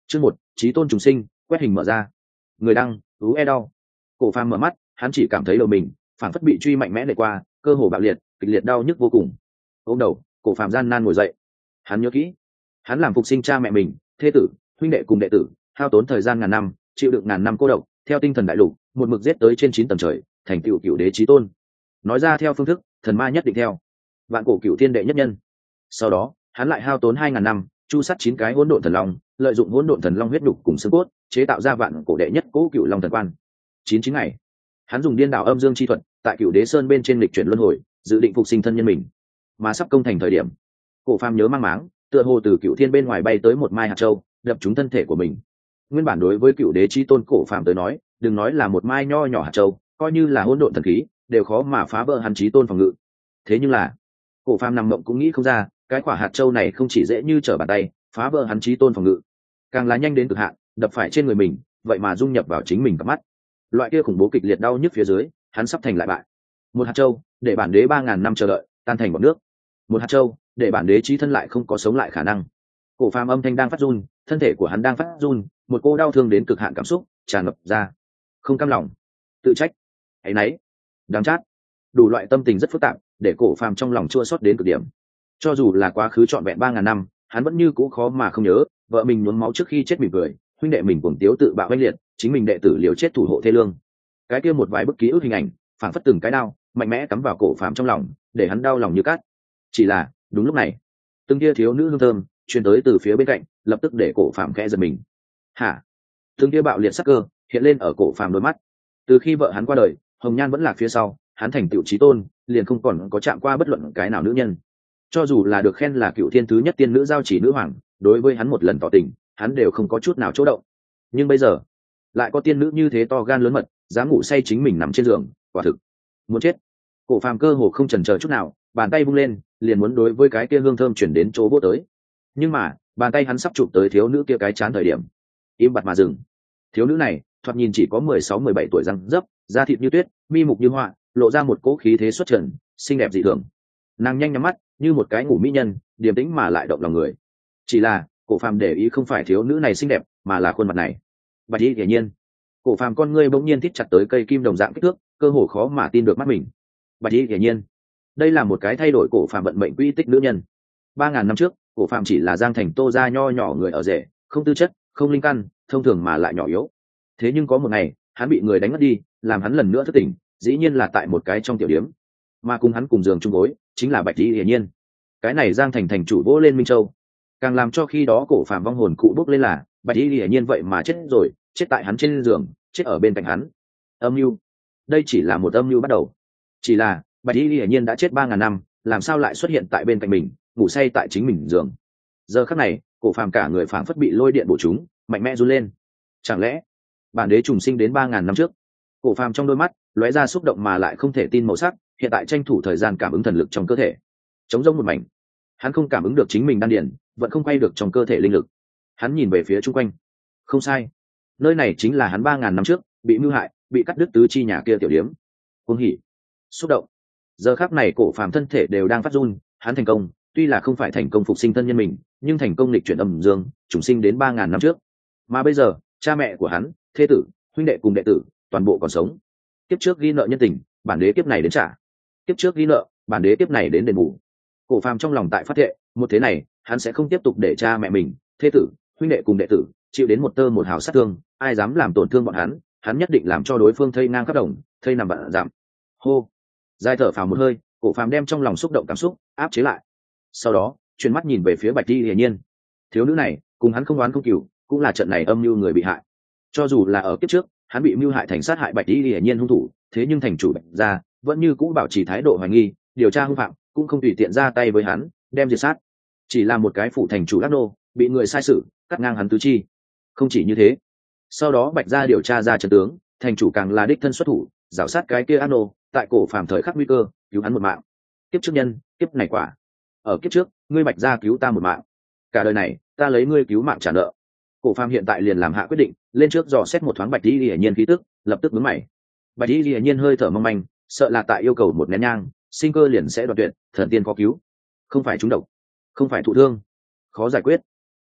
Chương 1, Chí tôn trùng sinh, quét hình mở ra. Người đăng, đau. Cổ Phàm mở mắt, hắn chỉ cảm thấy đầu mình phảng phất bị truy mạnh mẽ lệ qua, cơ hồ bạo liệt, kịch liệt đau nhức vô cùng. Ôm đầu, Cổ Phàm gian nan ngồi dậy. Hắn nhớ kỹ, hắn làm phục sinh cha mẹ mình, thê tử, huynh đệ cùng đệ tử, hao tốn thời gian ngàn năm, chịu đựng ngàn năm cô độc, theo tinh thần đại lục, một mực giết tới trên 9 tầng trời, thành tựu cửu đế chí tôn. Nói ra theo phương thức, thần ma nhất định theo. Vạn cổ cửu thiên đệ nhất nhân. Sau đó, hắn lại hao tốn 2000 năm, chu sát 9 cái hỗn độn thần long, lợi dụng hỗn độn thần long huyết đục cùng xương cốt, chế tạo ra vạn cổ đệ nhất cố cửu long thần quan. 99 ngày, hắn dùng điên đảo âm dương chi thuật, tại cửu đế sơn bên trên lịch chuyển luân hồi, dự định phục sinh thân nhân mình. Mà sắp công thành thời điểm, Cổ Phàm nhớ mang máng, tựa hồ từ cửu thiên bên ngoài bay tới một mai hạt châu, đập trúng thân thể của mình. Nguyên bản đối với cửu đế chí tôn Cổ Phàm tới nói, đừng nói là một mai nho nhỏ hạt châu, coi như là hỗn độn thần khí, đều khó mà phá vỡ hắn chí tôn phòng ngự. Thế nhưng là, Cổ Phàm nằm mộng cũng nghĩ không ra, cái quả hạt châu này không chỉ dễ như trở bàn tay, phá vỡ hắn chí tôn phòng ngự, càng là nhanh đến cực hạn, đập phải trên người mình, vậy mà dung nhập vào chính mình cặp mắt. Loại kia khủng bố kịch liệt đau nhức phía dưới, hắn sắp thành lại bại. Một hạt châu, để bản đế 3000 năm chờ đợi, tan thành bọt nước. Một hạt châu, để bản đế chí thân lại không có sống lại khả năng. Cổ Phàm âm thanh đang phát run, thân thể của hắn đang phát run, một cô đau thương đến cực hạn cảm xúc tràn ngập ra. Không cam lòng, tự trách, áy náy, đắng chát, đủ loại tâm tình rất phức tạp, để Cổ Phàm trong lòng chua xót đến cực điểm. Cho dù là quá khứ trọn vẹn 3000 năm, hắn vẫn như cũ khó mà không nhớ, vợ mình nhuốm máu trước khi chết mỉm cười, huynh đệ mình cuồng tiếu tự bạo oanh liệt, chính mình đệ tử liều chết thủ hộ thê lương. Cái kia một vài bức ký ức hình ảnh, phảng phất từng cái đao, mạnh mẽ cắm vào Cổ Phàm trong lòng, để hắn đau lòng như cát. Chỉ là, đúng lúc này, từng kia thiếu nữ hương thơm truyền tới từ phía bên cạnh, lập tức để Cổ Phàm khẽ giật mình. Hả? Từng kia bạo liệt sắc cơ hiện lên ở Cổ Phàm đôi mắt. Từ khi vợ hắn qua đời, hồng nhan vẫn lạc phía sau, hắn thành tựu chí tôn, liền không còn có chạm qua bất luận cái nào nữ nhân. Cho dù là được khen là cựu thiên thứ nhất tiên nữ giao chỉ nữ hoàng, đối với hắn một lần tỏ tình, hắn đều không có chút nào chỗ động. Nhưng bây giờ, lại có tiên nữ như thế to gan lớn mật, dám ngủ say chính mình nằm trên giường, quả thực muốn chết. Cổ Phàm cơ hồ không chần chờ chút nào, bàn tay vung lên, liền muốn đối với cái kia hương thơm chuyển đến chỗ vô tới. Nhưng mà, bàn tay hắn sắp chụp tới thiếu nữ kia cái chán thời điểm, im bặt mà dừng. Thiếu nữ này, thoạt nhìn chỉ có 16-17 tuổi răng dấp, da thịt như tuyết, mi mục như họa, lộ ra một cỗ khí thế xuất trần, xinh đẹp dị thường. Nàng nhanh nhắm mắt, như một cái ngủ mỹ nhân, điềm tĩnh mà lại động lòng người. Chỉ là, Cổ Phàm để ý không phải thiếu nữ này xinh đẹp, mà là khuôn mặt này. Bạch Y Hiển Nhiên. Cổ Phàm con ngươi bỗng nhiên thít chặt tới cây kim đồng dạng kích thước, cơ hồ khó mà tin được mắt mình. Bạch Y Hiển Nhiên. Đây là một cái thay đổi Cổ Phàm vận mệnh quy tích nữ nhân. 3000 năm trước, Cổ Phàm chỉ là Giang Thành Tô gia nho nhỏ người ở rể, không tư chất, không linh căn, thông thường mà lại nhỏ yếu. Thế nhưng có một ngày, hắn bị người đánh ngất đi, làm hắn lần nữa thức tỉnh, dĩ nhiên là tại một cái trong tiểu điếm. Mà cùng hắn cùng giường chung gối, chính là Bạch Y Hiển Nhiên. Cái này Giang Thành thành chủ vỗ lên Minh Châu, càng làm cho khi đó Cổ Phàm vong hồn cụ bốc lên là Bạch Y Hiển Nhiên vậy mà chết rồi, chết tại hắn trên giường, chết ở bên cạnh hắn. Âm mưu, đây chỉ là một âm mưu bắt đầu. Chỉ là Bạch Y Hiển Nhiên đã chết 3000 năm, làm sao lại xuất hiện tại bên cạnh mình, ngủ say tại chính mình giường. Giờ khắc này, Cổ Phàm cả người phảng phất bị lôi điện bổ trúng, mạnh mẽ run lên. Chẳng lẽ bản đế trùng sinh đến 3000 năm trước? Cổ Phàm trong đôi mắt lóe ra xúc động mà lại không thể tin màu sắc, hiện tại tranh thủ thời gian cảm ứng thần lực trong cơ thể. Trống rỗng một mảnh. Hắn không cảm ứng được chính mình đan điền, vẫn không quay được trong cơ thể linh lực. Hắn nhìn về phía chung quanh. Không sai, nơi này chính là hắn 3000 năm trước bị mưu hại, bị cắt đứt tứ chi nhà kia tiểu điếm. Cuồng hỉ, xúc động. Giờ khắc này Cổ Phàm thân thể đều đang phát run, hắn thành công, tuy là không phải thành công phục sinh thân nhân mình, nhưng thành công lịch chuyển âm dương, trùng sinh đến 3000 năm trước. Mà bây giờ, cha mẹ của hắn, thê tử, huynh đệ cùng đệ tử, toàn bộ còn sống. Kiếp trước ghi nợ nhân tình, bản đế kiếp này đến trả. Kiếp trước ghi nợ, bản đế kiếp này đến đền bù. Cổ Phàm trong lòng tại phát thệ, một thế này, hắn sẽ không tiếp tục để cha mẹ mình, thê tử, huynh đệ cùng đệ tử chịu đến một tơ một hào sát thương, ai dám làm tổn thương bọn hắn nhất định làm cho đối phương thây ngang khắp đồng, thây nằm vạn giảm. Hô, dài thở phào một hơi, Cổ Phàm đem trong lòng xúc động cảm xúc áp chế lại. Sau đó, chuyển mắt nhìn về phía Bạch Y Hiển Nhiên. Thiếu nữ này, cùng hắn không oán không cừu, cũng là trận này âm mưu người bị hại. Cho dù là ở kiếp trước, hắn bị mưu hại thành sát hại Bạch Y Hiển Nhiên hung thủ, thế nhưng thành chủ Bạch gia vẫn như cũ bảo trì thái độ hoài nghi, điều tra hung phạm, cũng không tùy tiện ra tay với hắn, đem diệt sát. Chỉ là một cái phụ thành chủ ác nô, bị người sai sử, cắt ngang hắn tứ chi. Không chỉ như thế, sau đó Bạch gia điều tra ra trận tướng, thành chủ càng là đích thân xuất thủ, giảo sát cái kia ác nô, tại Cổ Phàm thời khắc nguy cơ, cứu hắn một mạng. Kiếp trước nhân, kiếp này quả. Ở kiếp trước, ngươi Bạch gia cứu ta một mạng, cả đời này, ta lấy ngươi cứu mạng trả nợ. Cổ Phàm hiện tại liền làm hạ quyết định, lên trước dò xét một thoáng Bạch Y Hiển Nhiên khí tức, lập tức nhướng mày. Bạch Y Hiển Nhiên hơi thở mong manh, sợ là tại yêu cầu một nén nhang, sinh cơ liền sẽ đoạn tuyệt, thần tiên có cứu, không phải trúng độc, không phải thụ thương, khó giải quyết.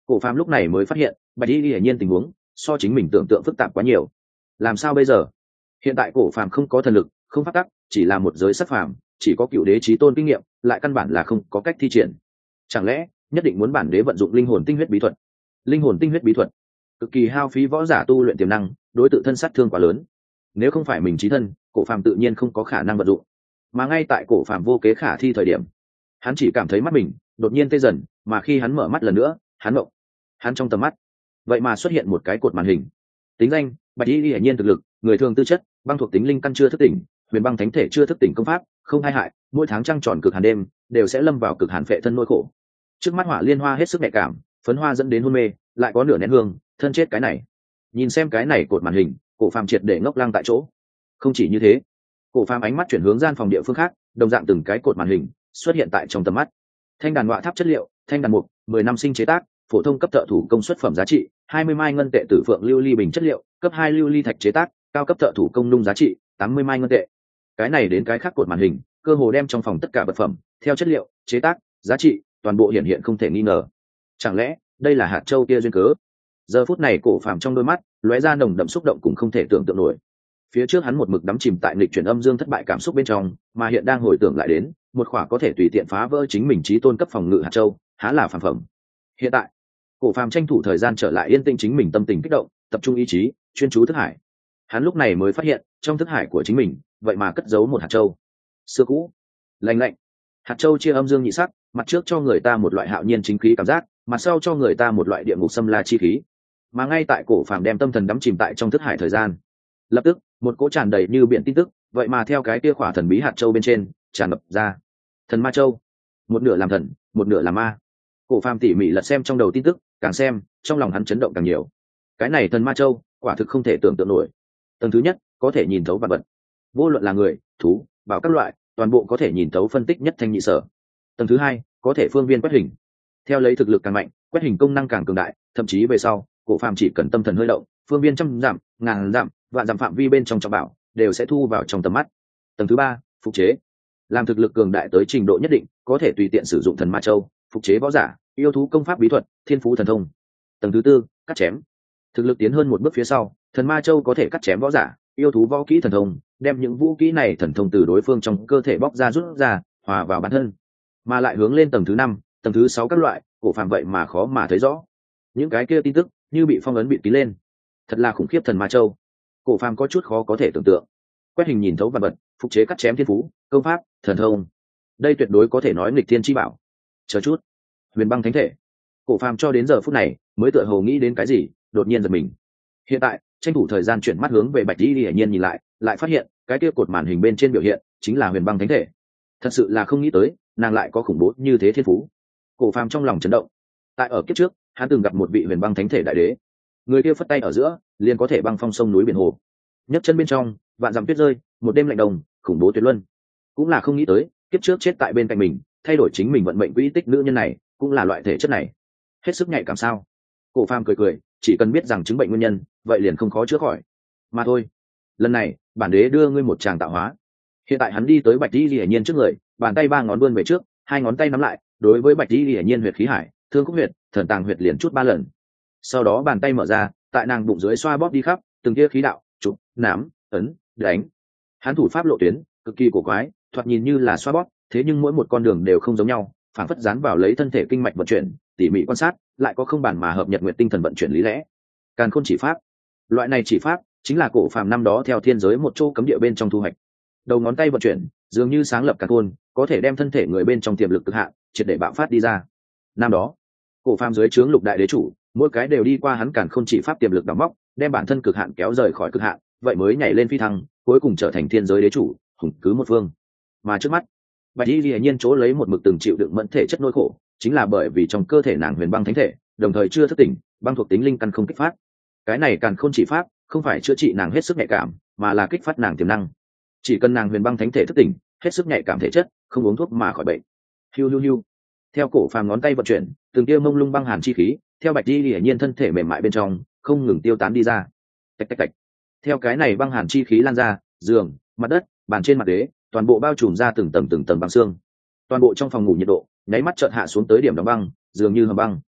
Cổ phàm lúc này mới phát hiện bạch y hiển nhiên tình huống so chính mình tưởng tượng phức tạp quá nhiều. Làm sao bây giờ? Hiện tại cổ phàm không có thần lực, không pháp tắc, chỉ là một giới sắc phàm, chỉ có cựu đế chí tôn kinh nghiệm, lại căn bản là không có cách thi triển. Chẳng lẽ nhất định muốn bản đế vận dụng linh hồn tinh huyết bí thuật? Linh hồn tinh huyết bí thuật cực kỳ hao phí võ giả tu luyện tiềm năng, đối tự thân sát thương quá lớn. Nếu không phải mình chí thân, cổ phàm tự nhiên không có khả năng vận dụng. Mà ngay tại cổ phàm vô kế khả thi thời điểm, hắn chỉ cảm thấy mắt mình đột nhiên tê dần, mà khi hắn mở mắt lần nữa, hắn ngộng. Hắn trong tầm mắt vậy mà xuất hiện một cái cột màn hình. Tính danh: bạch y hiển nhiên thực lực, người thường tư chất, băng thuộc tính linh căn chưa thức tỉnh, huyền băng thánh thể chưa thức tỉnh công pháp, không hai hại, mỗi tháng trăng tròn cực hàn đêm đều sẽ lâm vào cực hàn phệ thân nỗi khổ. Trước mắt hỏa liên hoa hết sức nhạy cảm, phấn hoa dẫn đến hôn mê, lại có nửa nén hương, thân chết cái này. Nhìn xem cái này cột màn hình, cổ phàm triệt để ngốc lăng tại chỗ. Không chỉ như thế, cổ phàm ánh mắt chuyển hướng gian phòng địa phương khác, đồng dạng từng cái cột màn hình xuất hiện tại trong tầm mắt. Thanh đàn họa tháp chất liệu: thanh đàn mục, 10 năm sinh chế tác, phổ thông cấp thợ thủ công xuất phẩm giá trị 20 mai ngân tệ. Tử phượng lưu ly bình chất liệu: cấp 2 lưu ly thạch chế tác, cao cấp thợ thủ công nung giá trị 80 mai ngân tệ. Cái này đến cái khác cột màn hình, cơ hồ đem trong phòng tất cả vật phẩm theo chất liệu, chế tác, giá trị toàn bộ hiện hiện không thể nghi ngờ. Chẳng lẽ đây là hạt châu kia duyên cớ? Giờ phút này cổ phàm trong đôi mắt lóe ra nồng đậm xúc động cũng không thể tưởng tượng nổi. Phía trước hắn một mực đắm chìm tại nghịch chuyển âm dương thất bại cảm xúc bên trong, mà hiện đang hồi tưởng lại đến một khỏa có thể tùy tiện phá vỡ chính mình chí tôn cấp phòng ngự hạt châu, há là phàm phẩm. Hiện tại cổ phàm tranh thủ thời gian trở lại yên tĩnh chính mình, tâm tình kích động, tập trung ý chí, chuyên chú thức hải. Hắn lúc này mới phát hiện trong thức hải của chính mình vậy mà cất giấu một hạt châu xưa cũ lành lạnh. Hạt châu chia âm dương nhị sắc, mặt trước cho người ta một loại hạo nhiên chính khí cảm giác, mặt sau cho người ta một loại địa ngục xâm la chi khí. Mà ngay tại cổ phàm đem tâm thần đắm chìm tại trong thức hải thời gian, lập tức một cỗ tràn đầy như biển tin tức vậy mà theo cái kia khỏa thần bí hạt châu bên trên tràn ngập ra. Thần ma châu, một nửa làm thần, một nửa làm ma. Cổ phàm tỉ mỉ lật xem trong đầu tin tức, càng xem trong lòng hắn chấn động càng nhiều. Cái này thần ma châu quả thực không thể tưởng tượng nổi. Tầng thứ nhất có thể nhìn thấu vạn vật, vô luận là người, thú, bảo các loại, toàn bộ có thể nhìn thấu, phân tích nhất thanh nhị sở. Tầng thứ hai có thể phương viên quét hình, theo lấy thực lực càng mạnh, quét hình công năng càng cường đại, thậm chí về sau cổ phàm chỉ cần tâm thần hơi động, phương viên trăm dặm, ngàn dặm, vạn dặm phạm vi bên trong trọng bảo đều sẽ thu vào trong tầm mắt. Tầng thứ ba phục chế, làm thực lực cường đại tới trình độ nhất định, có thể tùy tiện sử dụng thần ma châu phục chế võ giả, yêu thú, công pháp bí thuật, thiên phú thần thông. Tầng thứ tư cắt chém, thực lực tiến hơn một bước phía sau, thần ma châu có thể cắt chém võ giả, yêu thú, võ kỹ, thần thông, đem những vũ kỹ này thần thông từ đối phương trong cơ thể bóc ra, rút ra, hòa vào bản thân. Mà lại hướng lên tầng thứ năm, tầng thứ sáu các loại, cổ phàm vậy mà khó mà thấy rõ. Những cái kia tin tức như bị phong ấn bị kín lên. Thật là khủng khiếp thần ma châu. Cổ phàm có chút khó có thể tưởng tượng. Quét hình nhìn thấu vạn vật, phục chế cắt chém thiên phú, công pháp, thần thông. Đây tuyệt đối có thể nói nghịch thiên chi bảo. Chờ chút, huyền băng thánh thể. Cổ phàm cho đến giờ phút này mới tựa hồ nghĩ đến cái gì, đột nhiên giật mình. Hiện tại tranh thủ thời gian chuyển mắt hướng về bạch y hiển nhiên nhìn lại, lại phát hiện cái kia cột màn hình bên trên biểu hiện chính là huyền băng thánh thể. Thật sự là không nghĩ tới nàng lại có khủng bố như thế thiên phú. Cổ phàm trong lòng chấn động. Tại ở kiếp trước hắn từng gặp một vị huyền băng thánh thể đại đế, người kia phất tay ở giữa liền có thể băng phong sông núi biển hồ, nhấc chân bên trong vạn dặm tuyết rơi, một đêm lạnh đồng, khủng bố tuyệt luân. Cũng là không nghĩ tới kiếp trước chết tại bên cạnh mình, thay đổi chính mình vận mệnh quỹ tích nữ nhân này cũng là loại thể chất này. Hết sức nhạy cảm sao? Cổ phàm cười cười, chỉ cần biết rằng chứng bệnh nguyên nhân, vậy liền không khó chữa khỏi mà thôi. Lần này bản đế đưa ngươi một tràng tạo hóa. Hiện tại hắn đi tới bạch y hiển nhiên trước người, bàn tay ba ngón vươn về trước, hai ngón tay nắm lại, đối với bạch y hiển nhiên huyệt khí hải, thương khúc huyệt, thần tàng huyệt liền chút 3 lần. Sau đó bàn tay mở ra, tại nàng bụng dưới xoa bóp đi khắp từng tia khí đạo, trục, nắm, ấn, đánh. Hắn thủ pháp lộ tuyến cực kỳ cổ quái, thoạt nhìn như là xoa bóp, thế nhưng mỗi một con đường đều không giống nhau, phản phất dán vào lấy thân thể kinh mạch vận chuyển, tỉ mỉ quan sát lại có không bản mà hợp nhật nguyện tinh thần vận chuyển lý lẽ. Càn khôn chỉ pháp, loại này chỉ pháp chính là cổ phàm năm đó theo thiên giới một chỗ cấm địa bên trong thu hoạch. Đầu ngón tay vận chuyển dường như sáng lập càn khôn, có thể đem thân thể người bên trong tiềm lực cực hạn triệt để bạo phát đi ra. Năm đó cổ phàm dưới trướng lục đại đế chủ, mỗi cái đều đi qua hắn càn khôn chỉ pháp tiềm lực đóng móc, đem bản thân cực hạn kéo rời khỏi cực hạn, vậy mới nhảy lên phi thăng, cuối cùng trở thành thiên giới đế chủ, hùng cứ một phương. Mà trước mắt bạch y hiển nhiên chỗ lấy một mực từng chịu đựng mẫn thể chất nỗi khổ, chính là bởi vì trong cơ thể nàng huyền băng thánh thể đồng thời chưa thức tỉnh, băng thuộc tính linh căn không kích phát. Cái này càn khôn chỉ pháp không phải chữa trị nàng hết sức nhạy cảm, mà là kích phát nàng tiềm năng. Chỉ cần nàng huyền băng thánh thể thức tỉnh, hết sức nhạy cảm thể chất, không uống thuốc mà khỏi bệnh. Hiu hiu hiu. Theo cổ phàm ngón tay vận chuyển, từng tia mông lung băng hàn chi khí theo bạch y hiển nhiên thân thể mềm mại bên trong không ngừng tiêu tán đi ra. Tạch tạch tạch. Theo cái này băng hàn chi khí lan ra, giường, mặt đất, bàn trên mặt đế, toàn bộ bao trùm ra từng tầng băng xương. Toàn bộ trong phòng ngủ nhiệt độ nháy mắt chợt hạ xuống tới điểm đóng băng, dường như hầm băng.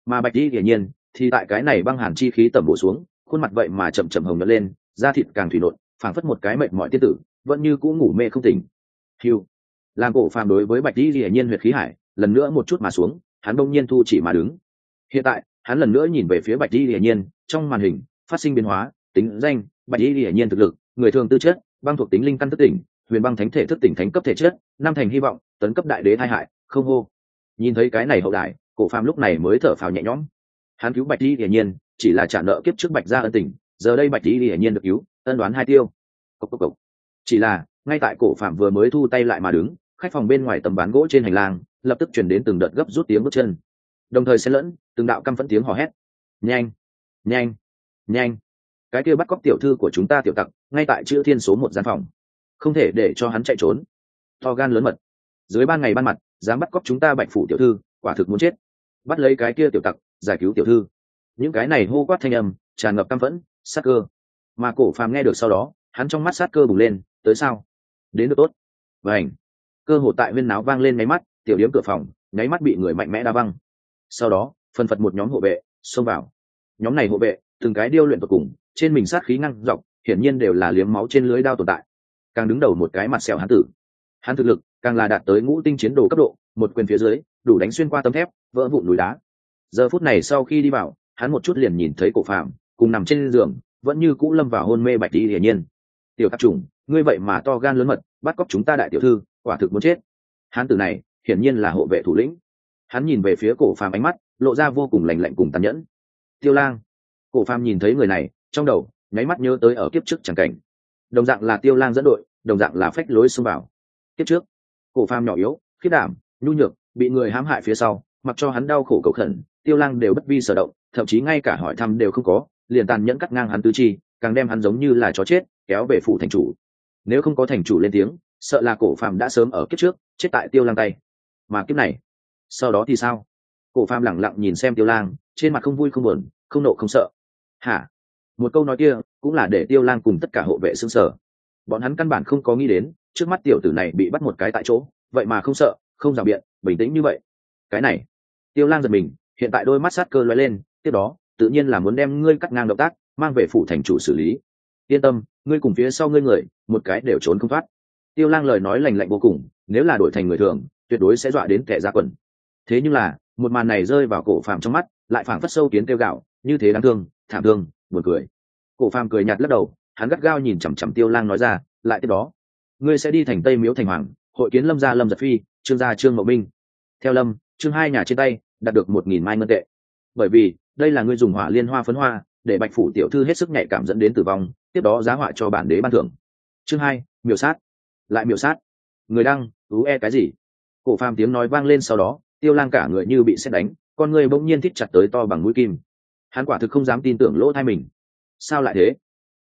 mà bạch y hiển nhiên thì tại cái này băng hàn chi khí tẩm bổ xuống, khuôn mặt vậy mà chậm chậm hồng nhợt lên, da thịt càng thủy nộn, phảng phất một cái mệt mỏi tiên tử vẫn như cũ ngủ mê không tỉnh. Hưu, làm cổ phàm đối với bạch y hiển nhiên huyệt khí hải lần nữa một chút mà xuống, hắn đông nhiên thu chỉ mà đứng. Hiện tại hắn lần nữa nhìn về phía bạch y hiển nhiên, trong màn hình phát sinh biến hóa, tính danh bạch y hiển nhiên thực lực người thường tư chất băng thuộc tính linh căn thức tỉnh, huyền băng thánh thể thức tỉnh thánh cấp thể chất, năm thành hy vọng tấn cấp đại đế thai hại không hô. Nhìn thấy cái này hậu đại, cổ phàm lúc này mới thở phào nhẹ nhõm. Hắn cứu bạch y hiển nhiên chỉ là trả nợ kiếp trước bạch gia ân tình, giờ đây bạch y hiển nhiên được cứu, ân đoán hai tiêu. Cốc cốc cốc. Chỉ là ngay tại cổ phàm vừa mới thu tay lại mà đứng, khách phòng bên ngoài tầm bán gỗ trên hành lang lập tức truyền đến từng đợt gấp rút tiếng bước chân, đồng thời xen lẫn từng đạo căm phẫn tiếng hò hét. Nhanh, nhanh, nhanh! Cái kia bắt cóc tiểu thư của chúng ta tiểu tặc, ngay tại chữ thiên số 1 gian phòng, không thể để cho hắn chạy trốn. To gan lớn mật, dưới ban ngày ban mặt dám bắt cóc chúng ta Bạch phủ tiểu thư, quả thực muốn chết. Bắt lấy cái kia tiểu tặc, giải cứu tiểu thư. Những cái này hô quát thanh âm tràn ngập căm phẫn, sát cơ. Mà cổ phàm nghe được sau đó, hắn trong mắt sát cơ bùng lên. Tới sao? Đến được tốt. Vành, cơ hồ tại huyên náo vang lên, nháy mắt tiểu điếm cửa phòng nháy mắt bị người mạnh mẽ đá văng. Sau đó phân phật một nhóm hộ vệ xông vào. Nhóm này hộ vệ từng cái điêu luyện tột cùng, trên mình sát khí ngăn dọc, hiển nhiên đều là liếm máu trên lưới đao tồn tại. Càng đứng đầu một cái mặt sẹo hán tử, hắn thực lực càng là đạt tới ngũ tinh chiến đồ cấp độ, một quyền phía dưới đủ đánh xuyên qua tấm thép, vỡ vụn núi đá. Giờ phút này sau khi đi vào, hắn một chút liền nhìn thấy cổ phàm cùng nằm trên giường vẫn như cũ lâm vào hôn mê bạch y hiển nhiên. Tiểu tạp chủng, ngươi vậy mà to gan lớn mật, bắt cóc chúng ta đại tiểu thư, quả thực muốn chết. Hán tử này hiển nhiên là hộ vệ thủ lĩnh. Hắn nhìn về phía cổ phàm, ánh mắt lộ ra vô cùng lạnh lạnh cùng tàn nhẫn. Tiêu Lang. Cổ phàm nhìn thấy người này, trong đầu nháy mắt nhớ tới ở kiếp trước chẳng cảnh. Đồng dạng là Tiêu Lang dẫn đội, đồng dạng là phách lối xông vào. Kiếp trước cổ phàm nhỏ yếu, khiếp đảm, nhu nhược, bị người hãm hại phía sau, mặc cho hắn đau khổ cầu khẩn, Tiêu Lang đều bất vi sở động, thậm chí ngay cả hỏi thăm đều không có, liền tàn nhẫn cắt ngang hắn tứ chi, càng đem hắn giống như là chó chết kéo về phủ thành chủ. Nếu không có thành chủ lên tiếng, sợ là cổ phàm đã sớm ở kiếp trước chết tại Tiêu Lang tay. Mà kiếp này, sau đó thì sao? Cổ phàm lẳng lặng nhìn xem Tiêu Lang, trên mặt không vui không buồn, không nộ không sợ. Hả? Một câu nói kia cũng là để Tiêu Lang cùng tất cả hộ vệ sững sờ. Bọn hắn căn bản không có nghĩ đến, trước mắt tiểu tử này bị bắt một cái tại chỗ, vậy mà không sợ, không rào biện, bình tĩnh như vậy. Cái này, Tiêu Lang giật mình, hiện tại đôi mắt sát cơ lóe lên, tiếp đó tự nhiên là muốn đem ngươi cắt ngang động tác mang về phủ thành chủ xử lý. Yên tâm, ngươi cùng phía sau ngươi người một cái đều trốn không thoát. Tiêu Lang lời nói lành lạnh vô cùng, nếu là đổi thành người thường tuyệt đối sẽ dọa đến kẻ ra quần. Thế nhưng là một màn này rơi vào cổ phàm trong mắt, lại phảng phất sâu kiến kêu gạo, như thế đáng thương, thảm thương, buồn cười. Cổ phàm cười nhạt lắc đầu, hắn gắt gao nhìn chằm chằm Tiêu Lang nói ra, lại tiếp đó ngươi sẽ đi thành Tây Miếu thành hoàng, hội kiến Lâm gia Lâm Giật Phi, Trương gia Trương Mậu Minh. Theo Lâm, Trương hai nhà trên tay đạt được 1000 mai ngân tệ, bởi vì đây là ngươi dùng hỏa liên hoa phấn hoa để Bạch phủ tiểu thư hết sức nhạy cảm dẫn đến tử vong, tiếp đó giá họa cho bản đế ban thưởng. Chương 2, miểu sát. Lại miểu sát. Người đăng, cái gì? Cổ phàm tiếng nói vang lên, sau đó Tiêu Lang cả người như bị sét đánh, con người bỗng nhiên thít chặt tới to bằng mũi kim. Hắn quả thực không dám tin tưởng lỗ tai mình. Sao lại thế?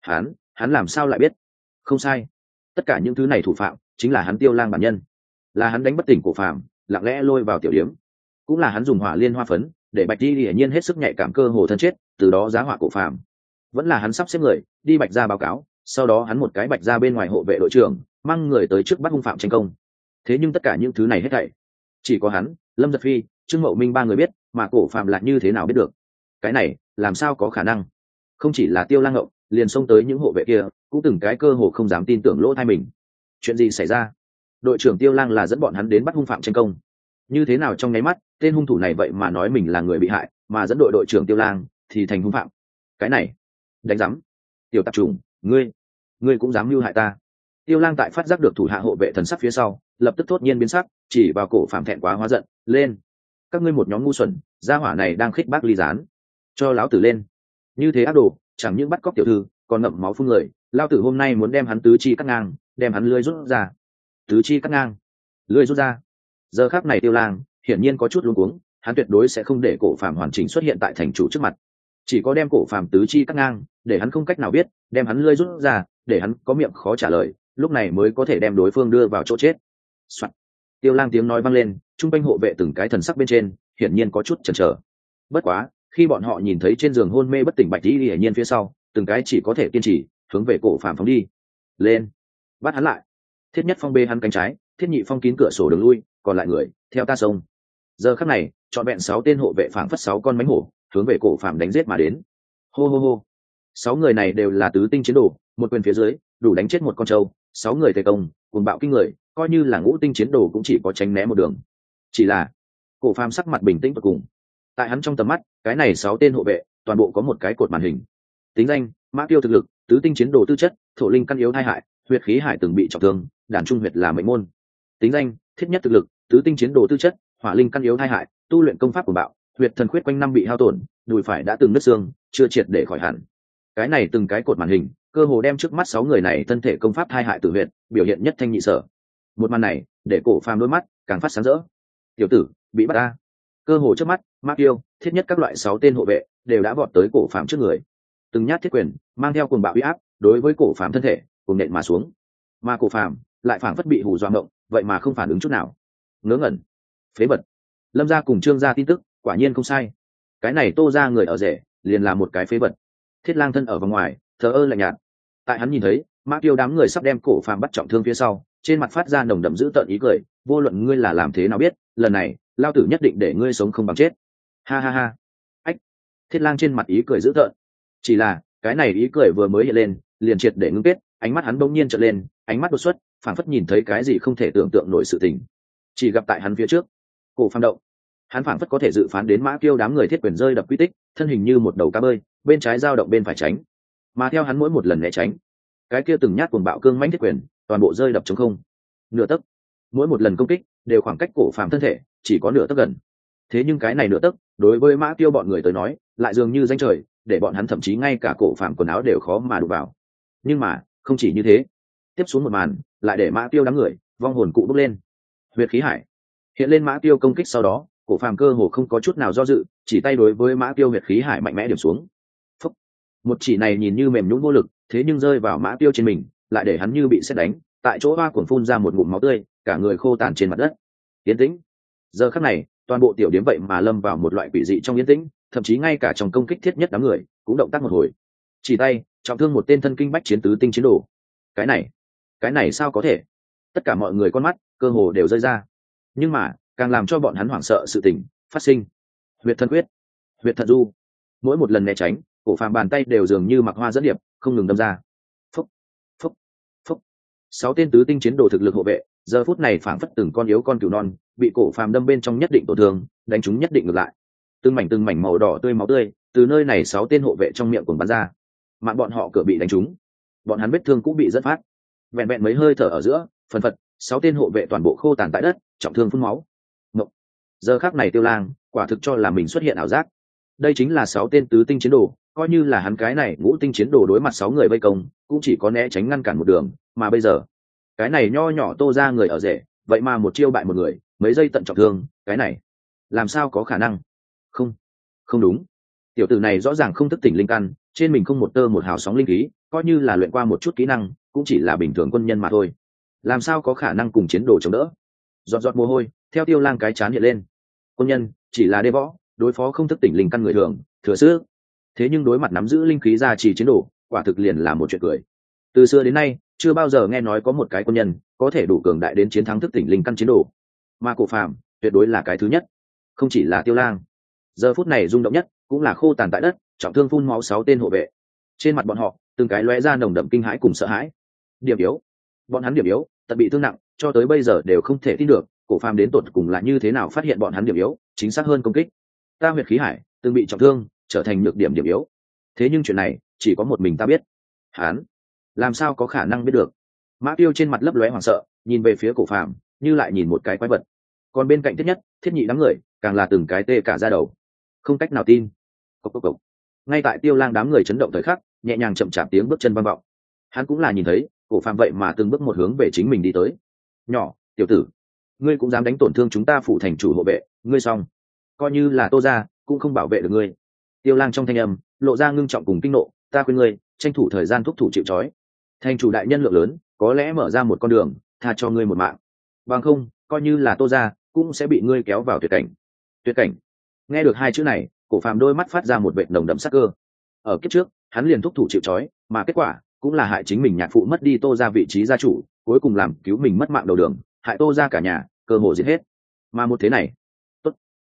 Hắn làm sao lại biết? Không sai, tất cả những thứ này thủ phạm chính là hắn Tiêu Lang bản nhân. Là hắn đánh bất tỉnh cổ phàm, lặng lẽ lôi vào tiểu điếm, cũng là hắn dùng hỏa liên hoa phấn để Bạch Di hiển nhiên hết sức nhạy cảm cơ hồ thân chết, từ đó giá họa cổ phàm. Vẫn là hắn sắp xếp người đi Bạch gia báo cáo, sau đó hắn một cái Bạch gia bên ngoài hộ vệ đội trưởng mang người tới trước bắt hung phạm tranh công. Thế nhưng tất cả những thứ này hết thảy chỉ có hắn, Lâm Giật Phi, Trương Mậu Minh ba người biết, mà cổ phàm lại như thế nào biết được? Cái này làm sao có khả năng? Không chỉ là Tiêu Lang ngộng, liền xông tới những hộ vệ kia cũng từng cái cơ hồ không dám tin tưởng lỗ tai mình. Chuyện gì xảy ra? Đội trưởng Tiêu Lang là dẫn bọn hắn đến bắt hung phạm tranh công, như thế nào trong nháy mắt tên hung thủ này vậy mà nói mình là người bị hại, mà dẫn đội trưởng Tiêu Lang thì thành hung phạm? Cái này đánh rắm. Tiểu tạp chủng, ngươi cũng dám mưu hại ta? Tiêu Lang tại phát giác được thủ hạ hộ vệ thần sắc phía sau, lập tức thốt nhiên biến sắc, chỉ vào cổ phàm thẹn quá hóa giận, lên! Các ngươi một nhóm ngu xuẩn, gia hỏa này đang khích bác ly gián, cho lão tử lên! Như thế ác đồ, chẳng những bắt cóc tiểu thư, còn ngậm máu phun người, lao tử hôm nay muốn đem hắn tứ chi cắt ngang, đem hắn lưỡi rút ra. Tứ chi cắt ngang, lưỡi rút ra. Giờ khắc này Tiêu Lang hiển nhiên có chút luống cuống, hắn tuyệt đối sẽ không để cổ phàm hoàn chỉnh xuất hiện tại thành chủ trước mặt, chỉ có đem cổ phàm tứ chi cắt ngang, để hắn không cách nào biết, đem hắn lưỡi rút ra, để hắn có miệng khó trả lời, lúc này mới có thể đem đối phương đưa vào chỗ chết. Soạn. Tiêu Lang tiếng nói vang lên, trung quanh hộ vệ từng cái thần sắc bên trên hiển nhiên có chút chần chờ. Bất quá khi bọn họ nhìn thấy trên giường hôn mê bất tỉnh Bạch Y hiển nhiên phía sau, từng cái chỉ có thể kiên trì hướng về cổ phàm phóng đi. Lên, bắt hắn lại! Thiết Nhất Phong bê hắn cánh trái, Thiết Nhị Phong kín cửa sổ đường lui, còn lại người theo ta xông. Giờ khắc này trọn vẹn 6 tên hộ vệ phảng phất 6 con mãnh hổ hướng về cổ phàm đánh giết mà đến. Hô hô hô, 6 người này đều là tứ tinh chiến đồ, một quyền phía dưới đủ đánh chết một con trâu. 6 người tề công cuồng bạo kinh người, coi như là ngũ tinh chiến đồ cũng chỉ có tránh né một đường. Chỉ là cổ phàm sắc mặt bình tĩnh và cùng, tại hắn trong tầm mắt cái này 6 tên hộ vệ toàn bộ có một cái cột màn hình. Tính danh: Mã Tiêu, thực lực tứ tinh chiến đồ tư chất, thổ linh căn yếu thai hại, huyết khí hải từng bị trọng thương, đàn trung huyệt là mệnh môn. Tính danh: Thiết Nhất, thực lực tứ tinh chiến đồ tư chất, hỏa linh căn yếu thai hại, tu luyện công pháp của bạo, huyệt thần khuyết quanh năm bị hao tổn, đùi phải đã từng nứt xương, chưa triệt để khỏi hẳn. Cái này từng cái cột màn hình cơ hồ đem trước mắt 6 người này thân thể công pháp thai hại tự huyệt biểu hiện nhất thanh nhị sở. Một màn này để cổ phàm đôi mắt càng phát sáng rỡ. Tiểu tử bị bắt ta. Cơ hồ trước mắt, Mã Tiêu, Thiết Nhất các loại 6 tên hộ vệ đều đã vọt tới cổ phàm trước người, từng nhát thiết quyền mang theo cuồng bạo uy áp đối với cổ phàm thân thể cùng nện mà xuống. Mà cổ phàm lại phảng phất bị hù dọa ngộng, vậy mà không phản ứng chút nào. Ngớ ngẩn, phế vật. Lâm gia cùng Trương gia tin tức quả nhiên không sai, cái này Tô gia người ở rể liền là một cái phế vật. Thiết Lang thân ở vòng ngoài thờ ơ lạnh nhạt, tại hắn nhìn thấy Mã Tiêu đám người sắp đem cổ phàm bắt trọng thương phía sau, trên mặt phát ra nồng đậm dữ tợn ý cười. Vô luận ngươi là làm thế nào biết, lần này lao tử nhất định để ngươi sống không bằng chết. Ha ha ha. Ách. Thiết Lang trên mặt ý cười dữ tợn, chỉ là cái này ý cười vừa mới hiện lên liền triệt để ngưng kết. Ánh mắt hắn bỗng nhiên trợn lên, ánh mắt đột xuất, phảng phất nhìn thấy cái gì không thể tưởng tượng nổi sự tình. Chỉ gặp tại hắn phía trước cổ phàm động, hắn phảng phất có thể dự phán đến Mã Tiêu đám người thiết quyền rơi đập quy tích, thân hình như một đầu cá bơi, bên trái dao động bên phải tránh, mà theo hắn mỗi một lần né tránh, cái kia từng nhát cuồng bạo cương mãnh thiết quyền toàn bộ rơi đập trống không, nửa tấc. Mỗi một lần công kích đều khoảng cách cổ phàm thân thể chỉ có nửa tấc gần. Thế nhưng cái này nửa tấc đối với Mã Tiêu bọn người tới nói lại dường như danh trời, để bọn hắn thậm chí ngay cả cổ phàm quần áo đều khó mà đụng vào. Nhưng mà không chỉ như thế, tiếp xuống một màn lại để Mã Tiêu đám người vong hồn cụ bốc lên. Huyệt khí hải hiện lên Mã Tiêu công kích sau đó, cổ phàm cơ hồ không có chút nào do dự, chỉ tay đối với Mã Tiêu huyệt khí hải mạnh mẽ điểm xuống. Phúc. Một chỉ này nhìn như mềm nhũn vô lực, thế nhưng rơi vào Mã Tiêu trên mình lại để hắn như bị sét đánh, tại chỗ hoa cuồng phun ra một ngụm máu tươi, cả người khô tàn trên mặt đất. Yên tĩnh. Giờ khắc này toàn bộ tiểu điếm vậy mà lâm vào một loại quỷ dị trong yên tĩnh, thậm chí ngay cả trong công kích Thiết Nhất đám người cũng động tác một hồi, chỉ tay trọng thương một tên thân kinh bách chiến tứ tinh chiến đồ. Cái này sao có thể? Tất cả mọi người con mắt cơ hồ đều rơi ra. Nhưng mà càng làm cho bọn hắn hoảng sợ sự tình phát sinh. Huyệt thần quyết, huyệt thần du, mỗi một lần né tránh, cổ phàm bàn tay đều dường như mặc hoa dẫn điệp không ngừng đâm ra. Phúc, phúc, phúc. 6 tên tứ tinh chiến đồ thực lực hộ vệ giờ phút này phảng phất từng con yếu con cừu non, bị cổ phàm đâm bên trong nhất định tổn thương, đánh chúng nhất định ngược lại. Từng mảnh màu đỏ tươi máu tươi từ nơi này 6 tên hộ vệ trong miệng cuồng bắn ra. Mạng bọn họ cửa bị đánh trúng, bọn hắn vết thương cũng bị rất phát. Vẹn vẹn mấy hơi thở ở giữa, phần phật 6 tên hộ vệ toàn bộ khô tàn tại đất, trọng thương phun máu. Ngộng. Giờ khắc này Tiêu Lang quả thực cho là mình xuất hiện ảo giác. Đây chính là 6 tên tứ tinh chiến đồ, coi như là hắn cái này ngũ tinh chiến đồ đối mặt 6 người vây công cũng chỉ có né tránh ngăn cản một đường, mà bây giờ cái này nho nhỏ Tô ra người ở rể vậy mà một chiêu bại một người, mấy giây tận trọng thương. Cái này làm sao có khả năng? Không đúng, tiểu tử này rõ ràng không thức tỉnh linh căn, trên mình không một tơ một hào sóng linh khí, coi như là luyện qua một chút kỹ năng cũng chỉ là bình thường quân nhân mà thôi, làm sao có khả năng cùng chiến đồ chống đỡ? Giọt giọt mồ hôi theo Tiêu Lang cái chán hiện lên. Quân nhân chỉ là đê võ, đối phó không thức tỉnh linh căn người thường thừa sức, thế nhưng đối mặt nắm giữ linh khí gia trì chiến đồ, quả thực liền là một chuyện cười. Từ xưa đến nay chưa bao giờ nghe nói có một cái quân nhân có thể đủ cường đại đến chiến thắng thức tỉnh linh căn chiến đồ, mà cổ phàm tuyệt đối là cái thứ nhất. Không chỉ là Tiêu Lang, giờ phút này rung động nhất cũng là khô tàn tại đất, trọng thương phun máu 6 tên hộ vệ. Trên mặt bọn họ từng cái lóe ra nồng đậm kinh hãi cùng sợ hãi. Điểm yếu, bọn hắn điểm yếu tật bị thương nặng, cho tới bây giờ đều không thể tin được cổ phàm đến tột cùng là như thế nào phát hiện bọn hắn điểm yếu, chính xác hơn công kích. Ta huyệt khí hải từng bị trọng thương trở thành nhược điểm điểm yếu, thế nhưng chuyện này chỉ có một mình ta biết. Hắn làm sao có khả năng biết được? Mã Tiêu trên mặt lấp lóe hoảng sợ, nhìn về phía cổ phàm như lại nhìn một cái quái vật. Còn bên cạnh Thiết Nhất, Thiết Nhị đám người càng là từng cái tê cả da đầu, không cách nào tin. Cốc cốc cốc. Ngay tại Tiêu Lang đám người chấn động thời khắc, nhẹ nhàng chậm chạp tiếng bước chân vang vọng. Hắn cũng là nhìn thấy cổ phàm vậy mà từng bước một hướng về chính mình đi tới. Nhỏ tiểu tử, ngươi cũng dám đánh tổn thương chúng ta phủ thành chủ hộ vệ, ngươi xong, coi như là Tô gia cũng không bảo vệ được ngươi. Tiêu Lang trong thanh âm lộ ra ngưng trọng cùng kinh nộ. Ta khuyên ngươi tranh thủ thời gian thúc thủ chịu trói, thành chủ đại nhân lượng lớn có lẽ mở ra một con đường tha cho ngươi một mạng, bằng không coi như là Tô gia cũng sẽ bị ngươi kéo vào tuyệt cảnh. Tuyệt cảnh? Nghe được hai chữ này, cổ phàm đôi mắt phát ra một vệt nồng đậm sắc cơ. Ở kiếp trước hắn liền thúc thủ chịu trói, mà kết quả cũng là hại chính mình nhạc phụ mất đi Tô gia vị trí gia chủ, cuối cùng làm cứu mình mất mạng đầu đường, hại Tô gia cả nhà cơ hồ giết hết. Mà một thế này, tốt,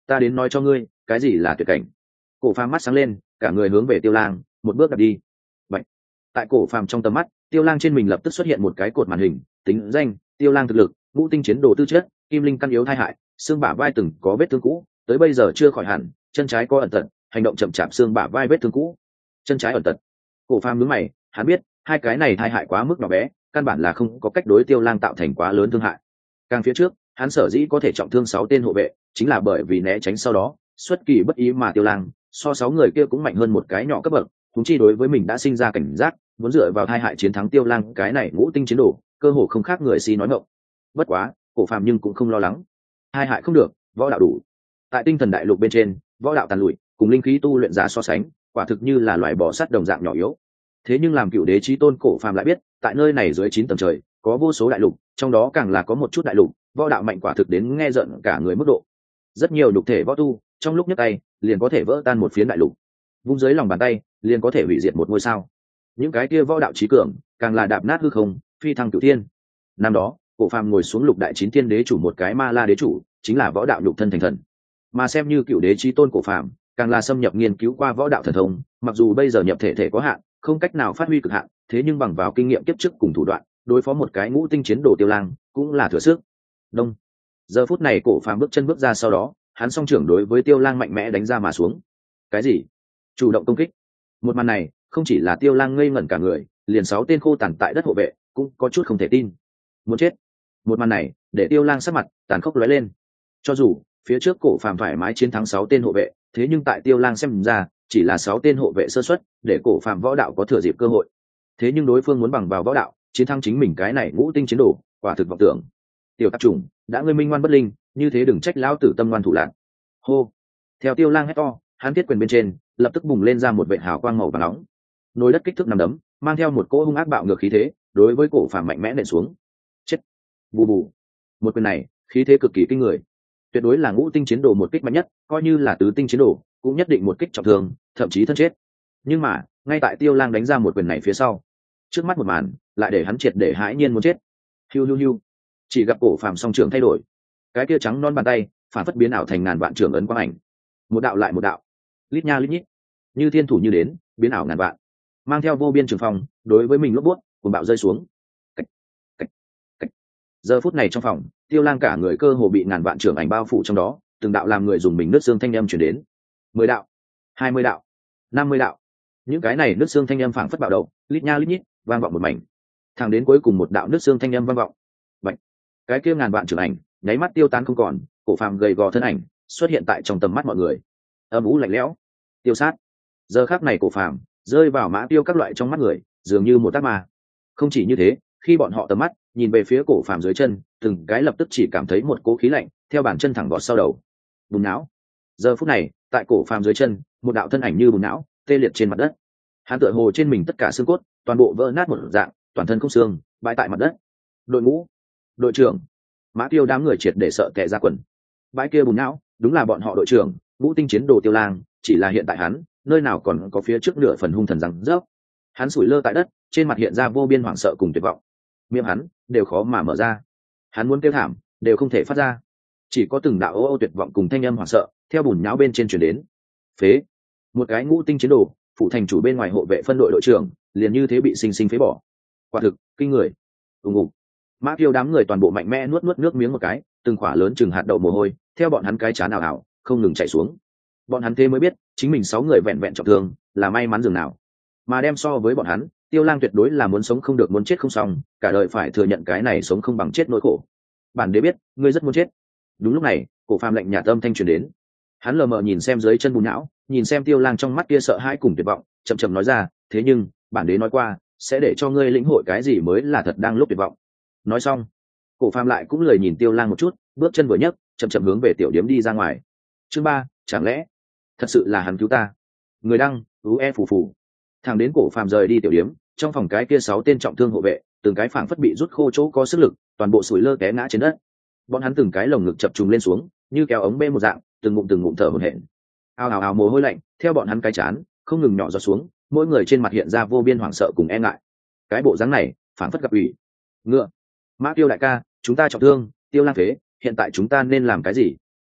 ta đến nói cho ngươi cái gì là tuyệt cảnh. Cổ Phàm mắt sáng lên, cả người hướng về Tiêu Lang một bước đặt đi. Vậy tại Cổ Phàm trong tầm mắt, Tiêu Lang trên mình lập tức xuất hiện một cái cột màn hình, tính danh Tiêu Lang thực lực ngũ tinh chiến đồ tư chất kim linh căn yếu thai hại, xương bả vai từng có vết thương cũ, tới bây giờ chưa khỏi hẳn, chân trái có ẩn tật, hành động chậm chạp, xương bả vai vết thương cũ, chân trái ẩn tật. Cổ Phàm nhướng mày, hắn biết hai cái này thai hại quá mức nhỏ bé, căn bản là không có cách đối Tiêu Lang tạo thành quá lớn thương hại. Càng phía trước, hắn sở dĩ có thể trọng thương 6 tên hộ vệ, chính là bởi vì né tránh sau đó, xuất kỳ bất ý mà Tiêu Lang so 6 người kia cũng mạnh hơn một cái nhỏ cấp bậc, chúng chi đối với mình đã sinh ra cảnh giác, muốn dựa vào thai hại chiến thắng Tiêu Lang cái này ngũ tinh chiến đồ, cơ hồ không khác người si nói ngọng. Bất quá, Cổ Phàm nhưng cũng không lo lắng. Hai hại không được, võ đạo đủ. Tại tinh thần đại lục bên trên, võ đạo tàn lụi, cùng linh khí tu luyện giả so sánh, quả thực như là loài bò sát đồng dạng nhỏ yếu. Thế nhưng làm cựu đế chí tôn, Cổ Phàm lại biết, tại nơi này dưới 9 tầng trời, có vô số đại lục, trong đó càng là có một chút đại lục, võ đạo mạnh quả thực đến nghe giận cả người mức độ. Rất nhiều đục thể võ tu, trong lúc nhấc tay, liền có thể vỡ tan một phiến đại lục. Vung dưới lòng bàn tay, liền có thể hủy diệt một ngôi sao. Những cái kia võ đạo chí cường, càng là đạp nát hư không, phi thăng cửu thiên. Năm đó, Cổ Phàm ngồi xuống lục đại 9 thiên đế chủ một cái ma la đế chủ, chính là võ đạo lục thân thành thần. Mà xem như cựu đế chí tôn Cổ Phàm, càng là xâm nhập nghiên cứu qua võ đạo thần thông, mặc dù bây giờ nhập thể thể có hạn, không cách nào phát huy cực hạn, thế nhưng bằng vào kinh nghiệm kiếp trước cùng thủ đoạn, đối phó một cái ngũ tinh chiến đồ Tiêu Lang, cũng là thừa sức. Đông. Giờ phút này Cổ Phàm bước chân bước ra, sau đó, hắn song trưởng đối với Tiêu Lang mạnh mẽ đánh ra mà xuống. Cái gì? Chủ động công kích. Một màn này, không chỉ là Tiêu Lang ngây ngẩn cả người, liền 6 tên khô tàn tại đất hộ vệ, cũng có chút không thể tin. Muốn chết. Một màn này, để Tiêu Lang sắc mặt tàn khốc lóe lên. Cho dù phía trước Cổ Phàm thoải mái chiến thắng 6 tên hộ vệ, thế nhưng tại Tiêu Lang xem ra, chỉ là 6 tên hộ vệ sơ suất, để Cổ Phàm võ đạo có thừa dịp cơ hội. Thế nhưng đối phương muốn bằng vào võ đạo chiến thắng chính mình cái này ngũ tinh chiến đồ, quả thực vọng tưởng. Tiểu tạp chủng, đã ngươi minh ngoan bất linh, như thế đừng trách lão tử tâm ngoan thủ lạn. Hô. Theo Tiêu Lang hét to, hắn thiết quyền bên trên lập tức bùng lên ra một vệt hào quang màu vàng nóng. Nồi đất kích thước nằm đấm, mang theo một cỗ hung ác bạo ngược khí thế, đối với Cổ Phàm mạnh mẽ nện xuống. Chết. Bù bù. Một quyền này, khí thế cực kỳ kinh người. Tuyệt đối là ngũ tinh chiến đồ một kích mạnh nhất, coi như là tứ tinh chiến đồ, cũng nhất định một kích trọng thương, thậm chí thân chết. Nhưng mà, ngay tại Tiêu Lang đánh ra một quyền này phía sau, trước mắt một màn lại để hắn triệt để hãi nhiên muốn chết. Hiu hiu hiu. Chỉ gặp Cổ Phàm song trưởng thay đổi, cái kia trắng non bàn tay phản phất biến ảo thành ngàn vạn trưởng ấn quang ảnh, một đạo lại một đạo, lít nha lít nhít, như thiên thủ như đến, biến ảo ngàn vạn, mang theo vô biên trường phong, đối với mình lốp bút cuồng bạo rơi xuống. Cách, cách, cách. Giờ phút này trong phòng, Tiêu Lang cả người cơ hồ bị ngàn vạn trưởng ảnh bao phủ trong đó, từng đạo làm người dùng mình nứt xương thanh âm truyền đến. 10 đạo, 20 đạo, 50 đạo. Những cái này nứt xương thanh âm phảng phất bạo động, lít nha lít nhít, vang vọng một mảnh. Thẳng đến cuối cùng một đạo nứt xương thanh âm vang vọng. Bạch. Cái kia ngàn vạn trưởng ảnh, nháy mắt tiêu tán không còn, Cổ Phàm gầy gò thân ảnh xuất hiện tại trong tầm mắt mọi người. Âm u lạnh lẽo, tiêu sát. Giờ khắc này Cổ Phàm rơi vào mã tiêu các loại trong mắt người, dường như một tác ma. Không chỉ như thế, khi bọn họ tầm mắt nhìn về phía Cổ Phàm dưới chân, từng cái lập tức chỉ cảm thấy một cỗ khí lạnh theo bàn chân thẳng vọt sau đầu. Bùn não. Giờ phút này, tại Cổ Phàm dưới chân, một đạo thân ảnh như bùn não tê liệt trên mặt đất. Hắn tựa hồ trên mình tất cả xương cốt toàn bộ vỡ nát một dạng, toàn thân không xương, bại tại mặt đất. Đội ngũ, đội trưởng, mã tiêu đám người triệt để sợ tè ra quần. Bãi kia bùn não, đúng là bọn họ đội trưởng ngũ tinh chiến đồ Tiêu Lang, chỉ là hiện tại hắn nơi nào còn có phía trước nửa phần hung thần rằng rớp. Hắn sủi lơ tại đất, trên mặt hiện ra vô biên hoảng sợ cùng tuyệt vọng, miệng hắn đều khó mà mở ra, hắn muốn kêu thảm đều không thể phát ra, chỉ có từng đạo ô ô tuyệt vọng cùng thanh âm hoảng sợ theo bùn nhão bên trên truyền đến. Phế. Một cái ngũ tinh chiến đồ, phụ thành chủ bên ngoài hộ vệ phân đội đội trưởng, liền như thế bị sinh sinh phế bỏ. Quả thực kinh người. Ùng ục. Mã Kiêu đám người toàn bộ mạnh mẽ nuốt nước miếng một cái, từng khỏa lớn chừng hạt đậu mồ hôi theo bọn hắn cái chán ảo ảo không ngừng chảy xuống. Bọn hắn thế mới biết chính mình 6 người vẹn vẹn trọng thương là may mắn dường nào, mà đem so với bọn hắn, Tiêu Lang tuyệt đối là muốn sống không được muốn chết không xong, cả đời phải thừa nhận cái này sống không bằng chết nỗi khổ. Bản đế biết ngươi rất muốn chết. Đúng lúc này, Cổ Phàm lạnh nhạt âm thanh truyền đến. Hắn lờ mờ nhìn xem dưới chân bùn não, nhìn xem Tiêu Lang trong mắt kia sợ hãi cùng tuyệt vọng, chậm chậm nói ra, thế nhưng bản đế nói qua sẽ để cho ngươi lĩnh hội cái gì mới là thật đang lúc tuyệt vọng. Nói xong, Cổ Phàm lại cũng lười nhìn Tiêu Lang một chút, bước chân vừa nhấc, chậm chậm hướng về tiểu điếm đi ra ngoài. Chương 3, chẳng lẽ thật sự là hắn cứu ta? Người đăng, UE phù phù. Thằng đến Cổ Phàm rời đi tiểu điếm, trong phòng cái kia 6 tên trọng thương hộ vệ, từng cái phảng phất bị rút khô chỗ có sức lực, toàn bộ sủi lơ té ngã trên đất. Bọn hắn từng cái lồng ngực chập trùng lên xuống, như kéo ống bê một dạng, từng ngụm thở hổn hển. Ào ào ào mồ hôi lạnh theo bọn hắn cái chán không ngừng nhỏ giọt xuống, mỗi người trên mặt hiện ra vô biên hoảng sợ cùng e ngại. Cái bộ dáng này phảng phất gặp ủy. Ngựa. Mã Tiêu đại ca, chúng ta trọng thương, Tiêu Lang phế, hiện tại chúng ta nên làm cái gì?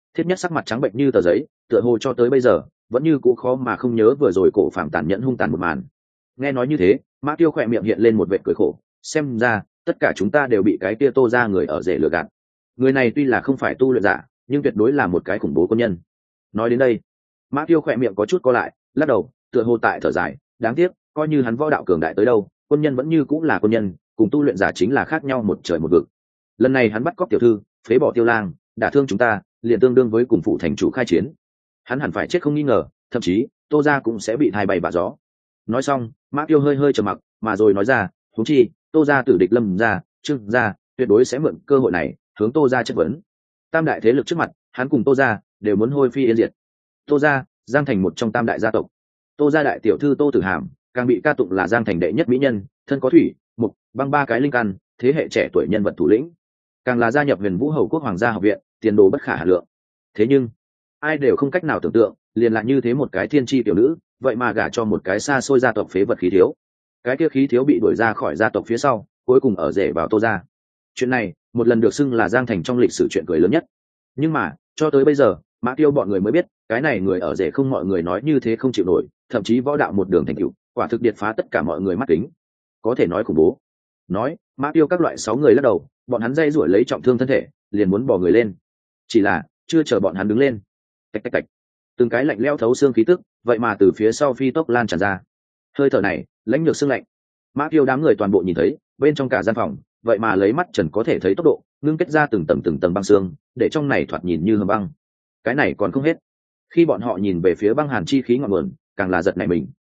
Thiết Nhất sắc mặt trắng bệnh như tờ giấy, tựa hồ cho tới bây giờ vẫn như cũ khó mà không nhớ vừa rồi Cổ Phàm tàn nhẫn hung tàn một màn. Nghe nói như thế, Mã Tiêu khỏe miệng hiện lên một vệt cười khổ, xem ra tất cả chúng ta đều bị cái kia Tô ra người ở rể lừa gạt. Người này tuy là không phải tu luyện giả, nhưng tuyệt đối là một cái khủng bố quân nhân. Nói đến đây, Mã Tiêu khỏe miệng có chút co lại, lắc đầu, tựa hồ tại thở dài, đáng tiếc, coi như hắn võ đạo cường đại tới đâu, quân nhân vẫn như cũng là quân nhân, cùng tu luyện giả chính là khác nhau một trời một vực. Lần này hắn bắt cóc tiểu thư, phế bỏ Tiêu Lang, đả thương chúng ta, liền tương đương với cùng phụ thành chủ khai chiến. Hắn hẳn phải chết không nghi ngờ, thậm chí Tô gia cũng sẽ bị thay bay bạ gió. Nói xong, Mã Tiêu hơi hơi trầm mặc, mà rồi nói ra, huống chi Tô gia tử địch Lâm gia, Trương gia tuyệt đối sẽ mượn cơ hội này hướng Tô gia chất vấn. Tam đại thế lực trước mặt, hắn cùng Tô gia đều muốn hôi phi yên diệt. Tô gia, Giang Thành một trong tam đại gia tộc. Tô gia đại tiểu thư Tô Tử Hàm, càng bị ca tụng là Giang Thành đệ nhất mỹ nhân, thân có thủy, mục, băng ba cái linh căn, thế hệ trẻ tuổi nhân vật thủ lĩnh, càng là gia nhập Huyền Vũ Hầu Quốc Hoàng gia học viện, tiền đồ bất khả hà lượng. Thế nhưng ai đều không cách nào tưởng tượng, liền là như thế một cái thiên chi tiểu nữ, vậy mà gả cho một cái xa xôi gia tộc phế vật khí thiếu. Cái kia khí thiếu bị đuổi ra khỏi gia tộc phía sau, cuối cùng ở rể vào Tô gia. Chuyện này một lần được xưng là Giang Thành trong lịch sử chuyện cười lớn nhất. Nhưng mà cho tới bây giờ, Mã Tiêu bọn người mới biết, cái này người ở rể không mọi người nói như thế không chịu nổi, thậm chí võ đạo một đường thành tựu, quả thực điệt phá tất cả mọi người mắt kính, có thể nói khủng bố. Nói Mã Tiêu các loại 6 người lắc đầu, bọn hắn dây rủi lấy trọng thương thân thể, liền muốn bỏ người lên. Chỉ là chưa chờ bọn hắn đứng lên, tạch tạch tạch, từng cái lạnh lẽo thấu xương khí tức, vậy mà từ phía sau phi tốc lan tràn ra. Hơi thở này lãnh nhược xương lạnh. Mã Tiêu đám người toàn bộ nhìn thấy, bên trong cả gian phòng, vậy mà lấy mắt trần có thể thấy tốc độ ngưng kết ra từng tầng băng xương, để trong này thoạt nhìn như hầm băng. Cái này còn không hết, khi bọn họ nhìn về phía băng hàn chi khí ngọn nguồn, càng là giật nảy mình.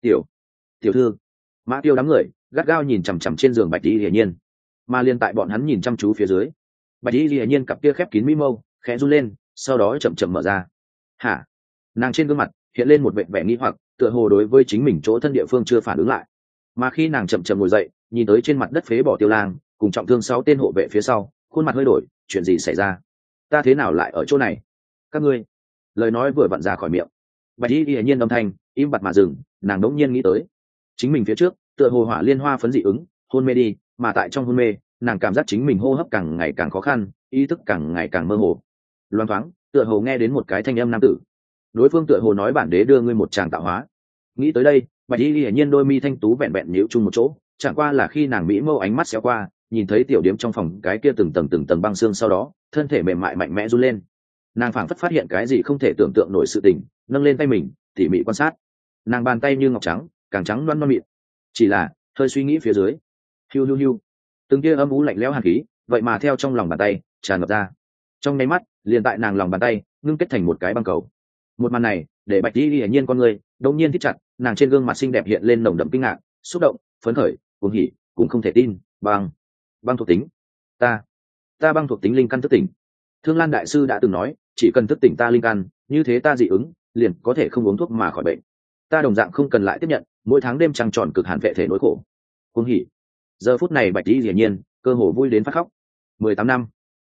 Tiểu thư. Mã Tiêu đám người gắt gao nhìn chằm chằm trên giường Bạch Y Hiển Nhiên, mà liên tại bọn hắn nhìn chăm chú phía dưới, Bạch Y Hiển Nhiên cặp kia khép kín mi mâu khẽ run lên, sau đó chậm chậm mở ra. Hả? Nàng trên gương mặt hiện lên một vẻ vẻ nghi hoặc, tựa hồ đối với chính mình chỗ thân địa phương chưa phản ứng lại. Mà khi nàng chậm chậm ngồi dậy, nhìn tới trên mặt đất phế bỏ Tiêu Lang cùng trọng thương 6 tên hộ vệ phía sau, khuôn mặt hơi đổi, chuyện gì xảy ra? Ta thế nào lại ở chỗ này? Các ngươi. Lời nói vừa vặn ra khỏi miệng, Bạch Y Hiển Nhiên âm thanh im bặt mà dừng, nàng đống nhiên nghĩ tới, chính mình phía trước tựa hồ hỏa liên hoa phấn dị ứng, hôn mê đi, mà tại trong hôn mê, nàng cảm giác chính mình hô hấp càng ngày càng khó khăn, ý thức càng ngày càng mơ hồ. Loáng thoáng, tựa hồ nghe đến một cái thanh âm nam tử. Đối phương tựa hồ nói bản đế đưa ngươi một tràng tạo hóa. Nghĩ tới đây, Bạch Y hiển nhiên đôi mi thanh tú vẹn vẹn nhíu chung một chỗ, chẳng qua là khi nàng mỹ mâu ánh mắt xéo qua, nhìn thấy tiểu điếm trong phòng cái kia từng tầng băng xương, sau đó thân thể mềm mại mạnh mẽ run lên. Nàng phảng phất phát hiện cái gì không thể tưởng tượng nổi sự tình, nâng lên tay mình tỉ mỉ quan sát. Nàng bàn tay như ngọc trắng, càng trắng loăn loăn mịn, chỉ là hơi suy nghĩ phía dưới, hiu hiu hiu, từng kia âm u lạnh lẽo hàn khí vậy mà theo trong lòng bàn tay tràn ngập ra. Trong nháy mắt, liền tại nàng lòng bàn tay ngưng kết thành một cái băng cầu. Một màn này để Bạch Y hiển nhiên con người đột nhiên thích chặt, nàng trên gương mặt xinh đẹp hiện lên nồng đậm kinh ngạc, xúc động, phấn khởi, cuồng hỉ, cũng không thể tin. Băng thuộc tính, ta băng thuộc tính linh căn thức tỉnh. Thương Lan đại sư đã từng nói, chỉ cần thức tỉnh ta linh căn, như thế ta dị ứng liền có thể không uống thuốc mà khỏi bệnh. Ta đồng dạng không cần lại tiếp nhận mỗi tháng đêm trăng tròn cực hàn vệ thể nỗi khổ. Cuồng hỉ. Giờ phút này Bạch Y hiển nhiên cơ hồ vui đến phát khóc. 18 năm,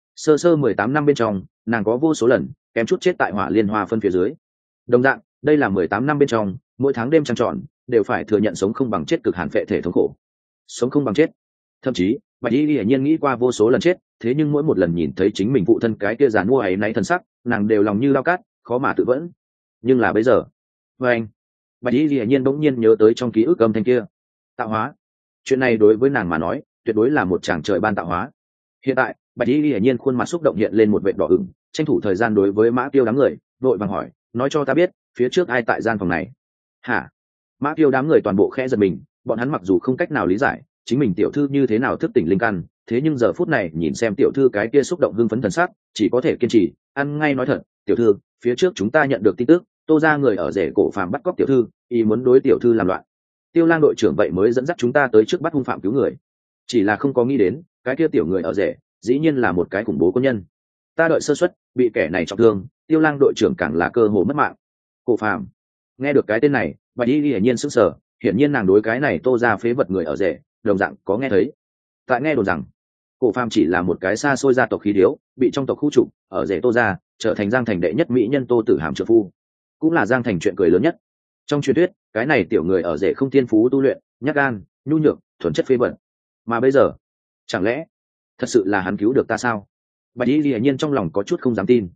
sơ 18 năm bên trong, nàng có vô số lần kém chút chết tại hỏa liên hoa phân phía dưới. Đồng dạng, đây là 18 năm bên trong, mỗi tháng đêm trăng tròn đều phải thừa nhận sống không bằng chết cực hàn vệ thể thống khổ. Sống không bằng chết. Thậm chí, Bạch Y hiển nhiên nghĩ qua vô số lần chết, thế nhưng mỗi một lần nhìn thấy chính mình phụ thân cái kia giàn mua ấy náy thân sắc, nàng đều lòng như lao cát, khó mà tự vẫn. Nhưng là bây giờ, anh, Bạch Y hiển nhiên bỗng nhiên nhớ tới trong ký ức âm thanh kia. Tạo hóa. Chuyện này đối với nàng mà nói, tuyệt đối là một tràng trời ban tạo hóa. Hiện tại, Bạch Y hiển nhiên khuôn mặt xúc động hiện lên một vệt đỏ ửng, tranh thủ thời gian đối với Mã Tiêu đám người, vội vàng hỏi, nói cho ta biết, phía trước ai tại gian phòng này? Hả? Mã Tiêu đám người toàn bộ khẽ giật mình, bọn hắn mặc dù không cách nào lý giải chính mình tiểu thư như thế nào thức tỉnh linh căn, thế nhưng giờ phút này nhìn xem tiểu thư cái kia xúc động hưng phấn thần sắc, chỉ có thể kiên trì, ăn ngay nói thật, tiểu thư, phía trước chúng ta nhận được tin tức, Tô gia người ở rể Cổ Phàm bắt cóc tiểu thư, ý muốn đối tiểu thư làm loạn. Tiêu Lang đội trưởng vậy mới dẫn dắt chúng ta tới trước bắt hung phạm cứu người. Chỉ là không có nghĩ đến, cái kia tiểu người ở rể, dĩ nhiên là một cái khủng bố quân nhân. Ta đợi sơ suất, bị kẻ này trọng thương, Tiêu Lang đội trưởng càng là cơ hồ mất mạng. Cổ Phàm. Nghe được cái tên này, Bạch Y hiển nhiên sững sờ, hiển nhiên nàng đối cái này Tô gia phế vật người ở rể, đồng dạng có nghe thấy. Tại nghe đồn rằng, Cổ Phàm chỉ là một cái xa xôi gia tộc khí điếu, bị trong tộc khu trục, ở rể Tô gia, trở thành Giang Thành đệ nhất mỹ nhân Tô Tử Hàm trợ phu, cũng là Giang Thành chuyện cười lớn nhất. Trong truyền thuyết, cái này tiểu người ở rể không thiên phú tu luyện, nhát gan, nhu nhược, thuần chất phế vật. Mà bây giờ, chẳng lẽ thật sự là hắn cứu được ta sao? Bạch Y hiển nhiên trong lòng có chút không dám tin.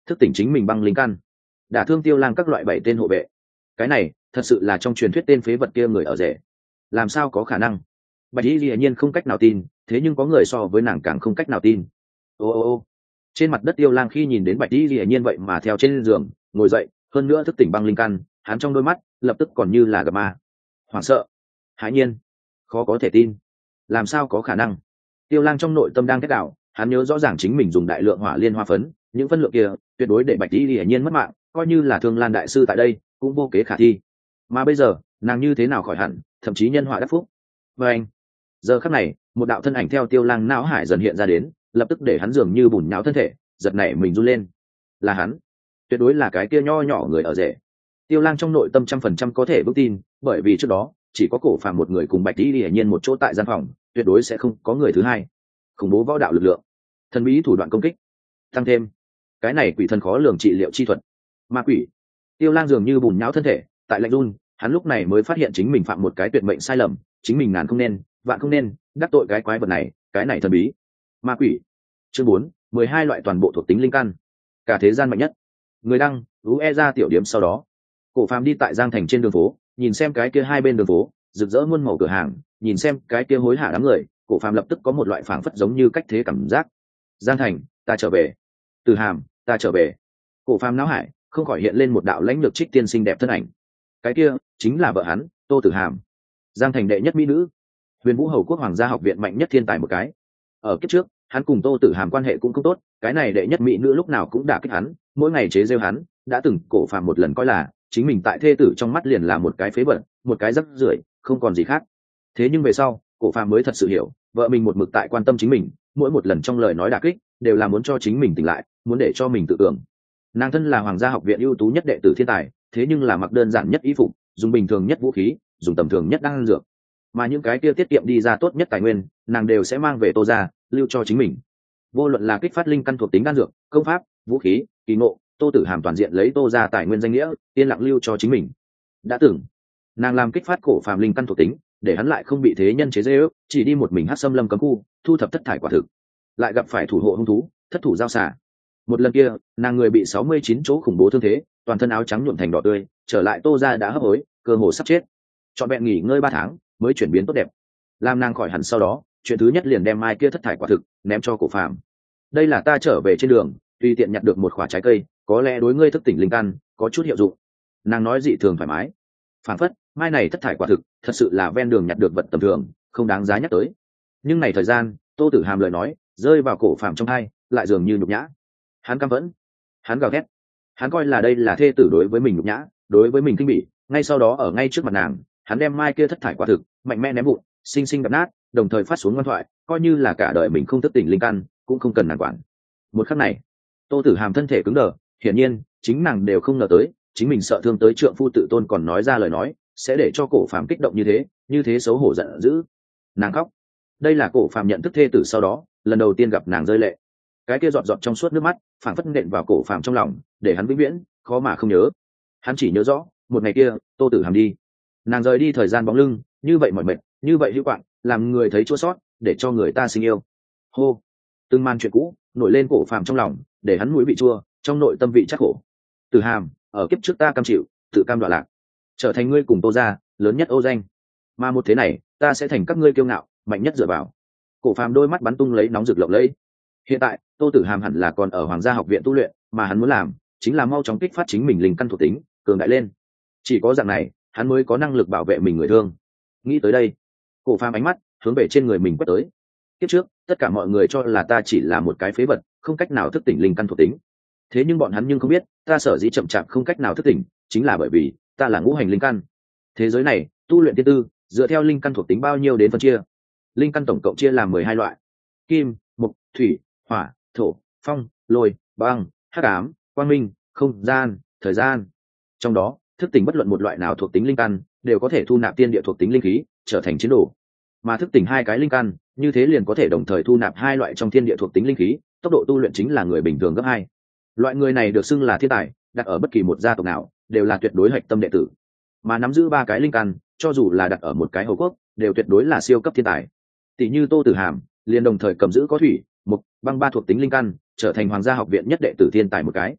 thức tỉnh chính mình băng linh căn, đả thương Tiêu Lang các loại 7 tên hộ vệ. Cái này thật sự là trong truyền thuyết tên phế vật kia người ở rể? Làm sao có khả năng? Bạch Y hiển nhiên không cách nào tin, thế nhưng có người so với nàng càng không cách nào tin. Ô. Trên mặt đất Tiêu Lang khi nhìn đến Bạch Y hiển nhiên vậy mà theo trên giường ngồi dậy, hơn nữa thức tỉnh băng linh căn, hắn trong đôi mắt lập tức còn như là gặp ma. Hoảng sợ, hãi nhiên, khó có thể tin. Làm sao có khả năng? Tiêu Lang trong nội tâm đang thét đảo, hắn nhớ rõ ràng chính mình dùng đại lượng hỏa liên hoa phấn, những phân lượng kia tuyệt đối để Bạch Y hiển nhiên mất mạng, coi như là Thương Lan đại sư tại đây cũng vô kế khả thi. Mà bây giờ nàng như thế nào khỏi hẳn, thậm chí nhân họa đắc phúc. Và anh, giờ khắc này một đạo thân ảnh theo Tiêu Lang não hải dần hiện ra đến, lập tức để hắn dường như bùn nhão thân thể, giật nảy mình run lên. Là hắn, tuyệt đối là cái kia nho nhỏ người ở rể. Tiêu Lang trong nội tâm 100% có thể vững tin, bởi vì trước đó chỉ có Cổ Phàm một người cùng Bạch Y hiển nhiên một chỗ tại gian phòng, tuyệt đối sẽ không có người thứ hai. Khủng bố võ đạo lực lượng, thần bí thủ đoạn công kích, tăng thêm cái này quỷ thần khó lường trị liệu chi thuật. Ma quỷ. Tiêu Lang dường như bùn nhão thân thể, tại lạnh run, hắn lúc này mới phát hiện chính mình phạm một cái tuyệt mệnh sai lầm, chính mình ngàn không nên, vạn không nên đắc tội cái quái vật này, cái này thần bí. Ma quỷ. Chương 4, 12 loại toàn bộ thuộc tính linh căn, cả thế gian mạnh nhất. Người đăng, UE ra tiểu điểm sau đó. Cổ Phàm đi tại Giang Thành trên đường phố, nhìn xem cái kia hai bên đường phố rực rỡ muôn màu cửa hàng, nhìn xem cái kia hối hả đám người, Cổ Phàm lập tức có một loại phảng phất giống như cách thế cảm giác. Giang Thành, ta trở về. Từ Hàm, ta trở về. Cổ Phàm não hải không khỏi hiện lên một đạo lãnh lược trích tiên xinh đẹp thân ảnh. Cái kia chính là vợ hắn, Tô Tử Hàm. Giang Thành đệ nhất mỹ nữ, Huyền Vũ Hầu Quốc Hoàng gia học viện mạnh nhất thiên tài một cái. Ở kiếp trước, hắn cùng Tô Tử Hàm quan hệ cũng không tốt, cái này đệ nhất mỹ nữ lúc nào cũng đả kích hắn, mỗi ngày chế giễu hắn, đã từng Cổ Phàm một lần coi là chính mình tại thê tử trong mắt liền là một cái phế vật, một cái rắc rưởi, không còn gì khác. Thế nhưng về sau, Cổ Phàm mới thật sự hiểu, vợ mình một mực tại quan tâm chính mình, mỗi một lần trong lời nói đả kích đều là muốn cho chính mình tỉnh lại, muốn để cho mình tự tưởng. Nàng thân là Hoàng gia học viện ưu tú nhất đệ tử thiên tài, thế nhưng là mặc đơn giản nhất y phục, dùng bình thường nhất vũ khí, dùng tầm thường nhất đan dược, mà những cái kia tiết kiệm đi ra tốt nhất tài nguyên, nàng đều sẽ mang về Tô gia, lưu cho chính mình. Vô luận là kích phát linh căn thuộc tính đan dược, công pháp, vũ khí, kỳ ngộ, Tô Tử Hàm toàn diện lấy Tô gia tài nguyên danh nghĩa, yên lặng lưu cho chính mình. Đã từng, nàng làm kích phát Cổ Phàm linh căn thuộc tính, để hắn lại không bị thế nhân chế giễu, chỉ đi một mình hắc xâm lâm cấm khu, thu thập thất thải quả thực, lại gặp phải thủ hộ hung thú, thất thủ giao xả. Một lần kia, nàng người bị 69 chỗ khủng bố thương thế, toàn thân áo trắng nhuộm thành đỏ tươi, trở lại Tô gia đã hấp hối, cơ hồ sắp chết. Trọn vẹn nghỉ ngơi 3 tháng, mới chuyển biến tốt đẹp. Làm nàng khỏi hẳn sau đó, chuyện thứ nhất liền đem mai kia thất thải quả thực ném cho Cổ Phàm. Đây là ta trở về trên đường, tùy tiện nhặt được một quả trái cây, có lẽ đối ngươi thức tỉnh linh căn có chút hiệu dụng. Nàng nói dị thường thoải mái. Phản phất, mai này thất thải quả thực, thật sự là ven đường nhặt được vật tầm thường, không đáng giá nhắc tới. Nhưng này thời gian, Tô Tử Hàm lời nói rơi vào Cổ Phàm trong tai, lại dường như nhục nhã. Hắn căm phẫn, hắn gào thét, hắn coi là đây là thê tử đối với mình nhục nhã, đối với mình khinh bỉ. Ngay sau đó ở ngay trước mặt nàng, hắn đem mai kia thất thải quả thực mạnh mẽ ném vụn, xinh xinh đập nát, đồng thời phát xuống ngoan thoại, coi như là cả đời mình không thức tỉnh linh căn, cũng không cần nàng quản. Một khắc này, Tô Tử Hàm thân thể cứng đờ, hiển nhiên chính nàng đều không ngờ tới, chính mình sợ thương tới trượng phu tự tôn còn nói ra lời nói, sẽ để cho Cổ Phàm kích động như thế xấu hổ giận dữ. Nàng khóc. Đây là Cổ Phàm nhận thức thê tử sau đó, lần đầu tiên gặp nàng rơi lệ. Cái kia giọt giọt trong suốt nước mắt, phảng phất nện vào Cổ Phàm trong lòng, để hắn vĩnh viễn khó mà không nhớ. Hắn chỉ nhớ rõ, một ngày kia, Tô Tử Hàm đi. Nàng rời đi thời gian bóng lưng, như vậy mỏi mệt, như vậy hữu quạng, làm người thấy chua xót, để cho người ta sinh yêu. Hô. Từng màn chuyện cũ nổi lên Cổ Phàm trong lòng, để hắn mũi vị chua, trong nội tâm vị chắc khổ. Tử Hàm, ở kiếp trước ta cam chịu, tự cam đoạn lạc, trở thành ngươi cùng Tô gia lớn nhất ô danh, mà một thế này ta sẽ thành các ngươi kiêu ngạo mạnh nhất dựa vào. Cổ Phàm đôi mắt bắn tung lấy nóng rực lộng lẫy. Hiện tại Tô Tử Hàm hẳn là còn ở Hoàng gia học viện tu luyện, mà hắn muốn làm chính là mau chóng kích phát chính mình linh căn thuộc tính, cường đại lên. Chỉ có dạng này hắn mới có năng lực bảo vệ mình người thương. Nghĩ tới đây, Cổ Phàm ánh mắt hướng về trên người mình quét tới. Kiếp trước tất cả mọi người cho là ta chỉ là một cái phế vật, không cách nào thức tỉnh linh căn thuộc tính. Thế nhưng bọn hắn nhưng không biết, ta sở dĩ chậm chạp không cách nào thức tỉnh, chính là bởi vì ta là ngũ hành linh căn. Thế giới này tu luyện tiên tư dựa theo linh căn thuộc tính bao nhiêu đến phân chia. Linh căn tổng cộng chia làm 12 loại: kim, mộc, thủy, hỏa, thổ, phong, lôi, băng, hắc ám, quang minh, không gian, thời gian. Trong đó thức tỉnh bất luận một loại nào thuộc tính linh căn đều có thể thu nạp tiên địa thuộc tính linh khí, trở thành chiến đồ. Mà thức tỉnh 2 cái linh căn, như thế liền có thể đồng thời thu nạp 2 loại trong thiên địa thuộc tính linh khí, tốc độ tu luyện chính là người bình thường gấp 2. Loại người này được xưng là thiên tài, đặt ở bất kỳ một gia tộc nào đều là tuyệt đối hạch tâm đệ tử. Mà nắm giữ 3 cái linh căn, cho dù là đặt ở một cái hầu quốc đều tuyệt đối là siêu cấp thiên tài. Tỷ như Tô Tử Hàm liền đồng thời cầm giữ có thủy, mộc, băng 3 thuộc tính linh căn, trở thành Hoàng gia học viện nhất đệ tử thiên tài một cái.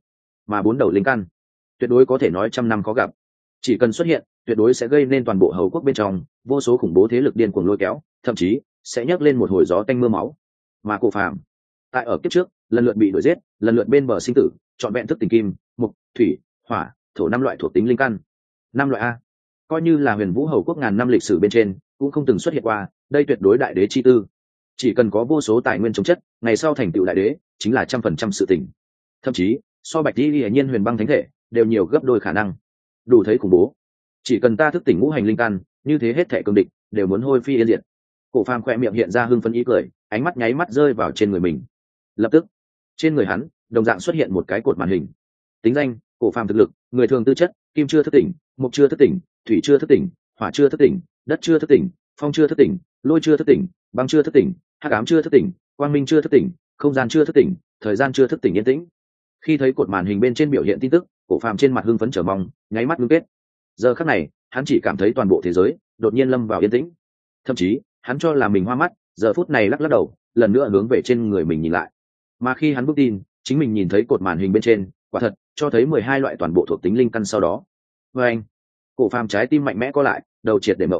mà 4 đầu linh căn tuyệt đối có thể nói trăm năm khó gặp, chỉ cần xuất hiện tuyệt đối sẽ gây nên toàn bộ hầu quốc bên trong vô số khủng bố thế lực điên cuồng lôi kéo, thậm chí sẽ nhấc lên một hồi gió tanh mưa máu. Mà Cổ Phàm tại ở kiếp trước lần lượt bị đuổi giết, lần lượt bên bờ sinh tử, chọn vẹn thức tỉnh kim, mộc, thủy, hỏa, thổ 5 loại thuộc tính linh căn. 5 loại a, coi như là Huyền Vũ hầu quốc ngàn năm lịch sử bên trên cũng không từng xuất hiện qua, đây tuyệt đối đại đế chi tư. Chỉ cần có vô số tài nguyên chống chất, ngày sau thành tựu đại đế chính là 100% sự tỉnh. Thậm chí so Bạch Di hiển nhiên huyền băng thánh thể đều nhiều gấp đôi khả năng, đủ thấy khủng bố. Chỉ cần ta thức tỉnh ngũ hành linh căn, như thế hết thảy cường địch đều muốn hôi phi yên diệt. Cổ Phàm khẽ miệng hiện ra hưng phấn ý cười, ánh mắt nháy mắt rơi vào trên người mình. Lập tức trên người hắn đồng dạng xuất hiện một cái cột màn hình. Tính danh: Cổ Phàm thực lực, người thường tư chất: kim chưa thức tỉnh, mộc chưa thức tỉnh, thủy chưa thức tỉnh, hỏa chưa thức tỉnh, đất chưa thức tỉnh, phong chưa thức tỉnh, lôi chưa thức tỉnh, băng chưa thức tỉnh, hắc ám chưa thức tỉnh, quang minh chưa thức tỉnh, không gian chưa thức tỉnh, thời gian chưa thức tỉnh. Yên tĩnh. Khi thấy cột màn hình bên trên biểu hiện tin tức, Cổ Phàm trên mặt hưng phấn chờ mong nháy mắt ngưng kết. Giờ khắc này hắn chỉ cảm thấy toàn bộ thế giới đột nhiên lâm vào yên tĩnh, thậm chí hắn cho là mình hoa mắt, giờ phút này lắc lắc đầu lần nữa hướng về trên người mình nhìn lại. Mà khi hắn bước tin chính mình nhìn thấy cột màn hình bên trên quả thật cho thấy 12 loại toàn bộ thuộc tính linh căn. Sau đó với anh, Cổ Phàm trái tim mạnh mẽ co lại, đầu triệt để mộng.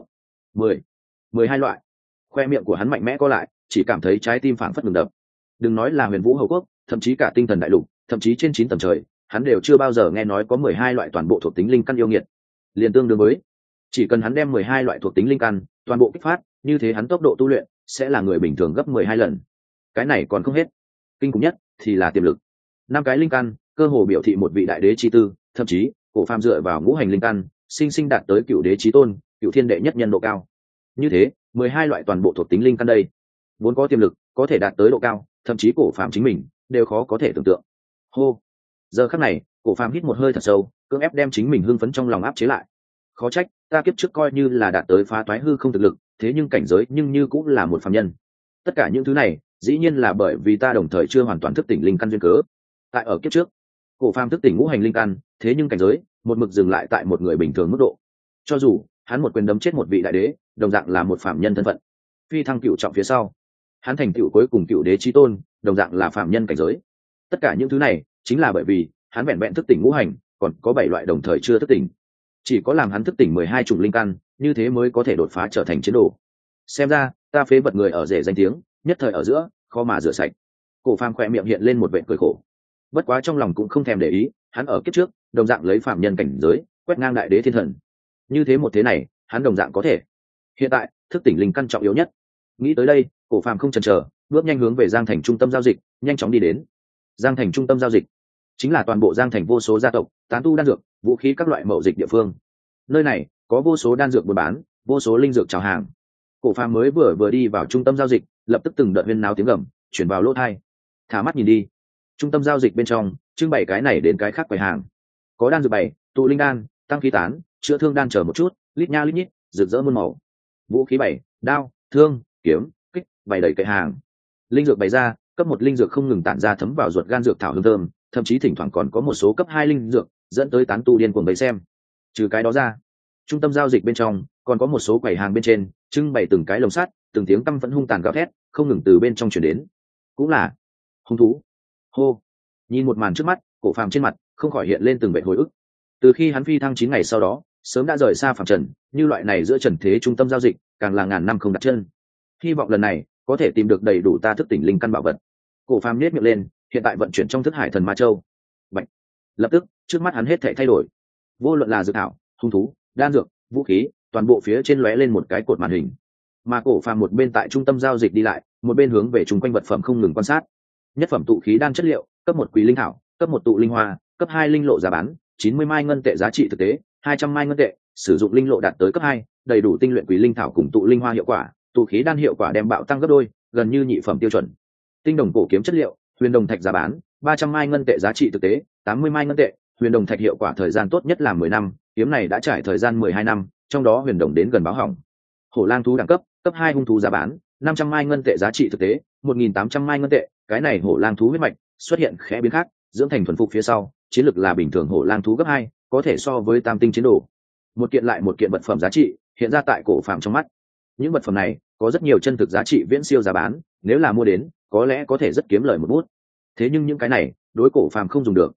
12 loại. Khoe miệng của hắn mạnh mẽ co lại, chỉ cảm thấy trái tim phảng phất ngừng đập. Đừng nói là Huyền Vũ hầu quốc, thậm chí cả Tinh Thần đại lục, thậm chí trên 9 tầng trời, hắn đều chưa bao giờ nghe nói có 12 loại toàn bộ thuộc tính linh căn yêu nghiệt. Liên tương đương với chỉ cần hắn đem 12 loại thuộc tính linh căn toàn bộ kích phát, như thế hắn tốc độ tu luyện sẽ là người bình thường gấp 12 lần. Cái này còn không hết, kinh khủng nhất thì là tiềm lực. 5 cái linh căn cơ hồ biểu thị một vị đại đế chi tư, thậm chí Cổ Phàm dựa vào ngũ hành linh căn sinh sinh đạt tới cựu đế chí tôn, cựu thiên đệ nhất nhân độ cao. Như thế 12 loại toàn bộ thuộc tính linh căn đây vốn có tiềm lực có thể đạt tới độ cao, thậm chí Cổ Phàm chính mình đều khó có thể tưởng tượng. Hô. Giờ khắc này Cổ Phàm hít một hơi thật sâu, cưỡng ép đem chính mình hưng phấn trong lòng áp chế lại. Khó trách ta kiếp trước coi như là đạt tới phá toái hư không thực lực, thế nhưng cảnh giới nhưng như cũng là một phàm nhân. Tất cả những thứ này dĩ nhiên là bởi vì ta đồng thời chưa hoàn toàn thức tỉnh linh căn duyên cớ. Tại ở kiếp trước Cổ Phàm thức tỉnh ngũ hành linh căn, thế nhưng cảnh giới một mực dừng lại tại một người bình thường mức độ. Cho dù hắn một quyền đấm chết một vị đại đế, đồng dạng là một phàm nhân thân phận. Phi thăng cựu trọng phía sau, hắn thành tựu cuối cùng cựu đế chí tôn, đồng dạng là phàm nhân cảnh giới. Tất cả những thứ này chính là bởi vì hắn vẹn vẹn thức tỉnh ngũ hành, còn có 7 loại đồng thời chưa thức tỉnh. Chỉ có làm hắn thức tỉnh 12 chủng linh căn, như thế mới có thể đột phá trở thành chiến đồ. Xem ra ta phế vật người ở rể danh tiếng, nhất thời ở giữa khó mà rửa sạch. Cổ Phàm khỏe miệng hiện lên một vệt cười khổ. Bất quá trong lòng cũng không thèm để ý, hắn ở kiếp trước đồng dạng lấy phàm nhân cảnh giới quét ngang đại đế thiên thần. Như thế một thế này hắn đồng dạng có thể. Hiện tại thức tỉnh linh căn trọng yếu nhất. Nghĩ tới đây, Cổ Phàm không chần chờ, bước nhanh hướng về Giang Thành trung tâm giao dịch, nhanh chóng đi đến. Giang Thành trung tâm giao dịch chính là toàn bộ Giang Thành vô số gia tộc, tán tu đan dược, vũ khí các loại mậu dịch địa phương. Nơi này có vô số đan dược buôn bán, vô số linh dược chào hàng. Cổ Phàm mới vừa đi vào trung tâm giao dịch, lập tức từng đợt huyên náo tiếng gầm chuyển vào lỗ tai. Thả mắt nhìn đi, trung tâm giao dịch bên trong trưng bày cái này đến cái khác quầy hàng. Có đan dược bày, tụ linh đan, tăng khí tán, chữa thương đan chờ một chút, lít nha lít nhít, rực rỡ muôn màu. Vũ khí bày, đao, thương, kiếm, kích, bày đầy kệ hàng. Linh dược bày ra, cấp 1 linh dược không ngừng tản ra thấm vào ruột gan dược thảo hương thơm, thậm chí thỉnh thoảng còn có một số cấp 2 linh dược dẫn tới tán tu điên cuồng bày xem. Trừ cái đó ra, trung tâm giao dịch bên trong còn có một số quầy hàng bên trên trưng bày từng cái lồng sắt, từng tiếng căm phẫn hung tàn gào thét không ngừng từ bên trong truyền đến. Cũng là hung thú. Hô. Nhìn một màn trước mắt, Cổ Phàm trên mặt không khỏi hiện lên từng vẻ hồi ức. Từ khi hắn phi thăng 9 ngày sau đó, sớm đã rời xa phàm trần, như loại này giữa trần thế trung tâm giao dịch, càng là ngàn năm không đặt chân. Hy vọng lần này có thể tìm được đầy đủ ta thức tỉnh linh căn bảo vật. Cổ Phàm nhếch miệng lên, hiện tại vận chuyển trong thức hải thần ma châu. Bạch. Lập tức, trước mắt hắn hết thảy thay đổi. Vô luận là dược thảo, hung thú, đan dược, vũ khí, toàn bộ phía trên lóe lên một cái cột màn hình. Mà Cổ Phàm một bên tại trung tâm giao dịch đi lại, một bên hướng về chung quanh vật phẩm không ngừng quan sát. Nhất phẩm tụ khí đan chất liệu, cấp 1 quý linh thảo, cấp 1 tụ linh hoa, cấp 2 linh lộ giá bán 90 mai ngân tệ giá trị thực tế, 200 mai ngân tệ, sử dụng linh lộ đạt tới cấp 2, đầy đủ tinh luyện quý linh thảo cùng tụ linh hoa hiệu quả, tụ khí đan hiệu quả đem bạo tăng gấp đôi, gần như nhị phẩm tiêu chuẩn. Tinh đồng cổ kiếm chất liệu, huyền đồng thạch giá bán 300 mai ngân tệ giá trị thực tế, 80 mai ngân tệ, huyền đồng thạch hiệu quả thời gian tốt nhất là 10 năm, kiếm này đã trải thời gian 12 năm, trong đó huyền đồng đến gần báo hỏng. Hổ lang thú đẳng cấp, cấp 2 hung thú giá bán 500 mai ngân tệ giá trị thực tế, 1800 mai ngân tệ, cái này hổ lang thú huyết mạch xuất hiện khẽ biến khác, dưỡng thành thuần phục phía sau, chiến lực là bình thường hổ lang thú cấp 2, có thể so với tam tinh chiến đồ. Một kiện lại một kiện vật phẩm giá trị hiện ra tại Cổ Phàm trong mắt. Những vật phẩm này có rất nhiều chân thực giá trị viễn siêu giá bán, nếu là mua đến, có lẽ có thể rất kiếm lời một bút. Thế nhưng những cái này, đối Cổ Phàm không dùng được.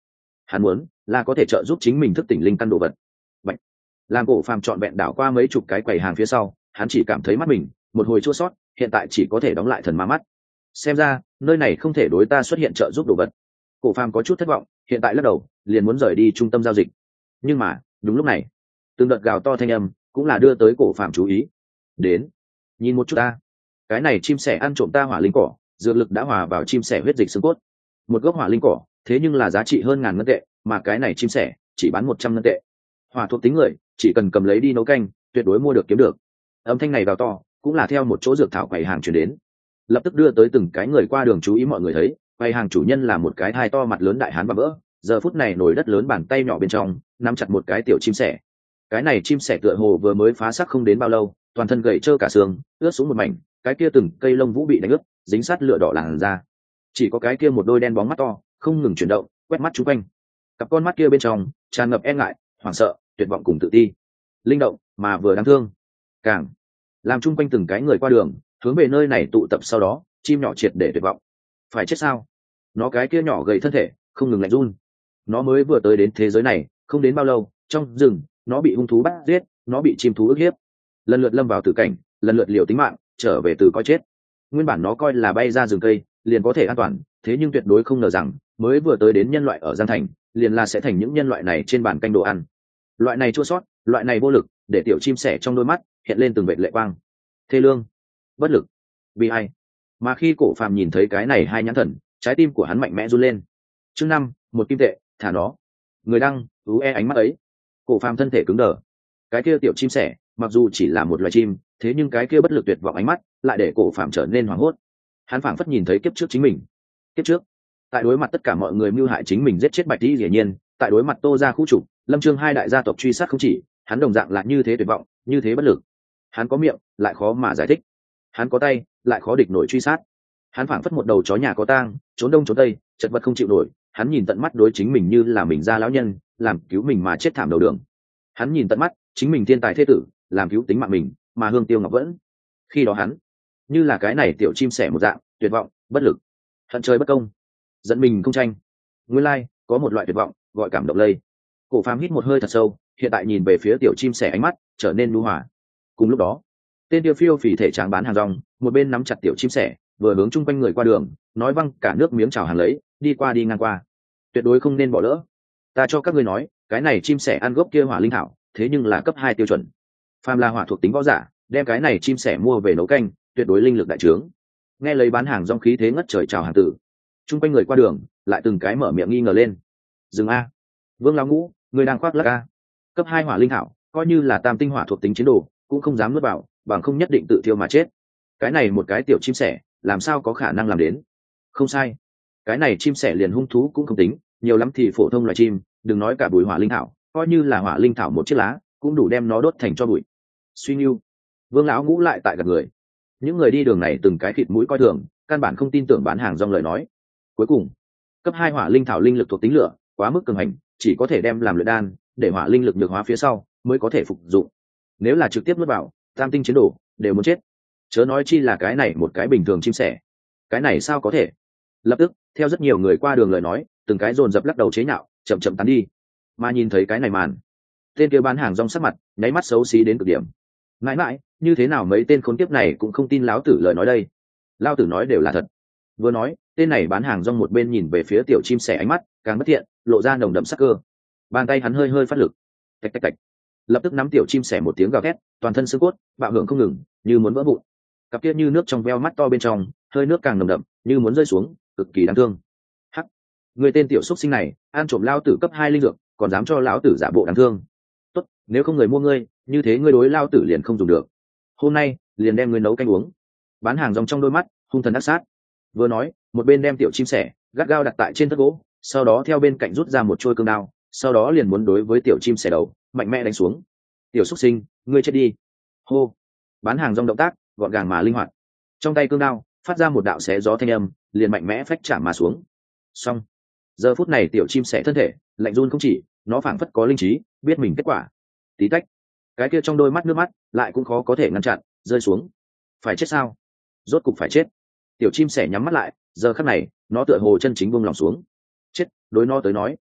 hắn muốn là có thể trợ giúp chính mình thức tỉnh linh căn đồ vật. Bạch. Làm cổ phàm trọn vẹn đảo qua mấy chục cái quầy hàng phía sau, hắn chỉ cảm thấy mắt mình một hồi chua sót, hiện tại chỉ có thể đóng lại thần ma mắt. Xem ra nơi này không thể đối ta xuất hiện trợ giúp đồ vật. Cổ phàm có chút thất vọng, hiện tại lắc đầu liền muốn rời đi trung tâm giao dịch. Nhưng mà đúng lúc này, từng đợt gào to thanh âm cũng là đưa tới cổ phàm chú ý. Đến, nhìn một chút ta, cái này chim sẻ ăn trộm ta hỏa linh cỏ, dược lực đã hòa vào chim sẻ huyết dịch xương cốt. Một gốc hỏa linh cỏ thế nhưng là giá trị hơn 1000 ngân tệ, mà cái này chim sẻ chỉ bán 100 ngân tệ. Hỏa thuộc tính người chỉ cần cầm lấy đi nấu canh, tuyệt đối mua được kiếm được. Âm thanh này gào to cũng là theo một chỗ dược thảo quầy hàng truyền đến, lập tức đưa tới từng cái người qua đường chú ý. Mọi người thấy quầy hàng chủ nhân là một cái thai to mặt lớn đại hán và vỡ, giờ phút này nồi đất lớn bàn tay nhỏ bên trong nắm chặt một cái tiểu chim sẻ. Cái này chim sẻ tựa hồ vừa mới phá xác không đến bao lâu, toàn thân gầy trơ cả xương, ướt xuống một mảnh, cái kia từng cây lông vũ bị đánh ướt, dính sát lửa đỏ làn da. Chỉ có cái kia một đôi đen bóng mắt to không ngừng chuyển động, quét mắt chung quanh. Cặp con mắt kia bên trong tràn ngập e ngại, hoảng sợ, tuyệt vọng cùng tự ti, linh động mà vừa đáng thương, càng làm chung quanh từng cái người qua đường hướng về nơi này tụ tập. Sau đó chim nhỏ triệt để tuyệt vọng. Phải chết sao? Nó cái kia nhỏ gầy thân thể không ngừng lạnh run. Nó mới vừa tới đến thế giới này không đến bao lâu, trong rừng nó bị hung thú bắt giết, nó bị chim thú ức hiếp, lần lượt lâm vào tử cảnh, lần lượt liều tính mạng trở về từ coi chết. Nguyên bản nó coi là bay ra rừng cây liền có thể an toàn, thế nhưng tuyệt đối không ngờ rằng mới vừa tới đến nhân loại ở Giang Thành liền là sẽ thành những nhân loại này trên bàn canh đồ ăn. Loại này chua sót, loại này vô lực, để tiểu chim sẻ trong đôi mắt hiện lên từng vệt lệ quang, thê lương, bất lực, bi ai. Mà khi cổ phàm nhìn thấy cái này hai nhãn thần, trái tim của hắn mạnh mẽ run lên. Chương 5, một kim tệ, thả nó. Người đăng, ánh mắt ấy. Cổ phàm thân thể cứng đờ. Cái kia tiểu chim sẻ mặc dù chỉ là một loài chim, thế nhưng cái kia bất lực tuyệt vọng ánh mắt lại để cổ phàm trở nên hoảng hốt. Hắn phảng phất nhìn thấy kiếp trước chính mình. Kiếp trước, tại đối mặt tất cả mọi người mưu hại chính mình, giết chết Bạch Tỷ Dĩ Nhiên, tại đối mặt Tô gia khu trục, Lâm Trương hai đại gia tộc truy sát không chỉ, hắn đồng dạng là như thế tuyệt vọng, như thế bất lực. Hắn có miệng lại khó mà giải thích, hắn có tay lại khó địch nổi truy sát. Hắn phảng phất một đầu chó nhà có tang, trốn đông trốn tây, chật vật không chịu nổi. Hắn nhìn tận mắt đối chính mình như là mình ra lão nhân, làm cứu mình mà chết thảm đầu đường. Hắn nhìn tận mắt chính mình thiên tài thế tử, làm cứu tính mạng mình mà hương tiêu ngọc vẫn. Khi đó hắn như là cái này tiểu chim sẻ một dạng, tuyệt vọng, bất lực, hận trời bất công, giận mình không tranh. Nguyên lai có một loại tuyệt vọng gọi cảm động lây. Cổ phàm hít một hơi thật sâu, hiện tại nhìn về phía tiểu chim sẻ, ánh mắt trở nên nhu hòa. Cùng lúc đó, tên tiêu phiêu phì thể tráng bán hàng rong một bên nắm chặt tiểu chim sẻ, vừa hướng chung quanh người qua đường nói văng cả nước miếng chào hàng lấy, đi qua đi ngang qua, tuyệt đối không nên bỏ lỡ. Ta cho các ngươi nói, cái này chim sẻ ăn gốc kia hỏa linh thảo, thế nhưng là cấp 2 tiêu chuẩn. Phàm là hỏa thuộc tính võ giả, đem cái này chim sẻ mua về nấu canh, tuyệt đối linh lực đại trướng. Nghe lấy bán hàng rong khí thế ngất trời chào hàng tử, chung quanh người qua đường lại từng cái mở miệng nghi ngờ lên. Dừng a, Vương lão ngũ, người đang khoác lác a? Cấp 2 hỏa linh thảo, coi như là tam tinh hỏa thuộc tính chiến đồ cũng không dám nuốt vào, bằng không nhất định tự thiêu mà chết. Cái này một cái tiểu chim sẻ làm sao có khả năng làm đến? Không sai, cái này chim sẻ liền hung thú cũng không tính, nhiều lắm thì phổ thông loài chim, đừng nói cả bụi hỏa linh thảo, coi như là hỏa linh thảo một chiếc lá cũng đủ đem nó đốt thành cho bụi. Suy nhiêu. Vương lão ngũ lại tại gật người. Những người đi đường này từng cái khịt mũi coi thường, căn bản không tin tưởng bán hàng rong lời nói. Cuối cùng, cấp 2 hỏa linh thảo linh lực thuộc tính lửa quá mức cường hành, chỉ có thể đem làm luyện đan, để hỏa linh lực nhược hóa phía sau mới có thể phục dụng. Nếu là trực tiếp nuốt vào, tam tinh chiến đồ đều muốn chết, chớ nói chi là cái này một cái bình thường chim sẻ. Cái này sao có thể? Lập tức theo rất nhiều người qua đường lời nói, từng cái dồn dập lắc đầu chế nhạo, chậm chậm tán đi. Mà nhìn thấy cái này màn, tên kia bán hàng rong sắc mặt nháy mắt xấu xí đến cực điểm. Mãi mãi, như thế nào mấy tên khốn kiếp này cũng không tin lão tử lời nói đây? Lão tử nói đều là thật. Vừa nói, tên này bán hàng rong một bên nhìn về phía tiểu chim sẻ, ánh mắt càng bất thiện, lộ ra nồng đậm sắc cơ. Bàn tay hắn hơi hơi phát lực, tạch tạch tạch, lập tức nắm tiểu chim sẻ một tiếng gào thét, toàn thân xương cốt bạo hưởng không ngừng, như muốn vỡ vụn. Cặp kia như nước trong veo mắt to bên trong, hơi nước càng nồng đậm, như muốn rơi xuống, cực kỳ đáng thương. Hắc, người tên tiểu xúc sinh này, ăn trộm lão tử cấp 2 linh dược, còn dám cho lão tử giả bộ đáng thương. Tốt, nếu không người mua ngươi, như thế ngươi đối lão tử liền không dùng được. Hôm nay, liền đem ngươi nấu canh uống. Bán hàng rong trong đôi mắt hung thần ác sát. Vừa nói, một bên đem tiểu chim sẻ gắt gao đặt tại trên thớt gỗ, sau đó theo bên cạnh rút ra một trôi cương đao, sau đó liền muốn đối với tiểu chim sẻ đầu mạnh mẽ đánh xuống. Tiểu xúc sinh, ngươi chết đi. Hô. Bán hàng rong động tác gọn gàng mà linh hoạt, trong tay cương đao phát ra một đạo xé gió thanh âm, liền mạnh mẽ phách chạm mà xuống. Xong. Giờ phút này tiểu chim sẻ thân thể lạnh run không chỉ, nó phảng phất có linh trí, biết mình kết quả. Tí tách, cái kia trong đôi mắt nước mắt lại cũng khó có thể ngăn chặn rơi xuống. Phải chết sao? Rốt cục phải chết. Tiểu chim sẻ nhắm mắt lại, giờ khắc này nó tựa hồ chân chính buông lòng xuống. Chết đối nó tới nói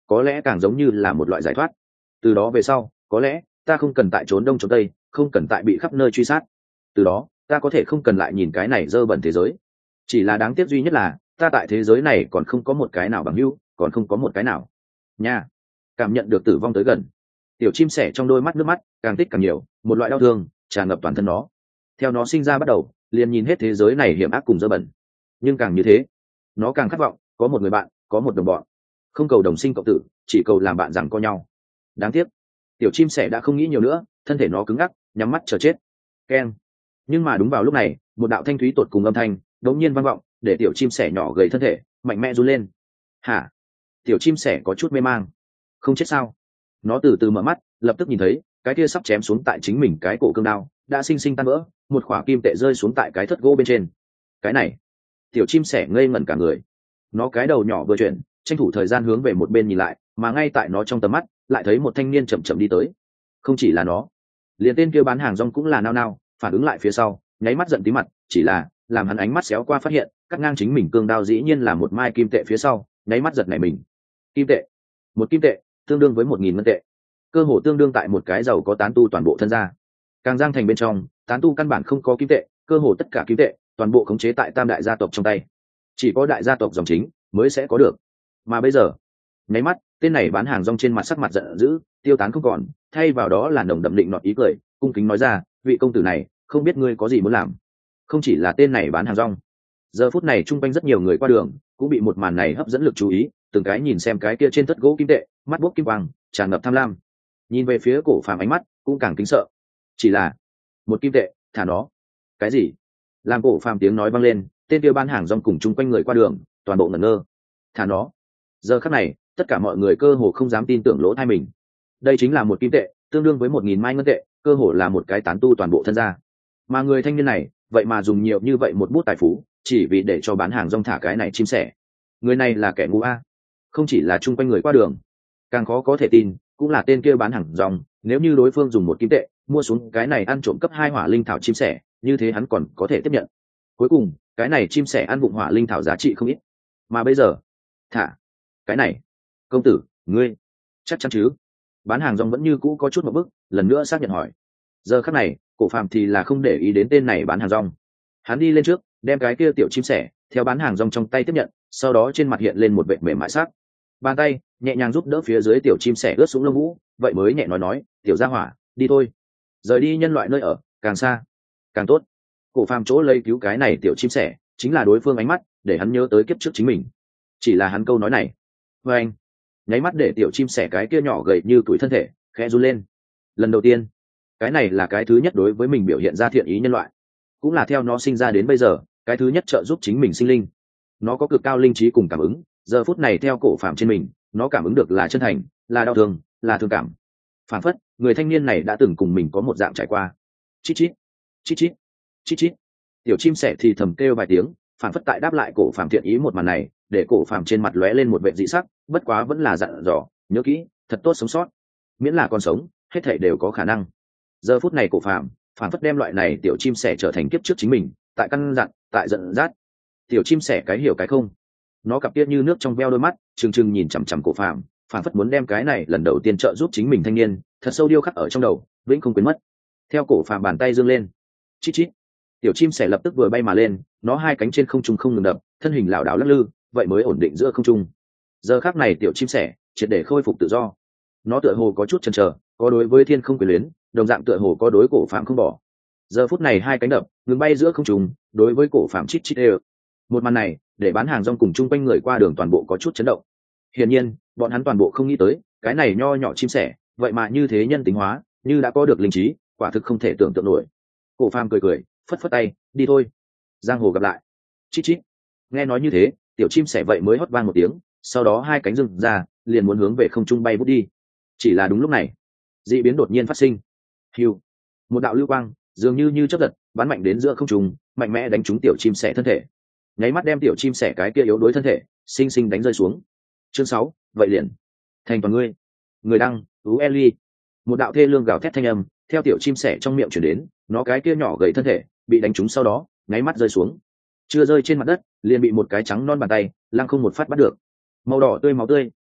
có lẽ càng giống như là một loại giải thoát. Từ đó về sau có lẽ ta không cần tại trốn đông trốn tây, không cần tại bị khắp nơi truy sát. Từ đó ta có thể không cần lại nhìn cái này dơ bẩn thế giới. Chỉ là đáng tiếc duy nhất là ta tại thế giới này còn không có một cái nào bằng hữu, còn không có một cái nào nha. Cảm nhận được tử vong tới gần, tiểu chim sẻ trong đôi mắt nước mắt càng tích càng nhiều, một loại đau thương tràn ngập toàn thân nó. Theo nó sinh ra bắt đầu liền nhìn hết thế giới này hiểm ác cùng dơ bẩn, nhưng càng như thế nó càng khát vọng có một người bạn, có một đồng bọn, không cầu đồng sinh cộng tử, chỉ cầu làm bạn rằng co nhau. Đáng tiếc tiểu chim sẻ đã không nghĩ nhiều nữa, thân thể nó cứng ngắc nhắm mắt chờ chết. Keng. Nhưng mà đúng vào lúc này một đạo thanh thúy tột cùng âm thanh đột nhiên vang vọng, để tiểu chim sẻ nhỏ gầy thân thể mạnh mẽ run lên. Hả? Tiểu chim sẻ có chút mê mang. Không chết sao? Nó từ từ mở mắt, lập tức nhìn thấy cái kia sắp chém xuống tại chính mình cái cổ cương đao đã sinh sinh tan vỡ, một khỏa kim tệ rơi xuống tại cái thất gỗ bên trên. Cái này, tiểu chim sẻ ngây ngẩn cả người. Nó cái đầu nhỏ vừa chuyển, tranh thủ thời gian hướng về một bên nhìn lại, mà ngay tại nó trong tầm mắt lại thấy một thanh niên chậm chậm đi tới. Không chỉ là nó, liền tên kia bán hàng rong cũng là nao nao phản ứng lại phía sau, nháy mắt giận tí mặt. Chỉ là làm hắn ánh mắt xéo qua phát hiện cắt ngang chính mình cương đao dĩ nhiên là một mai kim tệ phía sau, nháy mắt giật nảy mình. Kim tệ, một kim tệ tương đương với 1.000 ngân tệ, cơ hồ tương đương tại một cái giàu có tán tu toàn bộ thân gia. Càng giang thành bên trong tán tu căn bản không có kim tệ, cơ hồ tất cả kim tệ toàn bộ khống chế tại tam đại gia tộc trong tay, chỉ có đại gia tộc dòng chính mới sẽ có được. Mà bây giờ nháy mắt tên này bán hàng rong trên mặt sắc mặt giận dữ tiêu tán không còn, thay vào đó là nồng đậm định nọt ý cười, cung kính nói ra: vị công tử này, không biết ngươi có gì muốn làm? Không chỉ là tên này bán hàng rong, giờ phút này chung quanh rất nhiều người qua đường cũng bị một màn này hấp dẫn lực chú ý, từng cái nhìn xem cái kia trên thất gỗ kim tệ, mắt bốc kim quang tràn ngập tham lam, nhìn về phía cổ phàm ánh mắt cũng càng kính sợ. Chỉ là một kim tệ, thả nó. Cái gì? Làm cổ phàm tiếng nói vang lên, tên kia bán hàng rong cùng chung quanh người qua đường toàn bộ ngẩn ngơ. Thả nó. Giờ khắc này tất cả mọi người cơ hồ không dám tin tưởng lỗ tai mình. Đây chính là một kim tệ tương đương với 1.000 mai ngân tệ, cơ hồ là một cái tán tu toàn bộ thân gia. Mà người thanh niên này vậy mà dùng nhiều như vậy một bút tài phú chỉ vì để cho bán hàng rong thả cái này chim sẻ. Người này là kẻ ngu a. Không chỉ là chung quanh người qua đường, càng khó có thể tin cũng là tên kia bán hàng rong. Nếu như đối phương dùng một kim tệ mua xuống cái này ăn trộm cấp 2 hỏa linh thảo chim sẻ, như thế hắn còn có thể tiếp nhận. Cuối cùng cái này chim sẻ ăn vụng hỏa linh thảo giá trị không ít, mà bây giờ thả cái này. Công tử, ngươi chắc chắn chứ? Bán hàng rong vẫn như cũ có chút một bức, lần nữa xác nhận hỏi. Giờ khắc này cổ phàm thì là không để ý đến tên này bán hàng rong, hắn đi lên trước đem cái kia tiểu chim sẻ theo bán hàng rong trong tay tiếp nhận, sau đó trên mặt hiện lên một vẻ mềm mại sắc, bàn tay nhẹ nhàng giúp đỡ phía dưới tiểu chim sẻ ướt xuống lông vũ, vậy mới nhẹ nói tiểu gia hỏa, đi thôi, rời đi nhân loại nơi ở, càng xa càng tốt. Cổ phàm chỗ lấy cứu cái này tiểu chim sẻ chính là đối phương ánh mắt để hắn nhớ tới kiếp trước chính mình. Chỉ là hắn câu nói này với anh nháy mắt để tiểu chim sẻ cái kia nhỏ gầy như tuổi thân thể khẽ run lên. Lần đầu tiên, cái này là cái thứ nhất đối với mình biểu hiện ra thiện ý nhân loại, cũng là theo nó sinh ra đến bây giờ cái thứ nhất trợ giúp chính mình sinh linh. Nó có cực cao linh trí cùng cảm ứng, giờ phút này theo cổ phàm trên mình nó cảm ứng được là chân thành, là đau thương, là thương cảm. Phản phất người thanh niên này đã từng cùng mình có một dạng trải qua. Chít chít chít chít chít chít, tiểu chim sẻ thì thầm kêu vài tiếng, phản phất tại đáp lại cổ phàm thiện ý. Một màn này để cổ phàm trên mặt lóe lên một vệ dị sắc, bất quá vẫn là dặn dò: nhớ kỹ, thật tốt sống sót, miễn là còn sống hết thảy đều có khả năng. Giờ phút này cổ phàm phản phất đem loại này tiểu chim sẻ trở thành kiếp trước chính mình, tại căn dặn, tại giận dắt. Tiểu chim sẻ cái hiểu cái không, nó cặp tiết như nước trong veo đôi mắt trừng trừng nhìn chằm chằm cổ phàm, phản phất muốn đem cái này lần đầu tiên trợ giúp chính mình thanh niên thật sâu điêu khắc ở trong đầu, vĩnh không quên mất. Theo cổ phàm bàn tay dương lên, chít chít, tiểu chim sẻ lập tức vừa bay mà lên, nó hai cánh trên không trung không ngừng đập, thân hình lảo đảo lắc lư, vậy mới ổn định giữa không trung. Giờ khắc này tiểu chim sẻ triệt để khôi phục tự do, nó tựa hồ có chút chần chờ, có đối với thiên không quyền luyến, đồng dạng tựa hồ có đối cổ phàm không bỏ. Giờ phút này hai cánh đập ngừng bay giữa không trung, đối với cổ phàm chít chít đều. Một màn này để bán hàng rong cùng chung quanh người qua đường toàn bộ có chút chấn động. Hiển nhiên bọn hắn toàn bộ không nghĩ tới cái này nho nhỏ chim sẻ vậy mà như thế nhân tính hóa, như đã có được linh trí, quả thực không thể tưởng tượng nổi. Cổ phàm cười cười phất phất tay, đi thôi, giang hồ gặp lại. Chít chít, nghe nói như thế tiểu chim sẻ vậy mới hót vang một tiếng, sau đó hai cánh dừng ra liền muốn hướng về không trung bay vút đi. Chỉ là đúng lúc này dị biến đột nhiên phát sinh. Hiu, một đạo lưu quang dường như chớp giật bắn mạnh đến giữa không trung, mạnh mẽ đánh trúng tiểu chim sẻ thân thể, nháy mắt đem tiểu chim sẻ cái kia yếu đuối thân thể xinh xinh đánh rơi xuống. Chương 6, vậy liền thành toàn ngươi. Người đăng ú Eli. Một đạo thê lương gào thét thanh âm theo tiểu chim sẻ trong miệng chuyển đến, nó cái kia nhỏ gầy thân thể bị đánh trúng sau đó nháy mắt rơi xuống, chưa rơi trên mặt đất liền bị một cái trắng non bàn tay lăng không một phát bắt được. Màu đỏ tươi máu tươi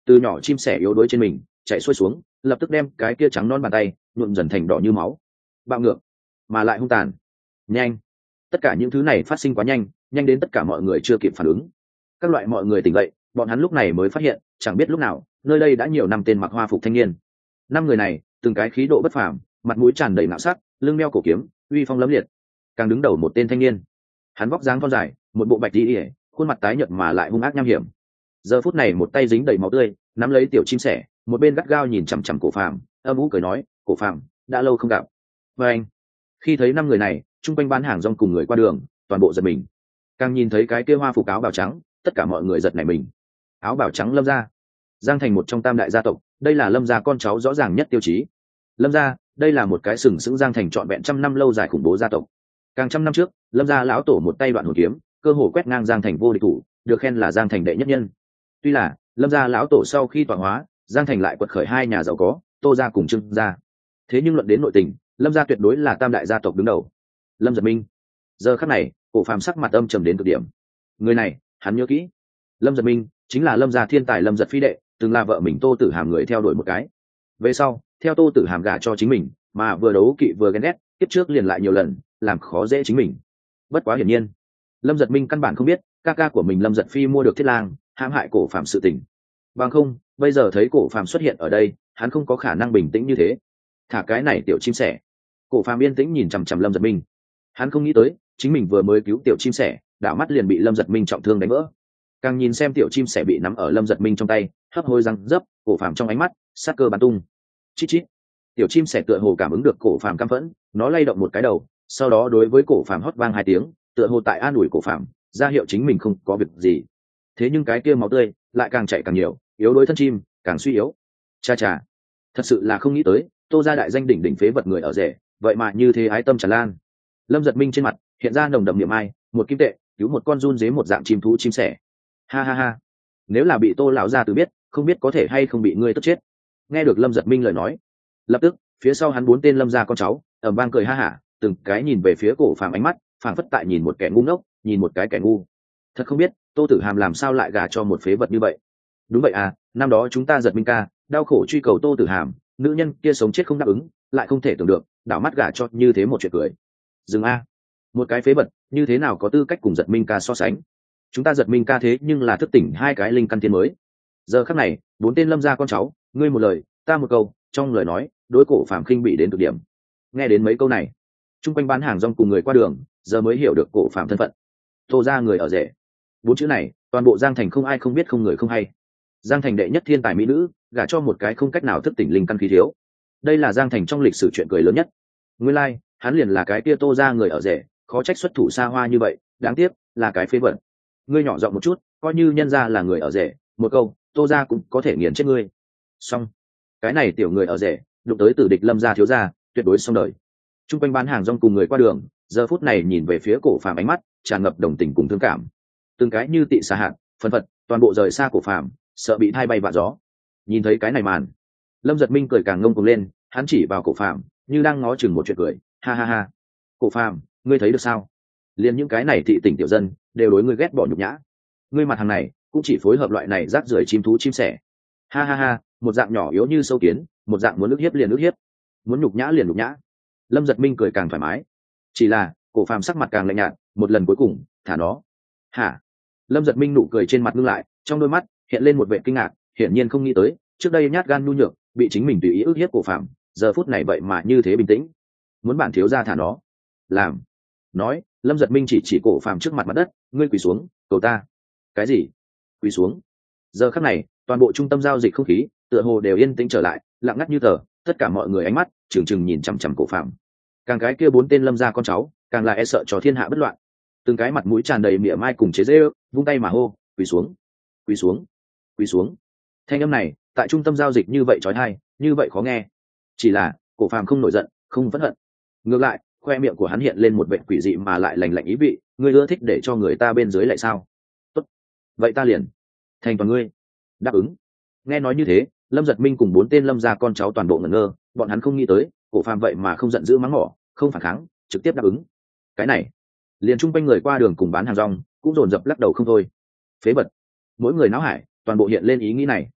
từ nhỏ chim sẻ yếu đuối trên mình chạy xuôi xuống, lập tức đem cái kia trắng non bàn tay nhuộm dần thành đỏ như máu. Bạo ngược mà lại hung tàn. Nhanh. Tất cả những thứ này phát sinh quá nhanh, nhanh đến tất cả mọi người chưa kịp phản ứng. Các loại mọi người tỉnh dậy, bọn hắn lúc này mới phát hiện, chẳng biết lúc nào nơi đây đã nhiều năm tên mặc hoa phục thanh niên. Năm người này từng cái khí độ bất phàm, mặt mũi tràn đầy ngạo sắc, lưng đeo cổ kiếm, uy phong lẫm liệt. Càng đứng đầu một tên thanh niên, hắn vóc dáng thon dài, một bộ bạch y, khuôn mặt tái nhợt mà lại hung ác nham hiểm. Giờ phút này một tay dính đầy máu tươi, nắm lấy tiểu chim sẻ, một bên gắt gao nhìn chằm chằm Cổ Phàm, âm u cười nói, "Cổ Phàm, đã lâu không gặp." Và anh, khi thấy năm người này, chung quanh bán hàng rong cùng người qua đường, toàn bộ giật mình. Càng nhìn thấy cái kia hoa phục áo bào trắng, tất cả mọi người giật nảy mình. Áo bào trắng Lâm gia, Giang Thành một trong tam đại gia tộc, đây là Lâm gia con cháu rõ ràng nhất tiêu chí. Lâm gia, đây là một cái sừng sững Giang Thành trọn vẹn trăm năm lâu dài khủng bố gia tộc. Càng trăm năm trước, Lâm gia lão tổ một tay đoạn hồn kiếm, cơ hồ quét ngang Giang Thành vô địch thủ, được khen là Giang Thành đệ nhất nhân. Tuy là Lâm gia lão tổ sau khi tọa hóa, Giang Thành lại quật khởi hai nhà giàu có, Tô gia cùng Trương gia. Thế nhưng luận đến nội tình, Lâm gia tuyệt đối là tam đại gia tộc đứng đầu. Lâm Giật Minh. Giờ khắc này, Cổ Phàm sắc mặt âm trầm đến cực điểm. Người này, hắn nhớ kỹ. Lâm Giật Minh chính là Lâm gia thiên tài Lâm Giật Phi đệ, từng là vợ mình Tô Tử Hàm người theo đuổi một cái. Về sau, theo Tô Tử Hàm gả cho chính mình, mà vừa đấu kỵ vừa ghen ghét, tiếp trước liền lại nhiều lần, làm khó dễ chính mình. Bất quá hiển nhiên, Lâm Giật Minh căn bản không biết, ca ca của mình Lâm Giật Phi mua được Thiết Lang, hãm hại Cổ Phàm sự tình. Bằng không, bây giờ thấy Cổ Phàm xuất hiện ở đây, hắn không có khả năng bình tĩnh như thế. Thả cái này tiểu chim sẻ. Cổ Phàm yên tĩnh nhìn chằm chằm Lâm Giật Minh. Hắn không nghĩ tới, chính mình vừa mới cứu tiểu chim sẻ, đảo mắt liền bị Lâm Giật Minh trọng thương đánh vỡ. Càng nhìn xem tiểu chim sẻ bị nắm ở Lâm Giật Minh trong tay, hấp hối răng dấp, Cổ Phàm trong ánh mắt sát cơ bắn tung. Chít chít. Tiểu chim sẻ tựa hồ cảm ứng được Cổ Phàm căm phẫn, nó lay động một cái đầu, sau đó đối với Cổ Phàm hót vang hai tiếng, tựa hồ tại an ủi Cổ Phàm, ra hiệu chính mình không có việc gì. Thế nhưng cái kia máu tươi lại càng chảy càng nhiều, yếu đuối thân chim càng suy yếu. Cha cha, thật sự là không nghĩ tới, Tô gia đại danh đỉnh đỉnh phế vật người ở rể, vậy mà như thế ái tâm tràn lan. Lâm Giật Minh trên mặt hiện ra nồng đậm niệm ai, một kim tệ cứu một con run dế một dạng chim thú chim sẻ. Ha ha ha, nếu là bị Tô lão gia tử biết, không biết có thể hay không bị ngươi tức chết. Nghe được Lâm Giật Minh lời nói, lập tức phía sau hắn bốn tên Lâm gia con cháu ầm vang cười ha hả, từng cái nhìn về phía Cổ Phàm, ánh mắt phảng phất tại nhìn một kẻ ngu ngốc, nhìn một cái kẻ ngu. Thật không biết Tô Tử Hàm làm sao lại gả cho một phế vật như vậy. Đúng vậy à, năm đó chúng ta Giật Minh ca đau khổ truy cầu Tô Tử Hàm, nữ nhân kia sống chết không đáp ứng, lại không thể tưởng được đảo mắt gả cho như thế một chuyện cười. Dừng a, một cái phế vật như thế nào có tư cách cùng Giật Minh ca so sánh. Chúng ta Giật Minh ca thế nhưng là thức tỉnh hai cái linh căn thiên mới. Giờ khắc này, bốn tên Lâm gia con cháu, ngươi một lời ta một câu, trong lời nói đối Cổ Phàm khinh bị đến cực điểm. Nghe đến mấy câu này, chung quanh bán hàng rong cùng người qua đường giờ mới hiểu được Cổ Phàm thân phận. Tô gia người ở rể, bốn chữ này toàn bộ Giang Thành không ai không biết, không người không hay. Giang Thành đệ nhất thiên tài mỹ nữ gả cho một cái không cách nào thức tỉnh linh căn khí thiếu, đây là Giang Thành trong lịch sử chuyện cười lớn nhất. Nguyên lai hắn liền là cái kia Tô gia người ở rể, khó trách xuất thủ xa hoa như vậy, đáng tiếc là cái phế vật. Ngươi nhỏ giọng một chút, coi như nhân gia là người ở rể, một câu Tô gia cũng có thể nghiền chết ngươi. Xong, cái này tiểu người ở rể đụng tới tử địch Lâm gia thiếu gia, tuyệt đối xong đời. Trung quanh bán hàng rong cùng người qua đường giờ phút này nhìn về phía Cổ Phàm, ánh mắt tràn ngập đồng tình cùng thương cảm. Từng cái như tị xà hạn phân phật, toàn bộ rời xa Cổ Phàm, sợ bị thay bay vạ gió. Nhìn thấy cái này màn, Lâm Giật Minh cười càng ngông cuồng lên, hắn chỉ vào Cổ Phàm như đang ngó chừng một chuyện cười, ha ha ha. Cổ Phàm, ngươi thấy được sao? Liên những cái này thị tỉnh tiểu dân đều đối ngươi ghét bỏ nhục nhã, ngươi mặt hàng này cũng chỉ phối hợp loại này rác rưởi chim thú chim sẻ. Ha ha ha, một dạng nhỏ yếu như sâu kiến, một dạng muốn ức hiếp liền ức hiếp, muốn nhục nhã liền nhục nhã. Lâm Giật Minh cười càng thoải mái. Chỉ là Cổ Phàm sắc mặt càng lạnh nhạt, một lần cuối cùng thả nó. Hả? Lâm Giật Minh nụ cười trên mặt ngưng lại, trong đôi mắt hiện lên một vẻ kinh ngạc, hiển nhiên không nghĩ tới trước đây nhát gan nhu nhược bị chính mình tùy ý ức hiếp Cổ Phàm, giờ phút này vậy mà như thế bình tĩnh. Muốn bản thiếu gia thả nó. Làm. Nói, Lâm Giật Minh chỉ Cổ Phàm trước mặt đất, ngươi quỳ xuống cầu ta. Cái gì? Quỳ xuống? Giờ khắc này toàn bộ trung tâm giao dịch không khí tựa hồ đều yên tĩnh trở lại, lặng ngắt như tờ, tất cả mọi người ánh mắt trừng trừng nhìn chằm chằm Cổ Phàm. Càng cái kia bốn tên Lâm gia con cháu càng là e sợ cho thiên hạ bất loạn, từng cái mặt mũi tràn đầy mỉa mai cùng chế giễu, vung tay mà hô, quỳ xuống, quỳ xuống, quỳ xuống. Thanh âm này tại trung tâm giao dịch như vậy trói tai, như vậy khó nghe. Chỉ là Cổ Phàm không nổi giận, không phẫn hận, ngược lại khoe miệng của hắn hiện lên một vẻ quỷ dị mà lại lành lạnh ý vị, ngươi ưa thích để cho người ta bên dưới lại sao? Tốt, vậy ta liền thành toàn ngươi. Đáp ứng. Nghe nói như thế, Lâm Giật Minh cùng bốn tên Lâm gia con cháu toàn bộ ngẩn ngơ, bọn hắn không nghĩ tới Cổ Phàm vậy mà không giận dữ mắng mỏ, không phản kháng, trực tiếp đáp ứng. Cái này liền chung quanh người qua đường cùng bán hàng rong cũng dồn dập lắc đầu không thôi. Phế vật. Mỗi người náo hải toàn bộ hiện lên ý nghĩ này.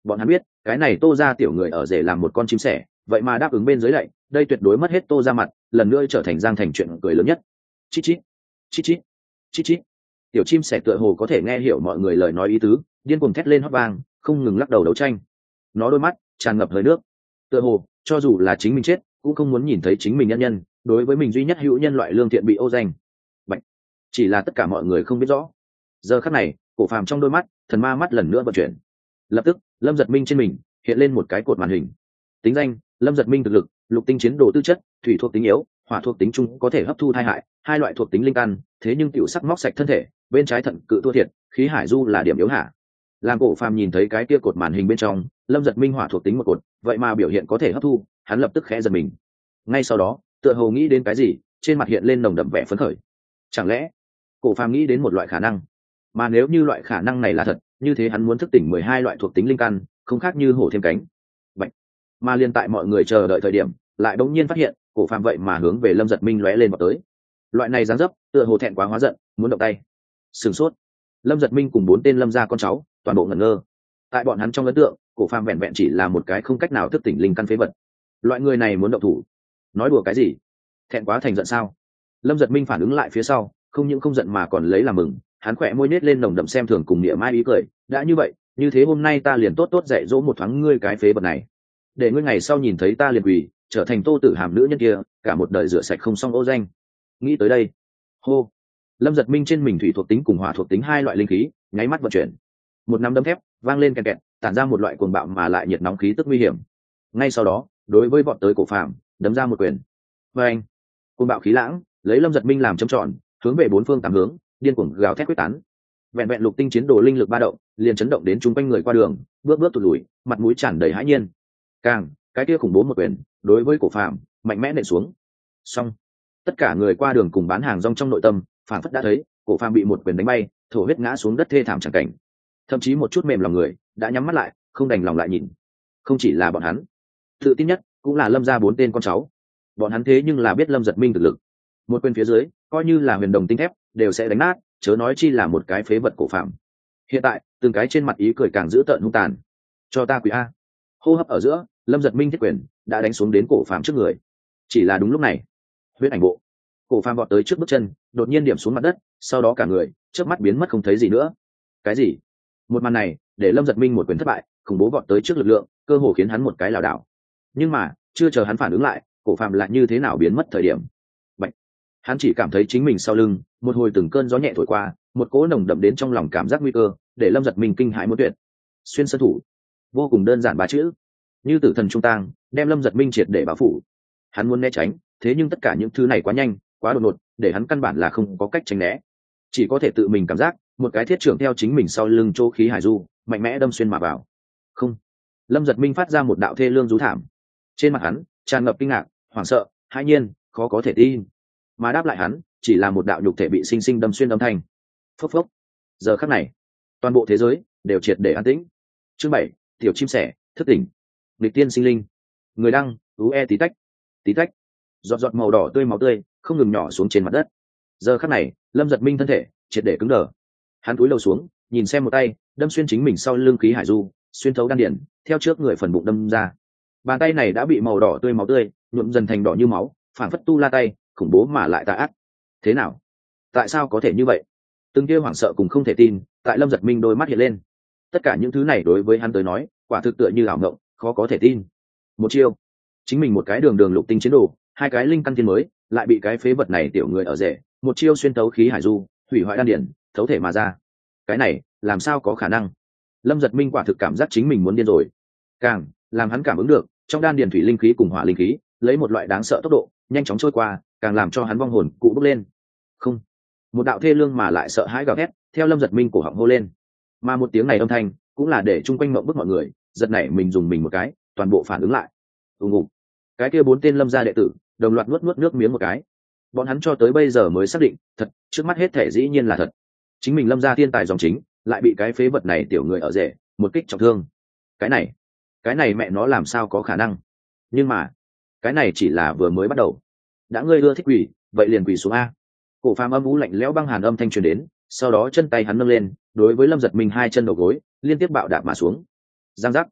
Bọn hắn biết cái này Tô ra tiểu người ở rể làm một con chim sẻ, vậy mà đáp ứng bên dưới lạy, đây tuyệt đối mất hết Tô ra mặt, lần nữa trở thành Giang Thành chuyện cười lớn nhất. Chít chít chít chít chít chít. Tiểu chim sẻ tựa hồ có thể nghe hiểu mọi người lời nói ý tứ, điên cuồng thét lên hót vang, không ngừng lắc đầu đấu tranh. Nó đôi mắt tràn ngập hơi nước, tựa hồ cho dù là chính mình chết cũng không muốn nhìn thấy chính mình nhân nhân đối với mình duy nhất hữu nhân loại lương thiện bị ô danh. Bạch. Chỉ là tất cả mọi người không biết rõ, giờ khắc này Cổ Phàm trong đôi mắt thần ma mắt lần nữa vận chuyển. Lập tức Lâm Giật Minh trên mình hiện lên một cái cột màn hình. Tính danh: Lâm Giật Minh. Thực lực: lục tinh chiến đồ tư chất, thủy thuộc tính yếu, hỏa thuộc tính trung có thể hấp thu thai hại, hai loại thuộc tính linh căn, thế nhưng tiểu sắc móc sạch thân thể, bên trái thận cự thua thiệt, khí hải du là điểm yếu hạ. Làm Cổ Phàm nhìn thấy cái kia cột màn hình bên trong Lâm Giật Minh hỏa thuộc tính một cột, vậy mà biểu hiện có thể hấp thu, hắn lập tức khẽ giật mình. Ngay sau đó tựa hồ nghĩ đến cái gì, trên mặt hiện lên nồng đậm vẻ phấn khởi. Chẳng lẽ Cổ Phàm nghĩ đến một loại khả năng, mà nếu như loại khả năng này là thật, như thế hắn muốn thức tỉnh 12 loại thuộc tính linh căn, không khác như hổ thêm cánh. Bạch. Mà liên tại mọi người chờ đợi thời điểm, lại đột nhiên phát hiện Cổ Phàm vậy mà hướng về Lâm Giật Minh lóe lên vào tới. Loại này dáng dấp tựa hồ thẹn quá hóa giận, muốn động tay. Sửng sốt. Lâm Giật Minh cùng 4 tên Lâm gia con cháu toàn bộ ngẩn ngơ. Tại bọn hắn trong ấn tượng, Cổ Phàm vẹn vẹn chỉ là một cái không cách nào thức tỉnh linh căn phế vật. Loại người này muốn động thủ, nói đùa cái gì? Thẹn quá thành giận sao? Lâm Giật Minh phản ứng lại phía sau, không những không giận mà còn lấy làm mừng, hắn khỏe môi nết lên nồng đậm xem thường cùng niệm mai ý cười. Đã như vậy, như thế hôm nay ta liền tốt tốt dạy dỗ một thoáng ngươi cái phế vật này, để ngươi ngày sau nhìn thấy ta liền quỳ, trở thành Tô Tử Hàm nữ nhân kia, cả một đời rửa sạch không xong ô danh. Nghĩ tới đây, hô, Lâm Giật Minh trên mình thủy thuộc tính cùng hỏa thuộc tính hai loại linh khí nháy mắt vận chuyển, một nắm đấm thép vang lên kẹt kẹt, tản ra một loại cuồng bạo mà lại nhiệt nóng khí tức nguy hiểm. Ngay sau đó đối với bọn tới Cổ Phàm đấm ra một quyền. Và anh, cuồng bạo khí lãng lấy Lâm Giật Minh làm châm tròn, hướng về bốn phương tám hướng điên cuồng gào thét quyết tán. Vẹn vẹn lục tinh chiến đồ linh lực ba động liền chấn động đến chung quanh người qua đường, bước bước tụt lùi, mặt mũi tràn đầy hãi nhiên. Càng cái kia khủng bố một quyền đối với Cổ Phàm mạnh mẽ nện xuống. Xong, tất cả người qua đường cùng bán hàng rong trong nội tâm phản phất đã thấy Cổ Phàm bị một quyền đánh bay, thổ huyết ngã xuống đất thê thảm chẳng cảnh. Thậm chí một chút mềm lòng người đã nhắm mắt lại, không đành lòng lại nhìn. Không chỉ là bọn hắn, tự tin nhất cũng là Lâm gia 4 tên con cháu. Bọn hắn thế nhưng là biết Lâm Giật Minh thực lực, một quyền phía dưới coi như là huyền đồng tinh thép đều sẽ đánh nát, chớ nói chi là một cái phế vật Cổ Phàm. Hiện tại từng cái trên mặt ý cười càng dữ tợn hung tàn. Cho ta quỳ a! Hô hấp ở giữa, Lâm Giật Minh thiết quyền đã đánh xuống đến Cổ Phàm trước người. Chỉ là đúng lúc này, huyết ảnh bộ, Cổ Phàm vọt tới trước bước chân, đột nhiên điểm xuống mặt đất, sau đó cả người chớp mắt biến mất không thấy gì nữa. Cái gì? Một màn này để Lâm Giật Minh một quyền thất bại, khủng bố vọt tới trước lực lượng cơ hồ khiến hắn một cái lảo đảo. Nhưng mà chưa chờ hắn phản ứng lại, Cổ Phàm lại như thế nào biến mất thời điểm. Bạch. Hắn chỉ cảm thấy chính mình sau lưng một hồi từng cơn gió nhẹ thổi qua, một cỗ nồng đậm đến trong lòng cảm giác nguy cơ để Lâm Giật Minh kinh hãi muốn tuyệt. Xuyên sơn thủ, vô cùng đơn giản ba chữ, như tử thần trung tang đem Lâm Giật Minh triệt để bao phủ. Hắn muốn né tránh, thế nhưng tất cả những thứ này quá nhanh quá đột ngột, để hắn căn bản là không có cách tránh né, chỉ có thể tự mình cảm giác một cái thiết trưởng theo chính mình sau lưng chỗ khí hải du mạnh mẽ đâm xuyên mà vào. Không. Lâm Giật Minh phát ra một đạo thê lương rú thảm, trên mặt hắn tràn ngập kinh ngạc, hoảng sợ, hãi nhiên, khó có thể tin, mà đáp lại hắn chỉ là một đạo nhục thể bị sinh sinh đâm xuyên âm thanh. Phốc phốc. Giờ khắc này toàn bộ thế giới đều triệt để an tĩnh. Chương 7, tiểu chim sẻ thức tỉnh. Nghịch tiên sinh linh. Người đăng UE tí tách tí tách, giọt giọt màu đỏ tươi máu tươi không ngừng nhỏ xuống trên mặt đất. Giờ khắc này Lâm Giật Minh thân thể triệt để cứng đờ, hắn cúi đầu xuống nhìn xem một tay đâm xuyên chính mình sau lưng khí hải du, xuyên thấu đan điển, theo trước người phần bụng đâm ra. Bàn tay này đã bị màu đỏ tươi máu tươi nhuộm dần thành đỏ như máu, phản phất tu la tay khủng bố mà lại tà ác. Thế nào? Tại sao có thể như vậy? Từng kia hoảng sợ cùng không thể tin tại Lâm Giật Minh đôi mắt hiện lên. Tất cả những thứ này đối với hắn tới nói quả thực tựa như ảo mộng, khó có thể tin. Một chiêu, chính mình một cái đường đường lục tinh chiến đồ, hai cái linh căn thiên mới, lại bị cái phế vật này tiểu người ở rể một chiêu xuyên tấu khí hải du, hủy hoại đan điển, thấu thể mà ra. Cái này làm sao có khả năng? Lâm Giật Minh quả thực cảm giác chính mình muốn điên rồi. Càng làm hắn cảm ứng được trong đan điển thủy linh khí cùng hỏa linh khí lấy một loại đáng sợ tốc độ nhanh chóng trôi qua, càng làm cho hắn vong hồn cụ bốc lên. Không. Một đạo thê lương mà lại sợ hãi gào thét theo Lâm Giật Minh cổ họng hô lên, mà một tiếng này âm thanh cũng là để chung quanh mộng bức mọi người giật nảy mình, dùng mình một cái, toàn bộ phản ứng lại. Ùng ục. Cái kia 4 tên Lâm gia đệ tử đồng loạt nuốt nước miếng một cái. Bọn hắn cho tới bây giờ mới xác định, thật, trước mắt hết thể dĩ nhiên là thật. Chính mình Lâm gia thiên tài dòng chính lại bị cái phế vật này tiểu người ở rể một kích trọng thương. Cái này mẹ nó làm sao có khả năng? Nhưng mà cái này chỉ là vừa mới bắt đầu. Đã ngươi ưa thích quỷ, vậy liền quỷ xuống a. Cổ Phàm âm u lạnh lẽo băng hàn âm thanh truyền đến, sau đó chân tay hắn nâng lên, đối với Lâm Giật Minh hai chân đầu gối liên tiếp bạo đạp mà xuống. Giang giác.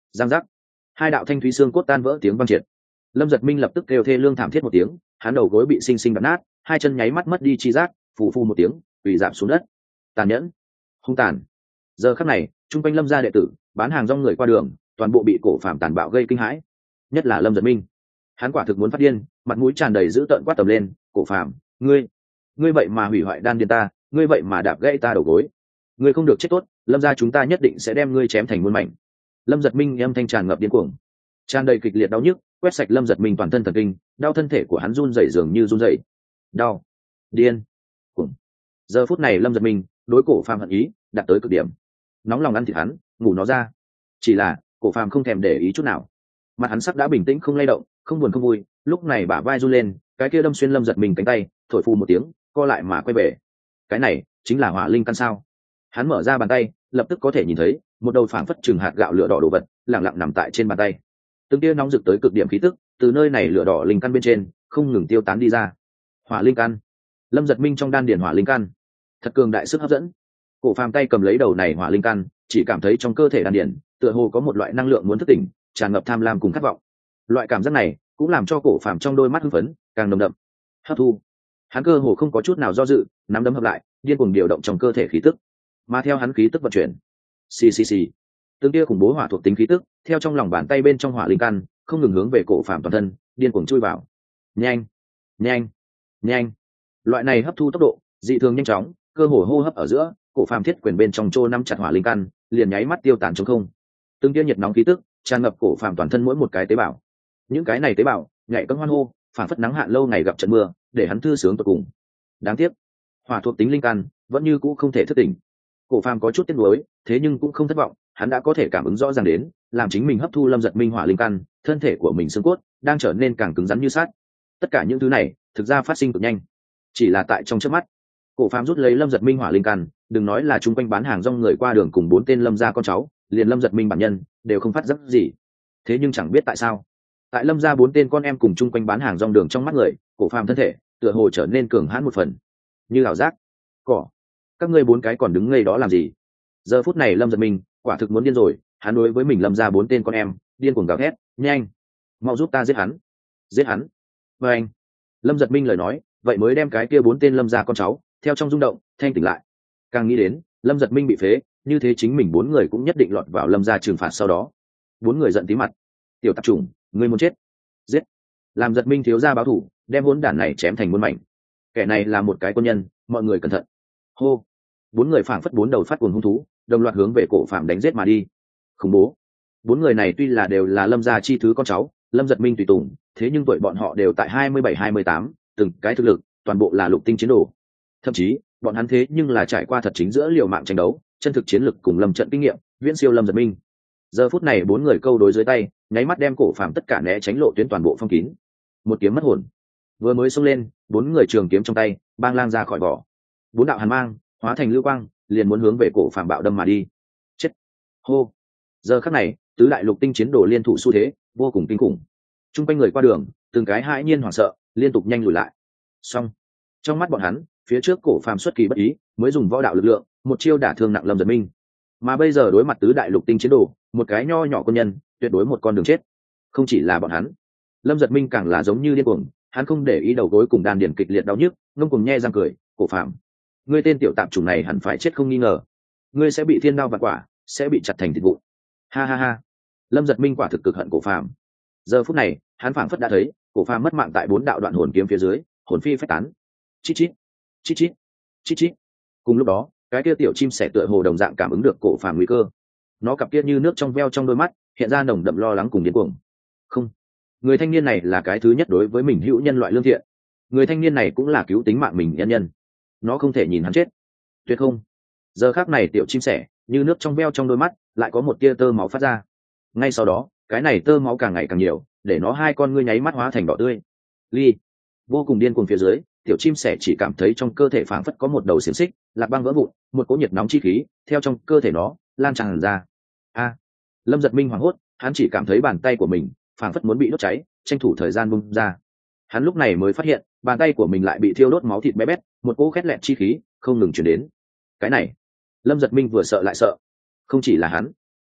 giang giác, hai đạo thanh thúy xương cốt tan vỡ tiếng vang triệt. Lâm Giật Minh lập tức kêu thê lương thảm thiết một tiếng, hắn đầu gối bị xinh xinh đập nát, hai chân nháy mắt mất đi chi giác, phù phù một tiếng quỳ rạp xuống đất. Tàn nhẫn, hung tàn. Giờ khắc này trung quanh Lâm gia đệ tử bán hàng rong người qua đường toàn bộ bị cổ phàm tàn bạo gây kinh hãi, nhất là Lâm Giật Minh. Hắn quả thực muốn phát điên, mặt mũi tràn đầy dữ tợn quát tầm lên: cổ phàm, ngươi vậy mà hủy hoại đan điền ta, ngươi vậy mà đạp gãy ta đầu gối, ngươi không được chết tốt, Lâm gia chúng ta nhất định sẽ đem ngươi chém thành muôn mảnh. Lâm Giật Minh âm thanh tràn ngập điên cuồng, tràn đầy kịch liệt đau nhức quét sạch Lâm Giật Minh toàn thân thần kinh, đau thân thể của hắn run rẩy dường như run rẩy. Đau, điên cuồng. Giờ phút này Lâm Giật Minh đối cổ phàm hận ý đạt tới cực điểm, nóng lòng ăn thịt hắn, ngủ nó ra. Chỉ là cổ phàm không thèm để ý chút nào, mặt hắn sắc đã bình tĩnh không lay động, không buồn không vui. Lúc này bả vai run lên, cái kia đâm xuyên Lâm Giật Minh cánh tay thổi phù một tiếng, co lại mà quay về. Cái này chính là hỏa linh căn sao? Hắn mở ra bàn tay, lập tức có thể nhìn thấy một đầu phảng phất chừng hạt gạo lửa đỏ đồ vật lặng lặng nằm tại trên bàn tay. Từng tia nóng rực tới cực điểm khí tức từ nơi này lửa đỏ linh căn bên trên không ngừng tiêu tán đi ra. Hỏa linh căn. Lâm Giật Minh trong đan điền hỏa linh căn thật cường đại sức hấp dẫn. Cổ phàm tay cầm lấy đầu này hỏa linh căn, chỉ cảm thấy trong cơ thể đan điền tựa hồ có một loại năng lượng muốn thức tỉnh, tràn ngập tham lam cùng khát vọng. Loại cảm giác này cũng làm cho cổ phàm trong đôi mắt hưng phấn càng nồng đậm. Hấp thu. Hắn cơ hồ không có chút nào do dự, nắm đấm hợp lại, điên cuồng điều động trong cơ thể khí tức. Mà theo hắn khí tức vận chuyển, xì xì xì, từng tia khủng bố hỏa thuộc tính khí tức theo trong lòng bàn tay bên trong hỏa linh căn không ngừng hướng về cổ phàm toàn thân điên cuồng chui vào. Nhanh, nhanh, nhanh. Loại này hấp thu tốc độ dị thường nhanh chóng, cơ hồ hô hấp ở giữa, cổ phàm thiết quyền bên trong trô nắm chặt hỏa linh căn liền nháy mắt tiêu tán trong không. Từng tia nhiệt nóng khí tức tràn ngập cổ phàm toàn thân mỗi một cái tế bào. Những cái này tế bào nhạy cẫng hoan hô, phản phất nắng hạn lâu ngày gặp trận mưa, để hắn thư sướng tột cùng. Đáng tiếc, hỏa thuộc tính linh căn vẫn như cũ không thể thức tỉnh. Cổ phàm có chút tiếc nuối, thế nhưng cũng không thất vọng, hắn đã có thể cảm ứng rõ ràng đến, làm chính mình hấp thu Lâm Giật Minh hỏa linh căn, thân thể của mình xương cốt đang trở nên càng cứng rắn như sắt. Tất cả những thứ này thực ra phát sinh cực nhanh, chỉ là tại trong chớp mắt. Cổ phàm rút lấy Lâm Giật Minh hỏa linh căn, đừng nói là chung quanh bán hàng rong người qua đường cùng 4 tên Lâm gia con cháu, liền Lâm Giật Minh bản nhân đều không phát giác gì. Thế nhưng chẳng biết tại sao, tại Lâm gia 4 tên con em cùng chung quanh bán hàng rong đường trong mắt người, cổ phàm thân thể tựa hồ trở nên cường hãn một phần, như ảo giác. Cỏ, các ngươi 4 cái còn đứng ngây đó làm gì? Giờ phút này Lâm Giật Minh quả thực muốn điên rồi, hắn đối với mình Lâm gia 4 tên con em điên cuồng gào thét: nhanh, mau giúp ta giết hắn, giết hắn. Và anh, Lâm Giật Minh lời nói vậy mới đem cái kia 4 tên Lâm gia con cháu theo trong rung động thanh tỉnh lại. Càng nghĩ đến Lâm Giật Minh bị phế, như thế chính mình 4 người cũng nhất định lọt vào Lâm gia trừng phạt sau đó. 4 người giận tí mặt: tiểu tạp chủng, ngươi muốn chết, giết. Làm Giật Minh thiếu gia báo thù, đem hỗn đản này chém thành muôn mảnh. Kẻ này là một cái quân nhân, mọi người cẩn thận. Hô. 4 người phảng phất 4 đầu phát cuồng hung thú, đồng loạt hướng về cổ phàm đánh giết mà đi. Khủng bố. 4 người này tuy là đều là Lâm gia chi thứ con cháu, Lâm Giật Minh tùy tùng, thế nhưng tuổi bọn họ đều tại 27-28, từng cái thực lực toàn bộ là lục tinh chiến đồ. Thậm chí bọn hắn thế nhưng là trải qua thật chính giữa liều mạng tranh đấu, chân thực chiến lực cùng Lâm trận kinh nghiệm viễn siêu Lâm Giật Minh. Giờ phút này 4 người câu đối dưới tay, nháy mắt đem cổ phàm tất cả né tránh lộ tuyến toàn bộ phong kín. Một kiếm mất hồn. Vừa mới xông lên, 4 người trường kiếm trong tay bang lang ra khỏi vỏ. 4 đạo hàn mang hóa thành lưu quang, liền muốn hướng về cổ phàm bạo đâm mà đi. Chết. Hô. Giờ khắc này tứ đại lục tinh chiến đồ liên thủ xu thế vô cùng kinh khủng. Trung quanh người qua đường từng cái hãi nhiên hoảng sợ, liên tục nhanh lùi lại. Xong, trong mắt bọn hắn, phía trước cổ phàm xuất kỳ bất ý mới dùng võ đạo lực lượng một chiêu đả thương nặng Lâm Giật Minh, mà bây giờ đối mặt tứ đại lục tinh chiến đồ, một cái nho nhỏ quân nhân tuyệt đối một con đường chết. Không chỉ là bọn hắn, Lâm Giật Minh càng là giống như điên cuồng, hắn không để ý đầu gối cùng đan điền kịch liệt đau nhức, ngông cuồng nhe răng cười: cổ phàm, ngươi tên tiểu tạp chủng này hẳn phải chết không nghi ngờ, ngươi sẽ bị thiên đao vạn quả, sẽ bị chặt thành thịt vụn. Ha ha ha. Lâm Giật Minh quả thực cực hận cổ phàm. Giờ phút này hắn phảng phất đã thấy cổ phàm mất mạng tại 4 đạo đoạn hồn kiếm phía dưới, hồn phi phách tán. Chít chít, chít chít, chít chít. Cùng lúc đó cái kia tiểu chim sẻ tựa hồ đồng dạng cảm ứng được cổ phàm nguy cơ, nó cặp kia như nước trong veo trong đôi mắt hiện ra nồng đậm lo lắng cùng điên cuồng. Không, người thanh niên này là cái thứ nhất đối với mình hữu nhân loại lương thiện, người thanh niên này cũng là cứu tính mạng mình nhân nhân, nó không thể nhìn hắn chết, tuyệt không. Giờ khác này tiểu chim sẻ như nước trong veo trong đôi mắt lại có một tia tơ máu phát ra, ngay sau đó cái này tơ máu càng ngày càng nhiều, để nó hai con ngươi nháy mắt hóa thành đỏ tươi. Ly. Vô cùng điên cuồng phía dưới, tiểu chim sẻ chỉ cảm thấy trong cơ thể phảng phất có một đầu xiềng xích lạc băng vỡ vụn, một cỗ nhiệt nóng chi khí theo trong cơ thể nó lan tràn ra. A. Lâm Giật Minh hoảng hốt, hắn chỉ cảm thấy bàn tay của mình phảng phất muốn bị đốt cháy, tranh thủ thời gian bung ra. Hắn lúc này mới phát hiện bàn tay của mình lại bị thiêu đốt máu thịt bé bét, một cỗ khét lẹt chi khí không ngừng chuyển đến. Cái này, Lâm Giật Minh vừa sợ lại sợ. Không chỉ là hắn,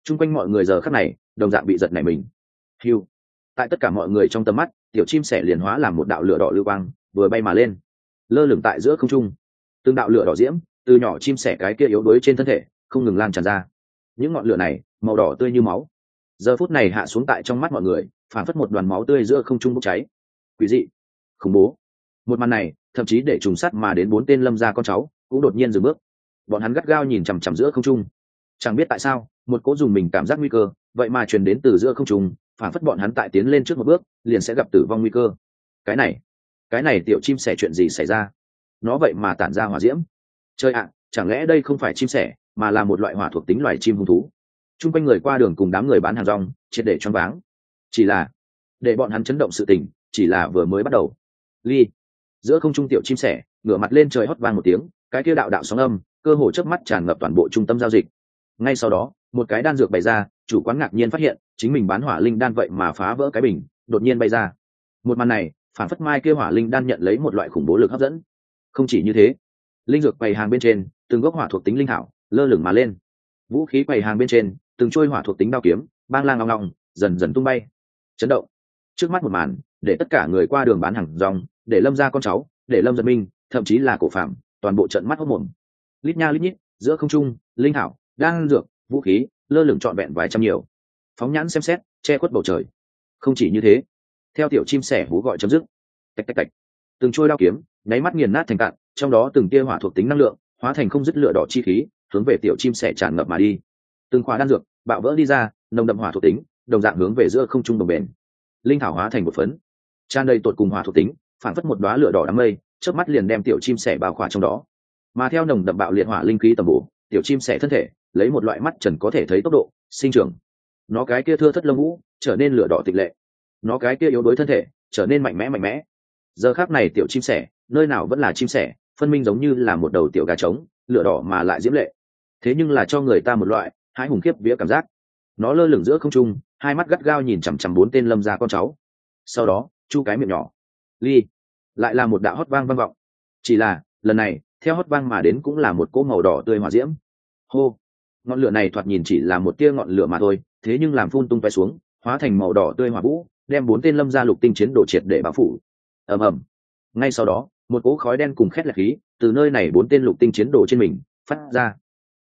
chung quanh mọi người giờ khắc này đồng dạng bị giật nảy mình. Hưu. Tại tất cả mọi người trong tầm mắt, tiểu chim sẻ liền hóa làm một đạo lửa đỏ lưu quang vừa bay mà lên, lơ lửng tại giữa không trung. Từng đạo lửa đỏ diễm từ nhỏ chim sẻ cái kia yếu đuối trên thân thể không ngừng lan tràn ra. Những ngọn lửa này màu đỏ tươi như máu, giờ phút này hạ xuống tại trong mắt mọi người, phản phất một đoàn máu tươi giữa không trung bốc cháy. Quỷ dị, khủng bố. Một màn này thậm chí để trùng sát mà đến 4 tên lâm gia con cháu cũng đột nhiên dừng bước. Bọn hắn gắt gao nhìn chằm chằm giữa không trung. Chẳng biết tại sao, một cỗ dùng mình cảm giác nguy cơ vậy mà truyền đến từ giữa không trung, phản phất bọn hắn tại tiến lên trước một bước liền sẽ gặp tử vong nguy cơ. Cái này tiểu chim sẻ chuyện gì xảy ra? Nó vậy mà tản ra hỏa diễm. Chơi ạ, chẳng lẽ đây không phải chim sẻ mà là một loại hỏa thuộc tính loài chim hung thú? Trung quanh người qua đường cùng đám người bán hàng rong triệt để choáng váng. Chỉ là để bọn hắn chấn động sự tình chỉ là vừa mới bắt đầu. Ly. Giữa không trung tiểu chim sẻ ngửa mặt lên trời hót vang một tiếng, cái kia đạo đạo sóng âm cơ hồ chớp mắt tràn ngập toàn bộ trung tâm giao dịch. Ngay sau đó, một cái đan dược bày ra, chủ quán ngạc nhiên phát hiện chính mình bán hỏa linh đan vậy mà phá vỡ cái bình đột nhiên bay ra. Một màn này phản phất mai kia hỏa linh đan nhận lấy một loại khủng bố lực hấp dẫn. Không chỉ như thế, linh dược bày hàng bên trên từng gốc hỏa thuộc tính linh thảo lơ lửng mà lên, vũ khí bày hàng bên trên từng trôi hỏa thuộc tính đao kiếm bang lang long long dần dần tung bay. Chấn động trước mắt một màn để tất cả người qua đường bán hàng rong, để lâm gia con cháu, để lâm giật minh, thậm chí là cổ phạm toàn bộ trận mắt hốc mồm. Lít nha lít nhít giữa không trung, linh thảo, đan dược, vũ khí lơ lửng trọn vẹn vài trăm nhiều, phóng nhãn xem xét che khuất bầu trời. Không chỉ như thế, theo tiểu chim sẻ hú gọi chấm dứt, tạch tạch tạch, từng trôi đao kiếm nháy mắt nghiền nát thành cạn, trong đó từng tia hỏa thuộc tính năng lượng hóa thành không dứt lửa đỏ chi khí hướng về tiểu chim sẻ tràn ngập mà đi. Từng khóa đan dược bạo vỡ đi ra, nồng đậm hỏa thuộc tính đồng dạng hướng về giữa không trung đồng bền. Linh thảo hóa thành một phấn tràn đầy tột cùng hỏa thuộc tính, phản phất một đóa lửa đỏ đám mây chớp mắt liền đem tiểu chim sẻ bao khỏa trong đó. Mà theo nồng đậm bạo liệt hỏa linh khí tầm bổ, tiểu chim sẻ thân thể lấy một loại mắt trần có thể thấy tốc độ sinh trưởng. Nó cái kia thưa thất lông vũ trở nên lửa đỏ tịch lệ, nó cái kia yếu đuối thân thể trở nên mạnh mẽ. Giờ khắc này tiểu chim sẻ nơi nào vẫn là chim sẻ, phân minh giống như là một đầu tiểu gà trống, lửa đỏ mà lại diễm lệ. Thế nhưng là cho người ta một loại hãi hùng khiếp vía cảm giác. Nó lơ lửng giữa không trung, hai mắt gắt gao nhìn chằm chằm 4 tên lâm gia con cháu. Sau đó chu cái miệng nhỏ, ly, lại là một đạo hót vang vang vọng. Chỉ là lần này theo hót vang mà đến cũng là một cỗ màu đỏ tươi hỏa diễm. Hô. Ngọn lửa này thoạt nhìn chỉ là một tia ngọn lửa mà thôi, thế nhưng làm phun tung tóe xuống, hóa thành màu đỏ tươi hỏa vũ, đem 4 tên lâm gia lục tinh chiến đổ triệt để bao phủ. Ầm ầm. Ngay sau đó, một cỗ khói đen cùng khét lẹt khí từ nơi này 4 tên lục tinh chiến đồ trên mình phát ra.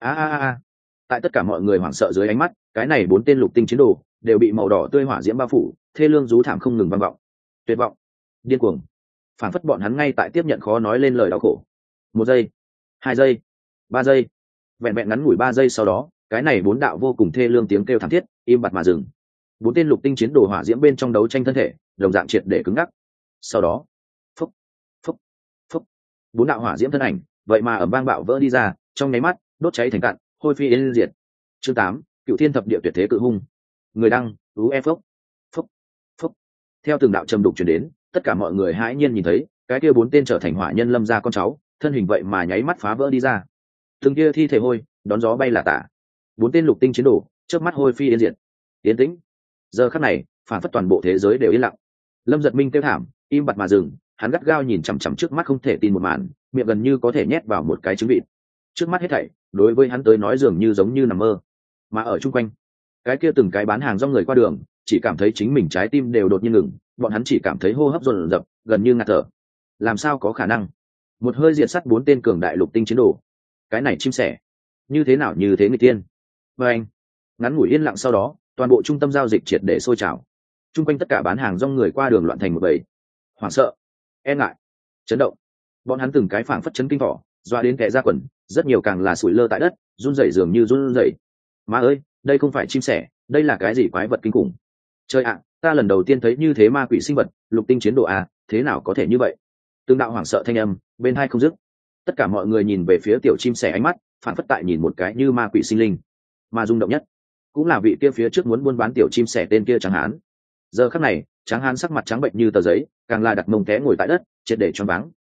Tại tất cả mọi người hoảng sợ dưới ánh mắt, cái này 4 tên lục tinh chiến đồ đều bị màu đỏ tươi hỏa diễm bao phủ, thê lương rú thảm không ngừng vang vọng. Tuyệt vọng, điên cuồng, phản phất bọn hắn ngay tại tiếp nhận khó nói lên lời đau khổ. 1 giây, 2 giây, 3 giây, vẹn vẹn ngắn ngủi 3 giây sau đó, cái này 4 đạo vô cùng thê lương tiếng kêu thảm thiết im bặt mà dừng. 4 tên lục tinh chiến đồ hỏa diễm bên trong đấu tranh thân thể đồng dạng triệt để cứng ngắc. Sau đó, phúc, phúc, phúc, 4 đạo hỏa diễm thân ảnh vậy mà ầm vang bạo vỡ đi ra, trong nháy mắt đốt cháy thành cạn, hôi phi yên diệt. Chương 8, Cựu Thiên Thập Địa Tuyệt Thế Cự Hung. Người đăng, phúc, phúc, phúc. Theo từng đạo trầm đục truyền đến, tất cả mọi người hãi nhiên nhìn thấy, cái kia 4 tên trở thành hỏa nhân lâm gia con cháu, thân hình vậy mà nháy mắt phá vỡ đi ra. Từng kia thi thể hôi đón gió bay là tả. 4 tên lục tinh chiến đồ chớp mắt hôi phi yên diệt. Yên tĩnh. Giờ khắc này, phản phất toàn bộ thế giới đều yên lặng. Lâm Giật Minh kêu thảm, im bặt mà dừng, hắn gắt gao nhìn chằm chằm trước mắt không thể tin một màn, miệng gần như có thể nhét vào một cái trứng vịt. Trước mắt hết thảy đối với hắn tới nói dường như giống như nằm mơ. Mà ở chung quanh, cái kia từng cái bán hàng rong người qua đường chỉ cảm thấy chính mình trái tim đều đột nhiên ngừng, bọn hắn chỉ cảm thấy hô hấp dồn dập, gần như ngạt thở. Làm sao có khả năng? Một hơi diệt sát 4 tên cường đại lục tinh chiến đồ. Cái này chim sẻ, như thế nào như thế người tiên? Và anh, ngắn ngủi yên lặng sau đó, toàn bộ trung tâm giao dịch triệt để sôi trào. Chung quanh tất cả bán hàng rong người qua đường loạn thành một bầy, hoảng sợ, e ngại, chấn động. Bọn hắn từng cái phảng phất chấn kinh thỏ, doa đến kẻ ra quần, rất nhiều càng là sủi lơ tại đất, run rẩy dường như run rẩy. Má ơi, đây không phải chim sẻ, đây là cái gì quái vật kinh khủng? Trời ạ, ta lần đầu tiên thấy như thế ma quỷ sinh vật, lục tinh chiến đồ à, thế nào có thể như vậy? Tương đạo hoảng sợ thanh âm bên hai không dứt. Tất cả mọi người nhìn về phía tiểu chim sẻ, ánh mắt phản phất tại nhìn một cái như ma quỷ sinh linh. Mà rung động nhất cũng là vị kia phía trước muốn buôn bán tiểu chim sẻ tên kia Tráng Hán. Giờ khắc này, Tráng Hán sắc mặt trắng bệnh như tờ giấy, càng là đặt mông té ngồi tại đất, triệt để choáng váng.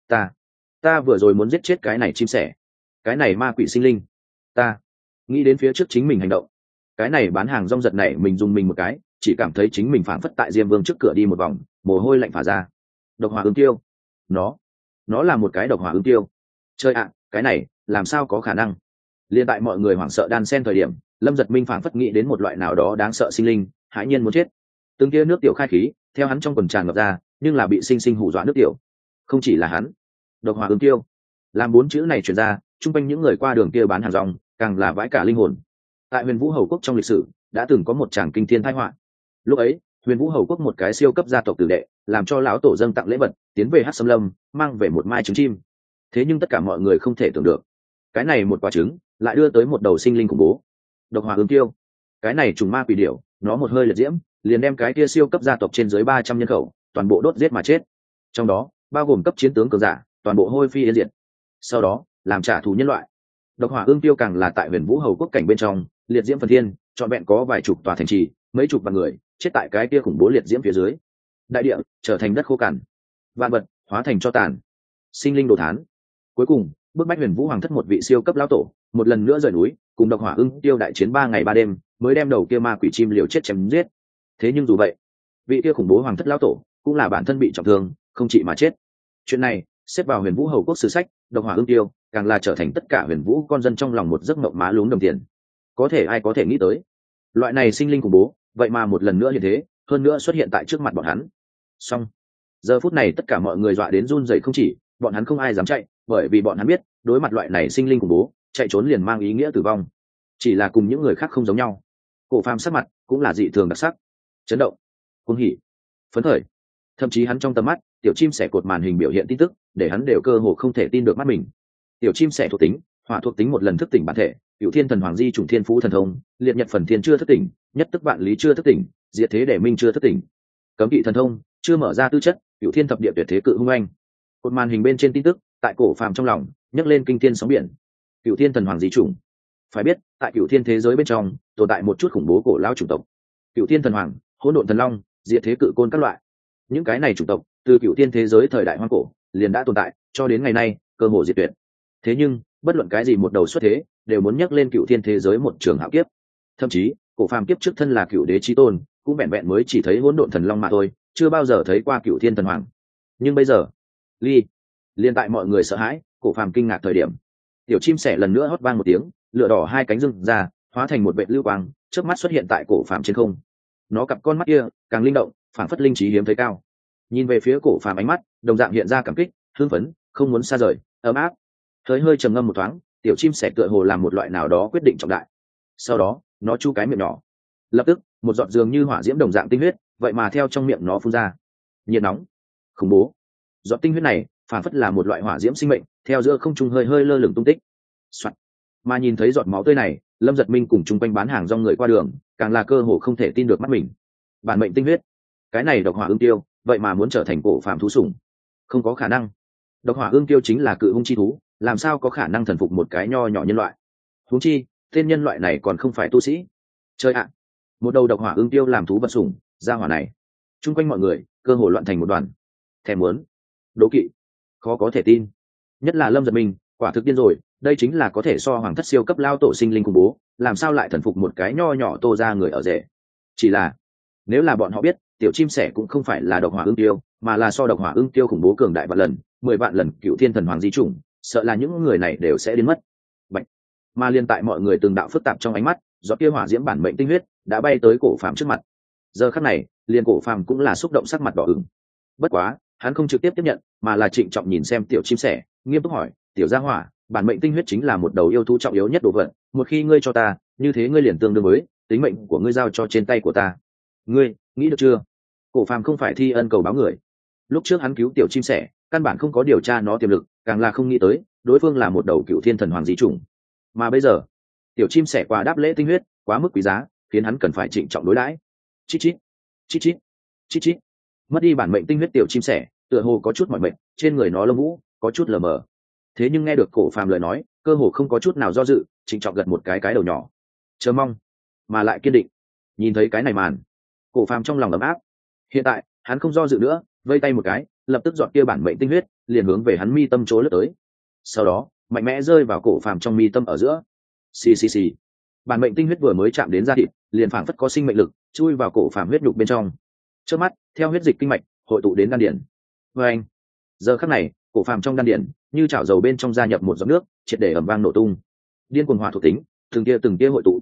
Ta vừa rồi muốn giết chết cái này chim sẻ, cái này ma quỷ sinh linh. Ta nghĩ đến phía trước chính mình hành động, cái này bán hàng rong giật này mình dùng mình một cái, chỉ cảm thấy chính mình phản phất tại Diêm Vương trước cửa đi một vòng, mồ hôi lạnh phả ra. Độc hỏa ứng tiêu, nó là một cái độc hỏa ứng tiêu. Chơi ạ, cái này làm sao có khả năng? Liên tại mọi người hoảng sợ đan sen thời điểm, Lâm Giật Minh phảng phất nghĩ đến một loại nào đó đáng sợ sinh linh, hãi nhiên muốn chết. Từng tia nước tiểu khai khí theo hắn trong quần tràn ngập ra, nhưng là bị sinh sinh hù dọa nước tiểu. Không chỉ là hắn, độc hỏa ương tiêu, làm 4 chữ này truyền ra, chung quanh những người qua đường kia bán hàng rong càng là vãi cả linh hồn. Tại Huyền Vũ Hầu Quốc trong lịch sử đã từng có một tràng kinh thiên tai họa. Lúc ấy Huyền Vũ Hầu Quốc một cái siêu cấp gia tộc tử đệ làm cho lão tổ dâng tặng lễ vật, tiến về Hắc Sâm Lâm mang về một mai trứng chim. Thế nhưng tất cả mọi người không thể tưởng được, cái này một quả trứng lại đưa tới một đầu sinh linh khủng bố, độc hỏa ương tiêu. Cái này trùng ma quỷ điểu, nó một hơi liệt diễm liền đem cái kia siêu cấp gia tộc trên dưới 300 nhân khẩu toàn bộ đốt giết mà chết, trong đó bao gồm cấp chiến tướng cường giả toàn bộ hôi phi yên diệt. Sau đó làm trả thù nhân loại. Độc hỏa ương tiêu càng là tại Huyền Vũ Hầu Quốc cảnh bên trong liệt diễm phần thiên, trọn vẹn có vài chục tòa thành trì, mấy chục vạn người chết tại cái kia khủng bố liệt diễm phía dưới. Đại địa trở thành đất khô cằn, vạn vật hóa thành tro tàn, sinh linh đồ thán. Cuối cùng bức bách Huyền Vũ Hoàng thất một vị siêu cấp lão tổ một lần nữa rời núi, cùng độc hỏa ương tiêu đại chiến 3 ngày 3 đêm mới đem đầu kia ma quỷ chim liều chết chém giết. Thế nhưng dù vậy, vị kia khủng bố hoàng thất lão tổ cũng là bản thân bị trọng thương, không trị mà chết. Chuyện này xếp vào Huyền Vũ Hầu Quốc sử sách, độc hỏa ương tiêu càng là trở thành tất cả Huyền Vũ con dân trong lòng một giấc mộng má lún đồng tiền. Có thể ai có thể nghĩ tới, loại này sinh linh khủng bố vậy mà một lần nữa như thế, hơn nữa xuất hiện tại trước mặt bọn hắn. Song giờ phút này tất cả mọi người dọa đến run rẩy, không chỉ bọn hắn không ai dám chạy, bởi vì bọn hắn biết đối mặt loại này sinh linh khủng bố, chạy trốn liền mang ý nghĩa tử vong. Chỉ là cùng những người khác không giống nhau, Cổ Phàm sắc mặt cũng là dị thường đặc sắc, chấn động, cuồng hỉ, phấn khởi. Thậm chí hắn trong tầm mắt tiểu chim sẻ cột màn hình biểu hiện tin tức, để hắn đều cơ hồ không thể tin được mắt mình. Tiểu chim sẻ thuộc tính hỏa thuộc tính, một lần thức tỉnh bản thể, Cửu Thiên Thần Hoàng Di Chủng Thiên Phú Thần Thông, liệt nhật phần thiên chưa thức tỉnh, nhất tức vạn lý chưa thức tỉnh, diệt thế để minh chưa thức tỉnh, cấm kỵ thần thông chưa mở ra tư chất, Cửu Thiên thập địa tuyệt thế cự hung anh. Cột màn hình bên trên tin tức tại Cổ Phàm trong lòng nhấc lên kinh thiên sóng biển. Cửu Thiên Thần Hoàng Di Chủng, phải biết tại Cửu Thiên thế giới bên trong tồn tại một chút khủng bố cổ lão chủng tộc, Cửu Thiên Thần Hoàng, Hỗn Độn Thần Long, diệt thế cự côn các loại. Những cái này chủng tộc từ Cửu Thiên thế giới thời đại hoang cổ liền đã tồn tại, cho đến ngày nay cơ hồ diệt tuyệt. Thế nhưng bất luận cái gì một đầu xuất thế đều muốn nhắc lên Cửu Thiên thế giới một trường hạo kiếp. Thậm chí Cổ Phàm kiếp trước thân là cửu đế chí tôn, cũng vẹn vẹn mới chỉ thấy Hỗn Độn Thần Long mà thôi, chưa bao giờ thấy qua Cửu Thiên Thần Hoàng. Nhưng bây giờ, liên tại mọi người sợ hãi, Cổ Phàm kinh ngạc thời điểm, tiểu chim sẻ lần nữa hót vang một tiếng, lửa đỏ hai cánh dưng ra, hóa thành một vệt lưu quang, chớp mắt xuất hiện tại Cổ Phàm trên không. Nó cặp con mắt kia càng linh động, phảng phất linh trí hiếm thấy cao. Nhìn về phía Cổ Phàm, ánh mắt đồng dạng hiện ra cảm kích, hưng phấn, không muốn xa rời, ấm áp. Hơi trầm ngâm một thoáng, tiểu chim sẻ tựa hồ làm một loại nào đó quyết định trọng đại. Sau đó nó chu cái miệng nhỏ, lập tức một giọt dường như hỏa diễm đồng dạng tinh huyết vậy mà theo trong miệng nó phun ra, nhiệt nóng khủng bố. Giọt tinh huyết này phản phất là một loại hỏa diễm sinh mệnh, theo giữa không trung hơi lơ lửng tung tích. Soạn. Mà nhìn thấy giọt máu tươi này, Lâm Giật Minh cùng chung quanh bán hàng rong người qua đường càng là cơ hồ không thể tin được mắt mình. Bản mệnh tinh huyết, cái này độc hỏa ương tiêu vậy mà muốn trở thành Cổ Phàm thú sủng? Không có khả năng. Độc hỏa ương tiêu chính là cự hung chi thú, làm sao có khả năng thần phục một cái nho nhỏ nhân loại? Huống chi tên nhân loại này còn không phải tu sĩ. Chơi ạ, một đầu độc hỏa ương tiêu làm thú vật sủng, ra hỏa này. Chung quanh mọi người cơ hồ loạn thành một đoàn. Thèm muốn, đố kỵ, khó có thể tin. Nhất là Lâm Giật Minh, quả thực điên rồi, đây chính là có thể so hoàng thất siêu cấp lao tổ sinh linh khủng bố, làm sao lại thần phục một cái nho nhỏ Tô ra người ở rể? Chỉ là nếu là bọn họ biết tiểu chim sẻ cũng không phải là độc hỏa ương tiêu, mà là so độc hỏa ương tiêu khủng bố cường đại vạn lần, 10 vạn lần Cửu Thiên Thần Hoàng di chủng, sợ là những người này đều sẽ đến mất. Bạch. Mà liên tại mọi người từng đạo phức tạp trong ánh mắt, giọt kia hỏa diễm bản mệnh tinh huyết đã bay tới Cổ Phàm trước mặt. Giờ khắc này liền Cổ Phàm cũng là xúc động, sắc mặt đỏ ửng. Bất quá hắn không trực tiếp tiếp nhận, mà là trịnh trọng nhìn xem tiểu chim sẻ, nghiêm túc hỏi, tiểu gia hỏa, bản mệnh tinh huyết chính là một đầu yêu thú trọng yếu nhất đồ vật, một khi ngươi cho ta, như thế ngươi liền tương đương với tính mệnh của ngươi giao cho trên tay của ta. Ngươi nghĩ được chưa? Cổ Phàm không phải thi ân cầu báo người. Lúc trước hắn cứu tiểu chim sẻ, căn bản không có điều tra nó tiềm lực, càng là không nghĩ tới đối phương là một đầu Cửu Thiên Thần Hoàng dị chủng. Mà bây giờ tiểu chim sẻ qua đáp lễ tinh huyết quá mức quý giá, khiến hắn cần phải trịnh trọng đối đãi. Chít chít chít chít chít chít. Mất đi bản mệnh tinh huyết tiểu chim sẻ tựa hồ có chút mỏi mệt, trên người nó lông vũ có chút lờ mờ. Thế nhưng nghe được Cổ Phàm lời nói, cơ hồ không có chút nào do dự, trịnh trọng gật một cái đầu nhỏ, chờ mong mà lại kiên định. Nhìn thấy cái này màn, Cổ Phàm trong lòng ấm áp. Hiện tại hắn không do dự nữa, vây tay một cái, lập tức dọn kia bản mệnh tinh huyết liền hướng về hắn mi tâm chỗ lướt tới. Sau đó mạnh mẽ rơi vào Cổ Phàm trong mi tâm ở giữa. Xì xì xì. Bản mệnh tinh huyết vừa mới chạm đến da thịt, liền phảng phất có sinh mệnh lực chui vào Cổ Phàm huyết nhục bên trong. Trước mắt theo huyết dịch kinh mạch hội tụ đến đan điển. Và anh, giờ khắc này Cổ Phàm trong đan điển như chảo dầu bên trong gia nhập một giọt nước, triệt để ầm vang nổ tung. Điên cuồng hỏa thuộc tính từng tia hội tụ,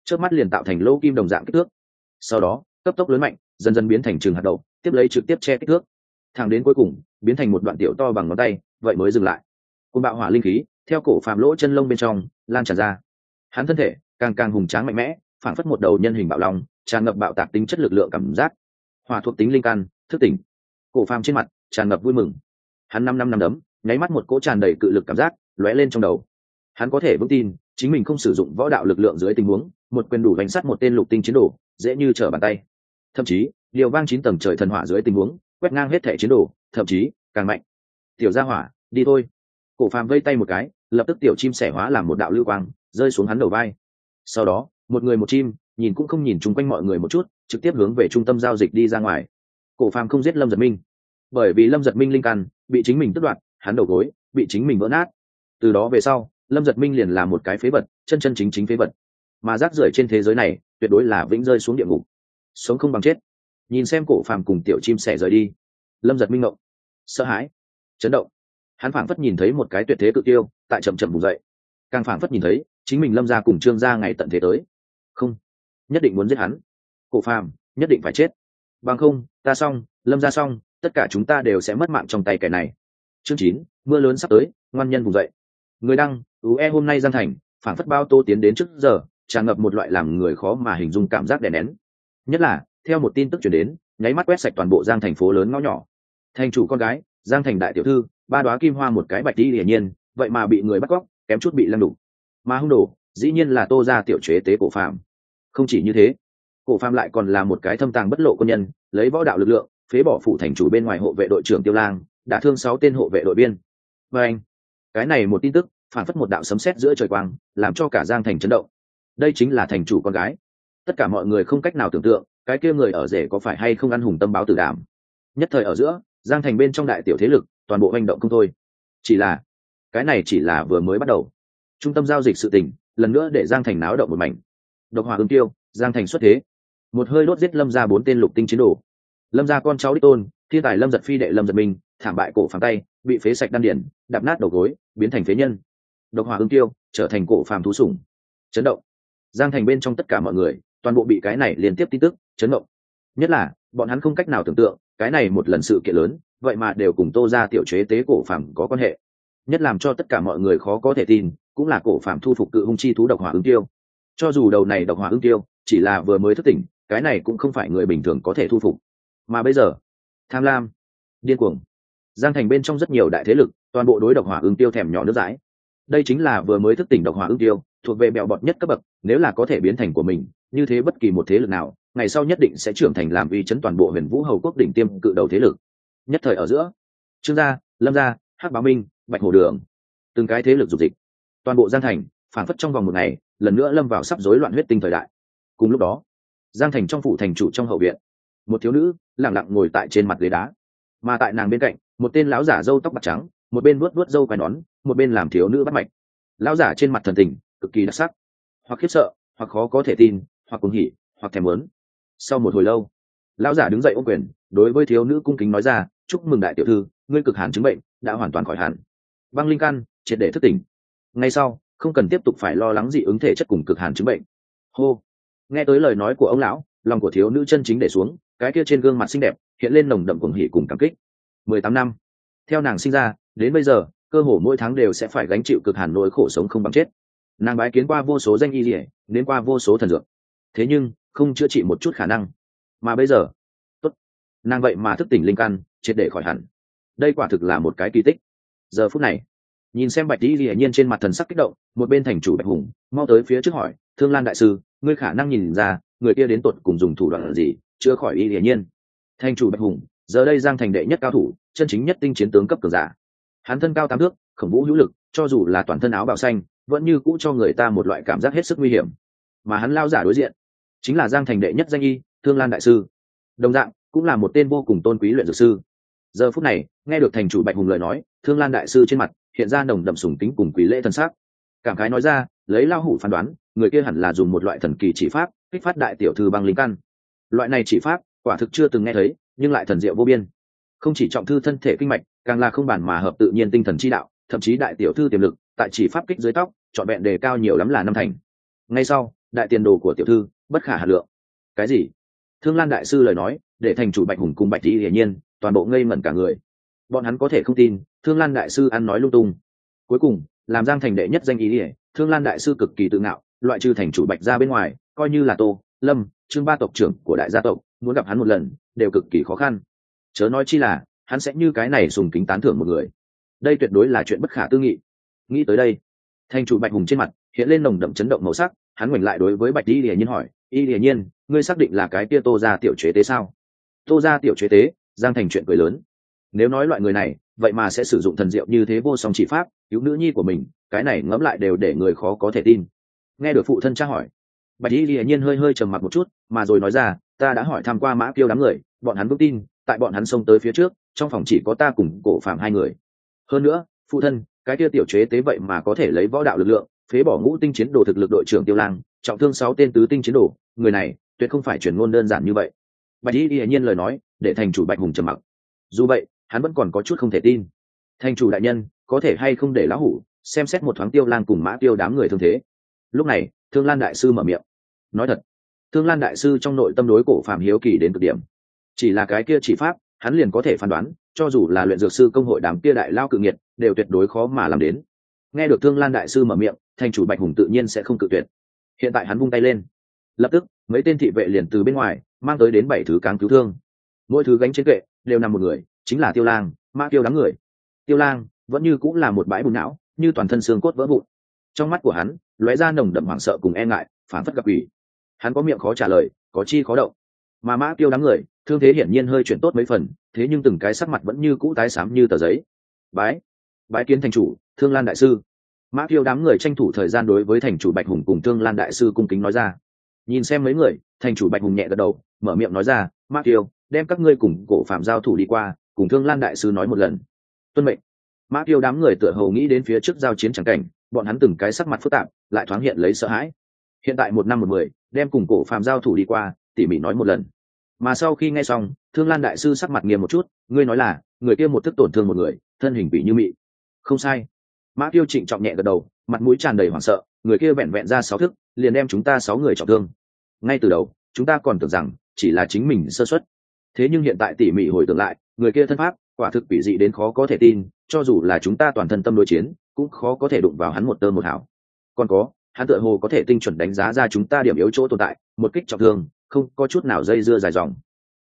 trước mắt liền tạo thành lỗ kim đồng dạng kích thước, sau đó cấp tốc lớn mạnh, dần dần biến thành trường hạt đậu, tiếp lấy trực tiếp che kích thước, thẳng đến cuối cùng biến thành một đoạn tiểu to bằng ngón tay, vậy mới dừng lại. Côn bạo hỏa linh khí theo cổ phàm lỗ chân lông bên trong lan tràn ra, hắn thân thể càng càng hùng tráng mạnh mẽ, phảng phất một đầu nhân hình bạo long, tràn ngập bạo tạc tính chất lực lượng cảm giác. Hỏa thuộc tính linh căn thức tỉnh. Cổ phàm trên mặt tràn ngập vui mừng, hắn năm đấm, nháy mắt một cỗ tràn đầy cự lực cảm giác lóe lên trong đầu. Hắn có thể vững tin chính mình không sử dụng võ đạo lực lượng dưới tình huống, một quyền đủ đánh sát một tên lục tinh chiến đồ dễ như trở bàn tay. Thậm chí điều vang 9 tầng trời thần hỏa dưới tình huống, quét ngang hết thể chiến đồ, thậm chí càng mạnh. Tiểu gia hỏa, đi thôi. Cổ phàm vây tay một cái, lập tức tiểu chim sẻ hóa làm một đạo lưu quang rơi xuống hắn đầu vai. Sau đó một người một chim, nhìn cũng không nhìn chung quanh mọi người một chút, trực tiếp hướng về trung tâm giao dịch đi ra ngoài. Cổ phàm không giết Lâm Giật Minh, bởi vì Lâm Giật Minh linh căn bị chính mình tước đoạt, hắn đầu gối bị chính mình vỡ nát. Từ đó về sau, Lâm Giật Minh liền là một cái phế vật, chân chân chính chính phế vật. Mà rác rưởi trên thế giới này tuyệt đối là vĩnh rơi xuống địa ngục, sống không bằng chết. Nhìn xem cổ phàm cùng tiểu chim sẻ rời đi, Lâm Giật Minh ngộng, sợ hãi, chấn động. Hắn phảng phất nhìn thấy một cái tuyệt thế cự tiêu tại chậm chậm vùng dậy, càng phảng phất nhìn thấy chính mình Lâm gia cùng Trương gia ngày tận thế tới. Không, nhất định muốn giết hắn. Cổ phàm nhất định phải chết, bằng không ta xong, Lâm gia xong, tất cả chúng ta đều sẽ mất mạng trong tay kẻ này. Chương 9, mưa lớn sắp tới, ngoan nhân vùng dậy. Người đăng, UE hôm nay Giang Thành phảng phất bao tô tiến đến trước giờ, tràn ngập một loại làm người khó mà hình dung cảm giác đè nén. Nhất là theo một tin tức truyền đến, nháy mắt quét sạch toàn bộ Giang thành phố lớn ngõ nhỏ. Thành chủ con gái, Giang thành đại tiểu thư, ba đóa kim hoa một cái bạch đi hiển nhiên, vậy mà bị người bắt cóc, kém chút bị lăng đục. Mà hung đồ, dĩ nhiên là Tô gia tiểu chế tế Cổ Phàm. Không chỉ như thế, Cổ Phàm lại còn là một cái thâm tàng bất lộ quân nhân, lấy võ đạo lực lượng, phế bỏ phủ thành chủ bên ngoài hộ vệ đội trưởng Tiêu Lang, đã thương 6 tên hộ vệ đội biên. Và anh, cái này một tin tức, phản phất một đạo sấm sét giữa trời quang, làm cho cả Giang thành chấn động. Đây chính là thành chủ con gái. Tất cả mọi người không cách nào tưởng tượng, cái kia người ở rể có phải hay không ăn hùng tâm báo tử đảm. Nhất thời ở giữa, Giang thành bên trong đại tiểu thế lực, toàn bộ hành động không thôi. Chỉ là, cái này chỉ là vừa mới bắt đầu. Trung tâm giao dịch sự tình, lần nữa để Giang thành náo động một mảnh. Độc hỏa ưng tiêu, Giang thành xuất thế, một hơi đốt giết Lâm gia 4 tên lục tinh chiến đồ. Lâm gia con cháu đích tôn, thiên tài Lâm Giật Phi đệ Lâm Giật Minh, thảm bại cổ phàm tay, bị phế sạch đan điển, đạp nát đầu gối, biến thành phế nhân. Độc hỏa ưng tiêu trở thành cổ phàm thú sủng. Chấn động. Giang thành bên trong tất cả mọi người, toàn bộ bị cái này liên tiếp tin tức chấn động. Nhất là bọn hắn không cách nào tưởng tượng, cái này một lần sự kiện lớn, vậy mà đều cùng Tô gia tiểu chế tế cổ phàm có quan hệ. Nhất làm cho tất cả mọi người khó có thể tin, cũng là cổ phàm thu phục cự hung chi thú độc hỏa ưng tiêu. Cho dù đầu này độc hỏa ưng tiêu chỉ là vừa mới thức tỉnh, cái này cũng không phải người bình thường có thể thu phục. Mà bây giờ, tham lam, điên cuồng, Giang thành bên trong rất nhiều đại thế lực, toàn bộ đối độc hỏa ưng tiêu thèm nhỏ nước dãi. Đây chính là vừa mới thức tỉnh độc hỏa ưng tiêu, thuộc về bèo bọt nhất cấp bậc, nếu là có thể biến thành của mình, như thế bất kỳ một thế lực nào, ngày sau nhất định sẽ trưởng thành làm uy chấn toàn bộ Huyền Vũ Hầu quốc đỉnh tiêm cự đầu thế lực. Nhất thời ở giữa, Trương gia, Lâm gia, Hắc Bá Minh, Bạch Hổ Đường, từng cái thế lực dục dịch, toàn bộ Giang thành phản phất trong vòng một ngày, lần nữa lâm vào sắp rối loạn huyết tinh thời đại. Cùng lúc đó, Giang thành trong phủ thành chủ trong hậu viện, một thiếu nữ lặng lặng ngồi tại trên mặt ghế đá, mà tại nàng bên cạnh, một tên lão giả râu tóc bạc trắng, một bên vuốt vuốt râu quai nón, một bên làm thiếu nữ bắt mạch. Lão giả trên mặt thần tình cực kỳ đặc sắc, hoặc khiếp sợ, hoặc khó có thể tin, hoặc cuồng hỉ, hoặc thèm muốn. Sau một hồi lâu, lão giả đứng dậy ôm quyền, đối với thiếu nữ cung kính nói ra, chúc mừng đại tiểu thư, ngươi cực hàn chứng bệnh đã hoàn toàn khỏi hẳn, băng linh căn triệt để thức tỉnh. Ngay sau, không cần tiếp tục phải lo lắng dị ứng thể chất cùng cực hàn chứng bệnh. Hô. Nghe tới lời nói của ông lão, lòng của thiếu nữ chân chính để xuống, cái kia trên gương mặt xinh đẹp hiện lên nồng đậm cuồng hỉ cùng cảm kích. 18 năm, theo nàng sinh ra đến bây giờ, cơ hồ mỗi tháng đều sẽ phải gánh chịu cực hàn nỗi khổ sống không bằng chết. Nàng bái kiến qua vô số danh y liễu, đến qua vô số thần dược, thế nhưng không chữa trị một chút khả năng. Mà bây giờ, tốt, nàng vậy mà thức tỉnh linh căn, triệt để khỏi hẳn. Đây quả thực là một cái kỳ tích. Giờ phút này, nhìn xem Bạch Y Liễu nhiên trên mặt thần sắc kích động, một bên thành chủ Bạch Hùng mau tới phía trước hỏi, Thương Lan đại sư, ngươi khả năng nhìn ra người kia đến tột cùng dùng thủ đoạn gì chữa khỏi Y Liễu nhiên? Thành chủ Bạch Hùng giờ đây Giang thành đệ nhất cao thủ, chân chính nhất tinh chiến tướng cấp cường giả. Hắn thân cao 8 thước, khổng vũ hữu lực, cho dù là toàn thân áo bào xanh, vẫn như cũ cho người ta một loại cảm giác hết sức nguy hiểm. Mà hắn lao giả đối diện, chính là Giang thành đệ nhất danh y, Thương Lan đại sư. Đồng dạng, cũng là một tên vô cùng tôn quý luyện dược sư. Giờ phút này, nghe được thành chủ Bạch Hùng lời nói, Thương Lan đại sư trên mặt hiện ra nồng đậm sùng kính cùng quý lễ thân sắc. Cảm khái nói ra, lấy lao hủ phán đoán, người kia hẳn là dùng một loại thần kỳ chỉ pháp, kích phát đại tiểu thư băng linh căn. Loại này chỉ pháp, quả thực chưa từng nghe thấy, nhưng lại thần diệu vô biên. Không chỉ trọng thư thân thể kinh mạch, càng là không bản mà hợp tự nhiên tinh thần chi đạo, thậm chí đại tiểu thư tiềm lực, tại chỉ pháp kích dưới tóc, chọn vẹn đề cao nhiều lắm là 5 thành. Ngay sau, đại tiền đồ của tiểu thư bất khả hà lượng. Cái gì? Thương Lan đại sư lời nói để thành chủ Bạch Hùng cùng Bạch Tỷ hiển nhiên toàn bộ ngây ngẩn cả người. Bọn hắn có thể không tin Thương Lan đại sư ăn nói lung tung. Cuối cùng làm Giang thành đệ nhất danh ý ỉa, Thương Lan đại sư cực kỳ tự ngạo, loại trừ thành chủ Bạch ra bên ngoài, coi như là Tô Lâm Trương ba tộc trưởng của đại gia tộc muốn gặp hắn một lần đều cực kỳ khó khăn, chớ nói chi là hắn sẽ như cái này sùng kính tán thưởng một người. Đây tuyệt đối là chuyện bất khả tư nghị. Nghĩ tới đây, thành chủ Bạch Hùng trên mặt hiện lên nồng đậm chấn động màu sắc, hắn ngoảnh lại đối với Bạch Y Lìa Nhiên hỏi, Y Lìa Nhiên, ngươi xác định là cái kia Tô gia tiểu chế tế sao? Tô gia tiểu chế tế? Giang thành chuyện cười lớn. Nếu nói loại người này vậy mà sẽ sử dụng thần diệu như thế vô song chỉ pháp cứu nữ nhi của mình, cái này ngẫm lại đều để người khó có thể tin. Nghe được phụ thân tra hỏi, Bạch Y Lìa Nhiên hơi hơi trầm mặc một chút, mà rồi nói ra, ta đã hỏi thăm qua Mã Kiêu đám người, bọn hắn vững tin tại bọn hắn xông tới phía trước, trong phòng chỉ có ta cùng Cổ Phạm hai người. Hơn nữa, phụ thân, cái kia tiểu chế tế vậy mà có thể lấy võ đạo lực lượng phế bỏ ngũ tinh chiến đồ thực lực đội trưởng Tiêu Lang, trọng thương 6 tên tứ tinh chiến đồ, người này tuyệt không phải truyền ngôn đơn giản như vậy. Bạch Y hiển nhiên lời nói để thành chủ Bạch Hùng trầm mặc. Dù vậy, hắn vẫn còn có chút không thể tin. Thành chủ đại nhân, có thể hay không để lão hủ xem xét một thoáng Tiêu Lang cùng Mã Tiêu đám người thương thế. Lúc này, Thương Lan đại sư mở miệng. Nói thật, Thương Lan đại sư trong nội tâm đối Cổ Phạm hiếu kỳ đến cực điểm. Chỉ là cái kia chỉ pháp, hắn liền có thể phán đoán, cho dù là luyện dược sư công hội đám kia đại lao cự nghiệt, đều tuyệt đối khó mà làm đến. Nghe được Thương Lan đại sư mở miệng, thành chủ Bạch Hùng tự nhiên sẽ không cự tuyệt. Hiện tại hắn vung tay lên, lập tức mấy tên thị vệ liền từ bên ngoài mang tới đến 7 thứ cáng cứu thương. Mỗi thứ gánh trên kệ đều nằm một người, chính là Tiêu Lang, Mã Tiêu đám người. Tiêu Lang vẫn như cũng là một bãi bùn não, như toàn thân xương cốt vỡ vụn. Trong mắt của hắn lóe ra nồng đậm hoảng sợ cùng e ngại, phản phất gặp ủy. Hắn có miệng khó trả lời, có chi khó động. Mà Mã Tiêu đám người thương thế hiển nhiên hơi chuyển tốt mấy phần, thế nhưng từng cái sắc mặt vẫn như cũ tái xám như tờ giấy. Bái kiến thành chủ, Thương Lan đại sư. Mã Tiêu đám người tranh thủ thời gian đối với thành chủ Bạch Hùng cùng Thương Lan đại sư cung kính nói ra. Nhìn xem mấy người, thành chủ Bạch Hùng nhẹ gật đầu, mở miệng nói ra, Mã Tiêu, đem các ngươi cùng Cổ Phạm giao thủ đi qua, cùng Thương Lan đại sư nói một lần. Tuân mệnh. Mã Tiêu đám người tựa hồ nghĩ đến phía trước giao chiến chẳng cảnh, bọn hắn từng cái sắc mặt phức tạp, lại thoáng hiện lấy sợ hãi. Hiện tại 1 năm 1 10, đem cùng Cổ Phạm giao thủ đi qua, tỉ mỉ nói một lần. Mà sau khi nghe xong, Thương Lan đại sư sắc mặt nghiêm một chút, ngươi nói là người kia một thức tổn thương một người, thân hình bị như mị. Không sai. Mã Tiêu trịnh trọng nhẹ gật đầu, mặt mũi tràn đầy hoảng sợ, người kia vẹn vẹn ra 6 thức, liền đem chúng ta 6 người trọng thương. Ngay từ đầu, chúng ta còn tưởng rằng chỉ là chính mình sơ suất. Thế nhưng hiện tại tỉ mỉ hồi tưởng lại, người kia thân pháp quả thực quỷ dị đến khó có thể tin, cho dù là chúng ta toàn thân tâm đối chiến, cũng khó có thể đụng vào hắn một tơ một hào. Còn có, hắn tựa hồ có thể tinh chuẩn đánh giá ra chúng ta điểm yếu chỗ tồn tại, một kích trọng thương, không có chút nào dây dưa dài dòng.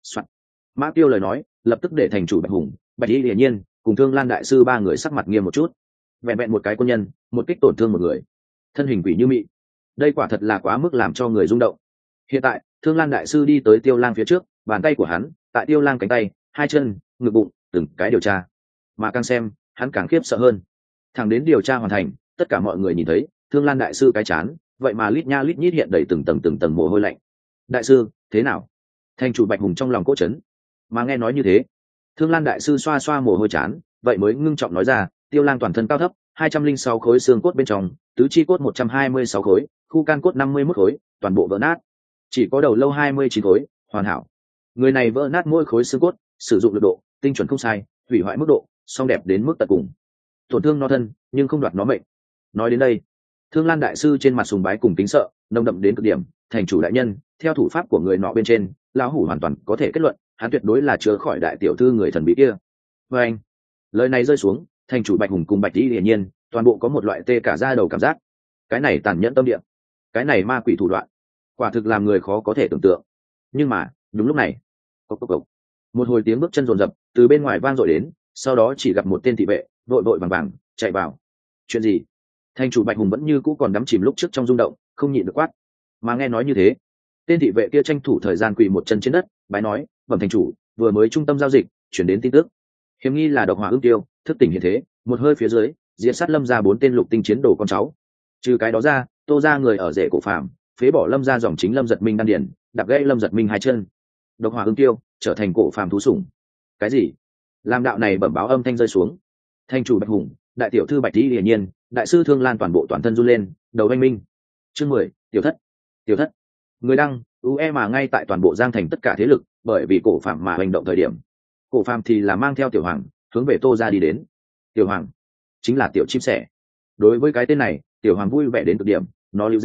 Mã Tiêu lời nói lập tức để thành chủ Bạch Hùng, Bạch Y hiển nhiên cùng Thương Lan đại sư 3 người sắc mặt nghiêm một chút. Vẹn vẹn một cái quân nhân, một kích tổn thương một người, thân hình quỷ như mị, đây quả thật là quá mức làm cho người rung động. Hiện tại Thương Lan đại sư đi tới Tiêu Lang phía trước, bàn tay của hắn tại Tiêu Lang cánh tay, 2 chân, ngực bụng, từng cái điều tra. Mà càng xem, hắn càng khiếp sợ hơn. Thẳng đến điều tra hoàn thành, tất cả mọi người nhìn thấy Thương Lan đại sư cái chán vậy mà lít nha lít nhít hiện đầy từng tầng mồ hôi lạnh. Đại sư, thế nào? Thành chủ Bạch Hùng trong lòng cốt chấn. Mà nghe nói như thế, Thương Lan đại sư xoa xoa mồ hôi chán, vậy mới ngưng trọng nói ra, Tiêu Lang toàn thân cao thấp 206 khối xương cốt bên trong, tứ chi cốt 126 khối, khu can cốt 51 khối, toàn bộ vỡ nát. Chỉ có đầu lâu 29 khối, hoàn hảo. Người này vỡ nát mỗi khối xương cốt, sử dụng lực độ tinh chuẩn không sai, hủy hoại mức độ song đẹp đến mức tận cùng. Tổn thương nó thân, nhưng không đoạt nó mệnh. Nói đến đây, Thương Lan đại sư trên mặt sùng bái cùng kính sợ nồng đậm đến cực điểm. Thành chủ đại nhân, theo thủ pháp của người nọ bên trên, lão hủ hoàn toàn có thể kết luận, hắn tuyệt đối là chữa khỏi đại tiểu thư người thần bí kia. Và anh, lời này rơi xuống, thành chủ Bạch Hùng cùng Bạch Y hiển nhiên toàn bộ có một loại tê cả da đầu cảm giác. Cái này tàn nhẫn tâm địa, cái này ma quỷ thủ đoạn, quả thực làm người khó có thể tưởng tượng. Nhưng mà đúng lúc này, cộc cộc cộc, một hồi tiếng bước chân rồn rập từ bên ngoài vang dội đến, sau đó chỉ gặp một tên thị vệ vội vội vàng vàng chạy vào. Chuyện gì? Thành chủ Bạch Hùng vẫn như cũ còn đắm chìm lúc trước trong rung động, không nhịn được quát. Mà nghe nói như thế, tên thị vệ kia tranh thủ thời gian quỳ một chân trên đất, bái nói, bẩm thành chủ, vừa mới trung tâm giao dịch chuyển đến tin tức, hiếm nghi là độc hỏa ương tiêu thức tỉnh hiện thế, một hơi phía dưới diệt sát Lâm gia 4 tên lục tinh chiến đồ con cháu. Trừ cái đó ra, Tô gia người ở rể Cổ Phạm phế bỏ Lâm gia dòng chính Lâm Giật Minh đan điển, đạp gãy Lâm Giật Minh 2 chân. Độc hỏa ương tiêu trở thành Cổ Phạm thú sủng. Cái gì? Làm đạo này bẩm báo âm thanh rơi xuống, thành chủ Bạch Hùng, đại tiểu thư Bạch Tỷ hiển nhiên, đại sư Thương Lan toàn bộ toàn thân run lên, đầu anh minh. Chương 10, tiểu thất. Người đăng, UE mà ngay tại toàn bộ Giang thành tất cả thế lực, bởi vì Cổ Phạm mà hành động thời điểm. Cổ Phạm thì là mang theo Tiểu Hoàng, hướng về Tô gia đi đến. Tiểu Hoàng chính là tiểu chim sẻ. Đối với cái tên này, Tiểu Hoàng vui vẻ đến cực điểm, nó lưu díu,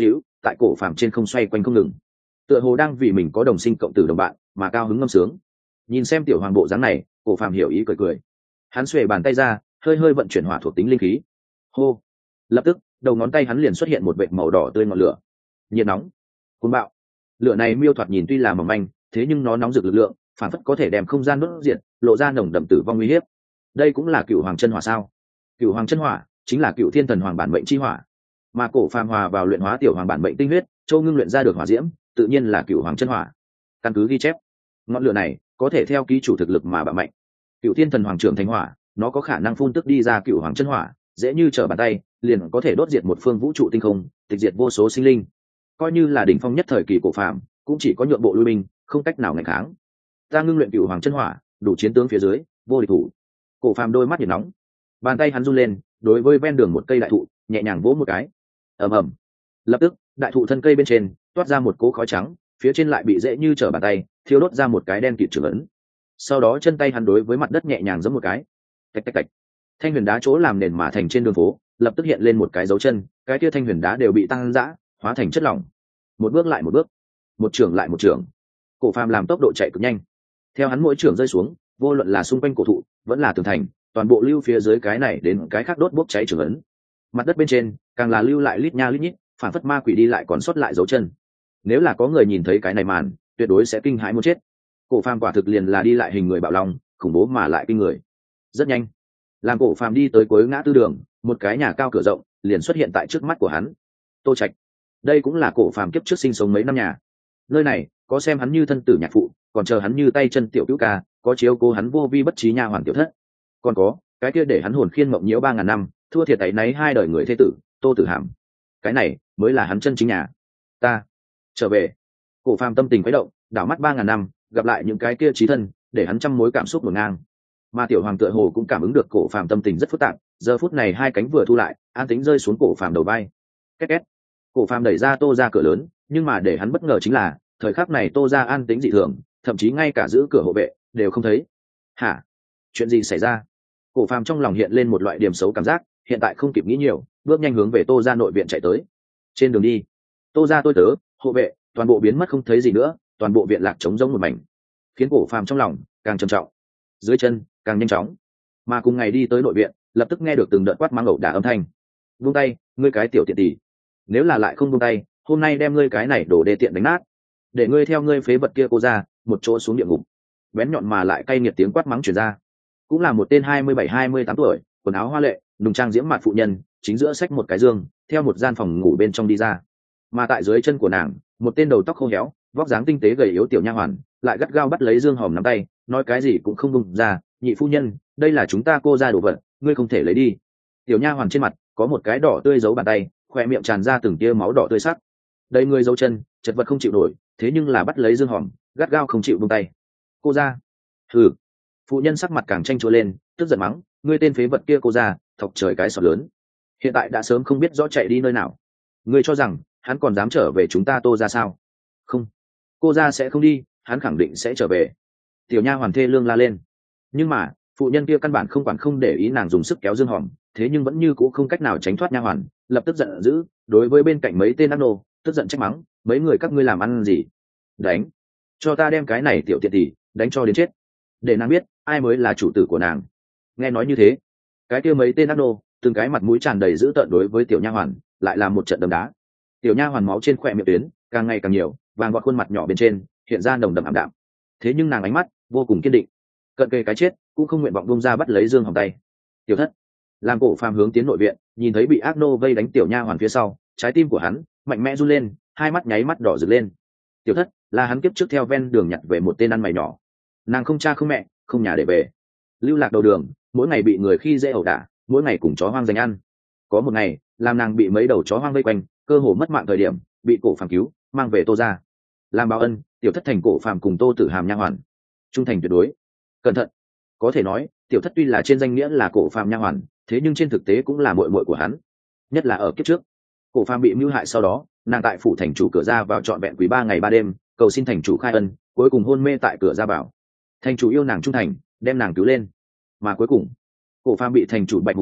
tại cổ phàm trên không xoay quanh không ngừng, tựa hồ đang vì mình có đồng sinh cộng tử đồng bạn mà cao hứng ngâm sướng. Nhìn xem tiểu hoàng bộ dáng này, cổ phàm hiểu ý cười cười. Hắn xuề bàn tay ra, hơi hơi vận chuyển hỏa thuộc tính linh khí. Hô! Lập tức đầu ngón tay hắn liền xuất hiện một vệt màu đỏ tươi ngọn lửa, nhiệt nóng cuồng bạo. Lửa này miêu thoạt nhìn tuy là mỏng manh, thế nhưng nó nóng rực lực lượng phản phất có thể đem không gian đốt diệt, lộ ra nồng đậm tử vong uy hiếp. Đây cũng là cựu hoàng chân hỏa sao? Cựu hoàng chân hỏa chính là cựu thiên thần hoàng bản mệnh chi hỏa, mà cổ phàm hòa vào luyện hóa tiểu hoàng bản mệnh tinh huyết, châu ngưng luyện ra được hỏa diễm, tự nhiên là cựu hoàng chân hỏa. Căn cứ ghi chép, ngọn lửa này có thể theo ký chủ thực lực mà bạo mạnh. Cựu thiên thần hoàng trưởng thành hỏa, nó có khả năng phun tức đi ra cựu hoàng chân hỏa, dễ như trở bàn tay liền có thể đốt diệt một phương vũ trụ tinh không, tịch diệt vô số sinh linh. Coi như là đỉnh phong nhất thời kỳ cổ phàm, cũng chỉ có nhượng bộ lui binh, không cách nào ngăn kháng. Ta ngưng luyện cựu hoàng chân hỏa, đủ chiến tướng phía dưới vô địch thủ. Cổ phàm đôi mắt nhiệt nóng, bàn tay hắn run lên, đối với ven đường một cây đại thụ nhẹ nhàng vỗ một cái. Ầm ầm. Lập tức đại thụ thân cây bên trên toát ra một cỗ khói trắng, phía trên lại bị dễ như trở bàn tay thiêu đốt ra một cái đen kịt trưởng ấn. Sau đó chân tay hắn đối với mặt đất nhẹ nhàng giẫm một cái, tạch tạch tạch, thanh huyền đá chỗ làm nền mà thành trên đường phố lập tức hiện lên một cái dấu chân, cái kia thanh huyền đá đều bị tăng dã hóa thành chất lỏng. Một bước lại một bước, một trường lại một trường, cổ phàm làm tốc độ chạy cực nhanh. Theo hắn mỗi trường rơi xuống, vô luận là xung quanh cổ thụ vẫn là tường thành, toàn bộ lưu phía dưới cái này đến cái khác đốt bốc cháy trường ấn. Mặt đất bên trên càng là lưu lại lít nha lít nhít, phản phất ma quỷ đi lại còn sót lại dấu chân. Nếu là có người nhìn thấy cái này màn, tuyệt đối sẽ kinh hãi muốn chết. Cổ phàm quả thực liền là đi lại hình người bạo long, khủng bố mà lại kinh người. Rất nhanh, làm cổ phàm đi tới cuối ngã tư đường, một cái nhà cao cửa rộng liền xuất hiện tại trước mắt của hắn. Tô Trạch. Đây cũng là cổ phàm kiếp trước sinh sống mấy năm nhà. Nơi này có xem hắn như thân tử nhạc phụ, còn chờ hắn như tay chân tiểu cứu ca, có chiếu cố hắn vô vi bất trí nha hoàn tiểu thất, còn có cái kia để hắn hồn khiên mộng nhiễu 3.000 năm, thua thiệt tay náy hai đời người thế tử Tô Tử Hàm. Cái này mới là hắn chân chính nhà. Ta trở về. Cổ phàm tâm tình khuấy động, đảo mắt 3.000 năm gặp lại những cái kia chí thân, để hắn trăm mối cảm xúc ngổn ngang. Mà tiểu hoàng tựa hồ cũng cảm ứng được cổ phàm tâm tình rất phức tạp, giờ phút này hai cánh vừa thu lại, an tính rơi xuống cổ phàm đầu vai. Két két. Cổ phàm đẩy ra Tô ra cửa lớn, nhưng mà để hắn bất ngờ chính là thời khắc này Tô ra an tính dị thường, thậm chí ngay cả giữ cửa hộ vệ đều không thấy. Hả? Chuyện gì xảy ra? Cổ phàm trong lòng hiện lên một loại điểm xấu cảm giác, hiện tại không kịp nghĩ nhiều, bước nhanh hướng về Tô ra nội viện chạy tới. Trên đường đi, Tô ra tôi tớ, hộ vệ toàn bộ biến mất không thấy gì nữa, toàn bộ viện lạc trống rỗng một mảnh, khiến cổ phàm trong lòng càng trầm trọng, dưới chân càng nhanh chóng. Mà cùng ngày đi tới nội viện, lập tức nghe được từng đợt quát mắng ẩu đả âm thanh. Buông tay, ngươi cái tiểu tiện tỷ, nếu là lại không buông tay, hôm nay đem ngươi cái này đổ đê tiện đánh nát, để ngươi theo ngươi phế vật kia cô ra một chỗ xuống địa ngục. Bén nhọn mà lại cay nghiệt tiếng quát mắng truyền ra. Cũng là một tên 27-28 tuổi, quần áo hoa lệ, nùng trang diễm mặt phụ nhân, chính giữa xách một cái dương, theo một gian phòng ngủ bên trong đi ra. Mà tại dưới chân của nàng, một tên đầu tóc khô héo, vóc dáng tinh tế gầy yếu tiểu nha hoàn, lại gắt gao bắt lấy dương hòm nắm tay, nói cái gì cũng không buông ra. Nhị phu nhân, đây là chúng ta cô ra đồ vật, ngươi không thể lấy đi. Tiểu nha hoàn trên mặt có một cái đỏ tươi dấu bàn tay, khoe miệng tràn ra từng tia máu đỏ tươi sắc. Đây ngươi dấu chân, chật vật không chịu nổi, thế nhưng là bắt lấy dương hòm, gắt gao không chịu buông tay. Cô ra. Hừ. Phụ nhân sắc mặt càng tranh chua lên, tức giận mắng, ngươi tên phế vật kia cô ra, thọc trời cái sọt lớn, hiện tại đã sớm không biết rõ chạy đi nơi nào. Ngươi cho rằng hắn còn dám trở về chúng ta Tô ra sao? Không, cô ra sẽ không đi, hắn khẳng định sẽ trở về. Tiểu nha hoàn thê lương la lên. Nhưng mà phụ nhân kia căn bản không quản không để ý nàng dùng sức kéo dương hòm, thế nhưng vẫn như cũ không cách nào tránh thoát nha hoàn, lập tức giận dữ đối với bên cạnh mấy tên ác nô tức giận trách mắng, mấy người các ngươi làm ăn gì? Đánh cho ta đem cái này tiểu tiện tỷ đánh cho đến chết, để nàng biết ai mới là chủ tử của nàng. Nghe nói như thế, cái kia mấy tên ác nô từng cái mặt mũi tràn đầy dữ tợn đối với tiểu nha hoàn lại làm một trận đấm đá. Tiểu nha hoàn máu trên khỏe miệng tuyến càng ngày càng nhiều, vàng gọt khuôn mặt nhỏ bên trên hiện ra nồng đậm ảm đạm, thế nhưng nàng ánh mắt vô cùng kiên định, cận kề cái chết cũng không nguyện vọng bông ra bắt lấy dương hòng tay. Tiểu thất. Làm cổ phàm hướng tiến nội viện, nhìn thấy bị ác nô vây đánh tiểu nha hoàn phía sau, trái tim của hắn mạnh mẽ run lên, hai mắt nháy mắt đỏ rực lên. Tiểu thất là hắn kiếp trước theo ven đường nhặt về một tên ăn mày nhỏ, nàng không cha không mẹ không nhà để về, lưu lạc đầu đường, mỗi ngày bị người khi dễ ẩu đả, mỗi ngày cùng chó hoang giành ăn. Có một ngày làm nàng bị mấy đầu chó hoang vây quanh, cơ hồ mất mạng thời điểm bị cổ phàm cứu mang về Tô ra, làm báo ân. Tiểu thất thành cổ phàm cùng Tô Tử Hàm nha hoàn, trung thành tuyệt đối. Cẩn thận. Có thể nói tiểu thất tuy là trên danh nghĩa là cổ phàm nha hoàn, thế nhưng trên thực tế cũng là muội muội của hắn. Nhất là ở kiếp trước cổ phàm bị mưu hại sau đó, nàng tại phủ thành chủ cửa ra vào trọn vẹn quý 3 ngày 3 đêm cầu xin thành chủ khai ân, cuối cùng hôn mê tại cửa ra vào. Thành chủ yêu nàng trung thành, đem nàng cứu lên, mà cuối cùng cổ phàm bị thành chủ Bạch Hùng phong thích,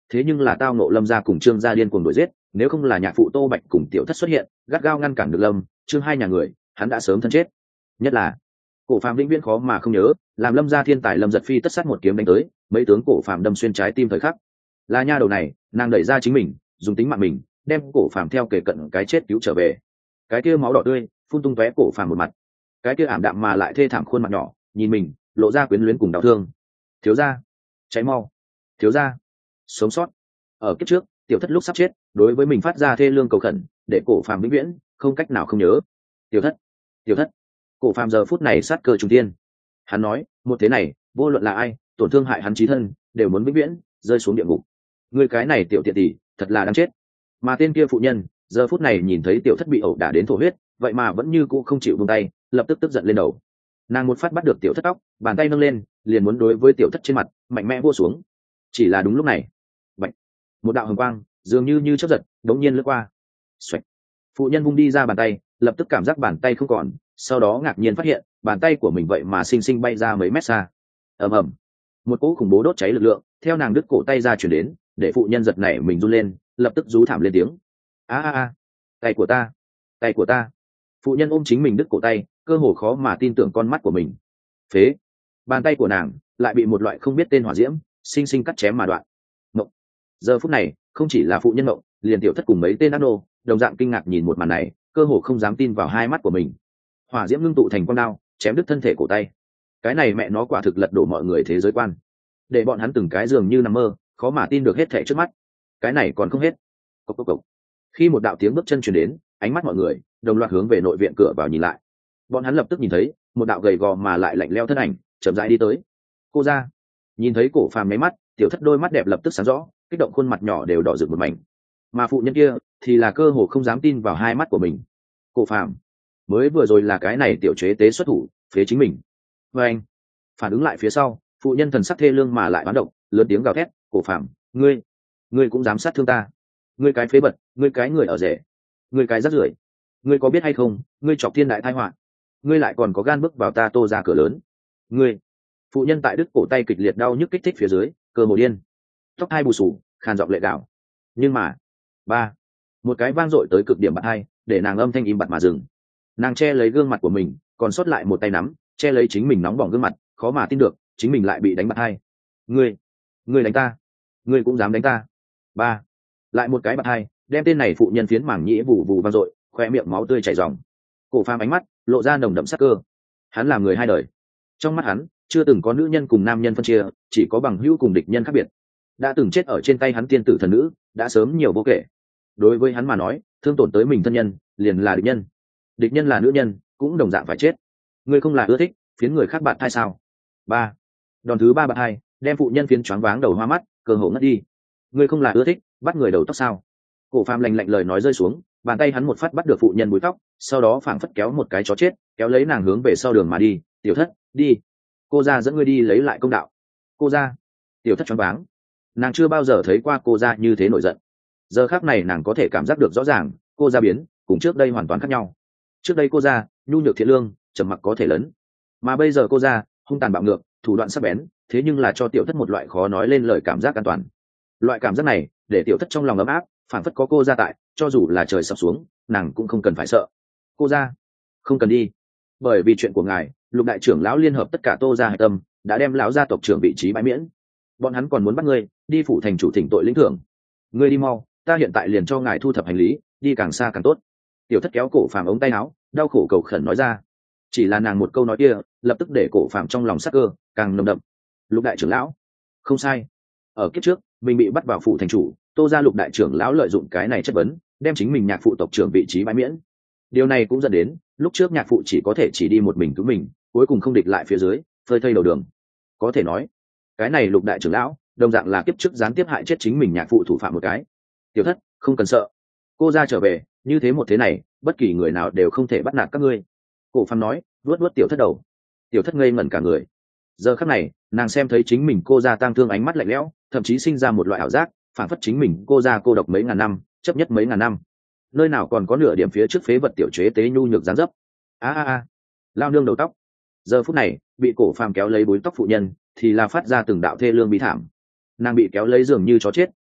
thế nhưng là tao nộ Lâm gia cùng Trương gia điên cuồng đuổi giết, nếu không là nhạc phụ Tô Bạch cùng tiểu thất xuất hiện gắt gao ngăn cản được Lâm Trương hai nhà người, hắn đã sớm thân chết. Nhất là cổ phàm vĩnh viễn khó mà không nhớ, làm Lâm gia thiên tài Lâm Giật Phi tất sát một kiếm đánh tới, mấy tướng cổ phàm đâm xuyên trái tim thời khắc. Là nha đầu này, nàng đẩy ra chính mình, dùng tính mạng mình đem cổ phàm theo kề cận cái chết cứu trở về. Cái kia máu đỏ tươi phun tung tóe cổ phàm một mặt, cái kia ảm đạm mà lại thê thảm khuôn mặt nhỏ nhìn mình, lộ ra quyến luyến cùng đau thương. Thiếu gia, cháy mau, thiếu gia, sống sót. Ở kiếp trước tiểu thất lúc sắp chết đối với mình phát ra thê lương cầu khẩn, để cổ phàm vĩnh viễn không cách nào không nhớ. Tiểu thất, tiểu thất. Cổ phàm giờ phút này sát cơ trùng tiên, hắn nói một thế này vô luận là ai tổn thương hại hắn chí thân đều muốn vĩnh viễn rơi xuống địa ngục. Người cái này tiểu tiện tỷ thật là đáng chết. Mà tên kia phụ nhân giờ phút này nhìn thấy tiểu thất bị ẩu đả đến thổ huyết, vậy mà vẫn như cũ không chịu buông tay, lập tức tức giận lên đầu. Nàng một phát bắt được tiểu thất tóc, bàn tay nâng lên liền muốn đối với tiểu thất trên mặt mạnh mẽ vua xuống. Chỉ là đúng lúc này, bạch, một đạo hồng quang dường như chớp giật đống nhiên lướt qua. Xoạch. Phụ nhân vung đi ra bàn tay, lập tức cảm giác bàn tay không còn, sau đó ngạc nhiên phát hiện bàn tay của mình vậy mà xinh xinh bay ra mấy mét xa. Ầm ầm, một cỗ khủng bố đốt cháy lực lượng theo nàng đứt cổ tay ra chuyển đến, để phụ nhân giật nảy mình run lên, lập tức rú thảm lên tiếng. A, tay của ta, tay của ta. Phụ nhân ôm chính mình đứt cổ tay, cơ hồ khó mà tin tưởng con mắt của mình. Phế, bàn tay của nàng lại bị một loại không biết tên hỏa diễm xinh xinh cắt chém mà đoạn. Mộng. Giờ phút này không chỉ là phụ nhân mộng, liền tiểu thất cùng mấy tên ác nô đồng dạng kinh ngạc nhìn một màn này, cơ hồ không dám tin vào hai mắt của mình. Hỏa diễm ngưng tụ thành con đao chém đứt thân thể cổ tay. Cái này mẹ nó quả thực lật đổ mọi người thế giới quan, để bọn hắn từng cái dường như nằm mơ, khó mà tin được hết thảy trước mắt. Cái này còn không hết. Cốc cốc cốc. Khi một đạo tiếng bước chân truyền đến, ánh mắt mọi người đồng loạt hướng về nội viện cửa vào nhìn lại. Bọn hắn lập tức nhìn thấy một đạo gầy gò mà lại lạnh lẽo thân ảnh chậm rãi đi tới. Cô ra. Nhìn thấy cổ phàm mấy mắt, tiểu thất đôi mắt đẹp lập tức sáng rõ, kích động khuôn mặt nhỏ đều đỏ rực một mảnh. Mà phụ nhân kia thì là cơ hồ không dám tin vào hai mắt của mình. Cổ phàm, mới vừa rồi là cái này tiểu chế tế xuất thủ phế chính mình. Và anh phản ứng lại phía sau, phụ nhân thần sắc thê lương mà lại oán độc, lớn tiếng gào thét. Cổ phàm, ngươi cũng dám sát thương ta? Ngươi cái phế bật, ngươi cái người ở rể, ngươi cái rác rưởi, ngươi có biết hay không, ngươi chọc thiên đại tai họa, ngươi lại còn có gan bước vào ta Tô ra cửa lớn. Ngươi. Phụ nhân tại đứt cổ tay kịch liệt đau nhức kích thích phía dưới, cơ hồ điên, tóc hai bù sù, khàn giọng lệ gạo. Nhưng mà một cái vang dội tới cực điểm bạt hai, để nàng âm thanh im bặt mà dừng. Nàng che lấy gương mặt của mình, còn sót lại một tay nắm che lấy chính mình nóng bỏng gương mặt, khó mà tin được chính mình lại bị đánh bạt hai. Ngươi đánh ta, ngươi cũng dám đánh ta? Lại một cái bạt hai, đem tên này phụ nhân phiến mảng nhĩ vù vù vang dội, khoe miệng máu tươi chảy ròng. Cổ phàm ánh mắt lộ ra nồng đậm sắc cơ. Hắn là người hai đời, trong mắt hắn chưa từng có nữ nhân cùng nam nhân phân chia, chỉ có bằng hữu cùng địch nhân khác biệt. Đã từng chết ở trên tay hắn tiên tử thần nữ đã sớm nhiều vô kể. Đối với hắn mà nói, thương tổn tới mình thân nhân liền là địch nhân, địch nhân là nữ nhân cũng đồng dạng phải chết. Ngươi không là ưa thích phiến người khác bạn thai sao? Đòn thứ ba bạn hai, đem phụ nhân phiến choáng váng đầu hoa mắt, cơ hồ ngất đi. Ngươi không là ưa thích bắt người đầu tóc sao? Cổ phàm lạnh lạnh lời nói rơi xuống, bàn tay hắn một phát bắt được phụ nhân búi tóc, sau đó phảng phất kéo một cái chó chết, kéo lấy nàng hướng về sau đường mà đi. Tiểu thất, đi, cô ra dẫn ngươi đi lấy lại công đạo. Cô ra. Tiểu thất choáng váng, nàng chưa bao giờ thấy qua cô ra như thế nổi giận. Giờ khác này nàng có thể cảm giác được rõ ràng, cô ra biến cùng trước đây hoàn toàn khác nhau. Trước đây cô ra nhu nhược thiện lương, trầm mặc có thể lớn, mà bây giờ cô ra hung tàn bạo ngược, thủ đoạn sắc bén, thế nhưng là cho tiểu thất một loại khó nói lên lời cảm giác an toàn. Loại cảm giác này để tiểu thất trong lòng ấm áp, phảng phất có cô ra tại, cho dù là trời sập xuống nàng cũng không cần phải sợ. Cô ra, không cần đi, bởi vì chuyện của ngài, Lục đại trưởng lão liên hợp tất cả Tô gia hạch tâm đã đem lão gia tộc trưởng vị trí bãi miễn. Bọn hắn còn muốn bắt ngươi đi phủ thành chủ thỉnh tội lĩnh thưởng. Ngươi đi mau, ta hiện tại liền cho ngài thu thập hành lý, đi càng xa càng tốt. Tiểu thất kéo cổ phàm ống tay áo, đau khổ cầu khẩn nói ra. Chỉ là nàng một câu nói kia lập tức để cổ phàm trong lòng sắc cơ càng nồng đậm. Lục đại trưởng lão, không sai, ở kiếp trước mình bị bắt vào phủ thành chủ, Tô gia Lục đại trưởng lão lợi dụng cái này chất vấn, đem chính mình nhạc phụ tộc trưởng vị trí bãi miễn. Điều này cũng dẫn đến lúc trước nhạc phụ chỉ có thể chỉ đi một mình cứu mình, cuối cùng không địch lại phía dưới, phơi thây đầu đường. Có thể nói cái này Lục đại trưởng lão đồng dạng là kiếp trước gián tiếp hại chết chính mình nhạc phụ thủ phạm một cái. Tiểu thất, không cần sợ, cô ra trở về, như thế một thế này bất kỳ người nào đều không thể bắt nạt các ngươi. Cổ phàm nói, vuốt vuốt tiểu thất đầu. Tiểu thất ngây ngẩn cả người. Giờ khắc này nàng xem thấy chính mình cô ra tang thương ánh mắt lạnh lẽo, thậm chí sinh ra một loại ảo giác, phản phất chính mình cô ra cô độc mấy ngàn năm, chấp nhất mấy ngàn năm, nơi nào còn có nửa điểm phía trước phế vật tiểu chế tế nhu nhược dáng dấp. Lao nương đầu tóc. Giờ phút này bị cổ phàm kéo lấy búi tóc phụ nhân thì là phát ra từng đạo thê lương bí thảm. Nàng bị kéo lấy dường như chó chết,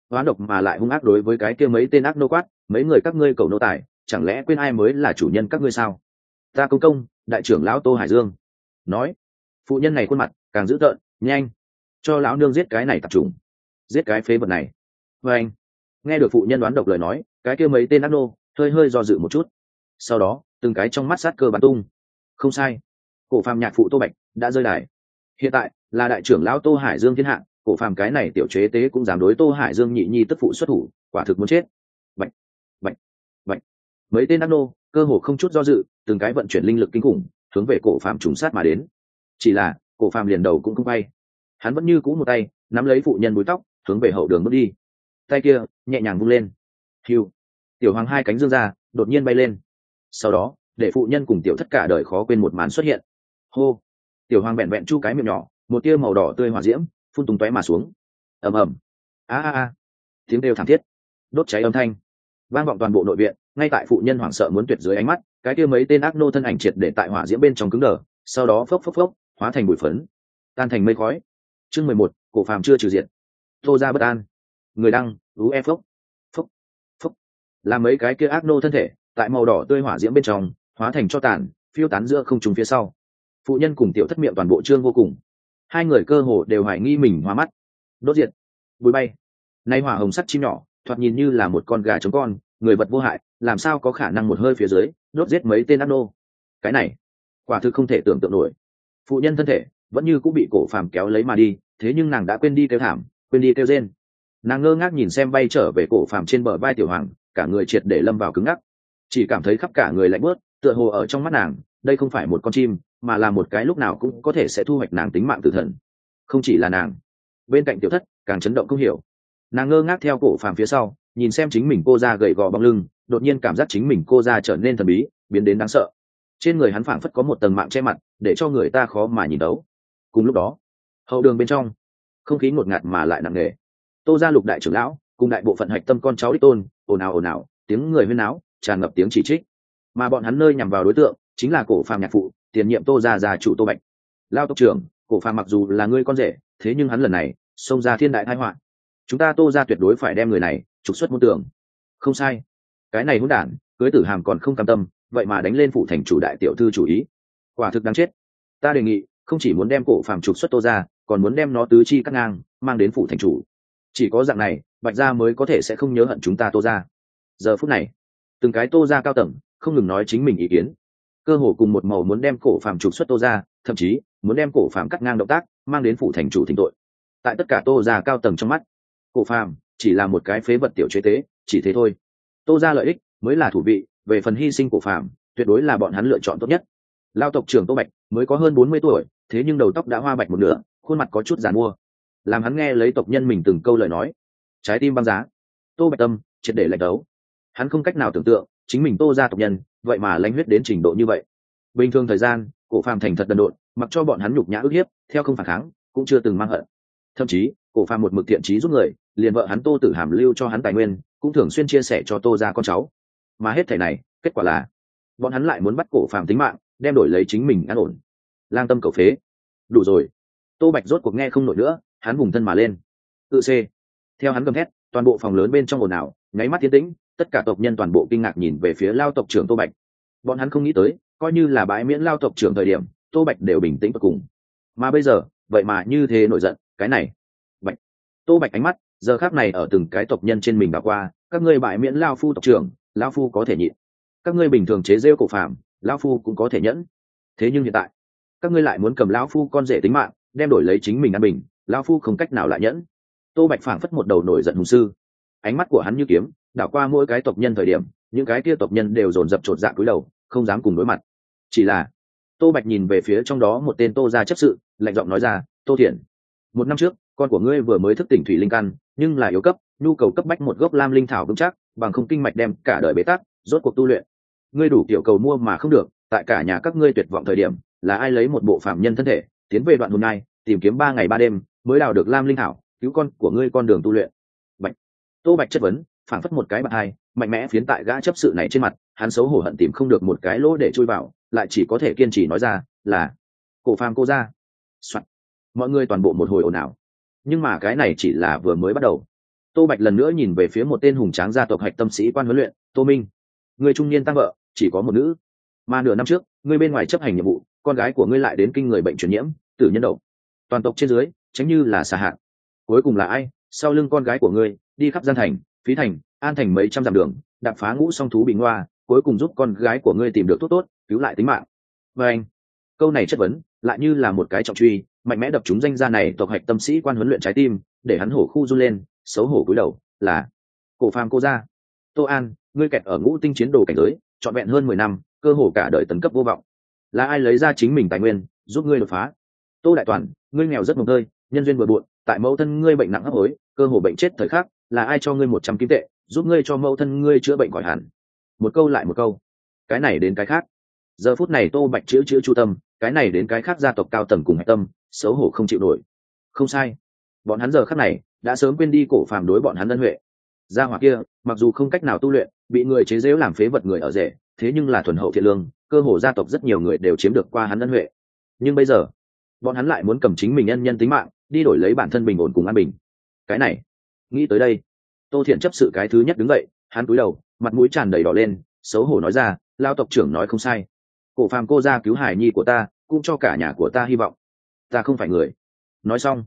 hoán độc mà lại hung ác đối với cái kia mấy tên ác nô quát, mấy người các ngươi cầu nô tài, chẳng lẽ quên ai mới là chủ nhân các ngươi sao? Ta công công, đại trưởng lão Tô Hải Dương nói. Phụ nhân này khuôn mặt càng dữ tợn, nhanh cho lão nương giết cái này tạp trùng, giết cái phế vật này. Và anh nghe được phụ nhân đoán độc lời nói, cái kia mấy tên ác nô hơi hơi do dự một chút, sau đó từng cái trong mắt sát cơ bắn tung. Không sai, cổ phàm nhạc phụ Tô Bạch đã rơi đài, hiện tại là đại trưởng lão Tô Hải Dương thiên hạ, cổ phàm cái này tiểu chế tế cũng dám đối Tô Hải Dương nhị nhi tức phụ xuất thủ, quả thực muốn chết. Bạch bạch bạch, mấy tên ác nô cơ hồ không chút do dự, từng cái vận chuyển linh lực kinh khủng hướng về cổ phàm trùng sát mà đến. Chỉ là cổ phàm liền đầu cũng không bay, hắn vẫn như cũ một tay nắm lấy phụ nhân búi tóc hướng về hậu đường bước đi, tay kia nhẹ nhàng vung lên, hiu, tiểu hoàng hai cánh dương ra đột nhiên bay lên, sau đó để phụ nhân cùng tiểu thất cả đời khó quên một màn xuất hiện. Hô, tiểu hoàng vẹn vẹn chu cái miệng nhỏ, một tia màu đỏ tươi hỏa diễm phun tung tóe mà xuống. Ầm ầm, a a a, tiếng kêu thảm thiết đốt cháy âm thanh vang vọng toàn bộ nội viện. Ngay tại phụ nhân hoảng sợ muốn tuyệt dưới ánh mắt, cái kia mấy tên ác nô thân ảnh triệt để tại hỏa diễm bên trong cứng đờ, sau đó phốc phốc phốc hóa thành bụi phấn, tan thành mây khói. Chương 11, cổ phàm chưa trừ diệt. Tô ra bất an. Người đăng ue phốc phốc phốc, làm mấy cái kia ác nô thân thể tại màu đỏ tươi hỏa diễm bên trong hóa thành cho tàn, phiêu tán giữa không trung phía sau. Phụ nhân cùng tiểu thất miệng toàn bộ trương vô cùng, hai người cơ hồ đều hoài nghi mình hóa mắt. Đốt diệt, bụi bay. Nay hỏa hồng sắt chim nhỏ thoạt nhìn như là một con gà trống con, người vật vô hại, làm sao có khả năng một hơi phía dưới đốt giết mấy tên ác nô? Cái này quả thực không thể tưởng tượng nổi. Phụ nhân thân thể vẫn như cũng bị cổ phàm kéo lấy mà đi, thế nhưng nàng đã quên đi kêu thảm, quên đi kêu rên. Nàng ngơ ngác nhìn xem bay trở về cổ phàm trên bờ vai tiểu hoàng, cả người triệt để lâm vào cứng ngắc, chỉ cảm thấy khắp cả người lạnh bớt, tựa hồ ở trong mắt nàng đây không phải một con chim, mà là một cái lúc nào cũng có thể sẽ thu hoạch nàng tính mạng tử thần. Không chỉ là nàng, bên cạnh tiểu thất càng chấn động không hiểu. Nàng ngơ ngác theo cổ phàm phía sau, nhìn xem chính mình cô ra gầy gò bóng lưng, đột nhiên cảm giác chính mình cô ra trở nên thần bí, biến đến đáng sợ. Trên người hắn phảng phất có một tầng mạng che mặt, để cho người ta khó mà nhìn đấu. Cùng lúc đó, hậu đường bên trong không khí ngột ngạt mà lại nặng nề. Tô gia Lục đại trưởng lão cùng đại bộ phận hạch tâm con cháu đích tôn ồn ào, tiếng người huyên náo tràn ngập tiếng chỉ trích, mà bọn hắn nơi nhằm vào đối tượng chính là cổ phàm nhạc phụ, tiền nhiệm Tô gia gia chủ Tô Bạch. Lao tộc trưởng, cổ phàm mặc dù là ngươi con rể, thế nhưng hắn lần này xông ra thiên đại tai họa, chúng ta Tô gia tuyệt đối phải đem người này trục xuất môn tường. Không sai, cái này hỗn đản cưới Tử Hàm còn không cam tâm, vậy mà đánh lên phủ thành chủ đại tiểu thư chủ ý, quả thực đáng chết. Ta đề nghị không chỉ muốn đem cổ phàm trục xuất Tô gia, còn muốn đem nó tứ chi cắt ngang mang đến phủ thành chủ, chỉ có dạng này Bạch gia mới có thể sẽ không nhớ hận chúng ta Tô gia. Giờ phút này từng cái Tô gia cao tầng không ngừng nói chính mình ý kiến, cơ hồ cùng một màu muốn đem cổ phàm trục xuất Tô gia, thậm chí muốn đem cổ phàm cắt ngang động tác mang đến phủ thành chủ thỉnh tội. Tại tất cả Tô gia cao tầng trong mắt, cổ phàm chỉ là một cái phế vật tiểu chế tế, chỉ thế thôi. Tô gia lợi ích mới là thủ vị, về phần hy sinh cổ phàm tuyệt đối là bọn hắn lựa chọn tốt nhất. Lao tộc trưởng Tô Bạch mới có hơn 40 tuổi, thế nhưng đầu tóc đã hoa bạch một nửa, khuôn mặt có chút giàn mua. Làm hắn nghe lấy tộc nhân mình từng câu lời nói, trái tim băng giá. Tô Bạch tâm triệt để lạnh đấu. Hắn không cách nào tưởng tượng chính mình Tô gia tộc nhân vậy mà lãnh huyết đến trình độ như vậy. Bình thường thời gian cổ phàm thành thật đần độn, mặc cho bọn hắn nhục nhã ức hiếp, theo không phản kháng, cũng chưa từng mang hận. Thậm chí cổ phàm một mực thiện trí giúp người, liền vợ hắn Tô Tử Hàm lưu cho hắn tài nguyên, cũng thường xuyên chia sẻ cho Tô gia con cháu. Mà hết thảy này kết quả là bọn hắn lại muốn bắt cổ phàm tính mạng, đem đổi lấy chính mình an ổn. Lang tâm cầu phế. Đủ rồi. Tô Bạch rốt cuộc nghe không nổi nữa, hắn vùng thân mà lên. Tự c. Theo hắn gầm thét, toàn bộ phòng lớn bên trong ồn ào, nháy mắt tiến tĩnh, tất cả tộc nhân toàn bộ kinh ngạc nhìn về phía Lao tộc trưởng Tô Bạch. Bọn hắn không nghĩ tới, coi như là bãi miễn Lao tộc trưởng thời điểm, Tô Bạch đều bình tĩnh và cùng. Mà bây giờ, vậy mà như thế nổi giận, cái này. Bạch. Tô Bạch ánh mắt giờ khắc này ở từng cái tộc nhân trên mình đảo qua, các ngươi bãi miễn Lao phu tộc trưởng, Lao phu có thể nhịn. Các ngươi bình thường chế rêu cổ phàm, Lao phu cũng có thể nhẫn. Thế nhưng hiện tại, các ngươi lại muốn cầm Lão phu con rể tính mạng, đem đổi lấy chính mình an bình, Lão phu không cách nào lại nhẫn. Tô Bạch phảng phất một đầu nổi giận hùng sư, ánh mắt của hắn như kiếm đảo qua mỗi cái tộc nhân thời điểm, những cái kia tộc nhân đều dồn dập chột dạ cúi đầu, không dám cùng đối mặt. Chỉ là Tô Bạch nhìn về phía trong đó một tên Tô gia chấp sự, lạnh giọng nói ra: Tô Thiện, 1 năm trước con của ngươi vừa mới thức tỉnh thủy linh căn, nhưng là yếu cấp, nhu cầu cấp bách một gốc lam linh thảo vững chắc, bằng không kinh mạch đem cả đời bế tắc, rốt cuộc tu luyện. Ngươi đủ kiểu cầu mua mà không được, tại cả nhà các ngươi tuyệt vọng thời điểm, là ai lấy một bộ phàm nhân thân thể tiến về đoạn hồn nai, tìm kiếm 3 ngày 3 đêm mới đào được lam linh thảo, cứu con của ngươi con đường tu luyện. Bạch. Tô Bạch chất vấn, phảng phất một cái bạt hai mạnh mẽ phiến tại gã chấp sự này trên mặt, hắn xấu hổ hận tìm không được một cái lỗ để chui vào, lại chỉ có thể kiên trì nói ra là cổ phàm cô ra. Soạn. Mọi người toàn bộ một hồi ồn ào, nhưng mà cái này chỉ là vừa mới bắt đầu. Tô Bạch lần nữa nhìn về phía một tên hùng tráng gia tộc hạch tâm sĩ quan huấn luyện. Tô Minh, người trung niên tăng vợ chỉ có một nữ, mà nửa năm trước ngươi bên ngoài chấp hành nhiệm vụ, con gái của ngươi lại đến kinh người bệnh truyền nhiễm, tử nhân đậu, toàn tộc trên dưới tránh như là xà hạn. Cuối cùng là ai sau lưng con gái của ngươi đi khắp Gian Thành, Phí Thành, An Thành mấy trăm dặm đường, đạp phá ngũ song thú bình hoa, cuối cùng giúp con gái của ngươi tìm được thuốc tốt, cứu lại tính mạng? Và anh, câu này chất vấn lại như là một cái trọng truy, mạnh mẽ đập trúng danh gia này tộc hạch tâm sĩ quan huấn luyện trái tim, để hắn hổ khu run lên, xấu hổ cúi đầu. Là Cổ Phàm cô gia. Tô An, ngươi kẹt ở ngũ tinh chiến đồ cảnh giới trọn vẹn hơn 10 năm, cơ hồ cả đời tấn cấp vô vọng. Là ai lấy ra chính mình tài nguyên giúp ngươi đột phá? Tô Đại Toàn, ngươi nghèo rất mồng tơi, nhân duyên vừa buồn, tại mẫu thân ngươi bệnh nặng hấp hối, cơ hồ bệnh chết thời khắc, là ai cho ngươi 100 kim tệ giúp ngươi cho mẫu thân ngươi chữa bệnh khỏi hẳn? Một câu lại một câu, cái này đến cái khác. Giờ phút này Tô Bạch chữa chu tâm, cái này đến cái khác gia tộc cao tầng cùng hạch tâm xấu hổ không chịu nổi. Không sai, bọn hắn giờ khắc này đã sớm quên đi Cổ Phàm đối bọn hắn ân huệ. Gia hỏa kia mặc dù không cách nào tu luyện, bị người chế giễu làm phế vật người ở rể, thế nhưng là thuần hậu thiện lương, cơ hồ gia tộc rất nhiều người đều chiếm được qua hắn ân huệ. Nhưng bây giờ bọn hắn lại muốn cầm chính mình nhân tính mạng đi đổi lấy bản thân bình ổn cùng an bình. Cái này, nghĩ tới đây, Tô Thiện chấp sự cái thứ nhất đứng dậy, hắn cúi đầu, mặt mũi tràn đầy đỏ lên, xấu hổ nói ra, lao tộc trưởng nói không sai, Cổ Phàm cô gia cứu hải nhi của ta, cũng cho cả nhà của ta hy vọng. Ta không phải người. Nói xong,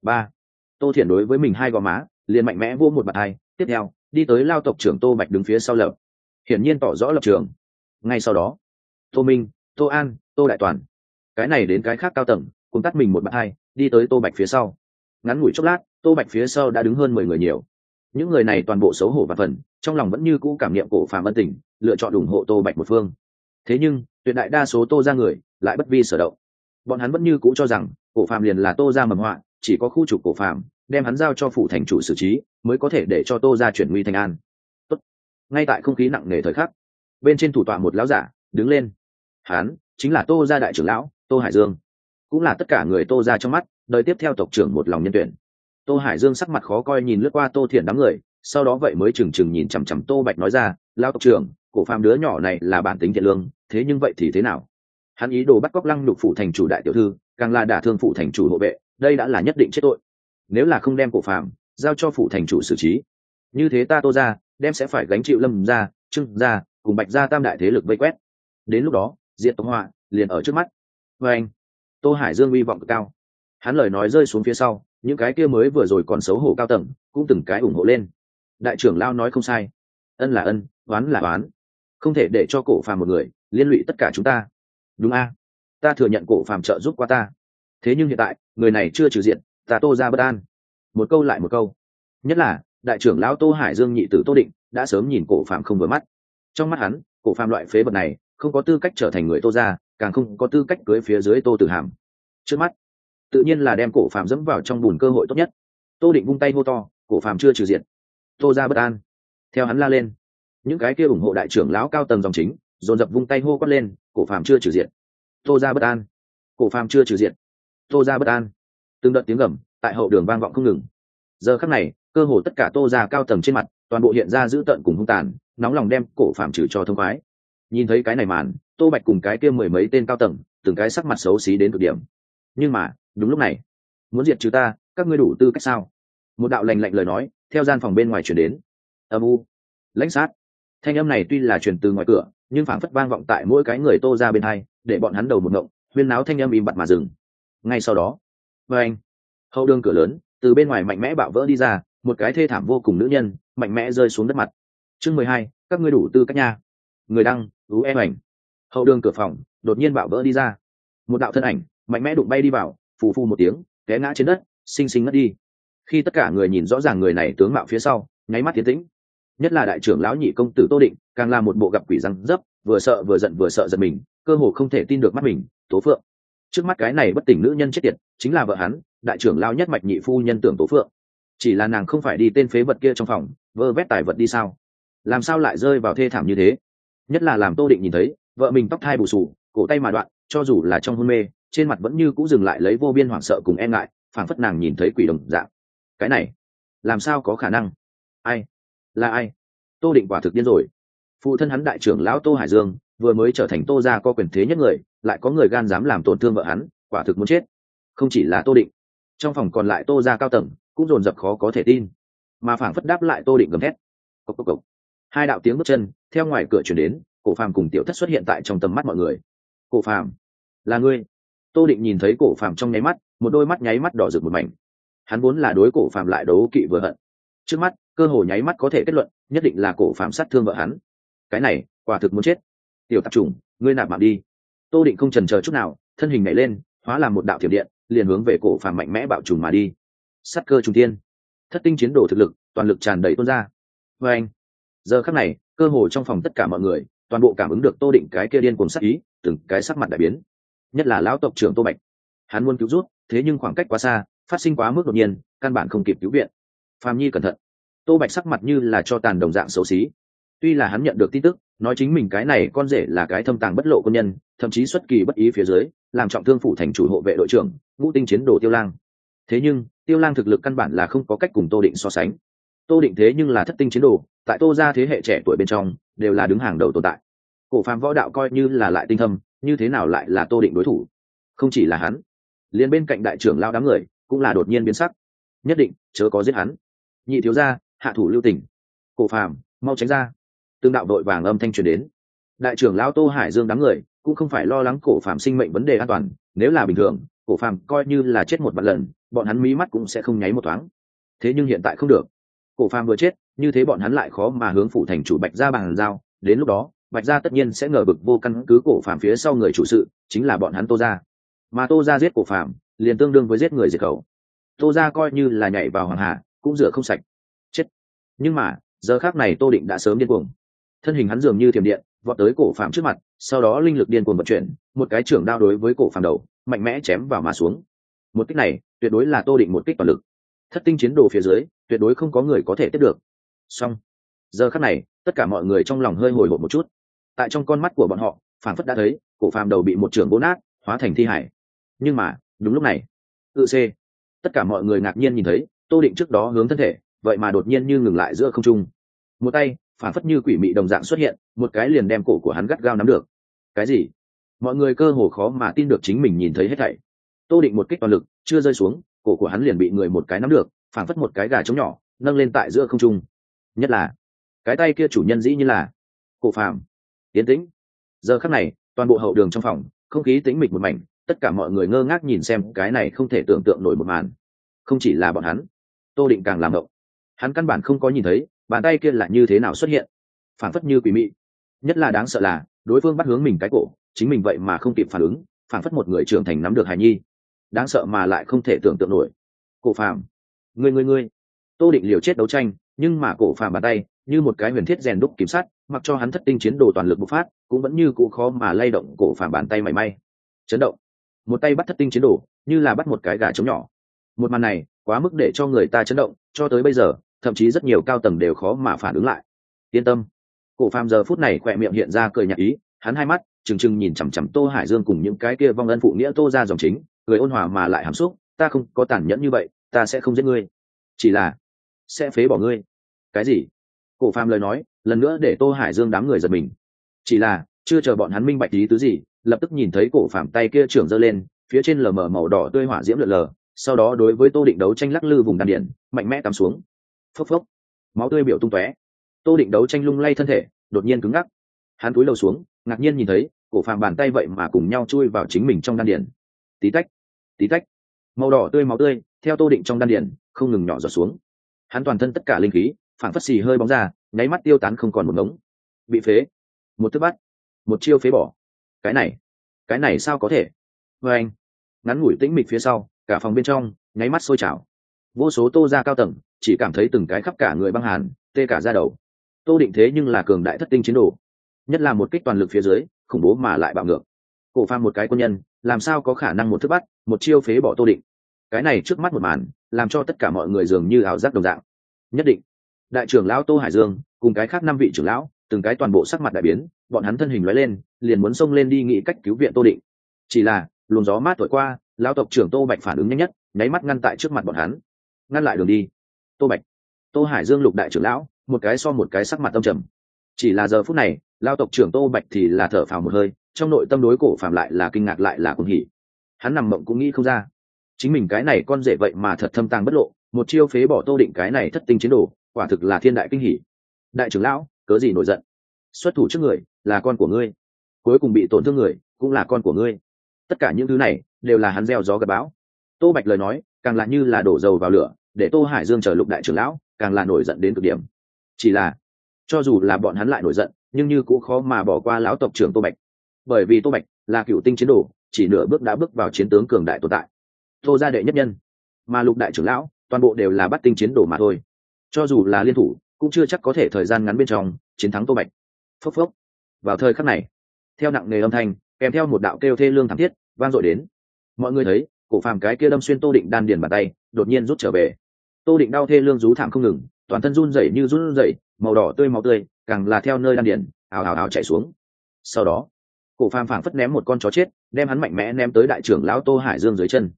Tô Thiện đối với mình hai gò má liền mạnh mẽ vô một bạt hai, tiếp theo đi tới lao tộc trưởng Tô Bạch đứng phía sau lập, hiển nhiên tỏ rõ lập trường. Ngay sau đó, Tô Minh, Tô An, Tô Đại Toàn, cái này đến cái khác cao tầng cùng tắt mình một bạt hai, đi tới Tô Bạch phía sau. Ngắn ngủi chốc lát, Tô Bạch phía sau đã đứng hơn 10 người nhiều. Những người này toàn bộ xấu hổ và phần, trong lòng vẫn như cũ cảm niệm Cổ Phàm ân tình, lựa chọn ủng hộ Tô Bạch một phương. Thế nhưng tuyệt đại đa số Tô gia người lại bất vi sở động. Bọn hắn vẫn như cũ cho rằng Cổ Phàm liền là Tô gia mầm họa, chỉ có khu trục Cổ Phàm, đem hắn giao cho phủ thành chủ xử trí, mới có thể để cho Tô gia chuyển nguy thành an. Tốt. Ngay tại không khí nặng nề thời khắc, bên trên thủ tọa một lão giả đứng lên. Hắn chính là Tô gia đại trưởng lão Tô Hải Dương, cũng là tất cả người Tô gia trong mắt đời tiếp theo tộc trưởng một lòng nhân tuyển. Tô Hải Dương sắc mặt khó coi nhìn lướt qua Tô Thiện đám người, sau đó vậy mới chừng chừng nhìn chằm chằm Tô Bạch nói ra, lão tộc trưởng, Cổ Phàm đứa nhỏ này là bản tính thiện lương, thế nhưng vậy thì thế nào? Hắn ý đồ bắt cóc lăng nhục phủ thành chủ đại tiểu thư, càng là đả thương phủ thành chủ hộ vệ, đây đã là nhất định chết tội. Nếu là không đem Cổ Phàm giao cho phủ thành chủ xử trí, như thế ta Tô gia đem sẽ phải gánh chịu Lâm gia, Trương gia cùng Bạch gia tam đại thế lực vây quét. Đến lúc đó, diệt tộc họa liền ở trước mắt. Và anh, Tô Hải Dương uy vọng cực cao. Hắn lời nói rơi xuống phía sau, những cái kia mới vừa rồi còn xấu hổ cao tầng cũng từng cái ủng hộ lên. Đại trưởng lao nói không sai, ân là ân, oán là oán, không thể để cho Cổ Phàm một người liên lụy tất cả chúng ta. Đúng a, ta thừa nhận Cổ Phàm trợ giúp qua ta, thế nhưng hiện tại người này chưa trừ diện, ta Tô gia bất an. Một câu lại một câu, nhất là đại trưởng lão Tô Hải Dương nhị tử Tô Định đã sớm nhìn Cổ Phàm không vừa mắt. Trong mắt hắn, Cổ Phàm loại phế vật này không có tư cách trở thành người Tô gia, càng không có tư cách cưới phía dưới Tô Tử Hàm. Trước mắt tự nhiên là đem Cổ Phàm dẫm vào trong bùn cơ hội tốt nhất. Tô Định vung tay hô to, Cổ Phàm chưa trừ diện, Tô gia bất an. Theo hắn la lên, những cái kia ủng hộ đại trưởng lão cao tầng dòng chính dồn dập vung tay hô quát lên, Cổ Phàm chưa trừ diện, Tô gia bất an, Cổ Phàm chưa trừ diện, Tô gia bất an. Từng đợt tiếng gầm tại hậu đường vang vọng không ngừng. Giờ khắc này, cơ hồ tất cả Tô gia cao tầng trên mặt toàn bộ hiện ra dữ tợn cùng hung tàn, nóng lòng đem Cổ Phàm trừ cho thông khoái. Nhìn thấy cái này màn, Tô Bạch cùng cái kia mười mấy tên cao tầng từng cái sắc mặt xấu xí đến cực điểm. Nhưng mà đúng lúc này, muốn diệt trừ ta, các ngươi đủ tư cách sao? Một đạo lạnh lạnh lời nói theo gian phòng bên ngoài truyền đến. Âm u, lãnh sát. Thanh âm này tuy là truyền từ ngoài cửa, nhưng phảng phất vang vọng tại mỗi cái người Tô gia bên hai, để bọn hắn đầu một ngộng, huyên náo thanh âm im bặt mà dừng. Ngay sau đó, anh, hậu đường cửa lớn từ bên ngoài mạnh mẽ bạo vỡ đi ra, một cái thê thảm vô cùng nữ nhân mạnh mẽ rơi xuống đất mặt. Chương 12, các ngươi đủ tư cách nha. Người đăng, ú em ảnh. Hậu đường cửa phòng đột nhiên bạo vỡ đi ra, một đạo thân ảnh mạnh mẽ đụng bay đi vào, phù phu một tiếng té ngã trên đất, xinh xinh ngất đi. Khi tất cả người nhìn rõ ràng người này tướng mạo phía sau, nháy mắt tiến tĩnh. Nhất là đại trưởng lão nhị công tử Tô Định, càng là một bộ gặp quỷ răng dấp, vừa sợ vừa giận vừa sợ giận mình, cơ hồ không thể tin được mắt mình. Tố Phượng, trước mắt cái này bất tỉnh nữ nhân chết tiệt chính là vợ hắn, đại trưởng lão nhất mạch nhị phu nhân Tưởng Tố Phượng. Chỉ là nàng không phải đi tên phế vật kia trong phòng vơ vét tài vật đi sao? Làm sao lại rơi vào thê thảm như thế? Nhất là làm Tô Định nhìn thấy vợ mình tóc thai bù xù, cổ tay mà đoạn, cho dù là trong hôn mê, trên mặt vẫn như cũ dừng lại lấy vô biên hoảng sợ cùng e ngại, phảng phất nàng nhìn thấy quỷ đồng dạng. Cái này làm sao có khả năng? Ai? Là ai? Tô Định quả thực điên rồi. Phụ thân hắn đại trưởng lão Tô Hải Dương vừa mới trở thành Tô gia có quyền thế nhất người, lại có người gan dám làm tổn thương vợ hắn, quả thực muốn chết. Không chỉ là Tô Định, trong phòng còn lại Tô gia cao tầng cũng dồn dập khó có thể tin. mà phảng phất đáp lại Tô Định gầm thét. Cộc cộc cộc. Hai đạo tiếng bước chân theo ngoài cửa chuyển đến, Cổ Phàm cùng Tiểu Thất xuất hiện tại trong tầm mắt mọi người. Cổ Phàm, là ngươi? Tô Định nhìn thấy Cổ Phàm trong nháy mắt, một đôi mắt nháy mắt đỏ rực một mảnh. Hắn vốn là đối Cổ Phàm lại đấu kỵ vừa hận, trước mắt cơ hồ nháy mắt có thể kết luận, nhất định là Cổ Phàm sát thương vợ hắn. Cái này quả thực muốn chết. Tiểu tạp chủng, ngươi nạp mạng đi. Tô Định không chần chờ chút nào, thân hình nhảy lên, hóa làm một đạo thiểm điện, liền hướng về Cổ Phàm mạnh mẽ bạo trùng mà đi. Sát cơ trùng thiên, thất tinh chiến đồ thực lực, toàn lực tràn đầy tuôn ra. Và anh, giờ khắc này, cơ hồ trong phòng tất cả mọi người, toàn bộ cảm ứng được Tô Định cái kia điên cuồng sát ý, từng cái sắc mặt đại biến. Nhất là lão tộc trưởng Tô Bạch, hắn muốn cứu rút, thế nhưng khoảng cách quá xa, phát sinh quá mức đột nhiên, căn bản không kịp cứu viện. Phàm Nhi cẩn thận. Tô Bạch sắc mặt như là cho tàn đồng dạng xấu xí. Tuy là hắn nhận được tin tức, nói chính mình cái này con rể là cái thâm tàng bất lộ quân nhân, thậm chí xuất kỳ bất ý phía dưới, làm trọng thương phủ thành chủ hộ vệ đội trưởng, ngũ tinh chiến đồ Tiêu Lang. Thế nhưng, Tiêu Lang thực lực căn bản là không có cách cùng Tô Định so sánh. Tô Định thế nhưng là thất tinh chiến đồ, tại Tô gia thế hệ trẻ tuổi bên trong, đều là đứng hàng đầu tồn tại. Cổ Phàm võ đạo coi như là lại tinh thâm, như thế nào lại là Tô Định đối thủ? Không chỉ là hắn, liền bên cạnh đại trưởng lao đám người, cũng là đột nhiên biến sắc. Nhất định chớ có giết hắn. Nhị thiếu gia, hạ thủ lưu tình. Cổ Phàm, mau tránh ra. Tương đạo đội vàng âm thanh truyền đến. Đại trưởng lão Tô Hải Dương đám người cũng không phải lo lắng Cổ Phàm sinh mệnh vấn đề an toàn, nếu là bình thường, Cổ Phàm coi như là chết một vạn lần, bọn hắn mí mắt cũng sẽ không nháy một thoáng. Thế nhưng hiện tại không được. Cổ Phàm vừa chết, như thế bọn hắn lại khó mà hướng phủ thành chủ Bạch gia bàn giao, đến lúc đó, Bạch gia tất nhiên sẽ ngờ vực vô căn cứ Cổ Phàm phía sau người chủ sự chính là bọn hắn Tô gia. Mà Tô gia giết Cổ Phàm, liền tương đương với giết người diệt khẩu. Tô gia coi như là nhảy vào hoàng hà, cũng rửa không sạch. Chết. Nhưng mà, giờ khắc này Tô Định đã sớm điên cuồng. Thân hình hắn dường như thiểm điện, vọt tới Cổ Phàm trước mặt, sau đó linh lực điên cuồng vận chuyển, một cái trưởng đao đối với Cổ Phàm đầu, mạnh mẽ chém vào mà xuống. Một kích này, tuyệt đối là Tô Định một kích toàn lực. Thất tinh chiến đồ phía dưới, tuyệt đối không có người có thể tiếp được. Xong, giờ khắc này, tất cả mọi người trong lòng hơi hồi hộp một chút. Tại trong con mắt của bọn họ, phảng phất đã thấy, Cổ Phàm đầu bị một trường vỗ nát, hóa thành thi hải. Nhưng mà, đúng lúc này, tất cả mọi người ngạc nhiên nhìn thấy, Tô Định trước đó hướng thân thể, vậy mà đột nhiên như ngừng lại giữa không trung. Một tay, phảng phất như quỷ mị đồng dạng xuất hiện, một cái liền đem cổ của hắn gắt gao nắm được. Cái gì? Mọi người cơ hồ khó mà tin được chính mình nhìn thấy hết thảy. Tô Định một kích toàn lực, chưa rơi xuống, cổ của hắn liền bị người một cái nắm được, phảng phất một cái gà trống nhỏ, nâng lên tại giữa không trung. Nhất là, cái tay kia chủ nhân dĩ như là Cổ Phàm. Yên tĩnh. Giờ khắc này, toàn bộ hậu đường trong phòng, không khí tĩnh mịch một mảnh, tất cả mọi người ngơ ngác nhìn xem cái này không thể tưởng tượng nổi một màn. Không chỉ là bọn hắn, Tô Định càng làm động. Hắn căn bản không có nhìn thấy bàn tay kia là như thế nào xuất hiện, phảng phất như quỷ mị. Nhất là đáng sợ là đối phương bắt hướng mình cái cổ, chính mình vậy mà không kịp phản ứng, phảng phất một người trưởng thành nắm được hài nhi. Đáng sợ mà lại không thể tưởng tượng nổi. Cổ Phàm, ngươi. Tô Định liều chết đấu tranh, nhưng mà Cổ Phàm bàn tay như một cái huyền thiết rèn đúc kiểm sát, mặc cho hắn thất tinh chiến đồ toàn lực bộc phát, cũng vẫn như cũ khó mà lay động Cổ Phàm bàn tay mảy may. Chấn động. Một tay bắt thất tinh chiến đồ, như là bắt một cái gà trống nhỏ. Một màn này quá mức để cho người ta chấn động, cho tới bây giờ, thậm chí rất nhiều cao tầng đều khó mà phản ứng lại. Yên tâm. Cổ Phàm giờ phút này khỏe miệng hiện ra cười nhạt ý, hắn hai mắt trừng nhìn chằm chằm Tô Hải Dương cùng những cái kia vong ân phụ nghĩa Tô gia dòng chính, cười ôn hòa mà lại hàm xúc, ta không có tàn nhẫn như vậy, ta sẽ không giết ngươi, chỉ là sẽ phế bỏ ngươi. Cái gì? Cổ Phàm lời nói lần nữa để Tô Hải Dương đám người giật mình. Chỉ là chưa chờ bọn hắn minh bạch ý tứ gì, lập tức nhìn thấy Cổ Phàm tay kia trưởng giơ lên, phía trên lờ mờ màu đỏ tươi hỏa diễm lượn lờ, sau đó đối với Tô Định đấu tranh lắc lư vùng đan điển, mạnh mẽ cắm xuống. Phốc phốc, máu tươi biểu tung tóe. Tô Định đấu tranh lung lay thân thể, đột nhiên cứng ngắc. Hắn cúi đầu xuống, ngạc nhiên nhìn thấy Cổ Phàm bàn tay vậy mà cùng nhau chui vào chính mình trong đan điển. Tí tách, màu đỏ tươi máu tươi theo Tô Định trong đan điển không ngừng nhỏ giọt xuống. Hắn toàn thân tất cả linh khí phảng phất xì hơi bóng ra, nháy mắt tiêu tán không còn một ngống. Bị phế, một thức bắt, một chiêu phế bỏ. Cái này sao có thể? Vê anh, ngắn ngủi tĩnh mịch phía sau, cả phòng bên trong nháy mắt sôi trào. Vô số Tô gia cao tầng chỉ cảm thấy từng cái khắp cả người băng hàn, tê cả da đầu. Tô Định thế nhưng là cường đại thất tinh chiến đồ, nhất là một kích toàn lực phía dưới, khủng bố mà lại bạo ngược. Cổ Phàm một cái quân nhân, làm sao có khả năng một thức bắt, một chiêu phế bỏ Tô Định? Cái này trước mắt một màn, làm cho tất cả mọi người dường như ảo giác đồng dạng. Nhất định, đại trưởng lão Tô Hải Dương cùng cái khác 5 vị trưởng lão, từng cái toàn bộ sắc mặt đại biến, bọn hắn thân hình lóe lên, liền muốn xông lên đi nghĩ cách cứu viện Tô Định. Chỉ là, luồng gió mát thổi qua, lão tộc trưởng Tô Bạch phản ứng nhanh nhất, nháy mắt ngăn tại trước mặt bọn hắn, ngăn lại đường đi. Tô Bạch, Tô Hải Dương lục đại trưởng lão, một cái so một cái sắc mặt âm trầm. Chỉ là giờ phút này, lão tộc trưởng Tô Bạch thì là thở phào một hơi, trong nội tâm đối Cổ Phàm lại là kinh ngạc lại là cuồng hỉ. Hắn nằm mộng cũng nghĩ không ra, chính mình cái này con rể vậy mà thật thâm tàng bất lộ, một chiêu phế bỏ Tô Định cái này thất tinh chiến đồ, quả thực là thiên đại kinh hỉ. Đại trưởng lão, cớ gì nổi giận? Xuất thủ trước người là con của ngươi, cuối cùng bị tổn thương người cũng là con của ngươi. Tất cả những thứ này đều là hắn gieo gió gặt bão. Tô Bạch lời nói càng là như là đổ dầu vào lửa, để Tô Hải Dương chờ Lục đại trưởng lão càng là nổi giận đến cực điểm. Chỉ là cho dù là bọn hắn lại nổi giận, nhưng như cũng khó mà bỏ qua lão tộc trưởng Tô Bạch, bởi vì Tô Bạch là cựu tinh chiến đồ, chỉ nửa bước đã bước vào chiến tướng cường đại tồn tại, Tô gia đệ nhất nhân, mà Lục đại trưởng lão toàn bộ đều là bắt tinh chiến đồ mà thôi. Cho dù là liên thủ cũng chưa chắc có thể thời gian ngắn bên trong chiến thắng Tô Bạch. Phốc phốc. Vào thời khắc này, theo nặng nề âm thanh kèm theo một đạo kêu thê lương thảm thiết vang dội đến, mọi người thấy Cổ Phàm cái kia đâm xuyên Tô Định đan điền bàn tay đột nhiên rút trở về. Tô Định đau thê lương rú thảm không ngừng, toàn thân run rẩy như run rẩy, màu đỏ tươi máu tươi càng là theo nơi đan điền ào ào ào chảy xuống. Sau đó Cổ Phàm phảng phất ném một con chó chết, đem hắn mạnh mẽ ném tới đại trưởng lão Tô Hải Dương dưới chân.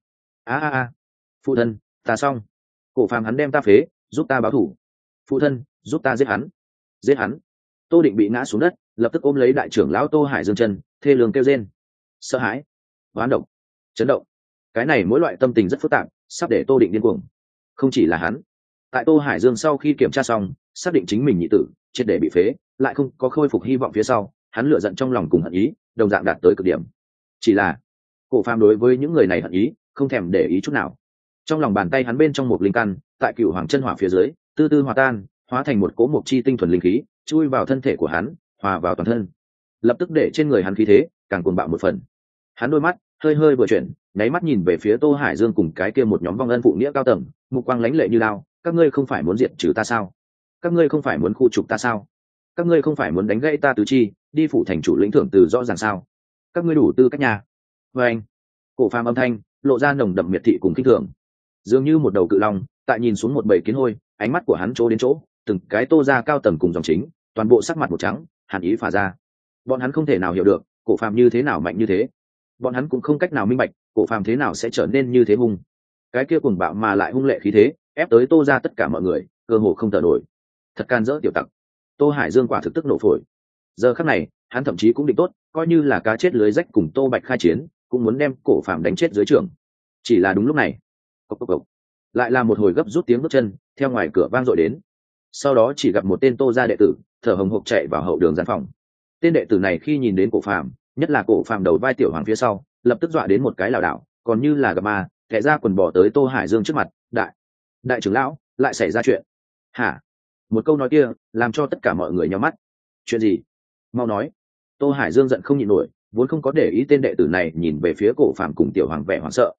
Phụ thân, ta xong. Cổ Phàm hắn đem ta phế, giúp ta báo thù. Phụ thân, giúp ta giết hắn. Giết hắn. Tô Định bị ngã xuống đất, lập tức ôm lấy đại trưởng lão Tô Hải Dương chân, thê lương kêu rên. Sợ hãi, oán độc, chấn động, cái này mỗi loại tâm tình rất phức tạp, sắp để Tô Định điên cuồng. Không chỉ là hắn, tại Tô Hải Dương sau khi kiểm tra xong xác định chính mình nhị tử triệt để bị phế, lại không có khôi phục hy vọng phía sau, hắn lựa giận trong lòng cùng hận ý đồng dạng đạt tới cực điểm. Chỉ là Cổ Phàm đối với những người này hận ý không thèm để ý chút nào. Trong lòng bàn tay hắn bên trong một linh căn tại Cửu Hoàng chân hỏa phía dưới từ từ hòa tan, hóa thành một cỗ mộc chi tinh thuần linh khí chui vào thân thể của hắn, hòa vào toàn thân, lập tức để trên người hắn khí thế càng cuồng bạo một phần. Hắn đôi mắt hơi hơi vừa chuyển, nháy mắt nhìn về phía Tô Hải Dương cùng cái kia một nhóm vong ân phụ nghĩa cao tầng, mục quang lãnh lệ như lao. Các ngươi không phải muốn diệt trừ ta sao? Các ngươi không phải muốn khu trục ta sao? Các ngươi không phải muốn đánh gãy ta tứ chi, đi phủ thành chủ lĩnh thưởng từ rõ ràng sao? Các ngươi đủ tư cách nhà. Và anh, Cổ Phàm âm thanh lộ ra nồng đậm miệt thị cùng khinh thường, dường như một đầu cự long tại nhìn xuống một bầy kiến hôi. Ánh mắt của hắn chỗ đến chỗ, từng cái Tô gia cao tầng cùng dòng chính toàn bộ sắc mặt một trắng, hàn ý phả ra. Bọn hắn không thể nào hiểu được Cổ Phàm như thế nào mạnh như thế, bọn hắn cũng không cách nào minh bạch Cổ Phàm thế nào sẽ trở nên như thế hung. Cái kia cuồng bạo mà lại hung lệ khí thế ép tới Tô gia tất cả mọi người cơ hồ không thở nổi. Thật can dỡ tiểu tặc. Tô Hải Dương quả thực tức nổ phổi. Giờ khắc này hắn thậm chí cũng định tốt, coi như là cá chết lưới rách cùng Tô Bạch khai chiến, cũng muốn đem Cổ Phàm đánh chết dưới trường. Chỉ là đúng lúc này, cộc cộc cộc, lại là một hồi gấp rút tiếng bước chân theo ngoài cửa vang dội đến. Sau đó chỉ gặp một tên Tô gia đệ tử thở hồng hộc chạy vào hậu đường gian phòng. Tên đệ tử này khi nhìn đến Cổ Phàm, nhất là Cổ Phàm đầu vai tiểu hoàng phía sau, lập tức dọa đến một cái lảo đảo, còn như là gặp ma, kẻ ra quần bỏ tới Tô Hải Dương trước mặt. Đại trưởng lão, lại xảy ra chuyện. Hả? Một câu nói kia làm cho tất cả mọi người nhíu mắt. Chuyện gì? Mau nói. Tô Hải Dương giận không nhịn nổi, vốn không có để ý tên đệ tử này nhìn về phía Cổ Phàm cùng tiểu hoàng vẻ hoảng sợ.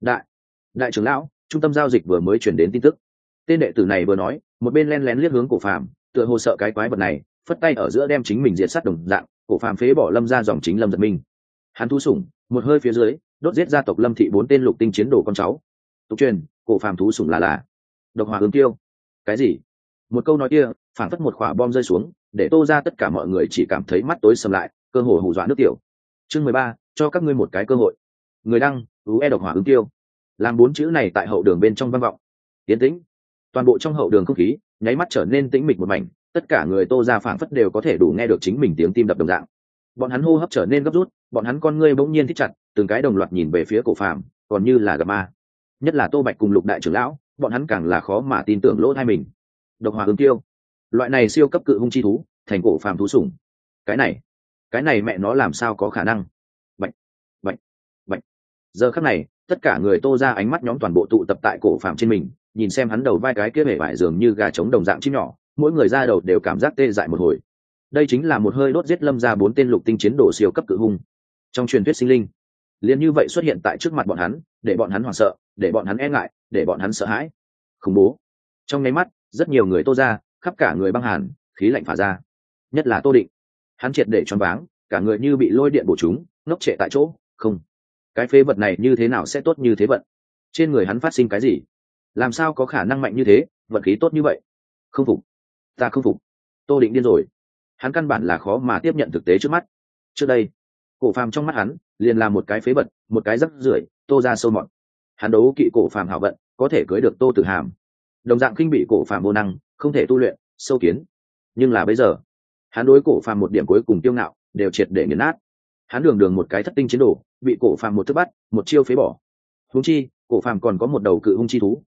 Đại trưởng lão, trung tâm giao dịch vừa mới truyền đến tin tức. Tên đệ tử này vừa nói, một bên len lén liếc hướng Cổ Phàm, tựa hồ sợ cái quái vật này phất tay ở giữa đem chính mình diệt sát đồng dạng. Cổ Phàm phế bỏ Lâm gia dòng chính Lâm Giật Minh. Hắn thú sủng một hơi phía dưới, đốt giết gia tộc Lâm thị 4 tên lục tinh chiến đồ con cháu. Tục truyền, Cổ Phàm thú sủng là Độc Hỏa Hướng Tiêu. Cái gì? Một câu nói kia phảng phất một quả bom rơi xuống, để Tô ra tất cả mọi người chỉ cảm thấy mắt tối sầm lại, cơ hồ hù dọa nước tiểu. Chương 13, cho các ngươi một cái cơ hội. Người đăng, Độc Hỏa Hướng Tiêu. Làm 4 chữ này tại hậu đường bên trong vang vọng. Tiến tĩnh. Toàn bộ trong hậu đường không khí nháy mắt trở nên tĩnh mịch một mảnh, tất cả người Tô ra phảng phất đều có thể đủ nghe được chính mình tiếng tim đập đồng dạng. Bọn hắn hô hấp trở nên gấp rút, bọn hắn con ngươi bỗng nhiên thích chặt, từng cái đồng loạt nhìn về phía Cổ Phàm, còn như là gặp ma. Nhất là Tô Bạch cùng Lục đại trưởng lão, bọn hắn càng là khó mà tin tưởng lỗ tai mình. Độc Hỏa Hướng Tiêu, loại này siêu cấp cự hung chi thú, thành Cổ Phàm thú sủng. Cái này mẹ nó làm sao có khả năng? Bạch, bạch, bạch. Giờ khắc này, tất cả người Tô ra ánh mắt nhóm toàn bộ tụ tập tại Cổ Phàm trên mình, nhìn xem hắn đầu vai cái kia vẻ vải dường như gà trống đồng dạng chim nhỏ, mỗi người ra đầu đều cảm giác tê dại một hồi. Đây chính là một hơi đốt giết Lâm ra 4 tên lục tinh chiến đồ siêu cấp cự hung. Trong truyền thuyết sinh linh, liền như vậy xuất hiện tại trước mặt bọn hắn, để bọn hắn hoảng sợ, để bọn hắn e ngại, để bọn hắn sợ hãi. Khủng bố. Trong nháy mắt, rất nhiều người Tô ra, khắp cả người băng hàn, khí lạnh phả ra. Nhất là Tô Định, hắn triệt để choáng váng, cả người như bị lôi điện bổ trúng, ngốc trệ tại chỗ. Không, cái phế vật này như thế nào sẽ tốt như thế vận? Trên người hắn phát sinh cái gì? Làm sao có khả năng mạnh như thế, vận khí tốt như vậy? Không phục, ta không phục. Tô Định điên rồi. Hắn căn bản là khó mà tiếp nhận thực tế trước mắt. Trước đây, Cổ Phàm trong mắt hắn liền là một cái phế vật, một cái rắc rưởi, Tô ra sâu mọt. Hắn đấu kỵ Cổ Phàm hảo vận, có thể cưới được Tô Tử Hàm. Đồng dạng khinh bị Cổ Phàm vô năng, không thể tu luyện, sâu kiến. Nhưng là bây giờ, hắn đối Cổ Phàm một điểm cuối cùng tiêu ngạo đều triệt để nghiền nát. Hắn đường một cái thất tinh chiến đồ, bị Cổ Phàm một thức bắt, một chiêu phế bỏ. Huống chi, Cổ Phàm còn có một đầu cự hung chi thú,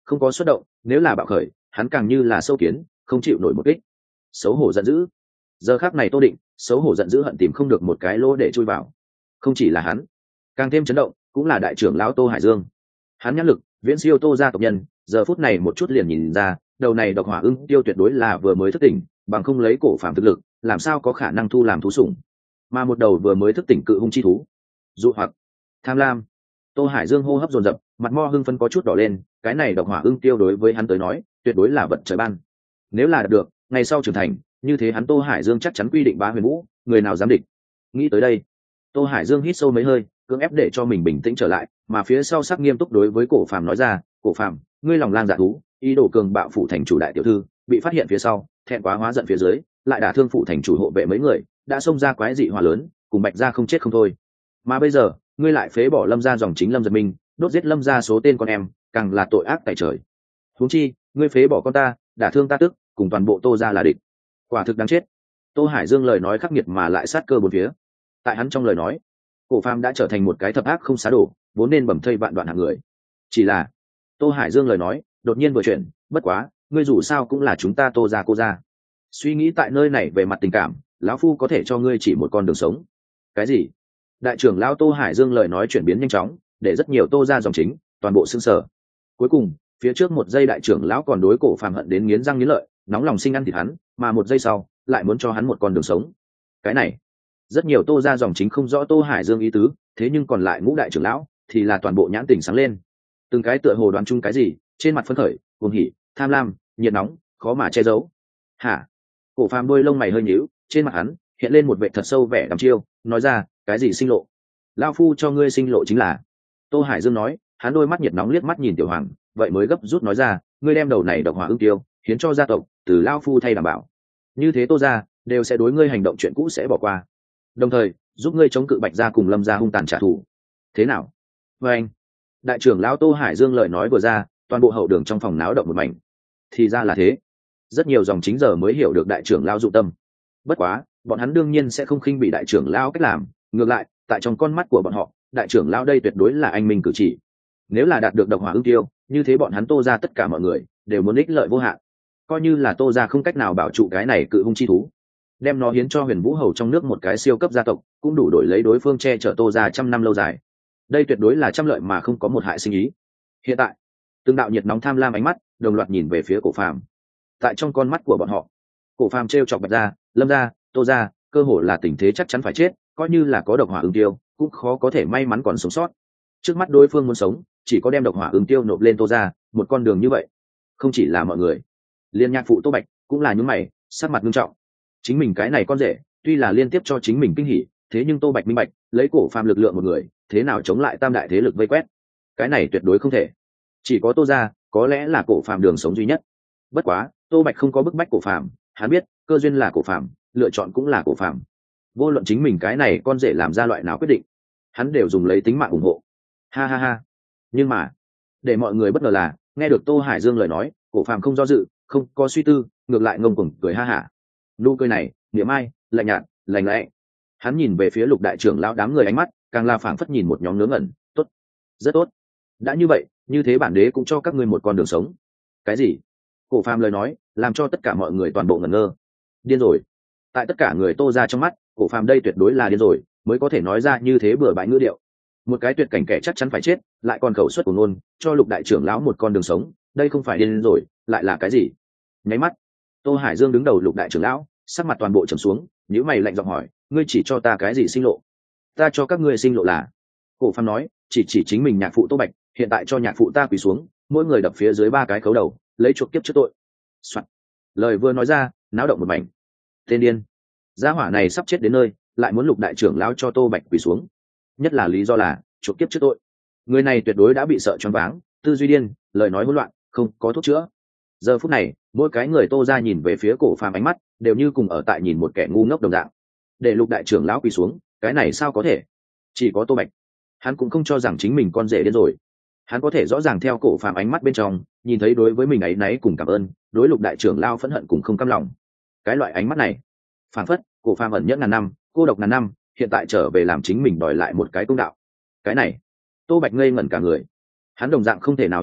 không có xuất động, nếu là bạo khởi hắn càng như là sâu kiến, không chịu nổi một kích. Xấu hổ giận dữ. Giờ khắc này Tô Định xấu hổ giận dữ hận tìm không được một cái lỗ để chui vào. Không chỉ là hắn, càng thêm chấn động cũng là đại trưởng lão Tô Hải Dương. Hắn nhãn lực viễn siêu Tô gia tộc nhân, giờ phút này một chút liền nhìn ra đầu này độc hỏa ưng tiêu tuyệt đối là vừa mới thức tỉnh, bằng không lấy cổ phàm thực lực làm sao có khả năng thu làm thú sủng. Mà một đầu vừa mới thức tỉnh cự hung chi thú, dụ hoặc tham lam. Tô Hải Dương hô hấp dồn dập, mặt mo hưng phấn có chút đỏ lên, cái này độc hỏa ưng tiêu đối với hắn tới nói tuyệt đối là vật trời ban. Nếu là được ngày sau trưởng thành như thế, hắn Tô Hải Dương chắc chắn quy định bá huyền vũ, người nào dám địch. Nghĩ tới đây, Tô Hải Dương hít sâu mấy hơi, cưỡng ép để cho mình bình tĩnh trở lại, mà phía sau sắc nghiêm túc đối với cổ phàm nói ra, cổ phàm, ngươi lòng lang dạ thú, ý đồ cường bạo phủ thành chủ đại tiểu thư, bị phát hiện phía sau thẹn quá hóa giận phía dưới lại đả thương phủ thành chủ hộ vệ mấy người, đã xông ra quái dị hỏa lớn, cùng Bạch gia không chết không thôi. Mà bây giờ ngươi lại phế bỏ Lâm gia dòng chính Lâm Giật Minh, đốt giết Lâm gia số tên con em, càng là tội ác tại trời. Huống chi ngươi phế bỏ con ta, đả thương ta tức, cùng toàn bộ Tô gia là địch, quả thực đáng chết. Tô Hải Dương lời nói khắc nghiệt mà lại sát cơ bốn phía. Tại hắn trong lời nói, cổ phàm đã trở thành một cái thập ác không xá đổ, vốn nên bầm thây vạn đoạn hạng người. Chỉ là Tô Hải Dương lời nói đột nhiên vừa chuyển, bất quá ngươi dù sao cũng là chúng ta Tô gia cô gia, suy nghĩ tại nơi này về mặt tình cảm, lão phu có thể cho ngươi chỉ một con đường sống. Cái gì? Đại trưởng lão Tô Hải Dương lời nói chuyển biến nhanh chóng, để rất nhiều Tô gia dòng chính toàn bộ sững sờ. Cuối cùng phía trước một giây đại trưởng lão còn đối cổ phàm hận đến nghiến răng nghiến lợi, nóng lòng sinh ăn thịt hắn, mà một giây sau lại muốn cho hắn một con đường sống. Cái này, rất nhiều Tô gia dòng chính không rõ Tô Hải Dương ý tứ, thế nhưng còn lại ngũ đại trưởng lão thì là toàn bộ nhãn tình sáng lên, từng cái tựa hồ đoán chung cái gì, trên mặt phấn khởi, cuồng hỉ, tham lam, nhiệt nóng, khó mà che giấu. Hả? Cổ phàm đôi lông mày hơi nhíu, trên mặt hắn hiện lên một vẻ thật sâu vẻ đăm chiêu, nói ra, cái gì sinh lộ? Lão phu cho ngươi sinh lộ chính là. Tô Hải Dương nói, hắn đôi mắt nhiệt nóng liếc mắt nhìn Tiểu Hoàng, vậy mới gấp rút nói ra, ngươi đem đầu này độc hỏa ưng tiêu hiến cho gia tộc, từ lão phu thay đảm bảo, như thế Tô gia đều sẽ đối ngươi hành động chuyện cũ sẽ bỏ qua, đồng thời giúp ngươi chống cự Bạch gia cùng Lâm gia hung tàn trả thù. Thế nào? Và anh, đại trưởng lão Tô Hải Dương lời nói vừa ra, toàn bộ hậu đường trong phòng náo động một mảnh. Thì ra là thế, rất nhiều dòng chính giờ mới hiểu được đại trưởng lão dụng tâm. Bất quá bọn hắn đương nhiên sẽ không khinh bị đại trưởng lão cách làm, ngược lại tại trong con mắt của bọn họ, đại trưởng lão đây tuyệt đối là anh minh cử chỉ. Nếu là đạt được độc hỏa ưng tiêu, như thế bọn hắn Tô gia tất cả mọi người đều muốn ích lợi vô hạn. Coi như là Tô gia không cách nào bảo trụ cái này cự hung chi thú, đem nó hiến cho Huyền Vũ Hầu trong nước một cái siêu cấp gia tộc, cũng đủ đổi lấy đối phương che chở Tô gia trăm năm lâu dài. Đây tuyệt đối là trăm lợi mà không có một hại sinh ý. Hiện tại từng đạo nhiệt nóng tham lam ánh mắt đồng loạt nhìn về phía cổ phàm. Tại trong con mắt của bọn họ, cổ phàm trêu chọc Bạch gia, Lâm gia, Tô gia, cơ hồ là tình thế chắc chắn phải chết, coi như là có độc hỏa ưng tiêu cũng khó có thể may mắn còn sống sót. Trước mắt đối phương muốn sống, chỉ có đem độc hỏa ưng tiêu nộp lên Tô gia, một con đường như vậy. Không chỉ là mọi người, liên nhạc phụ Tô Bạch cũng là những mày, sắc mặt nghiêm trọng. Chính mình cái này con rể tuy là liên tiếp cho chính mình kinh hỉ, thế nhưng Tô Bạch minh bạch, lấy cổ phàm lực lượng một người thế nào chống lại tam đại thế lực vây quét, cái này tuyệt đối không thể. Chỉ có Tô gia có lẽ là cổ phàm đường sống duy nhất. Bất quá Tô Bạch không có bức bách cổ phàm, hắn biết cơ duyên là cổ phàm, lựa chọn cũng là cổ phàm. Vô luận chính mình cái này con rể làm ra loại nào quyết định, hắn đều dùng lấy tính mạng ủng hộ. Ha ha ha. Nhưng mà để mọi người bất ngờ là, nghe được Tô Hải Dương lời nói, cổ phàm không do dự, không có suy tư, ngược lại ngông cuồng cười ha hả. Nụ cười này niệm ai, lạnh nhạt, lành lẽ. Hắn nhìn về phía Lục đại trưởng lão đám người, ánh mắt càng là phảng phất nhìn một nhóm ngớ ngẩn. Tốt, rất tốt. Đã như vậy, như thế bản đế cũng cho các ngươi một con đường sống. Cái gì? Cổ phàm lời nói làm cho tất cả mọi người toàn bộ ngẩn ngơ. Điên rồi. Tại tất cả người Tô gia trong mắt, cổ phàm đây tuyệt đối là điên rồi, mới có thể nói ra như thế bừa bãi ngữ điệu. Một cái tuyệt cảnh kẻ chắc chắn phải chết, lại còn khẩu suất của ngôn cho Lục đại trưởng lão một con đường sống, đây không phải điên rồi, lại là cái gì? Nháy mắt, Tô Hải Dương đứng đầu Lục đại trưởng lão, sắc mặt toàn bộ trầm xuống, nhíu mày lạnh giọng hỏi, ngươi chỉ cho ta cái gì sinh lộ? Ta cho các ngươi sinh lộ là. Cổ phàm nói, chỉ chính mình nhạc phụ Tô Bạch, hiện tại cho nhạc phụ ta quỳ xuống, mỗi người đập phía dưới 3 cái khấu đầu, lấy chuộc kiếp trước tội. Soạn. Lời vừa nói ra, náo động một mảnh. Tên điên, gia hỏa này sắp chết đến nơi, lại muốn Lục đại trưởng lão cho Tô Bạch quỳ xuống, nhất là lý do là chuộc kiếp trước tội. Người này tuyệt đối đã bị sợ choáng váng, tư duy điên, lời nói hỗn loạn, không có thuốc chữa. Giờ phút này, mỗi cái người Tô gia nhìn về phía cổ phàm, ánh mắt đều như cùng ở tại nhìn một kẻ ngu ngốc đồng dạng. Để Lục đại trưởng lão quỳ xuống, cái này sao có thể? Chỉ có Tô Bạch, hắn cũng không cho rằng chính mình con rể điên rồi. Hắn có thể rõ ràng theo cổ phàm ánh mắt bên trong nhìn thấy đối với mình áy náy cùng cảm ơn, đối Lục đại trưởng lão phẫn hận cùng không cam lòng. Cái loại ánh mắt này phản phất cổ phàm ẩn nhẫn ngàn năm, cô độc ngàn năm, hiện tại trở về làm chính mình đòi lại một cái công đạo. Cái này Tô Bạch ngây ngẩn cả người. Hắn đồng dạng không thể nào hiểu được,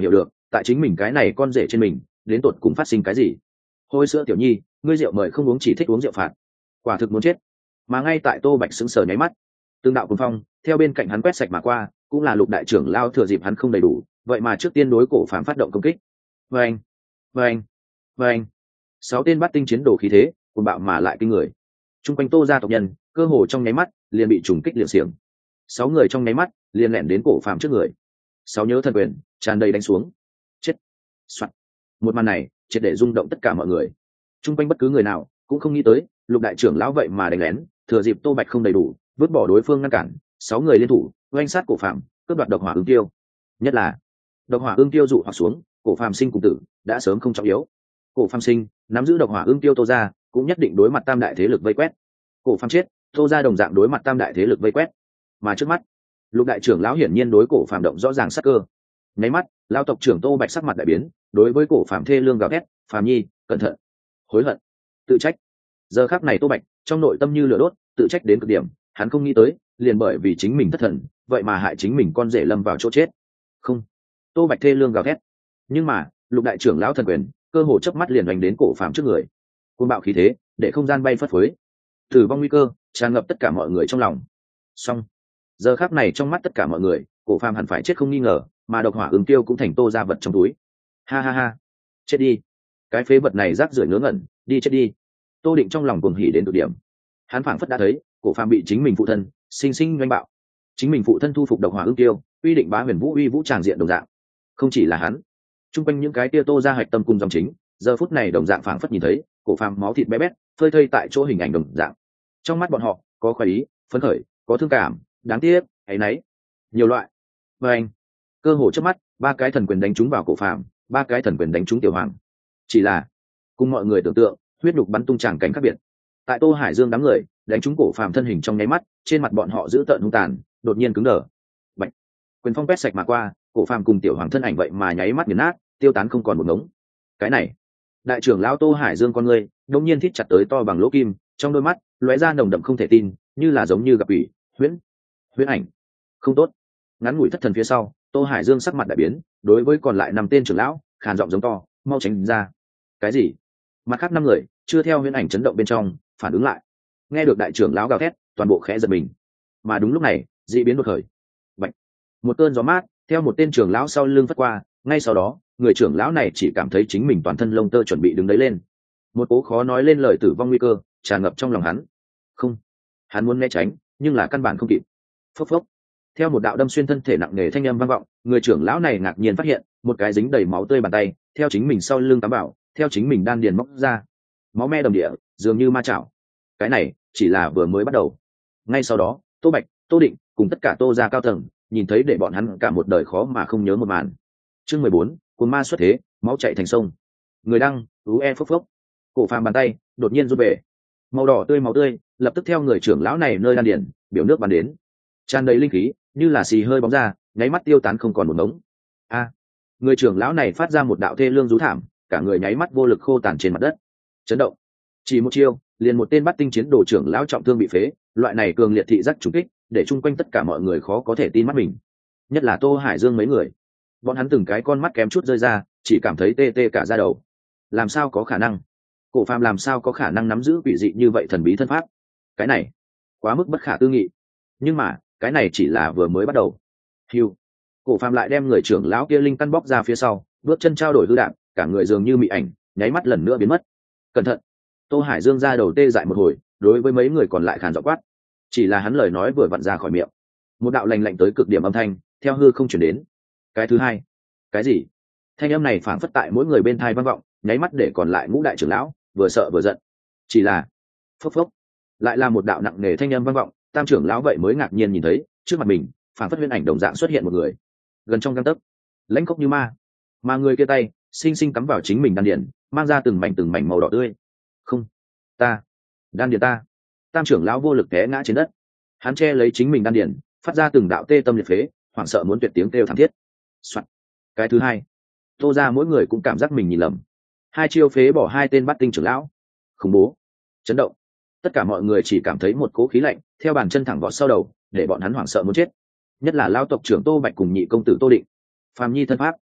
tại chính mình cái này con rể trên mình đến tột cùng phát sinh cái gì. Hôi sữa tiểu nhi, ngươi rượu mời không uống, chỉ thích uống rượu phạt, quả thực muốn chết. Mà ngay tại Tô Bạch sững sờ nháy mắt, tương đạo cuồng phong theo bên cạnh hắn quét sạch mà qua, cũng là Lục đại trưởng lao thừa dịp hắn không đầy đủ, vậy mà trước tiên đối Cổ Phàm phát động công kích. Vâng, vâng, vâng. 6 tên bắt tinh chiến đồ khí thế cuồng bạo mà lại kinh người. Trung quanh Tô gia tộc nhân cơ hồ trong nháy mắt liền bị trùng kích liệng xiềng. 6 người trong nháy mắt liền lẹn đến Cổ Phàm trước người. 6 nhớ thần quyền tràn đầy đánh xuống. Chết. Soạn. Một màn này triệt để rung động tất cả mọi người. Trung quanh bất cứ người nào cũng không nghĩ tới Lục đại trưởng lão vậy mà đánh lén, thừa dịp Tô Bạch không đầy đủ, vứt bỏ đối phương ngăn cản, 6 người liên thủ oanh sát Cổ Phàm, cướp đoạt độc hỏa ương tiêu. Nhất là độc hỏa ương tiêu dụ hoặc xuống, Cổ Phàm sinh cùng tử đã sớm không trọng yếu. Cổ Phàm sinh nắm giữ độc hỏa ương tiêu Tô gia cũng nhất định đối mặt tam đại thế lực vây quét. Cổ Phàm chết, Tô gia đồng dạng đối mặt tam đại thế lực vây quét. Mà trước mắt, Lục đại trưởng lão hiển nhiên đối Cổ Phàm động rõ ràng sắc cơ. Nháy mắt, lão tộc trưởng Tô Bạch sắc mặt đại biến, đối với Cổ Phàm thê lương gào thét, "Phàm nhi, cẩn thận!" Hối hận, tự trách. Giờ khắc này Tô Bạch trong nội tâm như lửa đốt, tự trách đến cực điểm, hắn không nghĩ tới, liền bởi vì chính mình thất thần, vậy mà hại chính mình con rể lâm vào chỗ chết. Không. Tô Bạch thê lương gào thét. Nhưng mà, Lục đại trưởng lão thần quyền, cơ hồ chớp mắt liền đánh đến Cổ Phàm trước người. Cuồng bạo khí thế, để không gian bay phất phới. Tử vong nguy cơ tràn ngập tất cả mọi người trong lòng. Song, giờ khắc này trong mắt tất cả mọi người, Cổ Phàm hẳn phải chết không nghi ngờ, mà độc hỏa ương tiêu cũng thành Tô gia vật trong túi. Ha ha ha, chết đi, cái phế vật này rác rưởi ngớ ngẩn, đi chết đi. Tô Định trong lòng cuồng hỉ đến cực điểm. Hắn phảng phất đã thấy Cổ Phàm bị chính mình phụ thân sinh sinh oanh bạo, chính mình phụ thân thu phục độc hỏa ương tiêu, uy định bá huyền vũ uy vũ tràng diện đồng dạng. Không chỉ là hắn, chung quanh những cái tia Tô gia hạch tâm cùng dòng chính, giờ phút này đồng dạng phảng phất nhìn thấy Cổ Phàm máu thịt bé bét phơi thây tại chỗ hình ảnh đồng dạng. Trong mắt bọn họ có khoái ý, phấn khởi, có thương cảm, đáng tiếc, áy náy, nhiều loại. Và anh, cơ hồ trước mắt, 3 cái thần quyền đánh trúng vào Cổ Phàm, 3 cái thần quyền đánh trúng Tiểu Hoàng. Chỉ là cùng mọi người tưởng tượng, huyết nhục bắn tung tràng cảnh khác biệt. Tại Tô Hải Dương đám người đánh trúng Cổ Phàm thân hình trong nháy mắt, trên mặt bọn họ dữ tợn hung tàn, đột nhiên cứng đờ. Bạch, quyền phong quét sạch mà qua, Cổ Phàm cùng Tiểu Hoàng thân ảnh vậy mà nháy mắt nghiền nát, tiêu tán không còn một ngống. Cái này, đại trưởng lão Tô Hải Dương con người đột nhiên thít chặt tới to bằng lỗ kim, trong đôi mắt lóe ra nồng đậm không thể tin, như là giống như gặp quỷ, huyễn ảnh. Không tốt. Ngắn ngủi thất thần phía sau, Tô Hải Dương sắc mặt đại biến, đối với còn lại 5 tên trưởng lão khàn giọng giống to, mau tránh ra. Cái gì? Mặt khác 5 người chưa theo huyễn ảnh chấn động bên trong phản ứng lại, nghe được đại trưởng lão gào thét, toàn bộ khẽ giật mình. Mà đúng lúc này, dị biến đột khởi. Bạch, một cơn gió mát theo một tên trưởng lão sau lưng phất qua, ngay sau đó người trưởng lão này chỉ cảm thấy chính mình toàn thân lông tơ chuẩn bị đứng đấy lên. Một cố khó nói lên lời tử vong nguy cơ tràn ngập trong lòng hắn. Không, hắn muốn né tránh nhưng là căn bản không kịp. Phốc phốc, theo một đạo đâm xuyên thân thể nặng nề thanh âm vang vọng, người trưởng lão này ngạc nhiên phát hiện một cái dính đầy máu tươi bàn tay theo chính mình sau lưng tắm bảo, theo chính mình đan điền móc ra, máu me đầm địa, dường như ma chảo. Cái này chỉ là vừa mới bắt đầu. Ngay sau đó, Tô Bạch, Tô Định cùng tất cả Tô gia cao tầng nhìn thấy để bọn hắn cả một đời khó mà không nhớ một màn. Chương 14, cuồng ma xuất thế, máu chảy thành sông. Người đăng, phốc phốc. Cổ Phàm bàn tay đột nhiên rút về, màu đỏ tươi máu tươi lập tức theo người trưởng lão này nơi đan điền biểu nước bắn đến, tràn đầy linh khí, như là xì hơi bóng ra, nháy mắt tiêu tán không còn một ngống. A, người trưởng lão này phát ra một đạo thê lương rú thảm, cả người nháy mắt vô lực khô tàn trên mặt đất. Chấn động, chỉ một chiêu, liền một tên bắt tinh chiến đồ trưởng lão trọng thương bị phế, loại này cường liệt thị giác trùng kích, để chung quanh tất cả mọi người khó có thể tin mắt mình. Nhất là Tô Hải Dương mấy người, bọn hắn từng cái con mắt kém chút rơi ra, chỉ cảm thấy tê tê cả da đầu. Làm sao có khả năng? Cổ Phàm làm sao có khả năng nắm giữ quỷ dị như vậy thần bí thân pháp? Cái này quá mức bất khả tư nghị. Nhưng mà cái này chỉ là vừa mới bắt đầu. Hưu, Cổ Phàm lại đem người trưởng lão kia linh căn bóc ra phía sau, bước chân trao đổi hư đạn, cả người dường như mị ảnh, nháy mắt lần nữa biến mất. Cẩn thận! Tô Hải Dương ra đầu tê dại một hồi, đối với mấy người còn lại khàn giọng quát. Chỉ là hắn lời nói vừa vặn ra khỏi miệng, một đạo lạnh lạnh tới cực điểm âm thanh theo hư không chuyển đến. Cái thứ hai. Cái gì? Thanh âm này phảng phất tại mỗi người bên thai vang vọng, nháy mắt để còn lại ngũ đại trưởng lão vừa sợ vừa giận. Chỉ là phốc phốc, lại là một đạo nặng nề thanh âm vang vọng, tam trưởng lão vậy mới ngạc nhiên nhìn thấy trước mặt mình phảng phất huyễn ảnh đồng dạng xuất hiện một người, gần trong gang tấc, lãnh khốc như ma, mà người kia tay sinh sinh cắm vào chính mình đan điền, mang ra từng mảnh màu đỏ tươi. Không, ta, đan điền ta. Tam trưởng lão vô lực té ngã trên đất, hắn che lấy chính mình đan điền, phát ra từng đạo tê tâm liệt phế, hoảng sợ muốn tuyệt tiếng kêu thảm thiết. Soạn. Cái thứ hai, Tô ra mỗi người cũng cảm giác mình nhìn lầm. 2 chiêu phế bỏ 2 tên bắt tinh trưởng lão, khủng bố, chấn động. Tất cả mọi người chỉ cảm thấy một cỗ khí lạnh theo bàn chân thẳng vọt sau đầu, để bọn hắn hoảng sợ muốn chết. Nhất là lão tộc trưởng Tô Bạch cùng nhị công tử Tô Định. Phàm nhi thân pháp,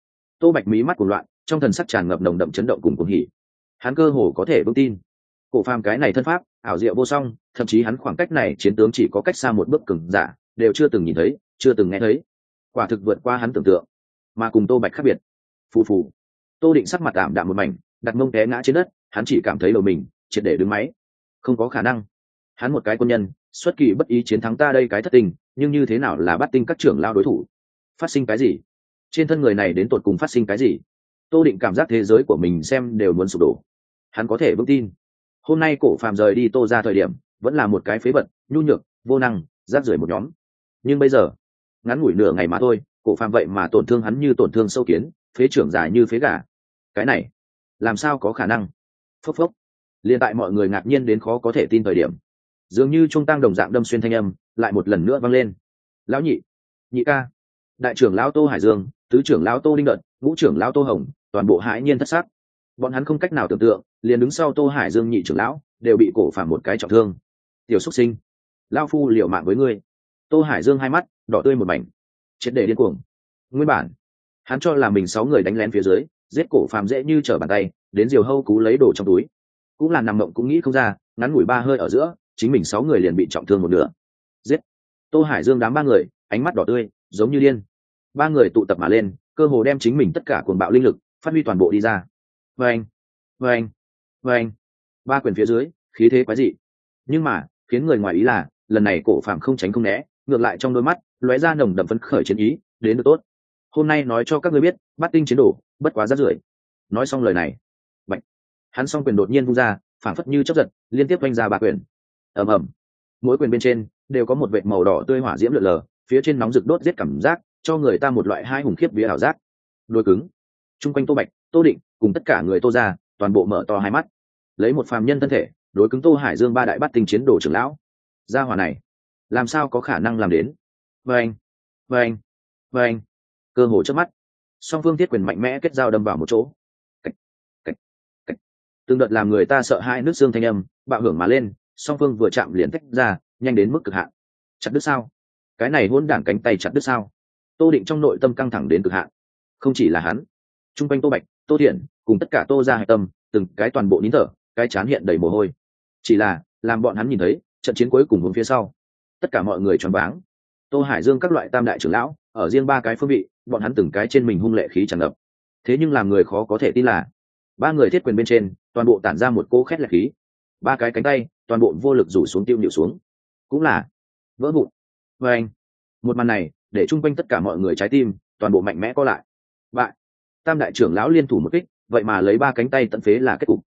Tô Bạch mí mắt cuồng loạn, trong thần sắc tràn ngập nồng đậm chấn động cùng cuồng hỉ. Hắn cơ hồ có thể vững tin cổ phàm cái này thân pháp ảo diệu vô song, thậm chí hắn khoảng cách này chiến tướng chỉ có cách xa một bước cường giả đều chưa từng nhìn thấy, chưa từng nghe thấy, quả thực vượt qua hắn tưởng tượng. Mà cùng Tô Bạch khác biệt, phù phù, Tô Định sắc mặt tạm đạm một mảnh, đặt mông té ngã trên đất, hắn chỉ cảm thấy đầu mình triệt để đứng máy. Không có khả năng, hắn một cái quân nhân xuất kỳ bất ý chiến thắng ta đây cái thất tình, nhưng như thế nào là bắt tinh các trưởng lao đối thủ? Phát sinh cái gì? Trên thân người này đến tột cùng phát sinh cái gì? Tô Định cảm giác thế giới của mình xem đều muốn sụp đổ. Hắn có thể vững tin hôm nay cổ phàm rời đi Tô ra thời điểm vẫn là một cái phế vật, nhu nhược, vô năng, rác rưởi một nhóm, nhưng bây giờ ngắn ngủi nửa ngày mà thôi, cổ phàm vậy mà tổn thương hắn như tổn thương sâu kiến, phế trưởng dài như phế gà. Cái này làm sao có khả năng? Phốc phốc, liền tại mọi người ngạc nhiên đến khó có thể tin thời điểm, dường như trung tăng đồng dạng đâm xuyên thanh âm lại một lần nữa vang lên. Lão nhị, nhị ca, đại trưởng lão Tô Hải Dương, tứ trưởng lão Tô Đinh Đợt, ngũ trưởng lão Tô Hồng, toàn bộ hãi nhiên thất sắc. Bọn hắn không cách nào tưởng tượng, liền đứng sau Tô Hải Dương nhị trưởng lão đều bị cổ phàm một cái trọng thương. Tiểu xuất sinh, lão phu liều mạng với ngươi. Tô Hải Dương hai mắt đỏ tươi một mảnh, triệt để điên cuồng. Nguyên bản hắn cho là mình 6 người đánh lén phía dưới giết cổ phàm dễ như trở bàn tay, đến diều hâu cú lấy đồ trong túi, cũng là nằm mộng cũng nghĩ không ra, ngắn ngủi 3 hơi ở giữa chính mình 6 người liền bị trọng thương một nửa. Giết! Tô Hải Dương đám 3 người ánh mắt đỏ tươi giống như điên. 3 người tụ tập mà lên, cơ hồ đem chính mình tất cả cuồng bạo linh lực phát huy toàn bộ đi ra. Vâng, vâng, vâng, 3 quyền phía dưới khí thế quái dị, nhưng mà khiến người ngoài ý là lần này cổ phàm không tránh không né, ngược lại trong đôi mắt lóe ra nồng đậm phấn khởi chiến ý. Đến được tốt, hôm nay nói cho các ngươi biết, bắt tinh chiến đồ bất quá rác rưởi. Nói xong lời này, bạch, hắn song quyền đột nhiên vung ra, phảng phất như chớp giật, liên tiếp vung ra 3 quyền. Ầm ầm, mỗi quyền bên trên đều có một vệt màu đỏ tươi hỏa diễm lượn lờ, phía trên nóng rực đốt giết cảm giác, cho người ta một loại hai hùng khiếp vía ảo giác. Đôi cứng, chung quanh Tô Bạch, Tô Định cùng tất cả người Tô gia toàn bộ mở to hai mắt, lấy một phàm nhân thân thể đối cứng Tô Hải Dương 3 đại bắt tinh chiến đồ trưởng lão. Gia hỏa này làm sao có khả năng làm đến? Vâng, vâng, vâng, cơ hồ chớp mắt, song phương thiết quyền mạnh mẽ kết giao đâm vào một chỗ. Cách, cách, cách. Từng đợt làm người ta sợ hãi nước xương thanh âm bạo hưởng mà lên, song phương vừa chạm liền tách ra, nhanh đến mức cực hạn. Chặt đứt sao? Cái này hỗn đản cánh tay chặt đứt sao? Tô Định trong nội tâm căng thẳng đến cực hạn. Không chỉ là hắn, chung quanh Tô Bạch, Tô Thiện cùng tất cả Tô gia hạch tâm từng cái toàn bộ nín thở, cái chán hiện đầy mồ hôi. Chỉ là làm bọn hắn nhìn thấy trận chiến cuối cùng hướng phía sau, tất cả mọi người choáng váng. Tô Hải Dương các loại tam đại trưởng lão ở riêng 3 cái phương vị, bọn hắn từng cái trên mình hung lệ khí tràn ngập. Thế nhưng làm người khó có thể tin là 3 người thiết quyền bên trên toàn bộ tản ra một cỗ khét lẹt khí, 3 cái cánh tay toàn bộ vô lực rủ xuống tiêu nhịu xuống, cũng là vỡ vụn. Và anh, một màn này để chung quanh tất cả mọi người trái tim toàn bộ mạnh mẽ co lại. Bại, tam đại trưởng lão liên thủ một kích, vậy mà lấy 3 cánh tay tận phế là kết cục.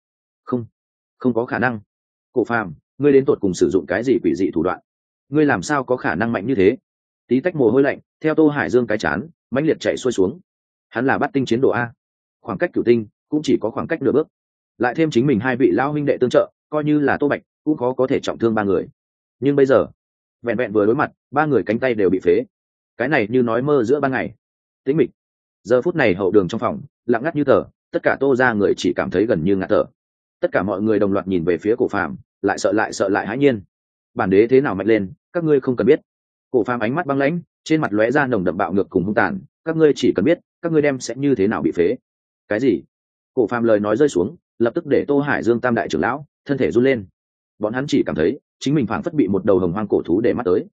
Không có khả năng. Cổ phàm, ngươi đến tột cùng sử dụng cái gì quỷ dị thủ đoạn? Ngươi làm sao có khả năng mạnh như thế? Tí tách mồ hôi lạnh theo Tô Hải Dương cái chán mãnh liệt chạy xuôi xuống. Hắn là bắt tinh chiến đồ a, khoảng cách cửu tinh cũng chỉ có khoảng cách nửa bước, lại thêm chính mình 2 vị lão huynh đệ tương trợ, coi như là Tô Bạch cũng khó có thể trọng thương 3 người. Nhưng bây giờ vẹn vẹn vừa đối mặt, 3 người cánh tay đều bị phế. Cái này như nói mơ giữa ban ngày. Tĩnh mịch. Giờ phút này hậu đường trong phòng lặng ngắt như tờ, tất cả Tô gia người chỉ cảm thấy gần như ngạt thở. Tất cả mọi người đồng loạt nhìn về phía cổ phàm, lại sợ lại hãi nhiên. Bản đế thế nào mạnh lên, các ngươi không cần biết. Cổ phàm ánh mắt băng lãnh, trên mặt lóe ra nồng đậm bạo ngược cùng hung tàn. Các ngươi chỉ cần biết, các ngươi đem sẽ như thế nào bị phế. Cái gì? Cổ phàm lời nói rơi xuống, lập tức để Tô Hải Dương tam đại trưởng lão thân thể run lên. Bọn hắn chỉ cảm thấy chính mình phảng phất bị một đầu hồng hoang cổ thú để mắt tới.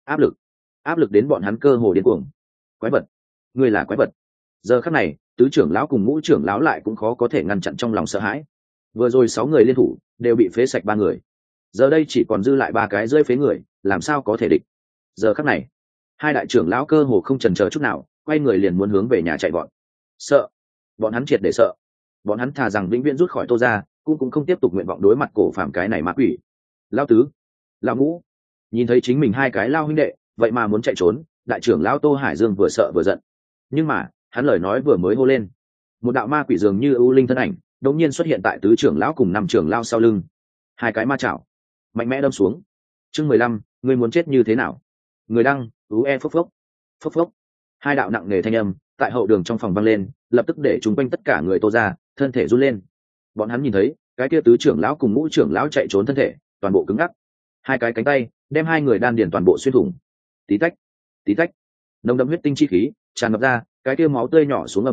Áp lực đến bọn hắn cơ hồ điên cuồng. Quái vật, ngươi là quái vật. Giờ khắc này, tứ trưởng lão cùng ngũ trưởng lão lại cũng khó có thể ngăn chặn trong lòng sợ hãi. Vừa rồi 6 người liên thủ đều bị phế sạch 3 người, giờ đây chỉ còn dư lại 3 cái rơi phế người, làm sao có thể địch? Giờ khắc này, 2 đại trưởng lão cơ hồ không chần chờ chút nào, quay người liền muốn hướng về nhà chạy vọt. Sợ, bọn hắn triệt để sợ. Bọn hắn thà rằng vĩnh viễn rút khỏi Tô gia, cũng không tiếp tục nguyện vọng đối mặt cổ phàm cái này ma quỷ. Lão tứ, lão ngũ, nhìn thấy chính mình 2 cái lao huynh đệ vậy mà muốn chạy trốn, đại trưởng lão Tô Hải Dương vừa sợ vừa giận. Nhưng mà hắn lời nói vừa mới hô lên, một đạo ma quỷ dường như ưu linh thân ảnh đột nhiên xuất hiện tại tứ trưởng lão cùng 5 trưởng lão sau lưng. 2 cái ma chảo mạnh mẽ đâm xuống. Chương 15, ngươi muốn chết như thế nào? Người đăng, phốc phốc, phốc phốc. 2 đạo nặng nề thanh âm tại hậu đường trong phòng vang lên, lập tức để chúng quanh tất cả người Tô gia thân thể run lên. Bọn hắn nhìn thấy cái kia tứ trưởng lão cùng ngũ trưởng lão chạy trốn thân thể toàn bộ cứng ngắc, 2 cái cánh tay đem 2 người đan điền toàn bộ xuyên thủng. Tí tách, nồng đậm huyết tinh chi khí tràn ngập ra, cái kia máu tươi nhỏ xuống âm thanh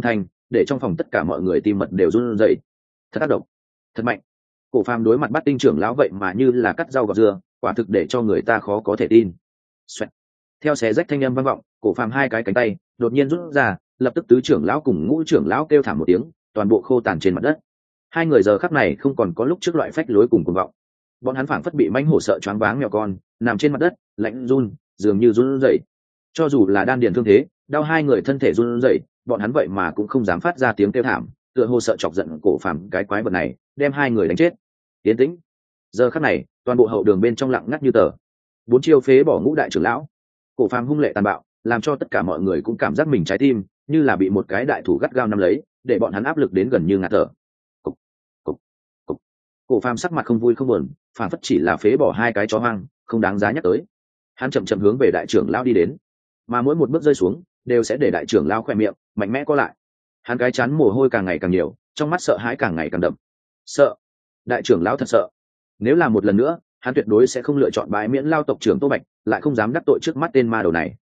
để trong phòng tất cả mọi người tim mật đều run rẩy. Thật tác động, thật mạnh. Cổ phàm đối mặt Bát Tinh trưởng lão vậy mà như là cắt rau gọt dưa, quả thực để cho người ta khó có thể tin. Xoẹt. Theo xé rách thanh âm vang vọng, cổ phàm hai cái cánh tay đột nhiên rút ra, lập tức tứ trưởng lão cùng ngũ trưởng lão kêu thảm một tiếng, toàn bộ khô tàn trên mặt đất. Hai người giờ khắc này không còn có lúc trước loại phách lối cùng cuồng vọng. Bọn hắn phảng phất bị mãnh hổ sợ choáng váng mèo con, nằm trên mặt đất, lạnh run, dường như run rẩy. Cho dù là đan điền thương thế, đau hai người thân thể run rẩy, bọn hắn vậy mà cũng không dám phát ra tiếng kêu thảm, tựa hồ sợ chọc giận cổ phàm cái quái vật này, đem hai người đánh chết. Tiến tĩnh. Giờ khắc này, toàn bộ hậu đường bên trong lặng ngắt như tờ. Bốn chiêu phế bỏ ngũ đại trưởng lão. Cổ phàm hung lệ tàn bạo, làm cho tất cả mọi người cũng cảm giác mình trái tim như là bị một cái đại thủ gắt gao nắm lấy, để bọn hắn áp lực đến gần như ngạt thở. Cục, cục, cục. Cổ phàm sắc mặt không vui không buồn, phản phất chỉ là phế bỏ hai cái chó hoang, không đáng giá nhắc tới. Hắn chậm chậm hướng về đại trưởng lão đi đến, mà mỗi một bước rơi xuống đều sẽ để đại trưởng lão khỏe miệng mạnh mẽ co lại. Hắn cái chán mồ hôi càng ngày càng nhiều, trong mắt sợ hãi càng ngày càng đậm. Sợ. Đại trưởng lão thật sợ. Nếu là một lần nữa, hắn tuyệt đối sẽ không lựa chọn bãi miễn lao tộc trưởng Tô Bạch, lại không dám đắc tội trước mắt tên ma đầu này.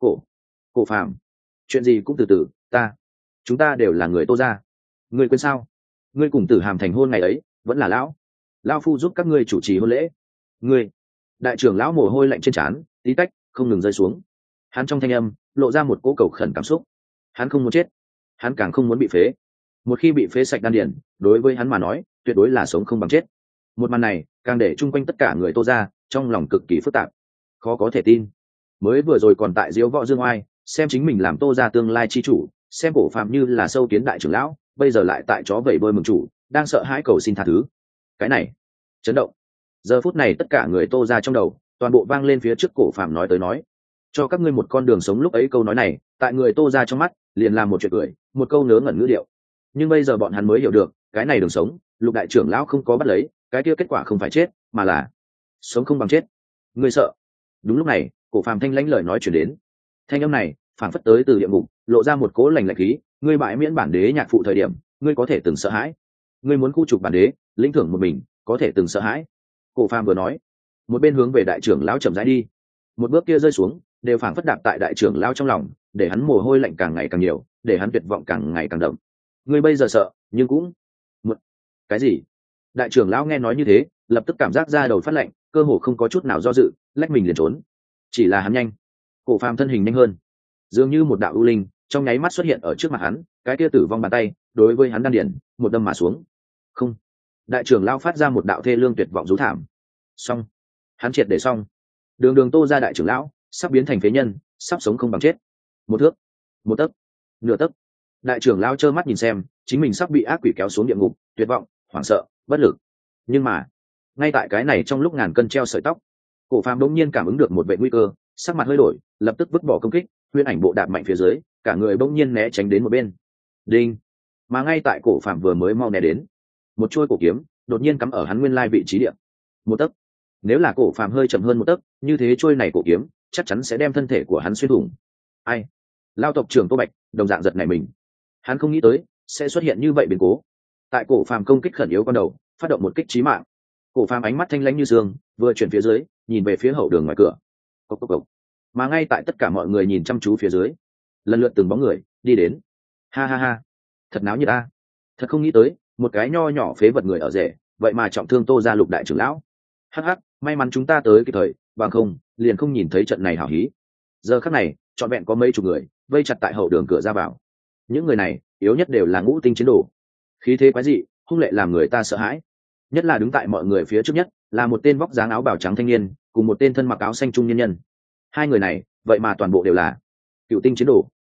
Cổ phàm, chuyện gì cũng từ từ, chúng ta đều là người Tô gia. Ngươi quên sao? Ngươi cùng Tử Hàm thành hôn ngày ấy, vẫn là lão phu giúp các ngươi chủ trì hôn lễ. Ngươi. Đại trưởng lão mồ hôi lạnh trên trán tí tách không ngừng rơi xuống. Hắn trong thanh âm lộ ra một cỗ cầu khẩn cảm xúc. Hắn không muốn chết, hắn càng không muốn bị phế. Một khi bị phế sạch đan điền, đối với hắn mà nói tuyệt đối là sống không bằng chết. Một màn này càng để chung quanh tất cả người Tô gia trong lòng cực kỳ phức tạp, khó có thể tin. Mới vừa rồi còn tại diếu võ dương oai, xem chính mình làm Tô gia tương lai chi chủ, xem cổ phàm như là sâu kiến đại trưởng lão, bây giờ lại tại chó vẩy bơi mừng chủ, đang sợ hãi cầu xin tha thứ. Cái này chấn động. Giờ phút này tất cả người Tô gia trong đầu toàn bộ vang lên phía trước cổ phàm nói tới nói, cho các ngươi một con đường sống. Lúc ấy câu nói này tại người Tô gia trong mắt liền làm một chuyện cười, một câu ngớ ngẩn ngữ điệu. Nhưng bây giờ bọn hắn mới hiểu được, cái này đường sống Lục đại trưởng lão không có bắt lấy, cái kia kết quả không phải chết mà là sống không bằng chết. Ngươi sợ. Đúng lúc này cổ phàm thanh lãnh lời nói chuyển đến. Thanh âm này phảng phất tới từ địa ngục, lộ ra một cỗ lành lạnh khí. Ngươi bãi miễn bản đế nhạc phụ thời điểm, ngươi có thể từng sợ hãi. Ngươi muốn khu trục bản đế, lĩnh thưởng một mình, có thể từng sợ hãi. Cổ phàm vừa nói, một bên hướng về đại trưởng lão chậm rãi đi. Một bước kia rơi xuống, đều phảng phất đạp tại đại trưởng lão trong lòng, để hắn mồ hôi lạnh càng ngày càng nhiều, để hắn tuyệt vọng càng ngày càng đậm. Ngươi bây giờ sợ, nhưng cũng một cái gì? Đại trưởng lão nghe nói như thế, lập tức cảm giác da đầu phát lạnh, cơ hồ không có chút nào do dự, lách mình liền trốn. Chỉ là hắn nhanh, cổ phàm thân hình nhanh hơn, dường như một đạo ưu linh trong nháy mắt xuất hiện ở trước mặt hắn, cái kia tử vong bàn tay đối với hắn đan điền một đâm mà xuống. Không. Đại trưởng lão phát ra một đạo thê lương tuyệt vọng rú thảm. Xong. Hắn triệt để xong. Đường Tô gia đại trưởng lão sắp biến thành phế nhân, sắp sống không bằng chết. Một thước, một tấc, nửa tấc. Đại trưởng lão trơ mắt nhìn xem chính mình sắp bị ác quỷ kéo xuống địa ngục, tuyệt vọng, hoảng sợ, bất lực. Nhưng mà ngay tại cái này trong lúc ngàn cân treo sợi tóc, cổ phàm đống nhiên cảm ứng được một vệ nguy cơ, sắc mặt hơi đổi, lập tức vứt bỏ công kích, huyễn ảnh bộ đạp mạnh phía dưới, cả người bỗng nhiên né tránh đến một bên. Đinh. Mà ngay tại cổ phàm vừa mới mau né đến, một chuôi cổ kiếm đột nhiên cắm ở hắn nguyên lai vị trí địa. Một tấc. Nếu là cổ phàm hơi chậm hơn một tấc, như thế chuôi này cổ kiếm chắc chắn sẽ đem thân thể của hắn xuyên thủng. Ai? Lao tộc trưởng Tô Bạch đồng dạng giật nảy mình. Hắn không nghĩ tới sẽ xuất hiện như vậy biến cố. Tại cổ phàm công kích khẩn yếu con đầu, phát động một kích chí mạng. Cổ phàm ánh mắt thanh lãnh như sương, vừa chuyển phía dưới, nhìn về phía hậu đường ngoài cửa. Cốc cốc cốc. Mà ngay tại tất cả mọi người nhìn chăm chú phía dưới, lần lượt từng bóng người đi đến. Ha ha ha, thật náo nhiệt ta. Thật không nghĩ tới, một cái nho nhỏ phế vật người ở rể, vậy mà trọng thương Tô gia Lục đại trưởng lão. Hắc hắc, may mắn chúng ta tới kịp thời, bằng không liền không nhìn thấy trận này hảo hí. Giờ khắc này trọn vẹn có mấy chục người vây chặt tại hậu đường cửa ra vào. Những người này yếu nhất đều là ngũ tinh chiến đồ, khí thế quái dị, hung lệ làm người ta sợ hãi. Nhất là đứng tại mọi người phía trước nhất là một tên vóc dáng áo bào trắng thanh niên, cùng một tên thân mặc áo xanh trung nhân nhân. Hai người này vậy mà toàn bộ đều là cựu tinh chiến đồ.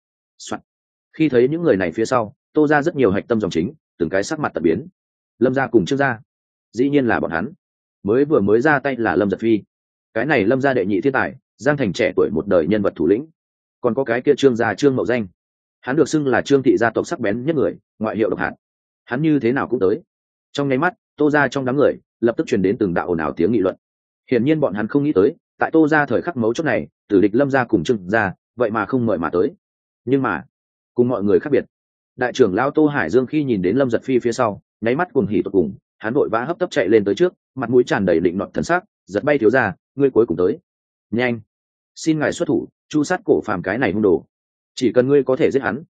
Khi thấy những người này phía sau, Tô ra rất nhiều hạch tâm dòng chính, từng cái sắc mặt tật biến. Lâm gia cùng Trương gia, dĩ nhiên là bọn hắn. Mới ra tay là Lâm Giật Phi, cái này Lâm gia đệ nhị thiên tài, Giang Thành trẻ tuổi một đời nhân vật thủ lĩnh. Còn có cái kia Trương gia Trương Mậu Danh, hắn được xưng là Trương thị gia tộc sắc bén nhất người, ngoại hiệu độc hạt. Hắn như thế nào cũng tới. Trong nháy mắt, Tô ra trong đám người lập tức truyền đến từng đạo ồn ào tiếng nghị luận. Hiển nhiên bọn hắn không nghĩ tới, tại Tô ra thời khắc mấu chốt này, tử địch Lâm gia cùng Trương gia vậy mà không mời mà tới. Nhưng mà cùng mọi người khác biệt, đại trưởng lão Tô Hải Dương khi nhìn đến Lâm Giật Phi phía sau, nháy mắt cuồng hỉ tột cùng, hắn vội vã hấp tấp chạy lên tới trước, mặt mũi tràn đầy định nọt thần sắc. Giật bay thiếu gia, ngươi cuối cùng tới. Nhanh, xin ngài xuất thủ, chu sát cổ phàm cái này hung đồ. Chỉ cần ngươi có thể giết hắn,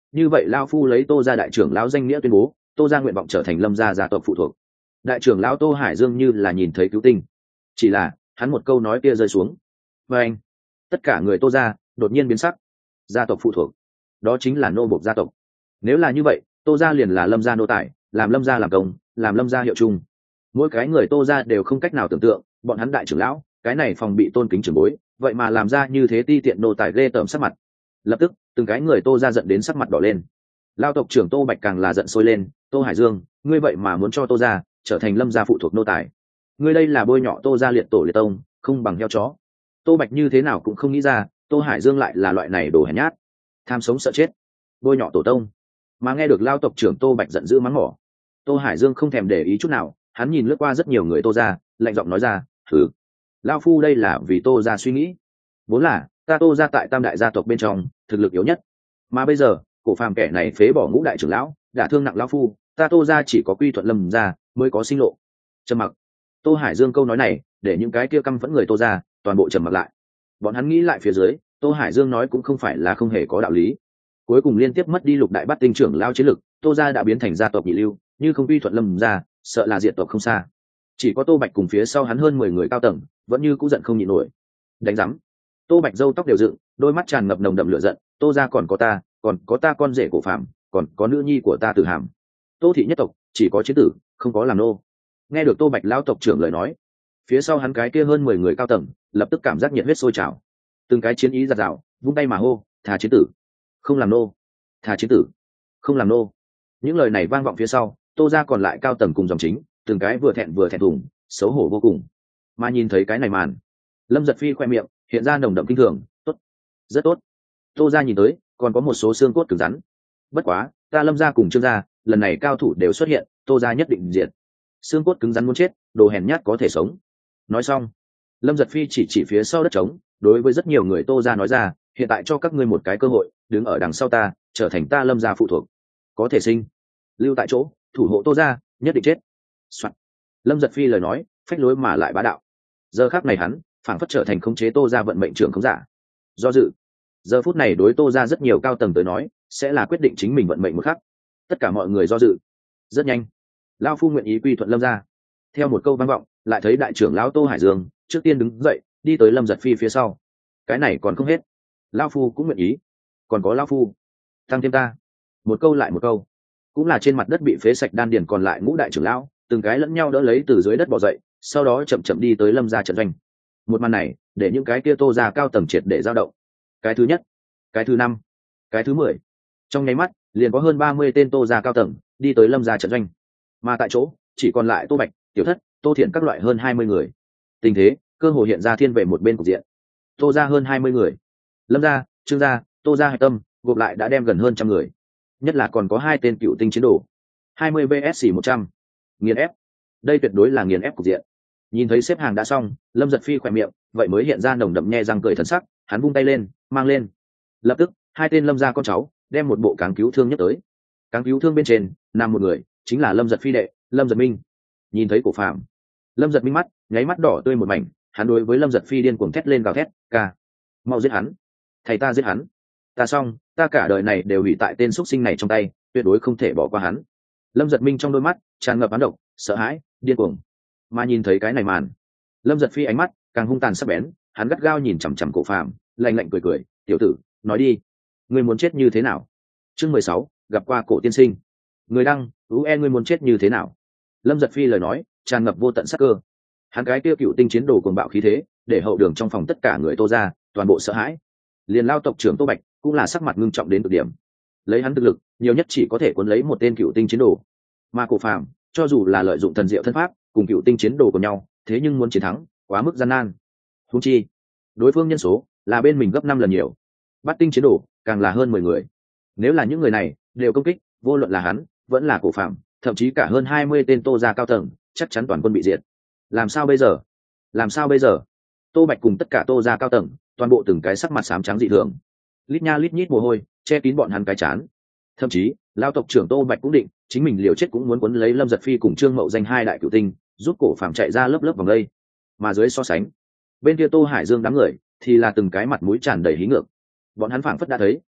như vậy lao phu lấy Tô gia đại trưởng lão danh nghĩa tuyên bố Tô gia nguyện vọng trở thành Lâm gia gia tộc phụ thuộc. Đại trưởng lão Tô Hải Dương như là nhìn thấy cứu tinh, chỉ là hắn một câu nói kia rơi xuống, và anh tất cả người Tô gia đột nhiên biến sắc. Gia tộc phụ thuộc, đó chính là nô bộc gia tộc. Nếu là như vậy, Tô gia liền là Lâm gia nô tài, làm Lâm gia làm công, làm Lâm gia hiệu chung. Mỗi cái người Tô gia đều không cách nào tưởng tượng, bọn hắn đại trưởng lão, cái này phòng bị tôn kính trưởng bối, vậy mà làm ra như thế ti tiện nô tài ghê tởm sắc mặt. Lập tức, từng cái người Tô gia giận đến sắc mặt đỏ lên. Lao tộc trưởng Tô Bạch càng là giận sôi lên, Tô Hải Dương, ngươi vậy mà muốn cho Tô gia trở thành Lâm gia phụ thuộc nô tài. Ngươi đây là bôi nhọ Tô gia liệt tổ liệt tông, không bằng heo chó. Tô Bạch như thế nào cũng không nghĩ ra, Tô Hải Dương lại là loại này đồ hèn nhát, tham sống sợ chết, bôi nhọ tổ tông. Mà nghe được Lao tộc trưởng Tô Bạch giận dữ mắng mỏ, Tô Hải Dương không thèm để ý chút nào, hắn nhìn lướt qua rất nhiều người Tô gia, lạnh giọng nói ra, thử lao phu đây là vì Tô gia suy nghĩ, vốn là ta Tô gia tại tam đại gia tộc bên trong thực lực yếu nhất, mà bây giờ cổ phàm kẻ này phế bỏ ngũ đại trưởng lão, đã thương nặng lao phu, ta Tô gia chỉ có quy thuận Lâm gia mới có sinh lộ. Trầm mặc. Tô Hải Dương câu nói này để những cái kia căm phẫn người Tô gia toàn bộ trầm mặc lại. Bọn hắn nghĩ lại phía dưới, Tô Hải Dương nói cũng không phải là không hề có đạo lý. Cuối cùng liên tiếp mất đi lục đại bát tinh trưởng lao chiến lực, Tô gia đã biến thành gia tộc nhị lưu, như không quy thuận Lâm gia, sợ là diệt tộc không xa. Chỉ có Tô Bạch cùng phía sau hắn hơn 10 người cao tầng vẫn như cũ giận không nhịn nổi. Đánh rắm. Tô Bạch râu tóc đều dựng, đôi mắt tràn ngập nồng đậm lửa giận, Tô gia còn có ta con rể Cổ Phạm, còn có nữ nhi của ta Tử Hàm. Tô thị nhất tộc chỉ có chiến tử, không có làm nô. Nghe được Tô Bạch lão tộc trưởng lời nói, phía sau hắn cái kia hơn 10 người cao tầng lập tức cảm giác nhiệt huyết sôi trào, từng cái chiến ý giạt rào, vung tay mà hô, thà chiến tử, không làm nô, thà chiến tử, không làm nô. Những lời này vang vọng phía sau, Tô gia còn lại cao tầng cùng dòng chính, từng cái vừa thẹn thùng, xấu hổ vô cùng. Mà nhìn thấy cái này màn, Lâm Giật Phi khoe miệng hiện ra nồng đậm kinh thường, tốt, rất tốt. Tô gia nhìn tới còn có một số xương cốt cứng rắn, bất quá ta Lâm gia cùng Trương gia lần này cao thủ đều xuất hiện, Tô gia nhất định diệt. Xương cốt cứng rắn muốn chết, đồ hèn nhát có thể sống. Nói xong, Lâm Giật Phi chỉ phía sau đất trống, đối với rất nhiều người Tô gia nói ra, hiện tại cho các ngươi một cái cơ hội, đứng ở đằng sau ta, trở thành ta Lâm gia phụ thuộc, có thể sinh, lưu tại chỗ, thủ hộ Tô gia, nhất định chết. Soạn. Lâm Giật Phi lời nói phách lối mà lại bá đạo. Giờ khắc này hắn phảng phất trở thành khống chế Tô gia vận mệnh trưởng khống giả. Do dự, giờ phút này đối Tô gia rất nhiều cao tầng tới nói sẽ là quyết định chính mình vận mệnh một khắc. Tất cả mọi người do dự. Rất nhanh, lão phu nguyện ý quy thuận Lâm gia. Theo một câu vang vọng, lại thấy đại trưởng lão Tô Hải Dương trước tiên đứng dậy, đi tới Lâm Giật Phi phía sau. Cái này còn không hết, lão phu cũng nguyện ý, còn có lão phu, tăng thêm ta. Một câu lại một câu, cũng là trên mặt đất bị phế sạch đan điền còn lại ngũ đại trưởng lão, từng cái lẫn nhau đỡ lấy từ dưới đất bò dậy, sau đó chậm chậm đi tới Lâm gia trận doanh. Một màn này để những cái kia Tô gia cao tầng triệt để dao động. Cái thứ nhất, cái thứ năm, cái thứ 10, trong nháy mắt liền có hơn 30 tên Tô gia cao tầng đi tới Lâm gia trận doanh, mà tại chỗ chỉ còn lại Tô Bạch, Tiểu Thất, Tô Thiện các loại hơn 20 người. Tình thế cơ hồ hiện ra thiên về một bên cục diện. Tô gia hơn 20 người, Lâm gia, Trương gia, Tô gia hạch tâm gộp lại đã đem gần hơn 100 người, nhất là còn có 2 tên cựu tinh chiến đồ, 20 vs 100, nghiền ép. Đây tuyệt đối là nghiền ép cục diện. Nhìn thấy xếp hàng đã xong, Lâm Giật Phi khỏe miệng vậy mới hiện ra nồng đậm nhe răng cười thần sắc, hắn vung tay lên, mang lên. Lập tức 2 tên Lâm gia con cháu đem một bộ cáng cứu thương nhất tới. Cáng cứu thương bên trên nằm một người, chính là Lâm Giật Phi đệ, Lâm Giật Minh. Nhìn thấy Cổ Phạm, Lâm Giật Minh mắt nháy mắt đỏ tươi một mảnh, hắn đối với Lâm Giật Phi điên cuồng thét lên gào thét, ca, mau giết hắn, thầy ta giết hắn, ta xong, ta cả đời này đều hủy tại tên xuất sinh này trong tay, tuyệt đối không thể bỏ qua hắn. Lâm Giật Minh trong đôi mắt tràn ngập oán độc, sợ hãi, điên cuồng. Mà nhìn thấy cái này màn, Lâm Giật Phi ánh mắt càng hung tàn sắc bén, hắn gắt gao nhìn chằm chằm Cổ Phạm, lạnh lạnh cười cười, tiểu tử, nói đi, ngươi muốn chết như thế nào? Chương 16, gặp qua Cổ tiên sinh. Người đăng, ngươi muốn chết như thế nào? Lâm Giật Phi lời nói tràn ngập vô tận sắc cơ. Hắn cái tiêu cựu tinh chiến đồ cuồng bạo khí thế, để hậu đường trong phòng tất cả người Tô gia toàn bộ sợ hãi. Liền Lao tộc trưởng Tô Bạch cũng là sắc mặt ngưng trọng đến cực điểm. Lấy hắn thực lực, nhiều nhất chỉ có thể cuốn lấy một tên cựu tinh chiến đồ. Mà Cổ Phạm, cho dù là lợi dụng thần diệu thân pháp cùng cựu tinh chiến đồ của nhau, thế nhưng muốn chiến thắng quá mức gian nan. Huống chi, đối phương nhân số là bên mình gấp 5 lần nhiều, bát tinh chiến đồ càng là hơn 10 người. Nếu là những người này đều công kích, vô luận là hắn vẫn là Cổ Phạm, thậm chí cả hơn 20 tên Tô gia cao tầng, chắc chắn toàn quân bị diệt. Làm sao bây giờ? Làm sao bây giờ? Tô Bạch cùng tất cả Tô gia cao tầng, toàn bộ từng cái sắc mặt xám trắng dị thường, lít nha lít nhít mồ hôi che kín bọn hắn cái chán. Thậm chí Lao tộc trưởng Tô Bạch cũng định chính mình liều chết cũng muốn cuốn lấy Lâm Giật Phi cùng Trương Mậu Danh 2 đại cửu tinh, giúp Cổ Phạm chạy ra lớp vòng đây. Mà dưới so sánh, bên kia Tô Hải Dương đám người thì là từng cái mặt mũi tràn đầy hí ngược. Bọn hắn phảng phất đã thấy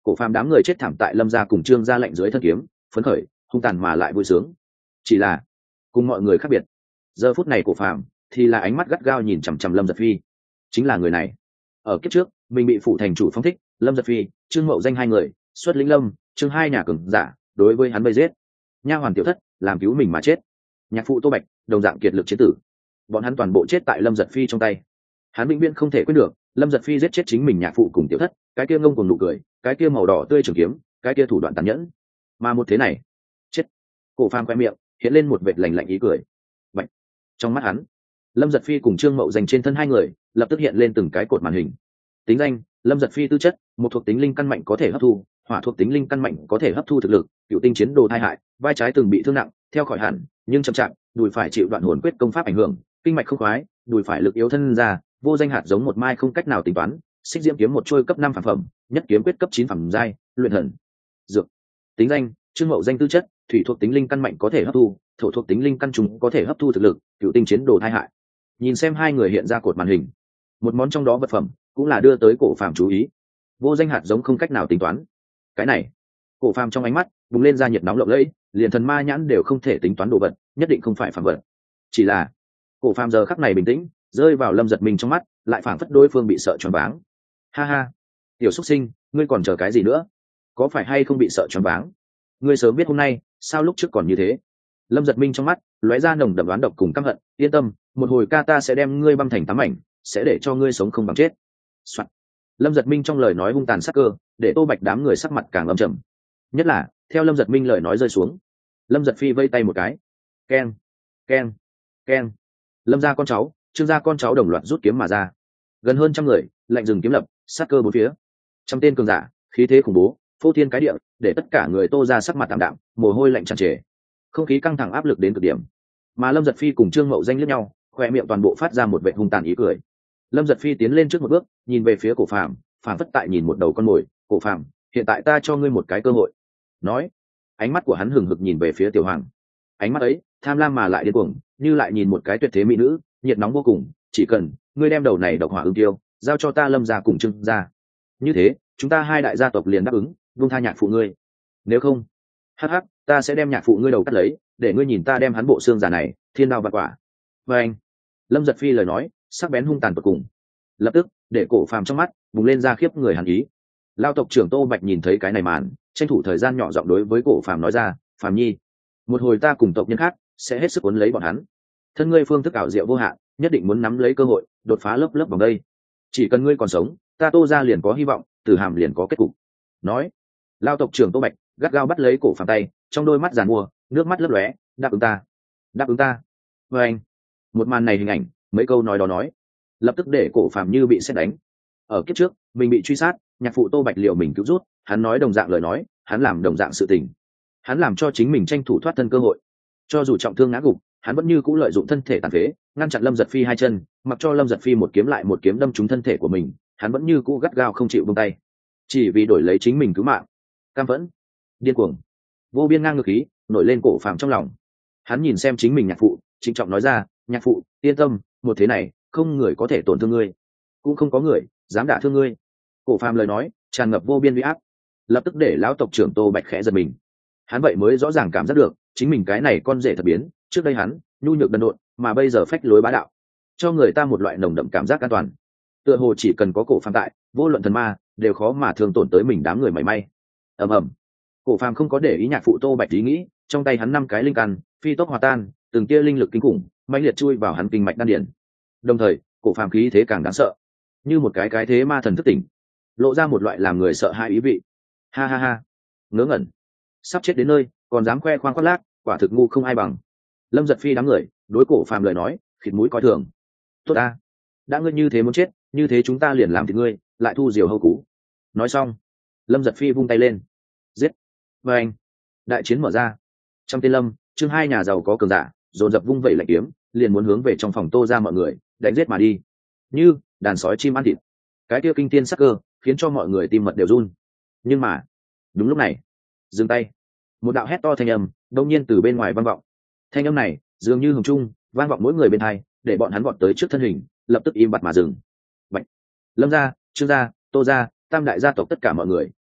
Cổ Phàm đám người chết thảm tại Lâm gia cùng Trương gia lệnh dưới thân kiếm, phấn khởi, hung tàn mà lại vui sướng. Chỉ là cùng mọi người khác biệt, giờ phút này Cổ Phàm thì là ánh mắt gắt gao nhìn chằm chằm Lâm Giật Phi. Chính là người này. Ở kiếp trước, mình bị phủ thành chủ phóng thích, Lâm Giật Phi, Trương Mậu Danh hai người, xuất lĩnh Lâm, Trương hai nhà cường giả, đối với hắn bây giết. Nha hoàn tiểu thất, làm cứu mình mà chết. Nhạc phụ Tô Bạch, đồng dạng kiệt lực chiến tử. Bọn hắn toàn bộ chết tại Lâm Giật Phi trong tay. Hắn vĩnh viễn không thể quên được, Lâm Giật Phi giết chết chính mình nhạc phụ cùng tiểu thất, cái kia ngông cuồng nụ cười, cái kia màu đỏ tươi trường kiếm, cái kia thủ đoạn tàn nhẫn. Mà một thế này, chết. Cổ Phàm khoe miệng hiện lên một vệt lạnh lạnh ý cười. Bạch. Trong mắt hắn, Lâm Giật Phi cùng Trương Mậu Danh trên thân hai người lập tức hiện lên từng cái cột màn hình. Tính danh: Lâm Giật Phi tư chất, một thuộc tính linh căn mạnh có thể hấp thu, hỏa thuộc tính linh căn mạnh có thể hấp thu thực lực, cựu tinh chiến đồ thai hại, vai trái từng bị thương nặng, theo khỏi hẳn, nhưng chậm chạp, đùi phải chịu đoạn hồn quyết công pháp ảnh hưởng, kinh mạch không khoái, đùi phải lực yếu thân ra, vô danh hạt giống một mai không cách nào tính toán, xích diễm kiếm một trôi cấp 5 phản phẩm, nhất kiếm quyết cấp 9 phẩm giai, luyện thần. Dược. Tính danh: Trương Mậu Danh tư chất, thủy thuộc tính linh căn mạnh có thể hấp thu, thổ thuộc tính linh căn trùng có thể hấp thu thực lực, cựu tinh chiến đồ thai hại. Nhìn xem hai người hiện ra cột màn hình, một món trong đó vật phẩm cũng là đưa tới Cổ Phàm chú ý. Vô danh hạt giống không cách nào tính toán. Cái này, Cổ Phàm trong ánh mắt bùng lên ra nhiệt nóng lộng lẫy, liền thần ma nhãn đều không thể tính toán đồ vật, nhất định không phải phàm vật. Chỉ là Cổ Phàm giờ khắc này bình tĩnh, rơi vào Lâm Giật Minh trong mắt, lại phảng phất đối phương bị sợ choáng váng. Ha ha, tiểu xuất sinh, ngươi còn chờ cái gì nữa? Có phải hay không bị sợ choáng váng? Ngươi sớm biết hôm nay, sao lúc trước còn như thế? Lâm Giật Minh trong mắt lóe ra nồng đậm đoán độc cùng căm hận. Yên tâm, một hồi ca ta sẽ đem ngươi băm thành tám mảnh, sẽ để cho ngươi sống không bằng chết. Soạn. Lâm Giật Minh trong lời nói hung tàn sắc cơ, để Tô Bạch đám người sắc mặt càng âm trầm. Nhất là theo Lâm Giật Minh lời nói rơi xuống, Lâm Giật Phi vây tay một cái, keng, keng, keng. Lâm gia con cháu, Trương gia con cháu đồng loạt rút kiếm mà ra. Gần hơn trăm người, lạnh dừng kiếm lập, sát cơ bốn phía. Trăm tên cường giả, khí thế khủng bố, phô thiên cái địa, để tất cả người Tô ra sắc mặt tạm đạm, mồ hôi lạnh tràn trề. Không khí căng thẳng áp lực đến cực điểm. Mà Lâm Giật Phi cùng Trương Mậu Danh liếc nhau, khoe miệng toàn bộ phát ra một vẻ hung tàn ý cười. Lâm Giật Phi tiến lên trước một bước, nhìn về phía Cổ Phàm, phảng phất tại nhìn một đầu con mồi. Cổ Phàm, hiện tại ta cho ngươi một cái cơ hội. Nói, ánh mắt của hắn hừng hực nhìn về phía Tiểu Hoàng. Ánh mắt ấy, tham lam mà lại điên cuồng, như lại nhìn một cái tuyệt thế mỹ nữ, nhiệt nóng vô cùng. Chỉ cần ngươi đem đầu này độc hỏa ương tiêu, giao cho ta Lâm gia cùng Trương gia, như thế, chúng ta hai đại gia tộc liền đáp ứng, buông tha nhạc phụ ngươi. Nếu không, hắc hắc, ta sẽ đem nhạc phụ ngươi đầu cắt lấy, để ngươi nhìn ta đem hắn bộ xương già này thiên đao vạn quả. Và anh, Lâm Giật Phi lời nói sắc bén hung tàn tột cùng, lập tức để Cổ Phàm trong mắt bùng lên ra khiếp người hàn ý. Lao tộc trưởng Tô Bạch nhìn thấy cái này màn, tranh thủ thời gian nhỏ giọng đối với Cổ Phàm nói ra: Phàm nhi, một hồi ta cùng tộc nhân khác sẽ hết sức cuốn lấy bọn hắn. Thân ngươi phương thức ảo diệu vô hạn, nhất định muốn nắm lấy cơ hội đột phá lớp vòng đây. Chỉ cần ngươi còn sống, ta Tô ra liền có hy vọng, Tử Hàm liền có kết cục. Nói, Lao tộc trưởng Tô Bạch gắt gao bắt lấy Cổ Phàm tay, trong đôi mắt giàn mua, nước mắt lấp lóe. Đáp ứng ta, đáp ứng ta. Và anh, một màn này hình ảnh, mấy câu nói đó nói, lập tức để Cổ Phàm như bị sét đánh. Ở kiếp trước, mình bị truy sát, nhạc phụ Tô Bạch liệu mình cứu rút, hắn nói đồng dạng lời nói, hắn làm đồng dạng sự tình. Hắn làm cho chính mình tranh thủ thoát thân cơ hội. Cho dù trọng thương ngã gục, hắn vẫn như cũ lợi dụng thân thể tàn phế, ngăn chặn Lâm Giật Phi hai chân, mặc cho Lâm Giật Phi một kiếm lại một kiếm đâm trúng thân thể của mình, hắn vẫn như cũ gắt gao không chịu buông tay, chỉ vì đổi lấy chính mình cứu mạng. Cam phẫn, điên cuồng, vô biên ngang ngược khí nổi lên Cổ Phàm trong lòng. Hắn nhìn xem chính mình nhạc phụ, trịnh trọng nói ra: nhạc phụ, yên tâm, một thế này không người có thể tổn thương ngươi, cũng không có người dám đả thương ngươi. Cổ Phàm lời nói tràn ngập vô biên uy áp, lập tức để lão tộc trưởng Tô Bạch khẽ giật mình. Hắn vậy mới rõ ràng cảm giác được chính mình cái này con rể thật biến. Trước đây hắn nhu nhược đần độn, mà bây giờ phách lối bá đạo, cho người ta một loại nồng đậm cảm giác an toàn. Tựa hồ chỉ cần có Cổ Phàm tại, vô luận thần ma đều khó mà thương tổn tới mình đám người mảy may. Ầm ầm. Cổ Phàm không có để ý nhạc phụ Tô Bạch ý nghĩ, trong tay hắn 5 cái linh căn phi tốc hòa tan, từng tia linh lực kinh khủng mãnh liệt chui vào hắn kinh mạch đan điền. Đồng thời, Cổ Phàm khí thế càng đáng sợ, như một cái thế ma thần thức tỉnh, lộ ra một loại làm người sợ hãi ý vị. Ha ha ha, ngớ ngẩn, sắp chết đến nơi còn dám khoe khoang khoác lác, quả thực ngu không ai bằng. Lâm Giật Phi đám người đối Cổ Phàm lời nói khịt mũi coi thường. Tốt ta, đã ngươi như thế muốn chết, như thế chúng ta liền làm thịt ngươi, lại thu diều hâu cú. Nói xong, Lâm Giật Phi vung tay lên, giết. Và anh, đại chiến mở ra. Trong tên Lâm, Trương hai nhà giàu có cường giả dồn dập vung vẩy lạnh kiếm, liền muốn hướng về trong phòng Tô ra mọi người đánh giết mà đi, như đàn sói chim ăn thịt. Cái kia kinh thiên sắc cơ khiến cho mọi người tim mật đều run. Nhưng mà đúng lúc này, dừng tay. Một đạo hét to thanh âm đông nhiên từ bên ngoài vang vọng. Thanh âm này dường như hùng trung vang vọng mỗi người bên hai, để bọn hắn vọt tới trước thân hình, lập tức im bặt mà dừng. Bạch. Lâm gia, Trương gia, Tô gia, tam đại gia tộc tất cả mọi người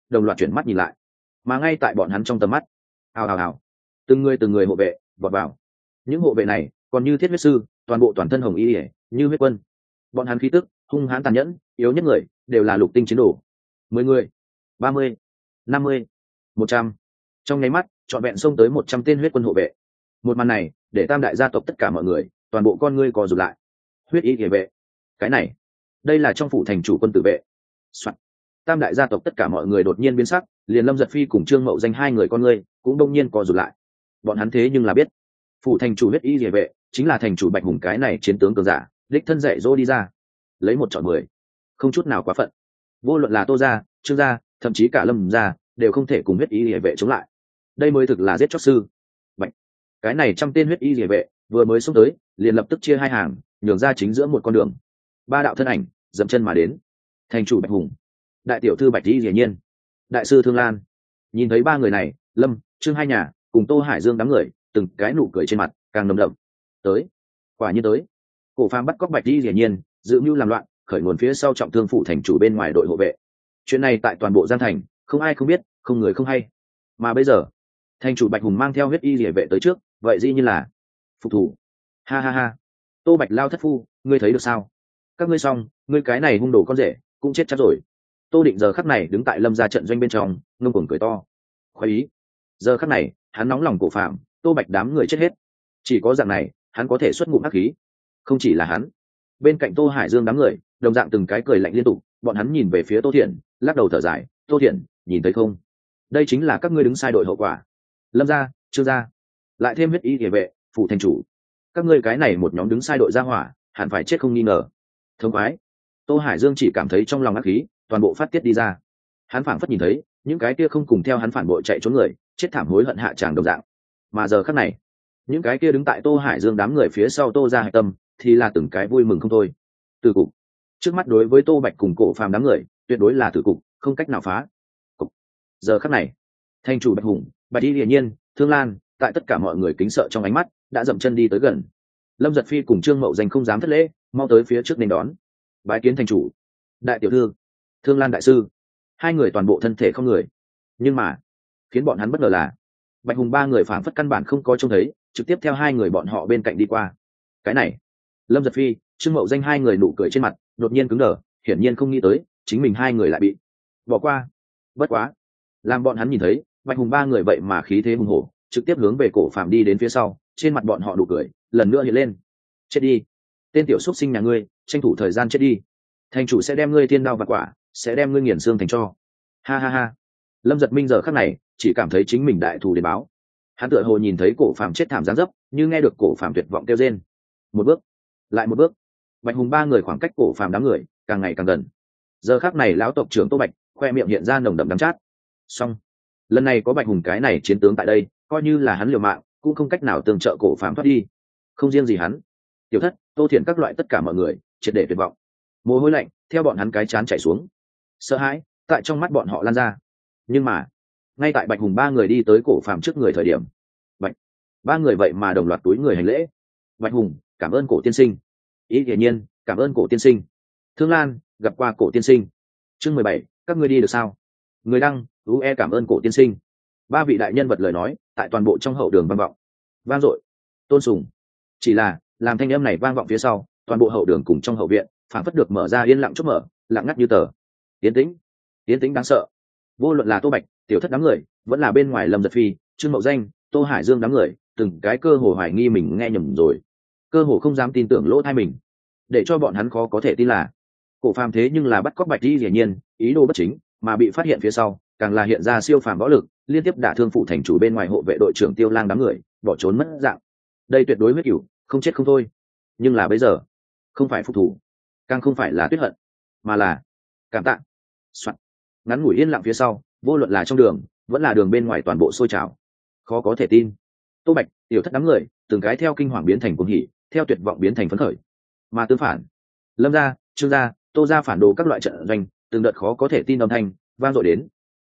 đồng loạt chuyển mắt nhìn lại, mà ngay tại bọn hắn trong tầm mắt, hào hào hào, từng người hộ vệ vọt vào. Những hộ vệ này còn như thiết huyết sư, toàn bộ toàn thân hồng y ỉa như huyết quân. Bọn hắn khí tức hung hãn tàn nhẫn, yếu nhất người đều là lục tinh chiến đồ. 10 người, 30, 50, 100, trong nháy mắt trọn vẹn xông tới 100 tên huyết quân hộ vệ. Một màn này để tam đại gia tộc tất cả mọi người toàn bộ con ngươi co rụt lại. Huyết y ỉa vệ, cái này đây là trong phủ thành chủ quân tử vệ. Tam đại gia tộc tất cả mọi người đột nhiên biến sắc, liền Lâm Giật Phi cùng Trương Mậu Danh hai người con ngươi cũng đông nhiên co rụt lại. Bọn hắn thế nhưng là biết, phủ thành chủ huyết y địa vệ chính là thành chủ Bạch Hùng cái này chiến tướng cường giả, đích thân dạy dỗ đi ra, lấy 1 chọn 10, không chút nào quá phận. Vô luận là Tô gia, Trương gia, thậm chí cả Lâm gia đều không thể cùng huyết y địa vệ chống lại. Đây mới thực là giết chóc sư. Bạch, cái này 100 tên huyết y địa vệ vừa mới xông tới, liền lập tức chia hai hàng, nhường ra chính giữa một con đường. 3 đạo thân ảnh dậm chân mà đến. Thành chủ Bạch Hùng, đại tiểu thư Bạch Y Dĩ Nhiên, đại sư Thương Lan. Nhìn thấy 3 người này, Lâm, Trương hai nhà cùng Tô Hải Dương đám người từng cái nụ cười trên mặt càng nồng đậm. Tới, quả nhiên tới. Cổ Phàm bắt cóc Bạch Y Dĩ Nhiên, dự mưu làm loạn, khởi nguồn phía sau trọng thương phủ thành chủ bên ngoài đội hộ vệ. Chuyện này tại toàn bộ Giang Thành không ai không biết, không người không hay. Mà bây giờ thành chủ Bạch Hùng mang theo huyết y địa vệ tới trước, vậy dĩ nhiên là phục thủ. Ha ha ha, Tô Bạch Lao thất phu, ngươi thấy được sao? Các ngươi xong, ngươi cái này hung đồ con rể cũng chết chắc rồi. Tô Định giờ khắc này đứng tại Lâm gia trận doanh bên trong, ngông cuồng cười to. Khoái ý. Giờ khắc này, hắn nóng lòng Cổ Phạm, Tô Bạch đám người chết hết. Chỉ có dạng này, hắn có thể xuất ngụm hắc khí. Không chỉ là hắn, bên cạnh Tô Hải Dương đám người, đồng dạng từng cái cười lạnh liên tục, bọn hắn nhìn về phía Tô Thiện, lắc đầu thở dài, "Tô Thiện, nhìn thấy không? Đây chính là các ngươi đứng sai đội hậu quả. Lâm gia, Trương gia, lại thêm huyết y địa vệ, phủ thành chủ. Các ngươi cái này một nhóm đứng sai đội ra hỏa, hẳn phải chết không nghi ngờ." Thông khoái. Tô Hải Dương chỉ cảm thấy trong lòng ác khí toàn bộ phát tiết đi ra. Hắn phảng phất nhìn thấy những cái kia không cùng theo hắn phản bội chạy trốn người, chết thảm hối hận hạ tràng đồng dạng. Mà giờ khắc này, những cái kia đứng tại Tô Hải Dương đám người phía sau Tô gia Hải Tâm thì là từng cái vui mừng không thôi. Tử cục. Trước mắt đối với Tô Bạch cùng Cổ Phàm đám người, tuyệt đối là tử cục, không cách nào phá. Cục. Giờ khắc này, thành chủ Bạch Hùng, Bạch Y Hiển Nhiên, Thương Lan, tại tất cả mọi người kính sợ trong ánh mắt, đã dậm chân đi tới gần. Lâm Giật Phi cùng Trương Mậu Danh không dám thất lễ, mau tới phía trước nên đón. Bái kiến thành chủ. Đại tiểu thư, Thương Lan đại sư. Hai người toàn bộ thân thể không người. Nhưng mà khiến bọn hắn bất ngờ là Bạch Hùng 3 người phảng phất căn bản không có trông thấy, trực tiếp theo hai người bọn họ bên cạnh đi qua. Cái này, Lâm Giật Phi, Trương Mậu Danh hai người nụ cười trên mặt đột nhiên cứng đờ, hiển nhiên không nghĩ tới chính mình hai người lại bị bỏ qua. Bất quá, làm bọn hắn nhìn thấy Bạch Hùng 3 người vậy mà khí thế hùng hổ, trực tiếp hướng về Cổ Phàm đi đến phía sau, trên mặt bọn họ nụ cười lần nữa hiện lên. Chết đi, tên tiểu xúc sinh nhà ngươi, tranh thủ thời gian chết đi. Thành chủ sẽ đem ngươi thiên đao vặt quả, sẽ đem ngươi nghiền xương thành tro. Ha ha ha. Lâm Giật Minh giờ khắc này chỉ cảm thấy chính mình đại thù đến báo. Hắn tựa hồ nhìn thấy Cổ Phàm chết thảm giáng dấp, như nghe được Cổ Phàm tuyệt vọng kêu rên. Một bước, lại một bước. Bạch Hùng 3 người khoảng cách Cổ Phàm đám người càng ngày càng gần. Giờ khắc này lão tộc trưởng Tô Bạch khoe miệng hiện ra nồng đậm đắng chát. Xong, lần này có Bạch Hùng cái này chiến tướng tại đây, coi như là hắn liều mạng cũng không cách nào tương trợ Cổ Phàm thoát đi. Không riêng gì hắn, Tiểu Thất, Tô Thiển các loại tất cả mọi người triệt để tuyệt vọng. Mồ hôi lạnh theo bọn hắn cái chán chảy xuống, sợ hãi tại trong mắt bọn họ lan ra. Nhưng mà ngay tại Bạch Hùng 3 người đi tới Cổ Phàm trước người thời điểm, Bạch 3 người vậy mà đồng loạt túi người hành lễ. Bạch Hùng, cảm ơn Cổ tiên sinh. Ý Hiển Nhiên, cảm ơn Cổ tiên sinh. Thương Lan, gặp qua Cổ tiên sinh. Chương 17, các ngươi đi được sao? Người đăng, UE cảm ơn Cổ tiên sinh. 3 vị đại nhân vật lời nói tại toàn bộ trong hậu đường vang vọng, vang dội, tôn sùng. Chỉ là làm thanh âm này vang vọng phía sau, toàn bộ hậu đường cùng trong hậu viện phảng phất được mở ra yên lặng chốt mở, lặng ngắt như tờ. Yên tĩnh đáng sợ. Vô luận là Tô Bạch, Tiểu Thất đám người, vẫn là bên ngoài Lâm Giật Phi, Trương Mậu Danh, Tô Hải Dương đám người, từng cái cơ hồ hoài nghi mình nghe nhầm rồi, cơ hồ không dám tin tưởng lỗ tai mình. Để cho bọn hắn khó có thể tin là Cổ Phàm thế nhưng là bắt cóc Bạch Y Hiển Nhiên, ý đồ bất chính, mà bị phát hiện phía sau, càng là hiện ra siêu phàm võ lực, liên tiếp đả thương phụ thành chủ bên ngoài hộ vệ đội trưởng Tiêu Lang đám người, bỏ trốn mất dạng. Đây tuyệt đối huyết cửu, không chết không thôi. Nhưng là bây giờ, không phải phục thủ, càng không phải là tuyết hận, mà là cảm tạ. Soạn. Ngắn ngủi yên lặng phía sau, vô luận là trong đường vẫn là đường bên ngoài toàn bộ sôi trào. Khó có thể tin, Tô Bạch, Tiểu Thất đám người từng cái theo kinh hoàng biến thành cuồng hỉ, theo tuyệt vọng biến thành phấn khởi. Mà tương phản, Lâm gia, Trương gia, Tô gia phản đồ các loại trận doanh, từng đợt khó có thể tin âm thanh vang dội đến.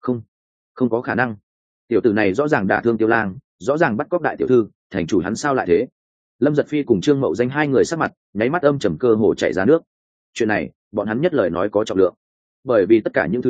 Không có khả năng. Tiểu tử này rõ ràng đả thương Tiêu Lang, rõ ràng bắt cóc đại tiểu thư, thành chủ hắn sao lại thế? Lâm Giật Phi cùng Trương Mậu Danh hai người sắc mặt nháy mắt âm trầm, cơ hồ chảy ra nước. Chuyện này bọn hắn nhất lời nói có trọng lượng, bởi vì tất cả những thứ này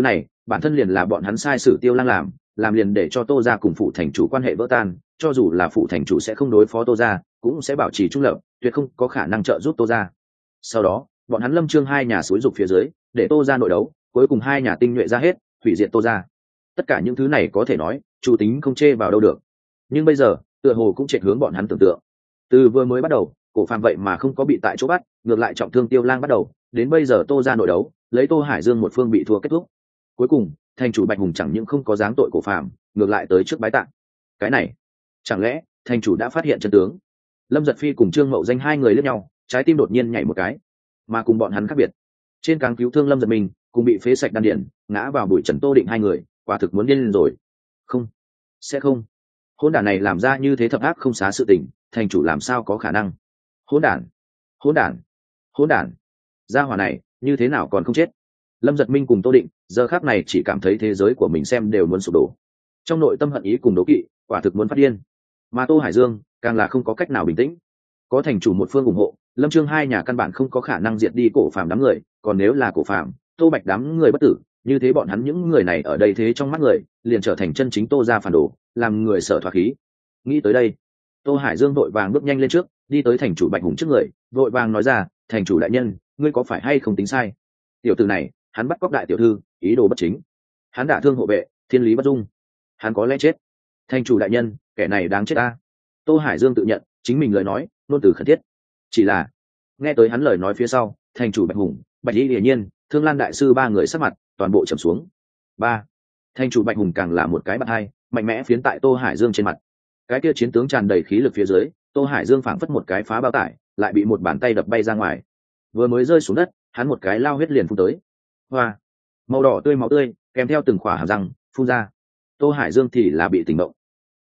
bản thân liền là bọn hắn sai sử Tiêu Lang làm liền để cho Tô gia cùng phụ thành chủ quan hệ vỡ tan, cho dù là phụ thành chủ sẽ không đối phó Tô gia, cũng sẽ bảo trì trung lập, tuyệt không có khả năng trợ giúp Tô gia. Sau đó bọn hắn Lâm Trương hai nhà xúi dục phía dưới, để Tô gia nội đấu, cuối cùng hai nhà tinh nhuệ ra hết, hủy diệt Tô gia. Tất cả những thứ này có thể nói chủ tính không chê vào đâu được, nhưng bây giờ tựa hồ cũng chạy hướng bọn hắn tưởng tượng. Từ vừa mới bắt đầu Cổ Phàm vậy mà không có bị tại chỗ bắt, ngược lại trọng thương Tiêu Lang bắt đầu, đến bây giờ Tô gia nội đấu lấy Tô Hải Dương một phương bị thua kết thúc. Cuối cùng thành chủ Bạch Hùng chẳng những không có dáng tội Cổ Phàm, ngược lại tới trước bái tạ. Cái này chẳng lẽ thành chủ đã phát hiện chân tướng? Lâm Giật Phi cùng Trương Mậu Danh hai người liếc nhau, trái tim đột nhiên nhảy một cái. Mà cùng bọn hắn khác biệt, trên cáng cứu thương Lâm Giật Minh cùng bị phế sạch đan điển ngã vào bụi trần Tô Định hai người, quả thực muốn điên lên rồi. Không, sẽ không. Hỗn đản này làm ra như thế thập ác không xá sự tình, thành chủ làm sao có khả năng? Hỗn đản, hỗn đản, hỗn đản. Gia hỏa này như thế nào còn không chết? Lâm Giật Minh cùng Tô Định giờ khắc này chỉ cảm thấy thế giới của mình xem đều muốn sụp đổ, trong nội tâm hận ý cùng đố kỵ quả thực muốn phát điên. Mà Tô Hải Dương càng là không có cách nào bình tĩnh. Có thành chủ một phương ủng hộ, Lâm Trương hai nhà căn bản không có khả năng diệt đi Cổ Phàm đám người, còn nếu là Cổ Phàm, Tô Bạch đám người bất tử, như thế bọn hắn những người này ở đây thế trong mắt người liền trở thành chân chính Tô gia phản đồ, làm người sợ thoát khí. Nghĩ tới đây, Tô Hải Dương vội vàng bước nhanh lên trước, đi tới thành chủ Bạch Hùng trước người, vội vàng nói ra, thành chủ đại nhân, ngươi có phải hay không tính sai? Tiểu tử này hắn bắt cóc đại tiểu thư, ý đồ bất chính, hắn đả thương hộ vệ, thiên lý bất dung, hắn có lẽ chết. Thành chủ đại nhân, kẻ này đáng chết ta. Tô Hải Dương tự nhận chính mình lời nói nôn từ khẩn thiết, chỉ là nghe tới hắn lời nói phía sau, thành chủ Bạch Hùng, Bạch Y Hiển Nhiên, Thương Lan đại sư ba người sắc mặt toàn bộ trầm xuống. Ba, thành chủ Bạch Hùng càng là một cái bạt hai mạnh mẽ phiến tại Tô Hải Dương trên mặt. Cái kia chiến tướng tràn đầy khí lực phía dưới, Tô Hải Dương phảng phất một cái phá bao tải, lại bị một bàn tay đập bay ra ngoài. Vừa mới rơi xuống đất, hắn một cái lao huyết liền phun tới. Hoa, màu đỏ tươi máu tươi kèm theo từng khỏa hàm răng phun ra. Tô Hải Dương thì là bị tỉnh động.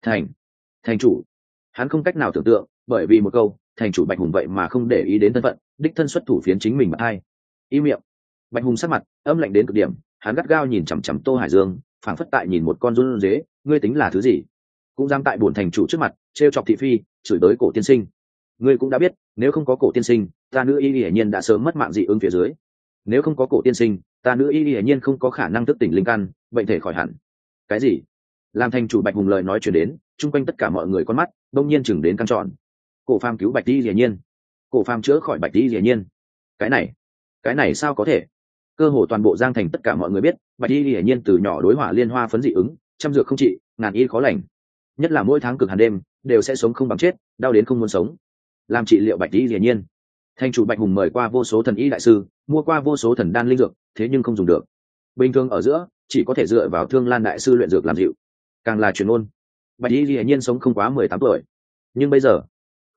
Thành chủ, hắn không cách nào tưởng tượng, bởi vì một câu thành chủ Bạch Hùng vậy mà không để ý đến thân phận, đích thân xuất thủ phiến chính mình mà hai. Im miệng. Bạch Hùng sắc mặt âm lạnh đến cực điểm, hắn gắt gao nhìn chằm chằm Tô Hải Dương, phảng phất tại nhìn một con run dế, ngươi tính là thứ gì? Cũng dám tại bổn thành chủ trước mặt trêu chọc thị phi, chửi tới Cổ tiên sinh. Ngươi cũng đã biết, nếu không có Cổ tiên sinh, ta nữ y hiển nhiên đã sớm mất mạng dị ứng phía dưới. Nếu không có Cổ tiên sinh, ta nữ y hiển nhiên không có khả năng thức tỉnh linh căn, bệnh thể khỏi hẳn. Cái gì? Làm thành chủ Bạch Hùng lời nói truyền đến, chung quanh tất cả mọi người con mắt đông nhiên chừng đến căng tròn. Cổ Phàm cứu Bạch Y hiển nhiên, Cổ Phàm chữa khỏi Bạch Y hiển nhiên. Cái này sao có thể? Cơ hồ toàn bộ Giang Thành tất cả mọi người biết, Bạch Y hiển nhiên từ nhỏ đối hỏa liên hoa phấn dị ứng, trăm dược không trị, ngàn y khó lành. Nhất là mỗi tháng cực hàn đêm, đều sẽ sống không bằng chết, đau đến không muốn sống. Làm trị liệu Bạch Y hiển nhiên, thành chủ Bạch Hùng mời qua vô số thần y đại sư, mua qua vô số thần đan linh dược, thế nhưng không dùng được. Bình thường ở giữa, chỉ có thể dựa vào Thương Lan đại sư luyện dược làm dịu. Càng là truyền ngôn, Bạch Y hiển nhiên sống không quá 18 tuổi. Nhưng bây giờ,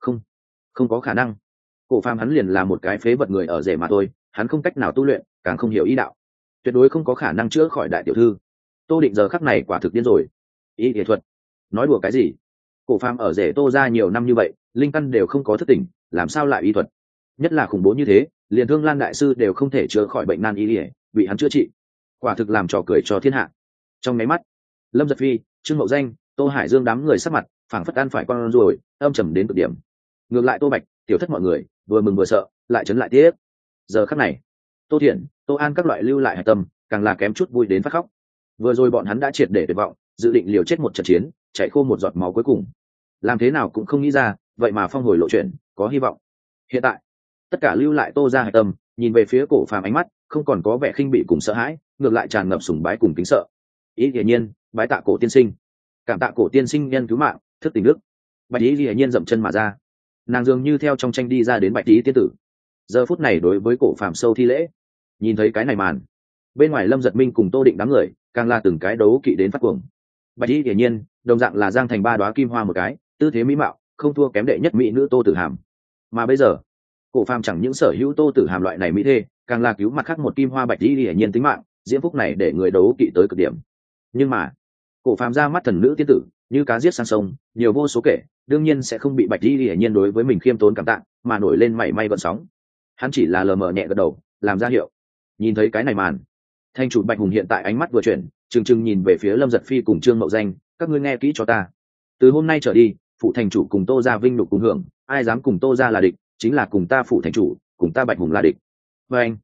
không có khả năng. Cổ Phàm hắn liền là một cái phế vật người ở rể mà thôi, hắn không cách nào tu luyện, càng không hiểu ý đạo, tuyệt đối không có khả năng chữa khỏi đại tiểu thư. Tô Định giờ khắc này quả thực điên rồi. Y y thuật? Nói đùa cái gì? Cổ Phàm ở rể Tô gia nhiều năm như vậy, linh căn đều không có thức tỉnh, làm sao lại y thuật? Nhất là khủng bố như thế, liền Thương Lan đại sư đều không thể chữa khỏi bệnh nan y, bị hắn chữa trị, quả thực làm trò cười cho thiên hạ. Trong máy mắt, Lâm Giật Phi, Trương Mậu Danh, Tô Hải Dương đám người sắc mặt phảng phất ăn phải con ruồi, âm trầm đến cực điểm. Ngược lại Tô Bạch, Tiểu Thất mọi người vừa mừng vừa sợ, lại chấn lại tiếp. Giờ khắc này, Tô Thiện, Tô An các loại lưu lại hạch tâm, càng là kém chút vui đến phát khóc. Vừa rồi bọn hắn đã triệt để tuyệt vọng, dự định liều chết một trận chiến, chạy khô một giọt máu cuối cùng. Làm thế nào cũng không nghĩ ra, vậy mà phong hồi lộ chuyện, có hy vọng. Hiện tại, tất cả lưu lại Tô gia hạch tâm, nhìn về phía Cổ Phàm ánh mắt, không còn có vẻ khinh bị cùng sợ hãi, ngược lại tràn ngập sùng bái cùng kính sợ. Ý hiển nhiên, bái tạ Cổ tiên sinh, cảm tạ Cổ tiên sinh nhân cứu mạng, thức tỉnh đức. Bạch Ý hiển nhiên dậm chân mà ra, nàng dường như theo trong tranh đi ra đến Bạch Ý tiên tử. Giờ phút này đối với Cổ Phàm sâu thi lễ. Nhìn thấy cái này màn, bên ngoài Lâm Giật Minh cùng Tô Định đám người càng là từng cái đấu kỵ đến phát cuồng. Bạch Y hiển nhiên đồng dạng là Giang Thành ba đóa kim hoa một cái, tư thế mỹ mạo không thua kém đệ nhất mỹ nữ Tô Tử Hàm. Mà bây giờ, Cổ Phàm chẳng những sở hữu Tô Tử Hàm loại này mỹ thê, càng là cứu mặt khác một kim hoa Bạch Y hiển nhiên tính mạng, diễm phúc này để người đấu kỵ tới cực điểm. Nhưng mà, Cổ Phàm ra mắt thần nữ tiên tử, như cá giết sang sông, nhiều vô số kể, đương nhiên sẽ không bị Bạch Y hiển nhiên đối với mình khiêm tốn cảm tạ, mà nổi lên mảy may gợn sóng. Hắn chỉ là lờ mờ nhẹ gật đầu, làm ra hiệu. Nhìn thấy cái này màn, thành chủ Bạch Hùng hiện tại ánh mắt vừa chuyển, trừng nhìn về phía Lâm Giật Phi cùng Trương Mậu Danh, các ngươi nghe kỹ cho ta. Từ hôm nay trở đi, phụ thành chủ cùng Tô gia vinh nhục cùng hưởng, ai dám cùng Tô gia là địch, chính là cùng ta phụ thành chủ, cùng ta Bạch Hùng là địch. Và anh,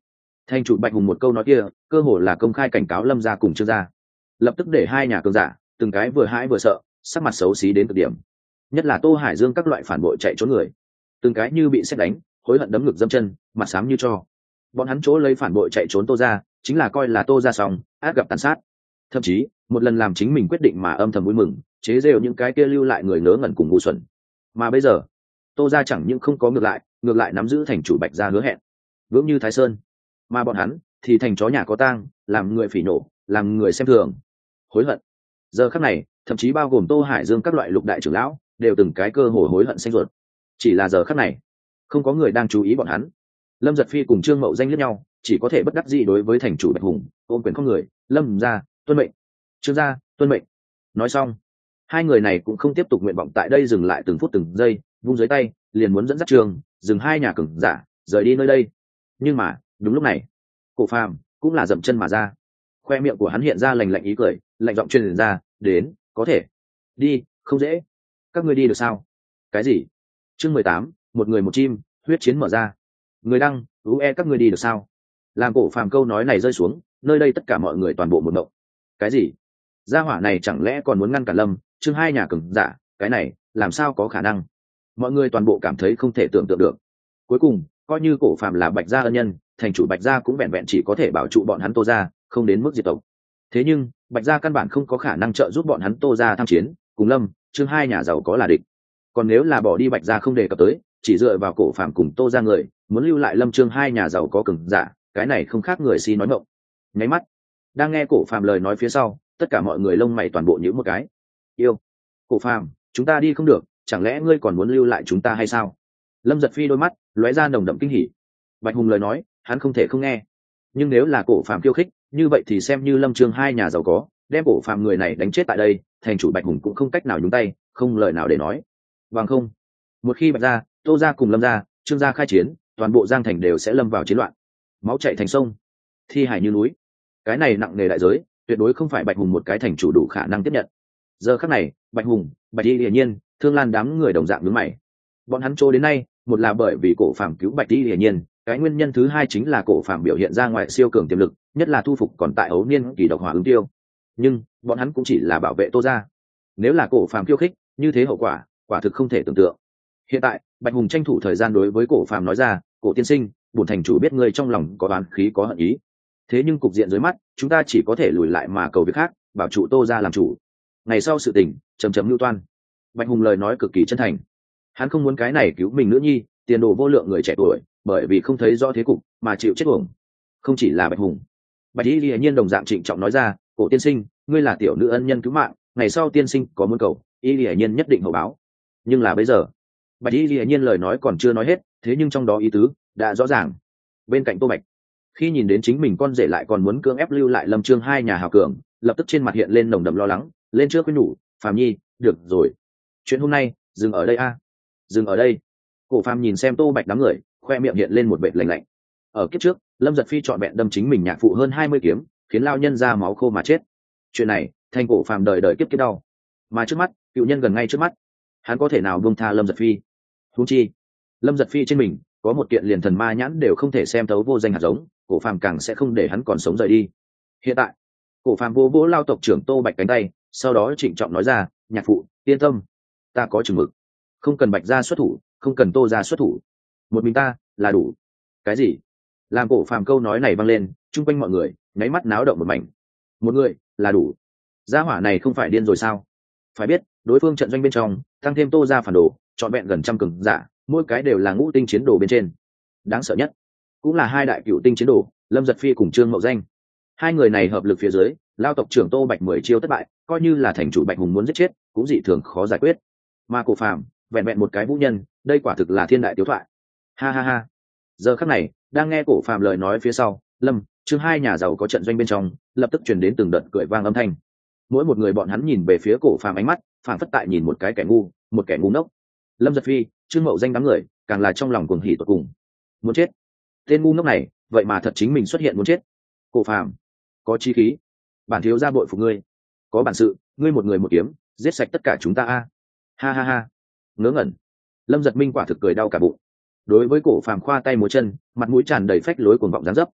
Thành chủ Bạch Hùng một câu nói kia cơ hồ là công khai cảnh cáo Lâm gia cùng Trương gia, lập tức để hai nhà cường giả từng cái vừa hãi vừa sợ, sắc mặt xấu xí đến cực điểm. Nhất là Tô Hải Dương các loại phản bội chạy trốn người, từng cái như bị sét đánh, hối hận đấm ngực dâm chân, mặt xám như cho. Bọn hắn chỗ lấy phản bội chạy trốn Tô gia, chính là coi là Tô gia xong át gặp tàn sát. Thậm chí một lần làm chính mình quyết định mà âm thầm vui mừng, chế giễu những cái kia lưu lại người ngớ ngẩn cùng ngu xuẩn. Mà bây giờ Tô gia chẳng những không có ngược lại nắm giữ thành chủ Bạch gia hứa hẹn vững như Thái Sơn, mà bọn hắn thì thành chó nhà có tang, làm người phỉ nổ, làm người xem thường, hối hận. Giờ khắc này thậm chí bao gồm Tô Hải Dương các loại lục đại trưởng lão đều từng cái cơ hồ hối hận xanh ruột. Chỉ là giờ khắc này không có người đang chú ý bọn hắn. Lâm Giật Phi cùng Trương Mậu Danh liếc nhau, chỉ có thể bất đắc dĩ đối với thành chủ Bạch Hùng ôm quyền không người. Lâm gia tuân mệnh, Trương gia tuân mệnh. Nói xong hai người này cũng không tiếp tục nguyện vọng tại đây dừng lại từng phút từng giây, vung dưới tay liền muốn dẫn dắt Trường dừng hai nhà cường giả rời đi nơi đây. Nhưng mà đúng lúc này Cổ Phàm cũng là dậm chân mà ra, khoe miệng của hắn hiện ra lạnh lạnh ý cười, lạnh giọng truyền ra, đến có thể đi không dễ. Các ngươi đi được sao? Cái gì? Chương 18, một người một chim, huyết chiến mở ra. Người đăng các ngươi đi được sao? Làm Cổ Phàm câu nói này rơi xuống, nơi đây tất cả mọi người toàn bộ một động. Cái gì? Gia hỏa này chẳng lẽ còn muốn ngăn cản Lâm Trương hai nhà cường giả? Cái này làm sao có khả năng? Mọi người toàn bộ cảm thấy không thể tưởng tượng được. Cuối cùng coi như Cổ Phàm là Bạch gia ân nhân, thành chủ Bạch gia cũng vẹn vẹn chỉ có thể bảo trụ bọn hắn Tô gia, không đến mức diệt tộc. Thế nhưng Bạch gia căn bản không có khả năng trợ giúp bọn hắn Tô gia tham chiến cùng Lâm Trương hai nhà giàu có là địch. Còn nếu là bỏ đi Bạch gia không đề cập tới, chỉ dựa vào Cổ Phàm cùng Tô gia người muốn lưu lại Lâm Trương hai nhà giàu có cường giả, cái này không khác người si nói mộng. Nháy mắt đang nghe Cổ Phàm lời nói phía sau, tất cả mọi người lông mày toàn bộ nhíu một cái. Yêu, Cổ Phàm, chúng ta đi không được, chẳng lẽ ngươi còn muốn lưu lại chúng ta hay sao? Lâm Giật Phi đôi mắt lóe ra nồng đậm kinh hỉ. Bạch Hùng lời nói hắn không thể không nghe, nhưng nếu là Cổ Phàm khiêu khích như vậy thì xem như Lâm Trương hai nhà giàu có đem Cổ Phàm người này đánh chết tại đây, thành chủ Bạch Hùng cũng không cách nào nhúng tay, không lời nào để nói. Bằng không một khi Bạch gia, Tô gia cùng Lâm gia, Trương gia khai chiến, toàn bộ Giang Thành đều sẽ lâm vào chiến loạn, máu chảy thành sông, thi hải như núi. Cái này nặng nề đại giới tuyệt đối không phải Bạch Hùng một cái thành chủ đủ khả năng tiếp nhận. Giờ khắc này Bạch Hùng, Bạch Y hiển nhiên, Thương Lan đám người đồng dạng nhướng mày. Bọn hắn trô đến nay một là bởi vì Cổ Phàm cứu Bạch Y hiển nhiên, cái nguyên nhân thứ hai chính là Cổ Phàm biểu hiện ra ngoài siêu cường tiềm lực, nhất là thu phục còn tại ấu niên kỳ độc hỏa ứng tiêu. Nhưng bọn hắn cũng chỉ là bảo vệ Tô gia, nếu là Cổ Phàm khiêu khích như thế hậu quả quả thực không thể tưởng tượng. Hiện tại Bạch Hùng tranh thủ thời gian đối với Cổ Phàm nói ra, Cổ tiên sinh, bổn thành chủ biết ngươi trong lòng có oán khí có hận ý, thế nhưng cục diện dưới mắt chúng ta chỉ có thể lùi lại mà cầu việc khác, bảo trụ Tô gia làm chủ, ngày sau sự tình chấm chấm lưu toan. Bạch Hùng lời nói cực kỳ chân thành, hắn không muốn cái này cứu mình nữ nhi tiền đồ vô lượng người trẻ tuổi bởi vì không thấy rõ thế cục mà chịu chết uổng. Không chỉ là Bạch Hùng, Bạch Y hiển nhiên đồng dạng trịnh trọng nói ra, Cổ tiên sinh, ngươi là tiểu nữ ân nhân cứu mạng, ngày sau tiên sinh có muốn cầu, Y hiển nhiên nhất định hậu báo. Nhưng là bây giờ Bạch Y hiển nhiên lời nói còn chưa nói hết, thế nhưng trong đó ý tứ đã rõ ràng. Bên cạnh Tô Bạch khi nhìn đến chính mình con rể lại còn muốn cưỡng ép lưu lại Lâm Trương hai nhà hào cường, lập tức trên mặt hiện lên nồng đậm lo lắng, lên trước với nhủ, Phàm Nhi, được rồi, chuyện hôm nay dừng ở đây a, dừng ở đây. Cổ Phàm nhìn xem Tô Bạch đám người, khoe miệng hiện lên một vệt lạnh lạnh. Ở kiếp trước Lâm Giật Phi chọn vẹn đâm chính mình nhạc phụ hơn 20 kiếm, khiến lao nhân ra máu khô mà chết. Chuyện này thành Cổ Phàm đời đời kiếp kiếp đau, mà trước mắt cựu nhân gần ngay trước mắt, hắn có thể nào buông tha Lâm Giật Phi? Huống chi Lâm Giật Phi trên mình có một kiện liền thần ma nhãn đều không thể xem thấu vô danh hạt giống, Cổ Phàm càng sẽ không để hắn còn sống rời đi. Hiện tại Cổ Phàm vô vỗ lao tộc trưởng Tô Bạch cánh tay, sau đó trịnh trọng nói ra, nhạc phụ yên tâm, ta có chừng mực, không cần Bạch gia xuất thủ, không cần Tô gia xuất thủ, một mình ta là đủ. Cái gì? Làm Cổ Phàm câu nói này vang lên, chung quanh mọi người nháy mắt náo động một mảnh. Một người là đủ? Gia hỏa này không phải điên rồi sao? Phải biết đối phương trận doanh bên trong tăng thêm Tô gia phản đồ trọn vẹn gần trăm cường giả, mỗi cái đều là ngũ tinh chiến đồ bên trên, đáng sợ nhất cũng là hai đại cựu tinh chiến đồ Lâm Giật Phi cùng Trương Mậu Danh. Hai người này hợp lực phía dưới, lao tộc trưởng Tô Bạch 10 chiêu thất bại, coi như là thành chủ Bạch Hùng muốn giết chết cũng dị thường khó giải quyết. Mà Cổ Phàm vẹn vẹn một cái vũ nhân, đây quả thực là thiên đại tiếu thoại. Ha ha ha. Giờ khắc này đang nghe Cổ Phàm lời nói phía sau, Lâm Trương hai nhà giàu có trận doanh bên trong lập tức truyền đến từng đợt cười vang âm thanh. Mỗi một người bọn hắn nhìn về phía Cổ Phàm ánh mắt phảng phất tại nhìn một cái kẻ ngu, một kẻ ngu ngốc. Lâm Giật Phi, Trương Mậu Danh đám người càng là trong lòng cuồng hỉ tột cùng. Muốn chết, tên ngu ngốc này vậy mà thật chính mình xuất hiện muốn chết. Cổ Phàm có chí khí, bản thiếu gia bội phục ngươi, có bản sự ngươi một người một kiếm giết sạch tất cả chúng ta a. Ha ha ha. Ngớ ngẩn. Lâm Giật Minh quả thực cười đau cả bụng. Đối với Cổ Phàm khoa tay múa chân, mặt mũi tràn đầy phách lối cuồng vọng dáng dấp.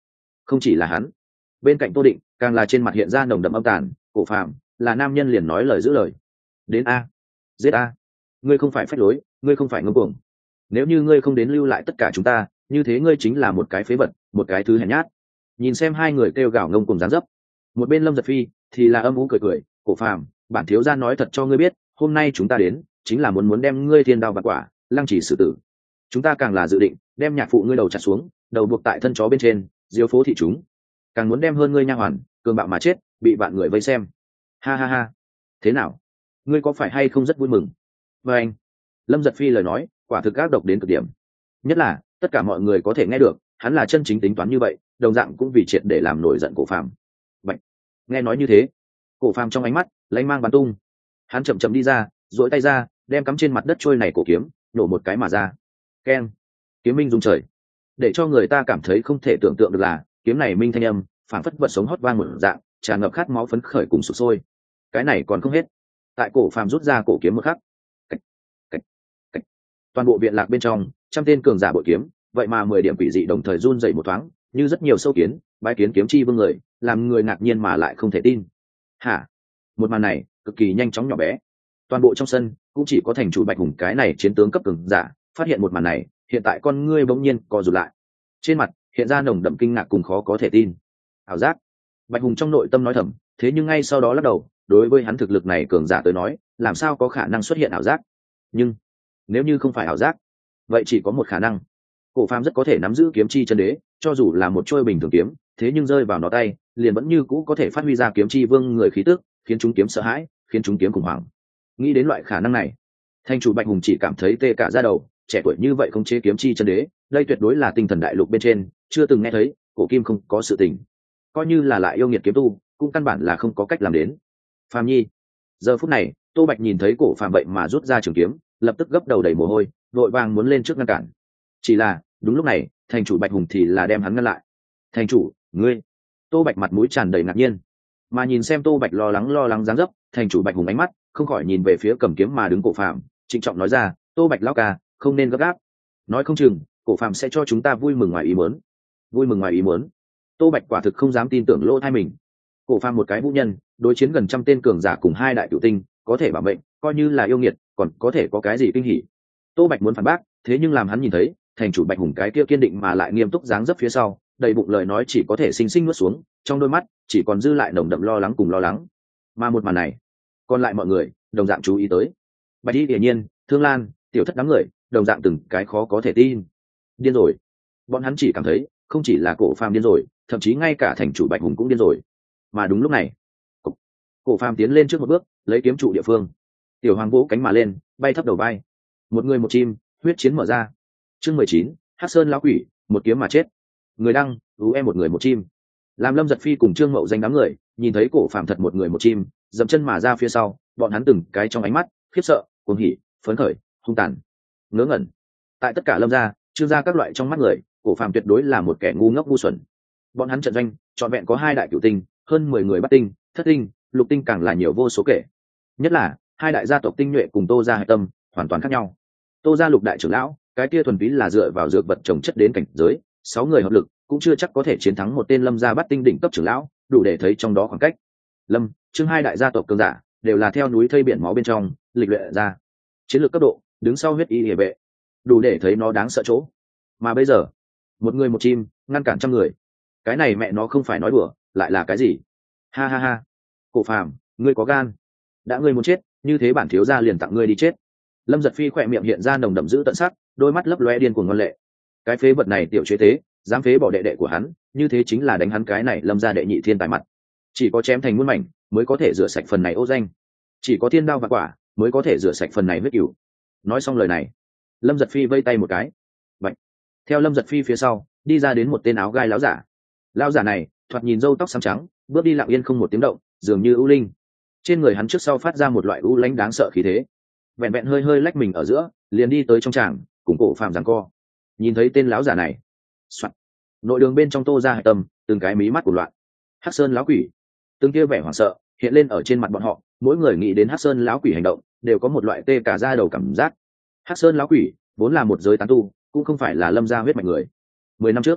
Không chỉ là hắn, bên cạnh Tô Định càng là trên mặt hiện ra nồng đậm âm tàn. Cổ Phàm là nam nhân liền nói lời giữ lời. Đến a, giết a. Ngươi không phải phách lối, ngươi không phải ngông cuồng. Nếu như ngươi không đến lưu lại tất cả chúng ta, như thế ngươi chính là một cái phế vật, một cái thứ hèn nhát. Nhìn xem hai người kêu gào ngông cuồng dáng dấp, một bên Lâm Giật Phi thì là âm u cười cười. Cổ Phàm, bản thiếu gia nói thật cho ngươi biết, hôm nay chúng ta đến chính là muốn đem ngươi thiên đao vạn quả, lăng trì xử tử. Chúng ta càng là dự định đem nhạc phụ ngươi đầu chặt xuống, đầu buộc tại thân chó bên trên, diếu phố thị chúng. Càng muốn đem hơn ngươi nha hoàn, cường bạo mà chết, bị vạn người vây xem. Ha ha ha. Thế nào? Ngươi có phải hay không rất vui mừng? Và anh, Lâm Giật Phi lời nói quả thực ác độc đến cực điểm. Nhất là tất cả mọi người có thể nghe được, hắn là chân chính tính toán như vậy, đồng dạng cũng vì triệt để làm nổi giận Cổ Phàm. Bạch. Nghe nói như thế, Cổ Phàm trong ánh mắt lanh mang bắn tung. Hắn chậm chậm đi ra, duỗi tay ra, đem cắm trên mặt đất trôi này cổ kiếm nổ một cái mà ra. Keng. Kiếm minh rung trời. Để cho người ta cảm thấy không thể tưởng tượng được là kiếm này minh thanh âm phảng phất vật sống hót vang một dạng, tràn ngập khát máu phấn khởi cùng sục sôi. Cái này còn không hết. Tại Cổ Phàm rút ra cổ kiếm một khắc, cách, cách, cách. Toàn bộ viện lạc bên trong trăm tên cường giả bội kiếm, vậy mà 10 điểm quỷ dị đồng thời run dậy một thoáng, như rất nhiều sâu kiến bái kiến kiếm chi vương người, làm người ngạc nhiên mà lại không thể tin. Hả? Một màn này cực kỳ nhanh chóng nhỏ bé. Toàn bộ trong sân cũng chỉ có thành chủ Bạch Hùng cái này chiến tướng cấp cường giả phát hiện một màn này, hiện tại con ngươi bỗng nhiên co rụt lại, trên mặt hiện ra nồng đậm kinh ngạc cùng khó có thể tin. Ảo giác. Bạch Hùng trong nội tâm nói thầm, thế nhưng ngay sau đó lắc đầu, đối với hắn thực lực này cường giả tới nói, làm sao có khả năng xuất hiện ảo giác. Nhưng nếu như không phải ảo giác, vậy chỉ có một khả năng. Cổ Phàm rất có thể nắm giữ kiếm chi chân đế, cho dù là một trôi bình thường kiếm, thế nhưng rơi vào nó tay, liền vẫn như cũ có thể phát huy ra kiếm chi vương người khí tức, khiến chúng kiếm sợ hãi, khiến chúng kiếm khủng hoảng. Nghĩ đến loại khả năng này, thành chủ Bạch Hùng chỉ cảm thấy tê cả da đầu. Trẻ tuổi như vậy không chế kiếm chi chân đế, đây tuyệt đối là tinh thần đại lục bên trên chưa từng nghe thấy, cổ kim không có sự tình. Coi như là lại yêu nghiệt kiếm tu, cũng căn bản là không có cách làm đến. Phàm Nhi. Giờ phút này, Tô Bạch nhìn thấy Cổ Phàm vậy mà rút ra trường kiếm, lập tức gấp đầu đầy mồ hôi, vội vàng muốn lên trước ngăn cản. Chỉ là đúng lúc này, thành chủ Bạch Hùng thì là đem hắn ngăn lại. Thành chủ, ngươi. Tô Bạch mặt mũi tràn đầy ngạc nhiên, mà nhìn xem Tô Bạch lo lắng dáng dấp, thành chủ Bạch Hùng ánh mắt không khỏi nhìn về phía cầm kiếm mà đứng Cổ Phàm, trịnh trọng nói ra, Tô Bạch lão ca, không nên gấp gáp, nói không chừng Cổ Phàm sẽ cho chúng ta vui mừng ngoài ý muốn. Vui mừng ngoài ý muốn? Tô Bạch quả thực không dám tin tưởng lỗ tai mình. Cổ Phàm một cái vũ nhân, đối chiến gần trăm tên cường giả cùng hai đại cửu tinh, có thể bảo mệnh, coi như là yêu nghiệt, còn có thể có cái gì kinh hỉ? Tô Bạch muốn phản bác, thế nhưng làm hắn nhìn thấy thành chủ Bạch Hùng cái kia kiên định mà lại nghiêm túc dáng dấp phía sau, đầy bụng lời nói chỉ có thể xinh xinh nuốt xuống, trong đôi mắt chỉ còn dư lại nồng đậm lo lắng cùng lo lắng. Mà một màn này, còn lại mọi người đồng dạng chú ý tới. Bạch Y hiển nhiên, Thương Lan, Tiểu Thất đám người đồng dạng từng cái khó có thể tin. Điên rồi. Bọn hắn chỉ cảm thấy không chỉ là Cổ Phàm điên rồi, thậm chí ngay cả thành chủ Bạch Hùng cũng điên rồi. Mà đúng lúc này, Cổ Phàm tiến lên trước một bước, lấy kiếm trụ địa phương. Tiểu Hoàng vỗ cánh mà lên, bay thấp đầu vai. Một người một chim, huyết chiến mở ra. Chương 19, Hắc Sơn lão quỷ, một kiếm mà chết. Người đăng, em một người một chim. Làm Lâm Giật Phi cùng Trương Mậu danh đám người nhìn thấy Cổ Phàm thật một người một chim, dậm chân mà ra phía sau, bọn hắn từng cái trong ánh mắt khiếp sợ, cuồng hỉ, phấn khởi, hung tàn, ngớ ngẩn. Tại tất cả Lâm gia, Trương gia các loại trong mắt người, Cổ Phàm tuyệt đối là một kẻ ngu ngốc ngu xuẩn. Bọn hắn trận doanh trọn vẹn có hai đại cửu tinh, hơn 10 người bắt tinh, thất tinh, lục tinh càng là nhiều vô số kể. Nhất là hai đại gia tộc tinh nhuệ cùng Tô gia Hải Tâm hoàn toàn khác nhau. Tô gia Lục đại trưởng lão, cái kia thuần túy là dựa vào dược vật trồng chất đến cảnh giới, 6 người hợp lực cũng chưa chắc có thể chiến thắng một tên Lâm gia bắt tinh đỉnh cấp trưởng lão, đủ để thấy trong đó khoảng cách. Lâm, Trương hai đại gia tộc cường giả đều là theo núi thây biển máu bên trong lịch luyện ra, chiến lược cấp độ đứng sau huyết y liệt vệ, đủ để thấy nó đáng sợ chỗ. Mà bây giờ, một người một chim ngăn cản trăm người, cái này mẹ nó không phải nói đùa, lại là cái gì? Ha ha ha. Cổ Phàm, ngươi có gan, đã ngươi muốn chết, như thế bản thiếu gia liền tặng ngươi đi chết. Lâm Giật Phi khỏe miệng hiện ra nồng đậm dữ tận sắc, đôi mắt lấp loe điên cuồng ngân lệ. Cái phế vật này tiểu chế tế, dám phế bỏ đệ đệ của hắn, như thế chính là đánh hắn cái này Lâm gia đệ nhị thiên tài mặt. Chỉ có chém thành muôn mảnh mới có thể rửa sạch phần này ô danh, chỉ có thiên đao và quả mới có thể rửa sạch phần này huyết cửu. Nói xong lời này, Lâm Giật Phi vây tay một cái, vậy theo Lâm Giật Phi phía sau đi ra đến một tên áo gai láo giả. Lão giả này thoạt nhìn râu tóc xám trắng, bước đi lặng yên không một tiếng động, dường như ưu linh. Trên người hắn trước sau phát ra một loại u lãnh đáng sợ khí thế, vẹn vẹn hơi hơi lách mình ở giữa, liền đi tới trong tràng, cùng Cổ Phàm giằng co. Nhìn thấy tên lão giả này, soạt, nội đường bên trong Tô gia Hải Tâm từng cái mí mắt của loạn. Hắc Sơn lão quỷ, từng kia vẻ hoảng sợ hiện lên ở trên mặt bọn họ, mỗi người nghĩ đến Hắc Sơn lão quỷ hành động, đều có một loại tê cả da đầu cảm giác. Hắc Sơn lão quỷ vốn là một giới tán tu, cũng không phải là Lâm gia huyết mạch người. 10 năm trước,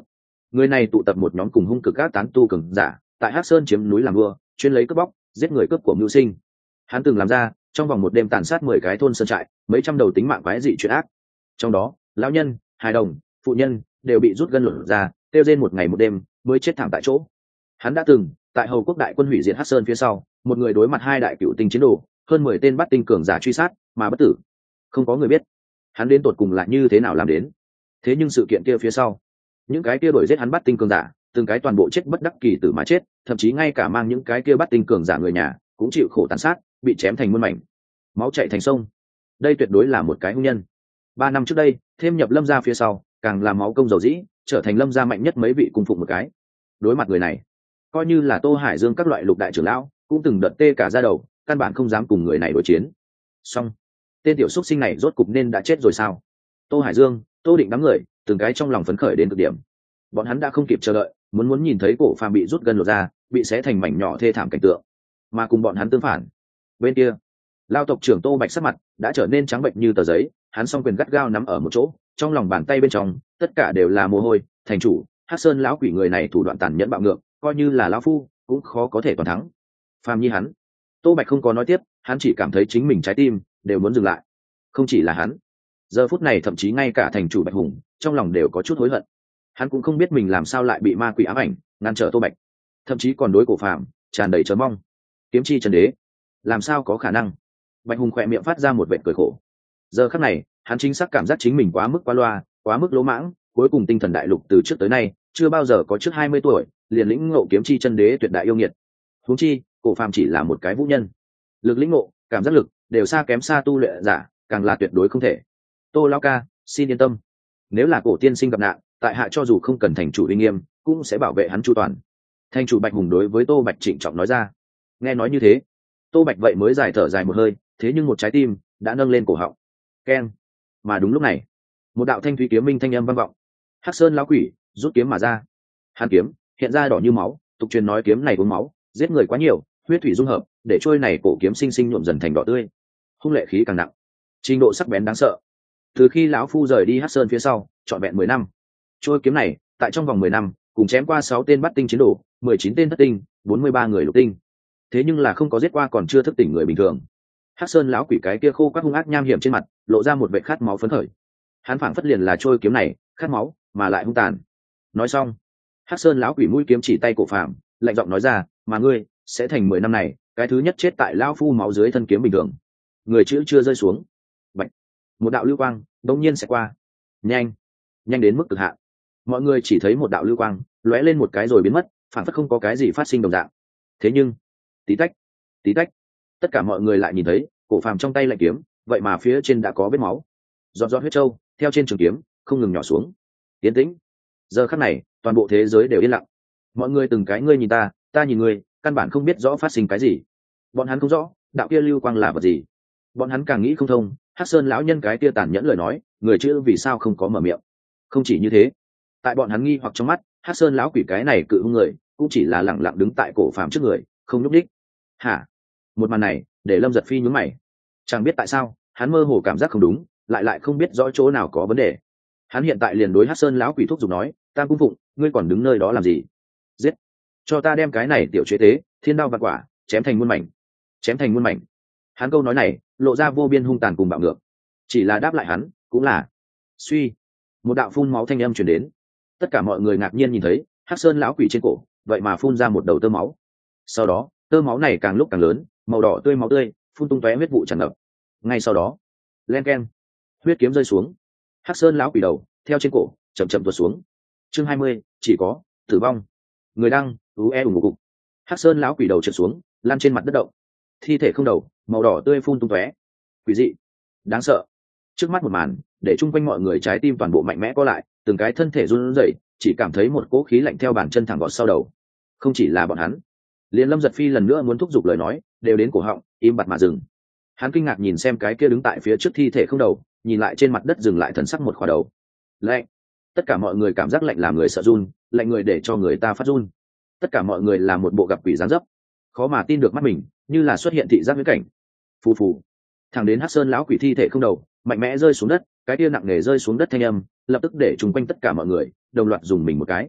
Người này tụ tập một nhóm cùng hung cực các tán tu cường giả tại Hắc Sơn chiếm núi làm vua, chuyên lấy cướp bóc giết người cướp của mưu sinh. Hắn từng làm ra trong vòng một đêm tàn sát 10 cái thôn sơn trại, mấy trăm đầu tính mạng quái dị chuyện ác. Trong đó lão nhân, hài đồng, phụ nhân đều bị rút gân lột ra, tiêu rên một ngày một đêm mới chết thảm tại chỗ. Hắn đã từng tại Hầu Quốc đại quân hủy diệt Hắc Sơn phía sau, một người đối mặt hai đại cựu tinh chiến đồ, hơn 10 tên bắt tinh cường giả truy sát mà bất tử. Không có người biết hắn đến tột cùng là như thế nào làm đến. Thế nhưng sự kiện kia phía sau, những cái kia đuổi giết hắn bắt tinh cường giả từng cái toàn bộ chết bất đắc kỳ tử mà chết, thậm chí ngay cả mang những cái kia bắt tinh cường giả người nhà cũng chịu khổ tàn sát, bị chém thành muôn mảnh, máu chảy thành sông. Đây tuyệt đối là một cái hung nhân. 3 năm trước đây thêm nhập Lâm gia phía sau, càng làm máu công dầu dĩ, trở thành Lâm gia mạnh nhất mấy vị cung phụng một cái. Đối mặt người này, coi như là Tô Hải Dương các loại lục đại trưởng lão cũng từng đợt tê cả da đầu, căn bản không dám cùng người này đối chiến. Xong, tên tiểu xúc sinh này rốt cục nên đã chết rồi sao? Tô Hải Dương, Tô Định đám người từng cái trong lòng phấn khởi đến cực điểm. Bọn hắn đã không kịp chờ đợi, muốn nhìn thấy Cổ Phàm bị rút gân lột ra, bị xé thành mảnh nhỏ thê thảm cảnh tượng. Mà cùng bọn hắn tương phản, bên kia lao tộc trưởng Tô Bạch sắc mặt đã trở nên trắng bệnh như tờ giấy, hắn song quyền gắt gao nắm ở một chỗ, trong lòng bàn tay bên trong tất cả đều là mồ hôi. Thành chủ Hắc Sơn lão quỷ người này thủ đoạn tàn nhẫn bạo ngược, coi như là lão phu cũng khó có thể toàn thắng. Phàm Nhi hắn, Tô Bạch không có nói tiếp, hắn chỉ cảm thấy chính mình trái tim đều muốn dừng lại. Không chỉ là hắn, giờ phút này thậm chí ngay cả thành chủ Bạch Hùng trong lòng đều có chút hối hận. Hắn cũng không biết mình làm sao lại bị ma quỷ ám ảnh ngăn trở Tô Bạch, thậm chí còn đối Cổ Phàm tràn đầy chờ mong. Kiếm chi chân đế, làm sao có khả năng? Bạch Hùng khỏe miệng phát ra một vệt cười khổ. Giờ khắc này hắn chính xác cảm giác chính mình quá mức quá loa, quá mức lỗ mãng. Cuối cùng tinh thần đại lục từ trước tới nay chưa bao giờ có trước 20 tuổi liền lĩnh ngộ kiếm chi chân đế tuyệt đại yêu nghiệt. Huống chi Cổ Phàm chỉ là một cái vũ nhân, lực lĩnh ngộ, cảm giác lực đều xa kém xa tu luyện giả, càng là tuyệt đối không thể. Tô lão ca, xin yên tâm, nếu là Cổ tiên sinh gặp nạn, tại hạ cho dù không cần thành chủ uy nghiêm cũng sẽ bảo vệ hắn chu toàn. Thành chủ Bạch Hùng đối với Tô Bạch trịnh trọng nói ra. Nghe nói như thế, Tô Bạch vậy mới dài thở dài một hơi, thế nhưng một trái tim đã nâng lên cổ họng. Keng. Mà đúng lúc này, một đạo thanh thúy kiếm minh thanh âm vang vọng. Hắc Sơn lão quỷ rút kiếm mà ra. Hàn kiếm hiện ra đỏ như máu, tục truyền nói kiếm này uống máu, giết người quá nhiều, huyết thủy dung hợp, để trôi này cổ kiếm sinh sinh nhuộm dần thành đỏ tươi. Hung lệ khí càng nặng, trình độ sắc bén đáng sợ. Từ khi lão phu rời đi Hắc Sơn phía sau, trọn vẹn 10 năm. Trôi kiếm này, tại trong vòng 10 năm, cùng chém qua 6 tên bắt tinh chiến đồ, 19 tên thất tinh, 43 người lục tinh. Thế nhưng là không có giết qua còn chưa thức tỉnh người bình thường. Hắc Sơn lão quỷ cái kia khô quắc hung ác nham hiểm trên mặt, lộ ra một vẻ khát máu phấn khởi. Hắn phảng phất liền là trôi kiếm này, khát máu mà lại hung tàn. Nói xong, Hắc Sơn lão quỷ mũi kiếm chỉ tay Cổ Phàm, lạnh giọng nói ra, mà ngươi sẽ thành 10 năm này cái thứ nhất chết tại lão phu máu dưới thân kiếm bình thường. Người chữ chưa rơi xuống, bạch, một đạo lưu quang đột nhiên sẽ qua, nhanh đến mức cực hạn. Mọi người chỉ thấy một đạo lưu quang lóe lên một cái rồi biến mất, phảng phất không có cái gì phát sinh đồng dạng. Thế nhưng tí tách, tất cả mọi người lại nhìn thấy Cổ Phàm trong tay lạnh kiếm, vậy mà phía trên đã có vết máu, giọt giọt huyết trâu theo trên trường kiếm không ngừng nhỏ xuống. Yên tĩnh. Giờ khắc này toàn bộ thế giới đều yên lặng. Mọi người từng cái ngươi nhìn ta, ta nhìn ngươi, căn bản không biết rõ phát sinh cái gì. Bọn hắn không rõ đạo kia lưu quang là vật gì. Bọn hắn càng nghĩ không thông Hắc Sơn lão nhân cái kia tàn nhẫn lời nói, người chữ vì sao không có mở miệng. Không chỉ như thế, tại bọn hắn nghi hoặc trong mắt, Hắc Sơn lão quỷ cái này cự hung người cũng chỉ là lẳng lặng đứng tại Cổ Phàm trước người, không nhúc đích. Hả? Một màn này để Lâm Giật Phi nhướng mày. Chẳng biết tại sao hắn mơ hồ cảm giác không đúng, lại không biết rõ chỗ nào có vấn đề. Hắn hiện tại liền đối Hắc Sơn lão quỷ thúc giục nói, ta cung phụng, ngươi còn đứng nơi đó làm gì? Giết, cho ta đem cái này tiểu chế tế thiên đao vạn quả chém thành muôn mảnh. Hắn câu nói này lộ ra vô biên hung tàn cùng bạo ngược. Chỉ là đáp lại hắn cũng là suy, một đạo phun máu thanh âm truyền đến. Tất cả mọi người ngạc nhiên nhìn thấy Hắc Sơn lão quỷ trên cổ vậy mà phun ra một đầu tơ máu. Sau đó tơ máu này càng lúc càng lớn, màu đỏ tươi máu tươi phun tung tóe, huyết vụ tràn ngập. Ngay sau đó, len keng, huyết kiếm rơi xuống. Hắc Sơn lão quỷ đầu theo trên cổ chậm chậm tuột xuống. Chương 20, chỉ có tử vong. Người đăng ủng cục. Hắc Sơn lão quỷ đầu trượt xuống, lăn trên mặt đất động. Thi thể không đầu, màu đỏ tươi phun tung tóe. Quỷ dị, đáng sợ. Trước mắt một màn để chung quanh mọi người trái tim toàn bộ mạnh mẽ co lại, từng cái thân thể run rẩy, chỉ cảm thấy một cỗ khí lạnh theo bàn chân thẳng gọt sau đầu. Không chỉ là bọn hắn, liền Lâm Giật Phi lần nữa muốn thúc giục lời nói đều đến cổ họng im bặt mà dừng. Hắn kinh ngạc nhìn xem cái kia đứng tại phía trước thi thể không đầu, nhìn lại trên mặt đất dừng lại thần sắc một khỏa đầu. Lạnh. Tất cả mọi người cảm giác lạnh làm người sợ run, lạnh người để cho người ta phát run. Tất cả mọi người là một bộ gặp quỷ dáng dấp, khó mà tin được mắt mình, như là xuất hiện thị giác viễn cảnh. Phù phù. Thẳng đến Hắc Sơn lão quỷ thi thể không đầu mạnh mẽ rơi xuống đất, cái kia nặng nề rơi xuống đất thanh âm lập tức để chung quanh tất cả mọi người đồng loạt dùng mình một cái.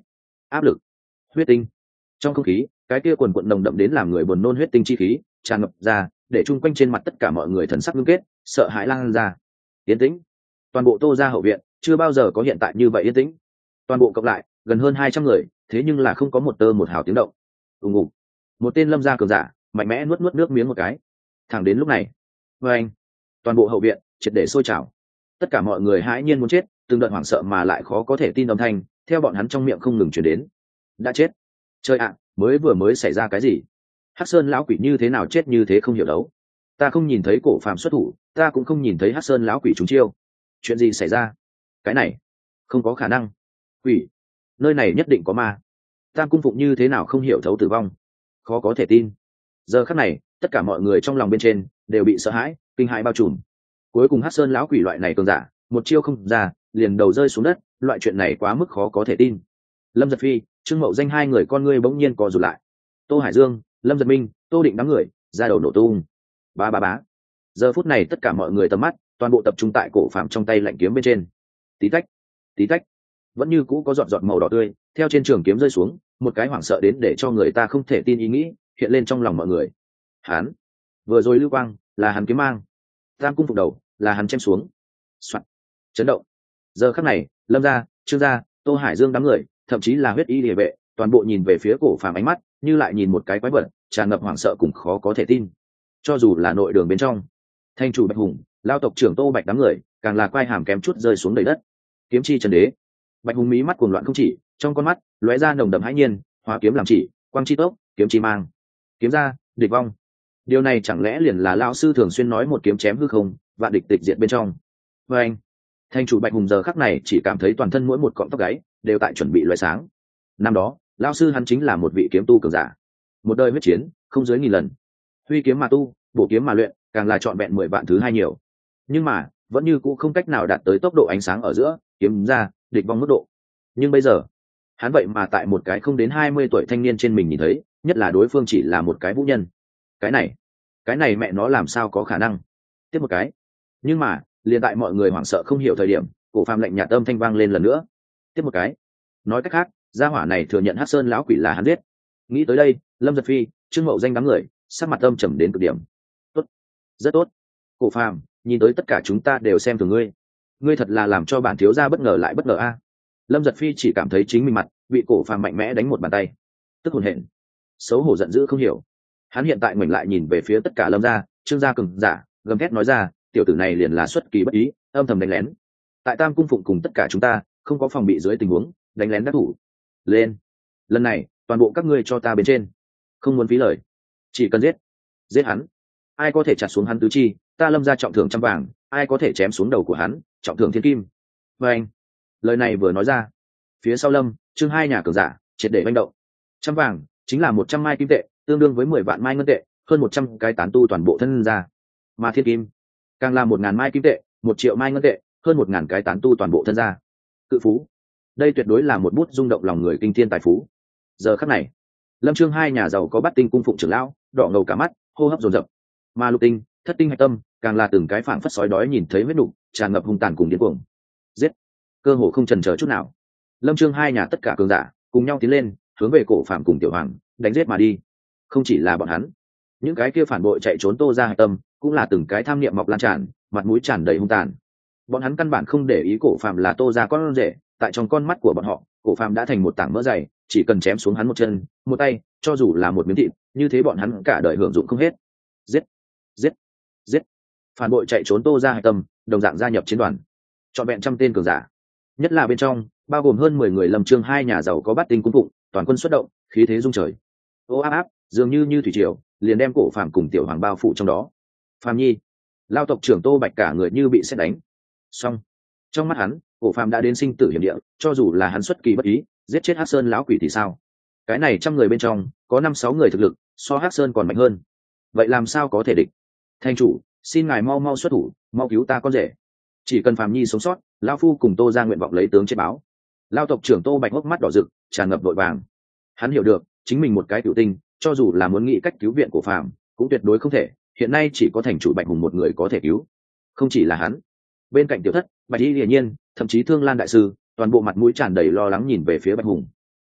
áp lực. Huyết tinh. Trong không khí, cái kia quần quận nồng đậm đến làm người buồn nôn huyết tinh chi khí tràn ngập ra, để chung quanh trên mặt tất cả mọi người thần sắc ngưng kết, sợ hãi lan ra. Yên tĩnh. Toàn bộ Tô gia hậu viện chưa bao giờ có hiện tại như vậy yên tĩnh. Toàn bộ cộng lại gần hơn 200 người, thế nhưng là không có một tơ một hào tiếng động. Ùng ùng. Một tên lâm gia cường giả mạnh mẽ nuốt nước miếng một cái. Thẳng đến lúc này, với anh, toàn bộ hậu viện triệt để sôi trào. Tất cả mọi người hãi nhiên muốn chết, từng đợt hoảng sợ mà lại khó có thể tin âm thanh theo bọn hắn trong miệng không ngừng truyền đến. Đã chết. Trời ạ, mới xảy ra cái gì? Hắc Sơn lão quỷ như thế nào chết như thế không hiểu đấu. Ta không nhìn thấy Cổ Phàm xuất thủ, ta cũng không nhìn thấy Hắc Sơn lão quỷ trúng chiêu. Chuyện gì xảy ra? Cái này không có khả năng. Quỷ, nơi này nhất định có ma. Tam cung phụng như thế nào không hiểu thấu tử vong? Khó có thể tin. Giờ khắc này, tất cả mọi người trong lòng bên trên đều bị sợ hãi, kinh hãi bao trùm. Cuối cùng Hắc Sơn lão quỷ loại này cường giả, một chiêu không ra, liền đầu rơi xuống đất, loại chuyện này quá mức khó có thể tin. Lâm Giật Phi, Trương Mậu Danh hai người con ngươi bỗng nhiên co rụt lại. Tô Hải Dương, Lâm Giật Minh, Tô Định đám người ra đầu nổ tung. Bá bá bá. Giờ phút này tất cả mọi người tầm mắt toàn bộ tập trung tại Cổ Phàm trong tay lạnh kiếm bên trên. Tí tách, tí tách, vẫn như cũ có giọt giọt màu đỏ tươi theo trên trường kiếm rơi xuống, một cái hoảng sợ đến để cho người ta không thể tin ý nghĩ hiện lên trong lòng mọi người. Hắn vừa rồi lưu quang là hắn kiếm mang, Tam cung phục đầu là hắn chém xuống. Soạn. Chấn động. Giờ khắc này, Lâm gia, Trương gia, Tô Hải Dương đám người, thậm chí là huyết y địa vệ, toàn bộ nhìn về phía Cổ Phàm ánh mắt như lại nhìn một cái quái vật, tràn ngập hoảng sợ cùng khó có thể tin. Cho dù là nội đường bên trong, thanh chủ Bạch Hùng, lao tộc trưởng Tô Bạch đám người, càng là quai hàm kém chút rơi xuống đầy đất. Kiếm chi trần đế. Bạch Hùng mí mắt cuồng loạn không chỉ, trong con mắt lóe ra nồng đậm hãi nhiên, hóa kiếm làm chỉ, quang chi tốc, kiếm chi mang. Kiếm ra, địch vong. Điều này chẳng lẽ liền là lão sư thường xuyên nói một kiếm chém hư không, vạn địch tịch diệt bên trong. Và anh, thanh chủ Bạch Hùng giờ khắc này chỉ cảm thấy toàn thân mỗi một cọng tóc gáy đều tại chuẩn bị lóe sáng. Năm đó, lão sư hắn chính là một vị kiếm tu cường giả, một đời huyết chiến không dưới 1000 lần, huy kiếm mà tu, bổ kiếm mà luyện, càng là trọn vẹn 10 vạn thứ hai nhiều. Nhưng mà vẫn như cũ không cách nào đạt tới tốc độ ánh sáng ở giữa kiếm ra địch vong mức độ. Nhưng bây giờ hắn vậy mà tại một cái không đến 20 tuổi thanh niên trên mình nhìn thấy, nhất là đối phương chỉ là một cái vũ nhân. Cái này mẹ nó làm sao có khả năng. Tiếp một cái. Nhưng mà liền tại mọi người hoảng sợ không hiểu thời điểm, Cổ Phàm lạnh nhạt âm thanh vang lên lần nữa. Tiếp một cái. Nói cách khác, gia hỏa này thừa nhận Hắc Sơn lão quỷ là hắn giết. Nghĩ tới đây, Lâm Giật Phi, Trương Mậu Danh đám người sắc mặt âm trầm đến cực điểm. Tốt, rất tốt. Cổ Phàm, nhìn tới tất cả chúng ta đều xem thường ngươi. Ngươi thật là làm cho bản thiếu gia bất ngờ lại bất ngờ a. Lâm Giật Phi chỉ cảm thấy chính mình mặt bị Cổ Phàm mạnh mẽ đánh một bàn tay, tức hồn hển, xấu hổ giận dữ không hiểu. Hắn hiện tại ngoảnh lại nhìn về phía tất cả Lâm gia, Trương gia cường giả, gầm thét nói ra, tiểu tử này liền là xuất kỳ bất ý, âm thầm đánh lén. Tại Tam cung phụng cùng tất cả chúng ta không có phòng bị dưới tình huống đánh lén đắc thủ. Lên, lần này toàn bộ các ngươi cho ta bên trên, không muốn phí lời, chỉ cần giết hắn. Ai có thể chặt xuống hắn tứ chi, ta Lâm gia trọng thưởng 100 vàng, ai có thể chém xuống đầu của hắn, trọng thưởng thiên kim. Và anh, lời này vừa nói ra, phía sau Lâm, Trương hai nhà cường giả triệt để manh động. 100 vàng chính là 100 mai kim tệ, tương đương với 10 vạn mai ngân tệ, hơn 100 cái tán tu toàn bộ thân ra. Mà thiên kim càng là 1000 mai kim tệ, 1 triệu mai ngân tệ, hơn 1000 cái tán tu toàn bộ thân ra. Cự phú, đây tuyệt đối là một bút rung động lòng người kinh thiên tài phú. Giờ khắc này, Lâm Trương hai nhà giàu có Bát Tinh cung phụng trưởng lão đỏ ngầu cả mắt, hô hấp dồn dập. Mà Lục Tinh, Thất Tinh hạch tâm càng là từng cái phảng phất sói đói nhìn thấy huyết nục, tràn ngập hung tàn cùng điên cuồng. Giết, cơ hồ không chần chờ chút nào. Lâm Trương hai nhà tất cả cường giả cùng nhau tiến lên, hướng về Cổ Phàm cùng Tiểu Hoàng đánh giết mà đi. Không chỉ là bọn hắn, những cái kia phản bội chạy trốn Tô ra hạch tâm cũng là từng cái tham niệm mọc lan tràn, mặt mũi tràn đầy hung tàn. Bọn hắn căn bản không để ý Cổ Phàm là Tô ra con rể, tại trong con mắt của bọn họ, Cổ Phàm đã thành một tảng mỡ dày, chỉ cần chém xuống hắn một chân, một tay, cho dù là một miếng thịt, như thế bọn hắn cả đời hưởng dụng không hết. Giết, giết, giết. Phản bội chạy trốn Tô ra hạch tâm đồng dạng gia nhập chiến đoàn, trọn vẹn 100 tên cường giả, nhất là bên trong bao gồm hơn 10 người Lâm Trương hai nhà giàu có Bát Tinh cung phụng, toàn quân xuất động, khí thế rung trời. Ô áp áp, dường như thủy triều, liền đem Cổ Phàm cùng Tiểu Hoàng bao phủ trong đó. Phàm Nhi, lao tộc trưởng Tô Bạch cả người như bị sét đánh. Xong, trong mắt hắn, Cổ Phàm đã đến sinh tử hiểm địa, cho dù là hắn xuất kỳ bất ý giết chết Hắc Sơn lão quỷ thì sao? Cái này 100 người bên trong có 5-6 người thực lực so Hắc Sơn còn mạnh hơn, vậy làm sao có thể địch? Thành chủ, xin ngài mau xuất thủ, mau cứu ta con rể. Chỉ cần Phàm Nhi sống sót, lão phu cùng Tô ra nguyện vọng lấy tướng chết báo. Lao tộc trưởng Tô Bạch hốc mắt đỏ rực, tràn ngập vội vàng. Hắn hiểu được, chính mình một cái tiểu tinh, cho dù là muốn nghĩ cách cứu viện của Phàm, cũng tuyệt đối không thể. Hiện nay chỉ có thành chủ Bạch Hùng một người có thể cứu. Không chỉ là hắn, bên cạnh tiểu thất, Bạch Y hiển nhiên, thậm chí Thương Lan đại sư, toàn bộ mặt mũi tràn đầy lo lắng nhìn về phía Bạch Hùng.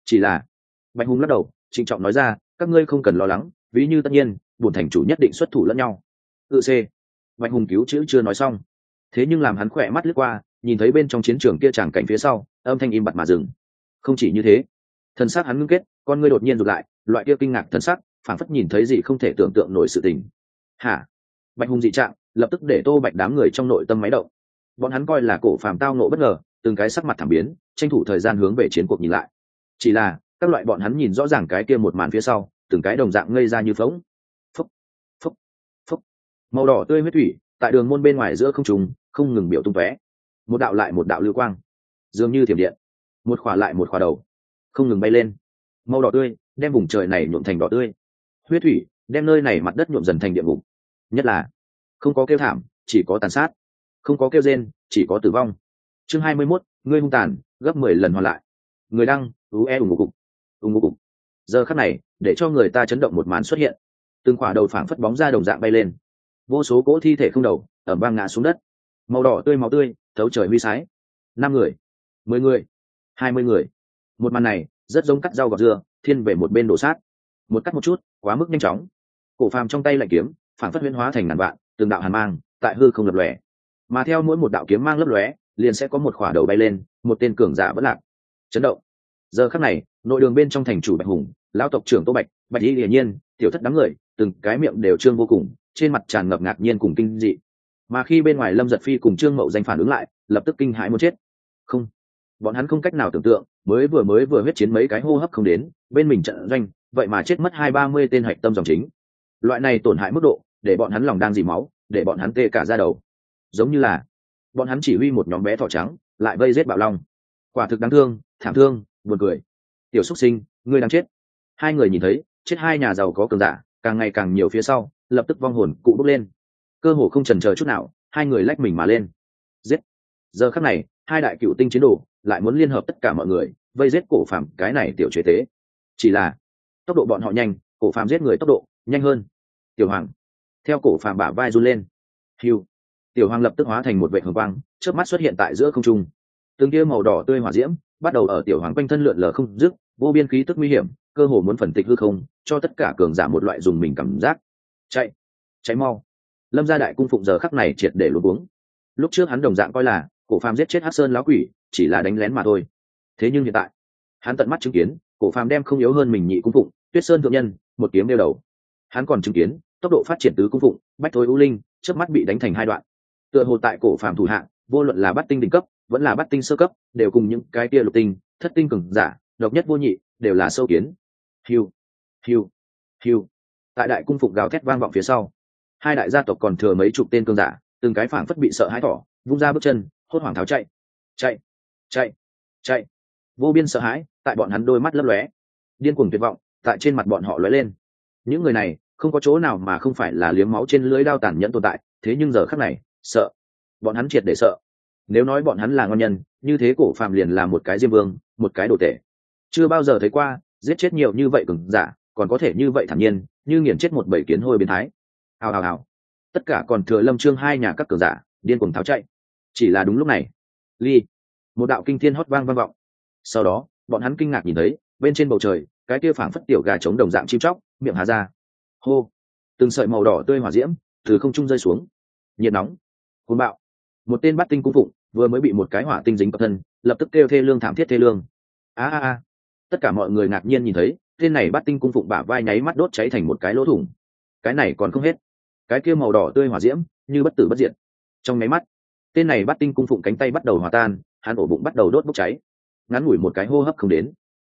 Chỉ là Bạch Hùng lắc đầu trịnh trọng nói ra, các ngươi không cần lo lắng, ví như tất nhiên bổn thành chủ nhất định xuất thủ lẫn nhau. C. Bạch Hùng cứu chữ chưa nói xong, thế nhưng làm hắn khỏe mắt lướt qua, nhìn thấy bên trong chiến trường kia tràng cảnh phía sau, âm thanh im bặt mà dừng. Không chỉ như thế, thần sắc hắn ngưng kết, con ngươi đột nhiên rụt lại, loại kia kinh ngạc thần sắc phảng phất nhìn thấy gì không thể tưởng tượng nổi sự tình. Hả? Bạch Hùng dị trạng lập tức để Tô Bạch đám người trong nội tâm máy động. Bọn hắn coi là Cổ Phàm tao ngộ bất ngờ, từng cái sắc mặt thảm biến, tranh thủ thời gian hướng về chiến cuộc nhìn lại. Chỉ là các loại bọn hắn nhìn rõ ràng cái kia một màn phía sau, từng cái đồng dạng ngây ra như phỗng. Phốc, phốc, phốc. Màu đỏ tươi huyết thủy tại đường môn bên ngoài giữa không trung không ngừng biểu tung tóe, một đạo lại một đạo lưu quang, dường như thiểm điện, một khỏa lại một khỏa đầu không ngừng bay lên. Màu đỏ tươi đem vùng trời này nhuộm thành đỏ tươi, huyết thủy đem nơi này mặt đất nhuộm dần thành địa ngục. Nhất là không có kêu thảm, chỉ có tàn sát; không có kêu rên, chỉ có tử vong. Chương 21, ngươi hung tàn gấp 10 lần hoàn lại. Người đăng ue ủng ngục ủng ngục. Giờ khắc này để cho người ta chấn động một màn xuất hiện, từng khỏa đầu phảng phất bóng ra đồng dạng bay lên, vô số cỗ thi thể không đầu ẩm vang ngã xuống đất, màu đỏ tươi máu tươi thấu trời huy sái. 5 người, 10 người, 20 người. Một màn này rất giống cắt rau gọt dưa, thiên về một bên đổ sát, một cắt một chút quá mức nhanh chóng. Cổ Phàm trong tay lạnh kiếm phảng phất huyễn hóa thành ngàn vạn từng đạo hàn mang tại hư không lập lòe, mà theo mỗi một đạo kiếm mang lấp lóe liền sẽ có một khỏa đầu bay lên, một tên cường giả bất lạc. Chấn động. Giờ khắc này nội đường bên trong thành chủ Bạch Hùng, lão tộc trưởng Tô Bạch, Bạch Y hiển nhiên, tiểu thất đám người từng cái miệng đều trương vô cùng, trên mặt tràn ngập ngạc nhiên cùng kinh dị. Mà khi bên ngoài Lâm Giật Phi cùng Trương Mậu Danh phản ứng lại, lập tức kinh hãi muốn chết. Không, bọn hắn không cách nào tưởng tượng, mới vừa huyết chiến mấy cái hô hấp không đến, bên mình trận doanh vậy mà chết mất 20-30 tên hạch tâm dòng chính. Loại này tổn hại mức độ để bọn hắn lòng đang dỉ máu, để bọn hắn tê cả da đầu, giống như là bọn hắn chỉ huy một nhóm bé thỏ trắng lại vây giết bạo long. Quả thực đáng thương, thảm thương, buồn cười. Tiểu xuất sinh, ngươi đang chết. Hai người nhìn thấy chết hai nhà giàu có cường giả càng ngày càng nhiều phía sau, lập tức vong hồn cụ bốc lên, cơ hồ không chần chờ chút nào, hai người lách mình mà lên giết. Giờ khắc này hai đại cựu tinh chiến đồ lại muốn liên hợp tất cả mọi người vây giết Cổ Phàm cái này tiểu chế tế. Chỉ là tốc độ bọn họ nhanh, Cổ Phàm giết người tốc độ nhanh hơn. Tiểu Hoàng theo Cổ Phàm bả vai run lên, hiu, Tiểu Hoàng lập tức hóa thành một vệt hồng quang, chớp mắt xuất hiện tại giữa không trung. Từng tia màu đỏ tươi hỏa diễm bắt đầu ở Tiểu Hoàng quanh thân lượn lờ không dứt, vô biên khí tức nguy hiểm, cơ hồ muốn phần tịch hư không, cho tất cả cường giả một loại dùng mình cảm giác. Chạy, cháy mau. Lâm gia đại cung phụng giờ khắc này triệt để luống cuống. Lúc trước hắn đồng dạng coi là Cổ Phàm giết chết Hắc Sơn lão quỷ chỉ là đánh lén mà thôi, thế nhưng hiện tại hắn tận mắt chứng kiến Cổ Phàm đem không yếu hơn mình nhị cung phụng Tuyết Sơn thượng nhân một kiếm đeo đầu. Hắn còn chứng kiến tốc độ phát triển tứ cung phụng Bách Thối U Linh chớp mắt bị đánh thành hai đoạn. Tựa hồ tại Cổ Phàm thủ hạng, vô luận là Bát tinh đỉnh cấp vẫn là Bát tinh sơ cấp, đều cùng những cái kia lục tinh, thất tinh cường giả độc nhất vô nhị, đều là sâu kiến. Hiu, hiu, hiu. Tại đại cung phụng gào thét vang vọng phía sau, hai đại gia tộc còn thừa mấy chục tên cường giả, từng cái phảng phất bị sợ hãi thỏ, vung ra bước chân hốt hoảng tháo chạy. Chạy, chạy, chạy. Vô biên sợ hãi tại bọn hắn đôi mắt lấp lóe, điên cuồng tuyệt vọng tại trên mặt bọn họ lóe lên. Những người này không có chỗ nào mà không phải là liếm máu trên lưỡi đao tàn nhẫn tồn tại, thế nhưng giờ khắc này sợ, bọn hắn triệt để sợ. Nếu nói bọn hắn là ngon nhân, như thế Cổ Phàm liền là một cái diêm vương, một cái đồ tể. Chưa bao giờ thấy qua giết chết nhiều như vậy cường giả còn có thể như vậy thản nhiên, như nghiền chết một bầy kiến hôi biến thái. Hào hào hào. Tất cả còn thừa Lâm Trương hai nhà các cường giả điên cuồng tháo chạy. Chỉ là đúng lúc này, ly, một đạo kinh thiên hót vang vang vọng. Sau đó bọn hắn kinh ngạc nhìn thấy bên trên bầu trời cái kia phảng phất tiểu gà trống đồng dạng chim chóc miệng há ra, hô, từng sợi màu đỏ tươi hỏa diễm từ không trung rơi xuống, nhiệt nóng cuồng bạo. Một tên Bát tinh cung phụng vừa mới bị một cái hỏa tinh dính vào thân, lập tức kêu thê lương thảm thiết thê lương. A. Tất cả mọi người ngạc nhiên nhìn thấy tên này Bát tinh cung phụng bả vai nháy mắt đốt cháy thành một cái lỗ thủng. Cái này còn không hết, cái kia màu đỏ tươi hỏa diễm như bất tử bất diệt. Trong nháy mắt tên này Bát tinh cung phụng cánh tay bắt đầu hòa tan, hắn ổ bụng bắt đầu đốt bốc cháy. Ngắn ngủi một cái hô hấp không đến,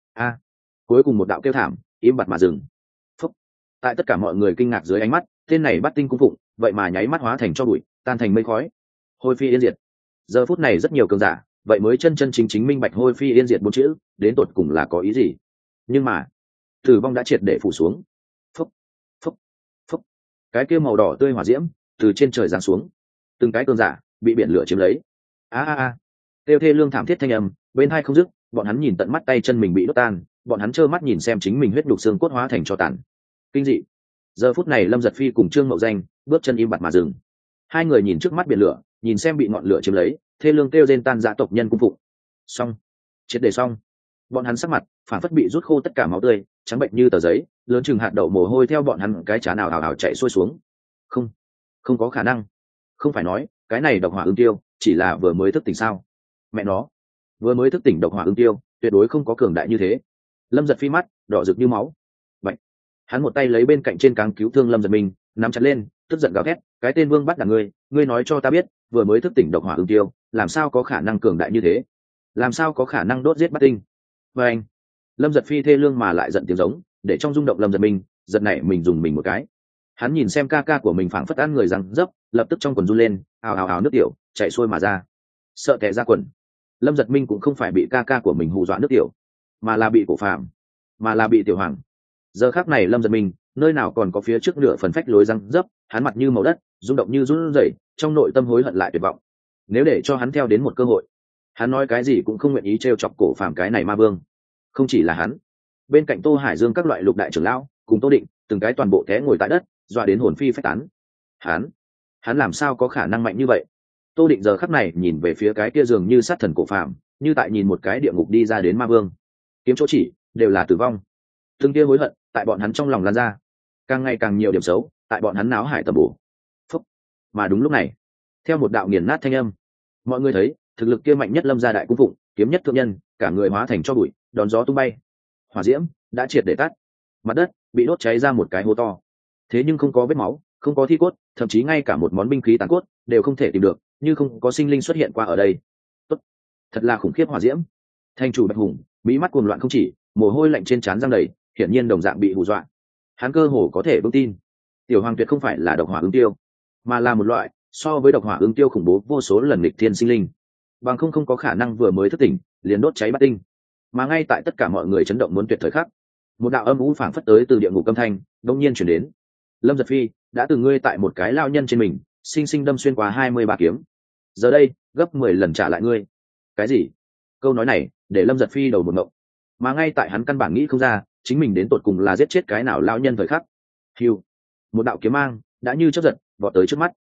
cuối cùng một đạo kêu thảm im bặt mà dừng. Phúc. Tại tất cả mọi người kinh ngạc dưới ánh mắt, tên này Bát tinh cung phụng vậy mà nháy mắt hóa thành tro bụi, tan thành mây khói, hôi phi yên diệt. Giờ phút này rất nhiều cường giả vậy mới chân chân chính chính minh bạch hôi phi yên diệt bốn chữ đến tột cùng là có ý gì. Nhưng mà tử vong đã triệt để phủ xuống. Phúc, phúc, phúc. Cái kia màu đỏ tươi hỏa diễm từ trên trời giáng xuống, từng cái cường giả bị biển lửa chiếm lấy. Kêu thê lương thảm thiết thanh âm bên hai không dứt. Bọn hắn nhìn tận mắt tay chân mình bị đốt tan, bọn hắn trơ mắt nhìn xem chính mình huyết nhục xương cốt hóa thành tro tàn. Kinh dị. Giờ phút này Lâm Giật Phi cùng Trương Mậu Danh bước chân im bặt mà dừng. Hai người nhìn trước mắt biển lửa, nhìn xem bị ngọn lửa chiếm lấy, thê lương kêu rên tan dã tộc nhân cung phụng. Xong, triệt để xong. bọn hắn sắc mặt phản phất bị rút khô tất cả máu tươi, trắng bệnh như tờ giấy, lớn chừng hạt đậu mồ hôi theo bọn hắn cái trán nào ảo chạy xuôi xuống. Không, không có khả năng. Không phải nói cái này độc hỏa ương tiêu chỉ là vừa mới thức tỉnh sao? Mẹ nó, vừa mới thức tỉnh độc hỏa ương tiêu tuyệt đối không có cường đại như thế. Lâm Giật Phi mắt đỏ rực như máu. Vậy hắn một tay lấy bên cạnh trên cáng cứu thương Lâm Giật Minh, nắm chặt lên, tức giận gào thét, cái tên vương bắt đàn ngươi nói cho ta biết, vừa mới thức tỉnh độc hỏa ương tiêu làm sao có khả năng cường đại như thế, làm sao có khả năng đốt giết bắt tinh. Và anh, Lâm Giật Phi thê lương mà lại giận tiếng giống, để trong rung động Lâm Giật Minh giật nảy mình dùng mình một cái. Hắn nhìn xem ca ca của mình phảng phất ăn người răng dấp, lập tức trong quần run lên, ào nước tiểu chảy xuôi mà ra, sợ tè ra quần. Lâm Giật Minh cũng không phải bị ca ca của mình hù dọa nước tiểu, mà là bị Cổ Phàm, mà là bị Tiểu Hoàng. Giờ khắc này Lâm Giật Minh nơi nào còn có phía trước nửa phần phách lối răng dấp, hắn mặt như màu đất, rung động như run rẩy, trong nội tâm hối hận lại tuyệt vọng. Nếu để cho hắn theo đến một cơ hội, hắn nói cái gì cũng không nguyện ý trêu chọc Cổ Phàm cái này ma vương. Không chỉ là hắn, bên cạnh Tô Hải Dương các loại lục đại trưởng lão cùng Tô Định từng cái toàn bộ té ngồi tại đất, dọa đến hồn phi phách tán. Hắn làm sao có khả năng mạnh như vậy? Tô Định giờ khắc này nhìn về phía cái kia dường như sát thần Cổ Phàm, như tại nhìn một cái địa ngục đi ra đến ma vương. Kiếm chỗ chỉ đều là tử vong. Từng kia hối hận tại bọn hắn trong lòng lan ra, càng ngày càng nhiều điểm xấu tại bọn hắn náo hải tầm bổ. Phúc. Mà đúng lúc này, theo một đạo nghiền nát thanh âm, mọi người thấy thực lực kia mạnh nhất Lâm gia đại cung phụng, kiếm nhất thượng nhân, cả người hóa thành tro bụi, đón gió tung bay. Hỏa diễm đã triệt để tắt, mặt đất bị đốt cháy ra một cái hố to. Thế nhưng không có vết máu, không có thi cốt, thậm chí ngay cả một món binh khí tàn cốt đều không thể tìm được, như không có sinh linh xuất hiện qua ở đây. Tốt, thật là khủng khiếp hỏa diễm. Thanh chủ Bạch Hùng mỹ mắt cuồng loạn không chỉ, mồ hôi lạnh trên trán giăng đầy, hiển nhiên đồng dạng bị hù dọa. Hắn cơ hồ có thể vững tin, Tiểu Hoàng tuyệt không phải là độc hỏa ương tiêu, mà là một loại so với độc hỏa ương tiêu khủng bố vô số lần nghịch thiên sinh linh. Bằng không có khả năng vừa mới thức tỉnh liền đốt cháy bát tinh. Mà ngay tại tất cả mọi người chấn động muốn tuyệt thời khắc, một đạo âm u phảng phất tới từ địa ngục âm thanh đột nhiên truyền đến. Lâm Giật Phi đã từng ngươi tại một cái lao nhân trên mình sinh sinh đâm xuyên qua 23 kiếm, giờ đây gấp 10 lần trả lại ngươi. Cái gì? Câu nói này để Lâm Giật Phi đầu một ngộng, mà ngay tại hắn căn bản nghĩ không ra chính mình đến tột cùng là giết chết cái nào lao nhân thời khắc. Hiu, một đạo kiếm mang đã như chớp giật vọt tới trước mắt.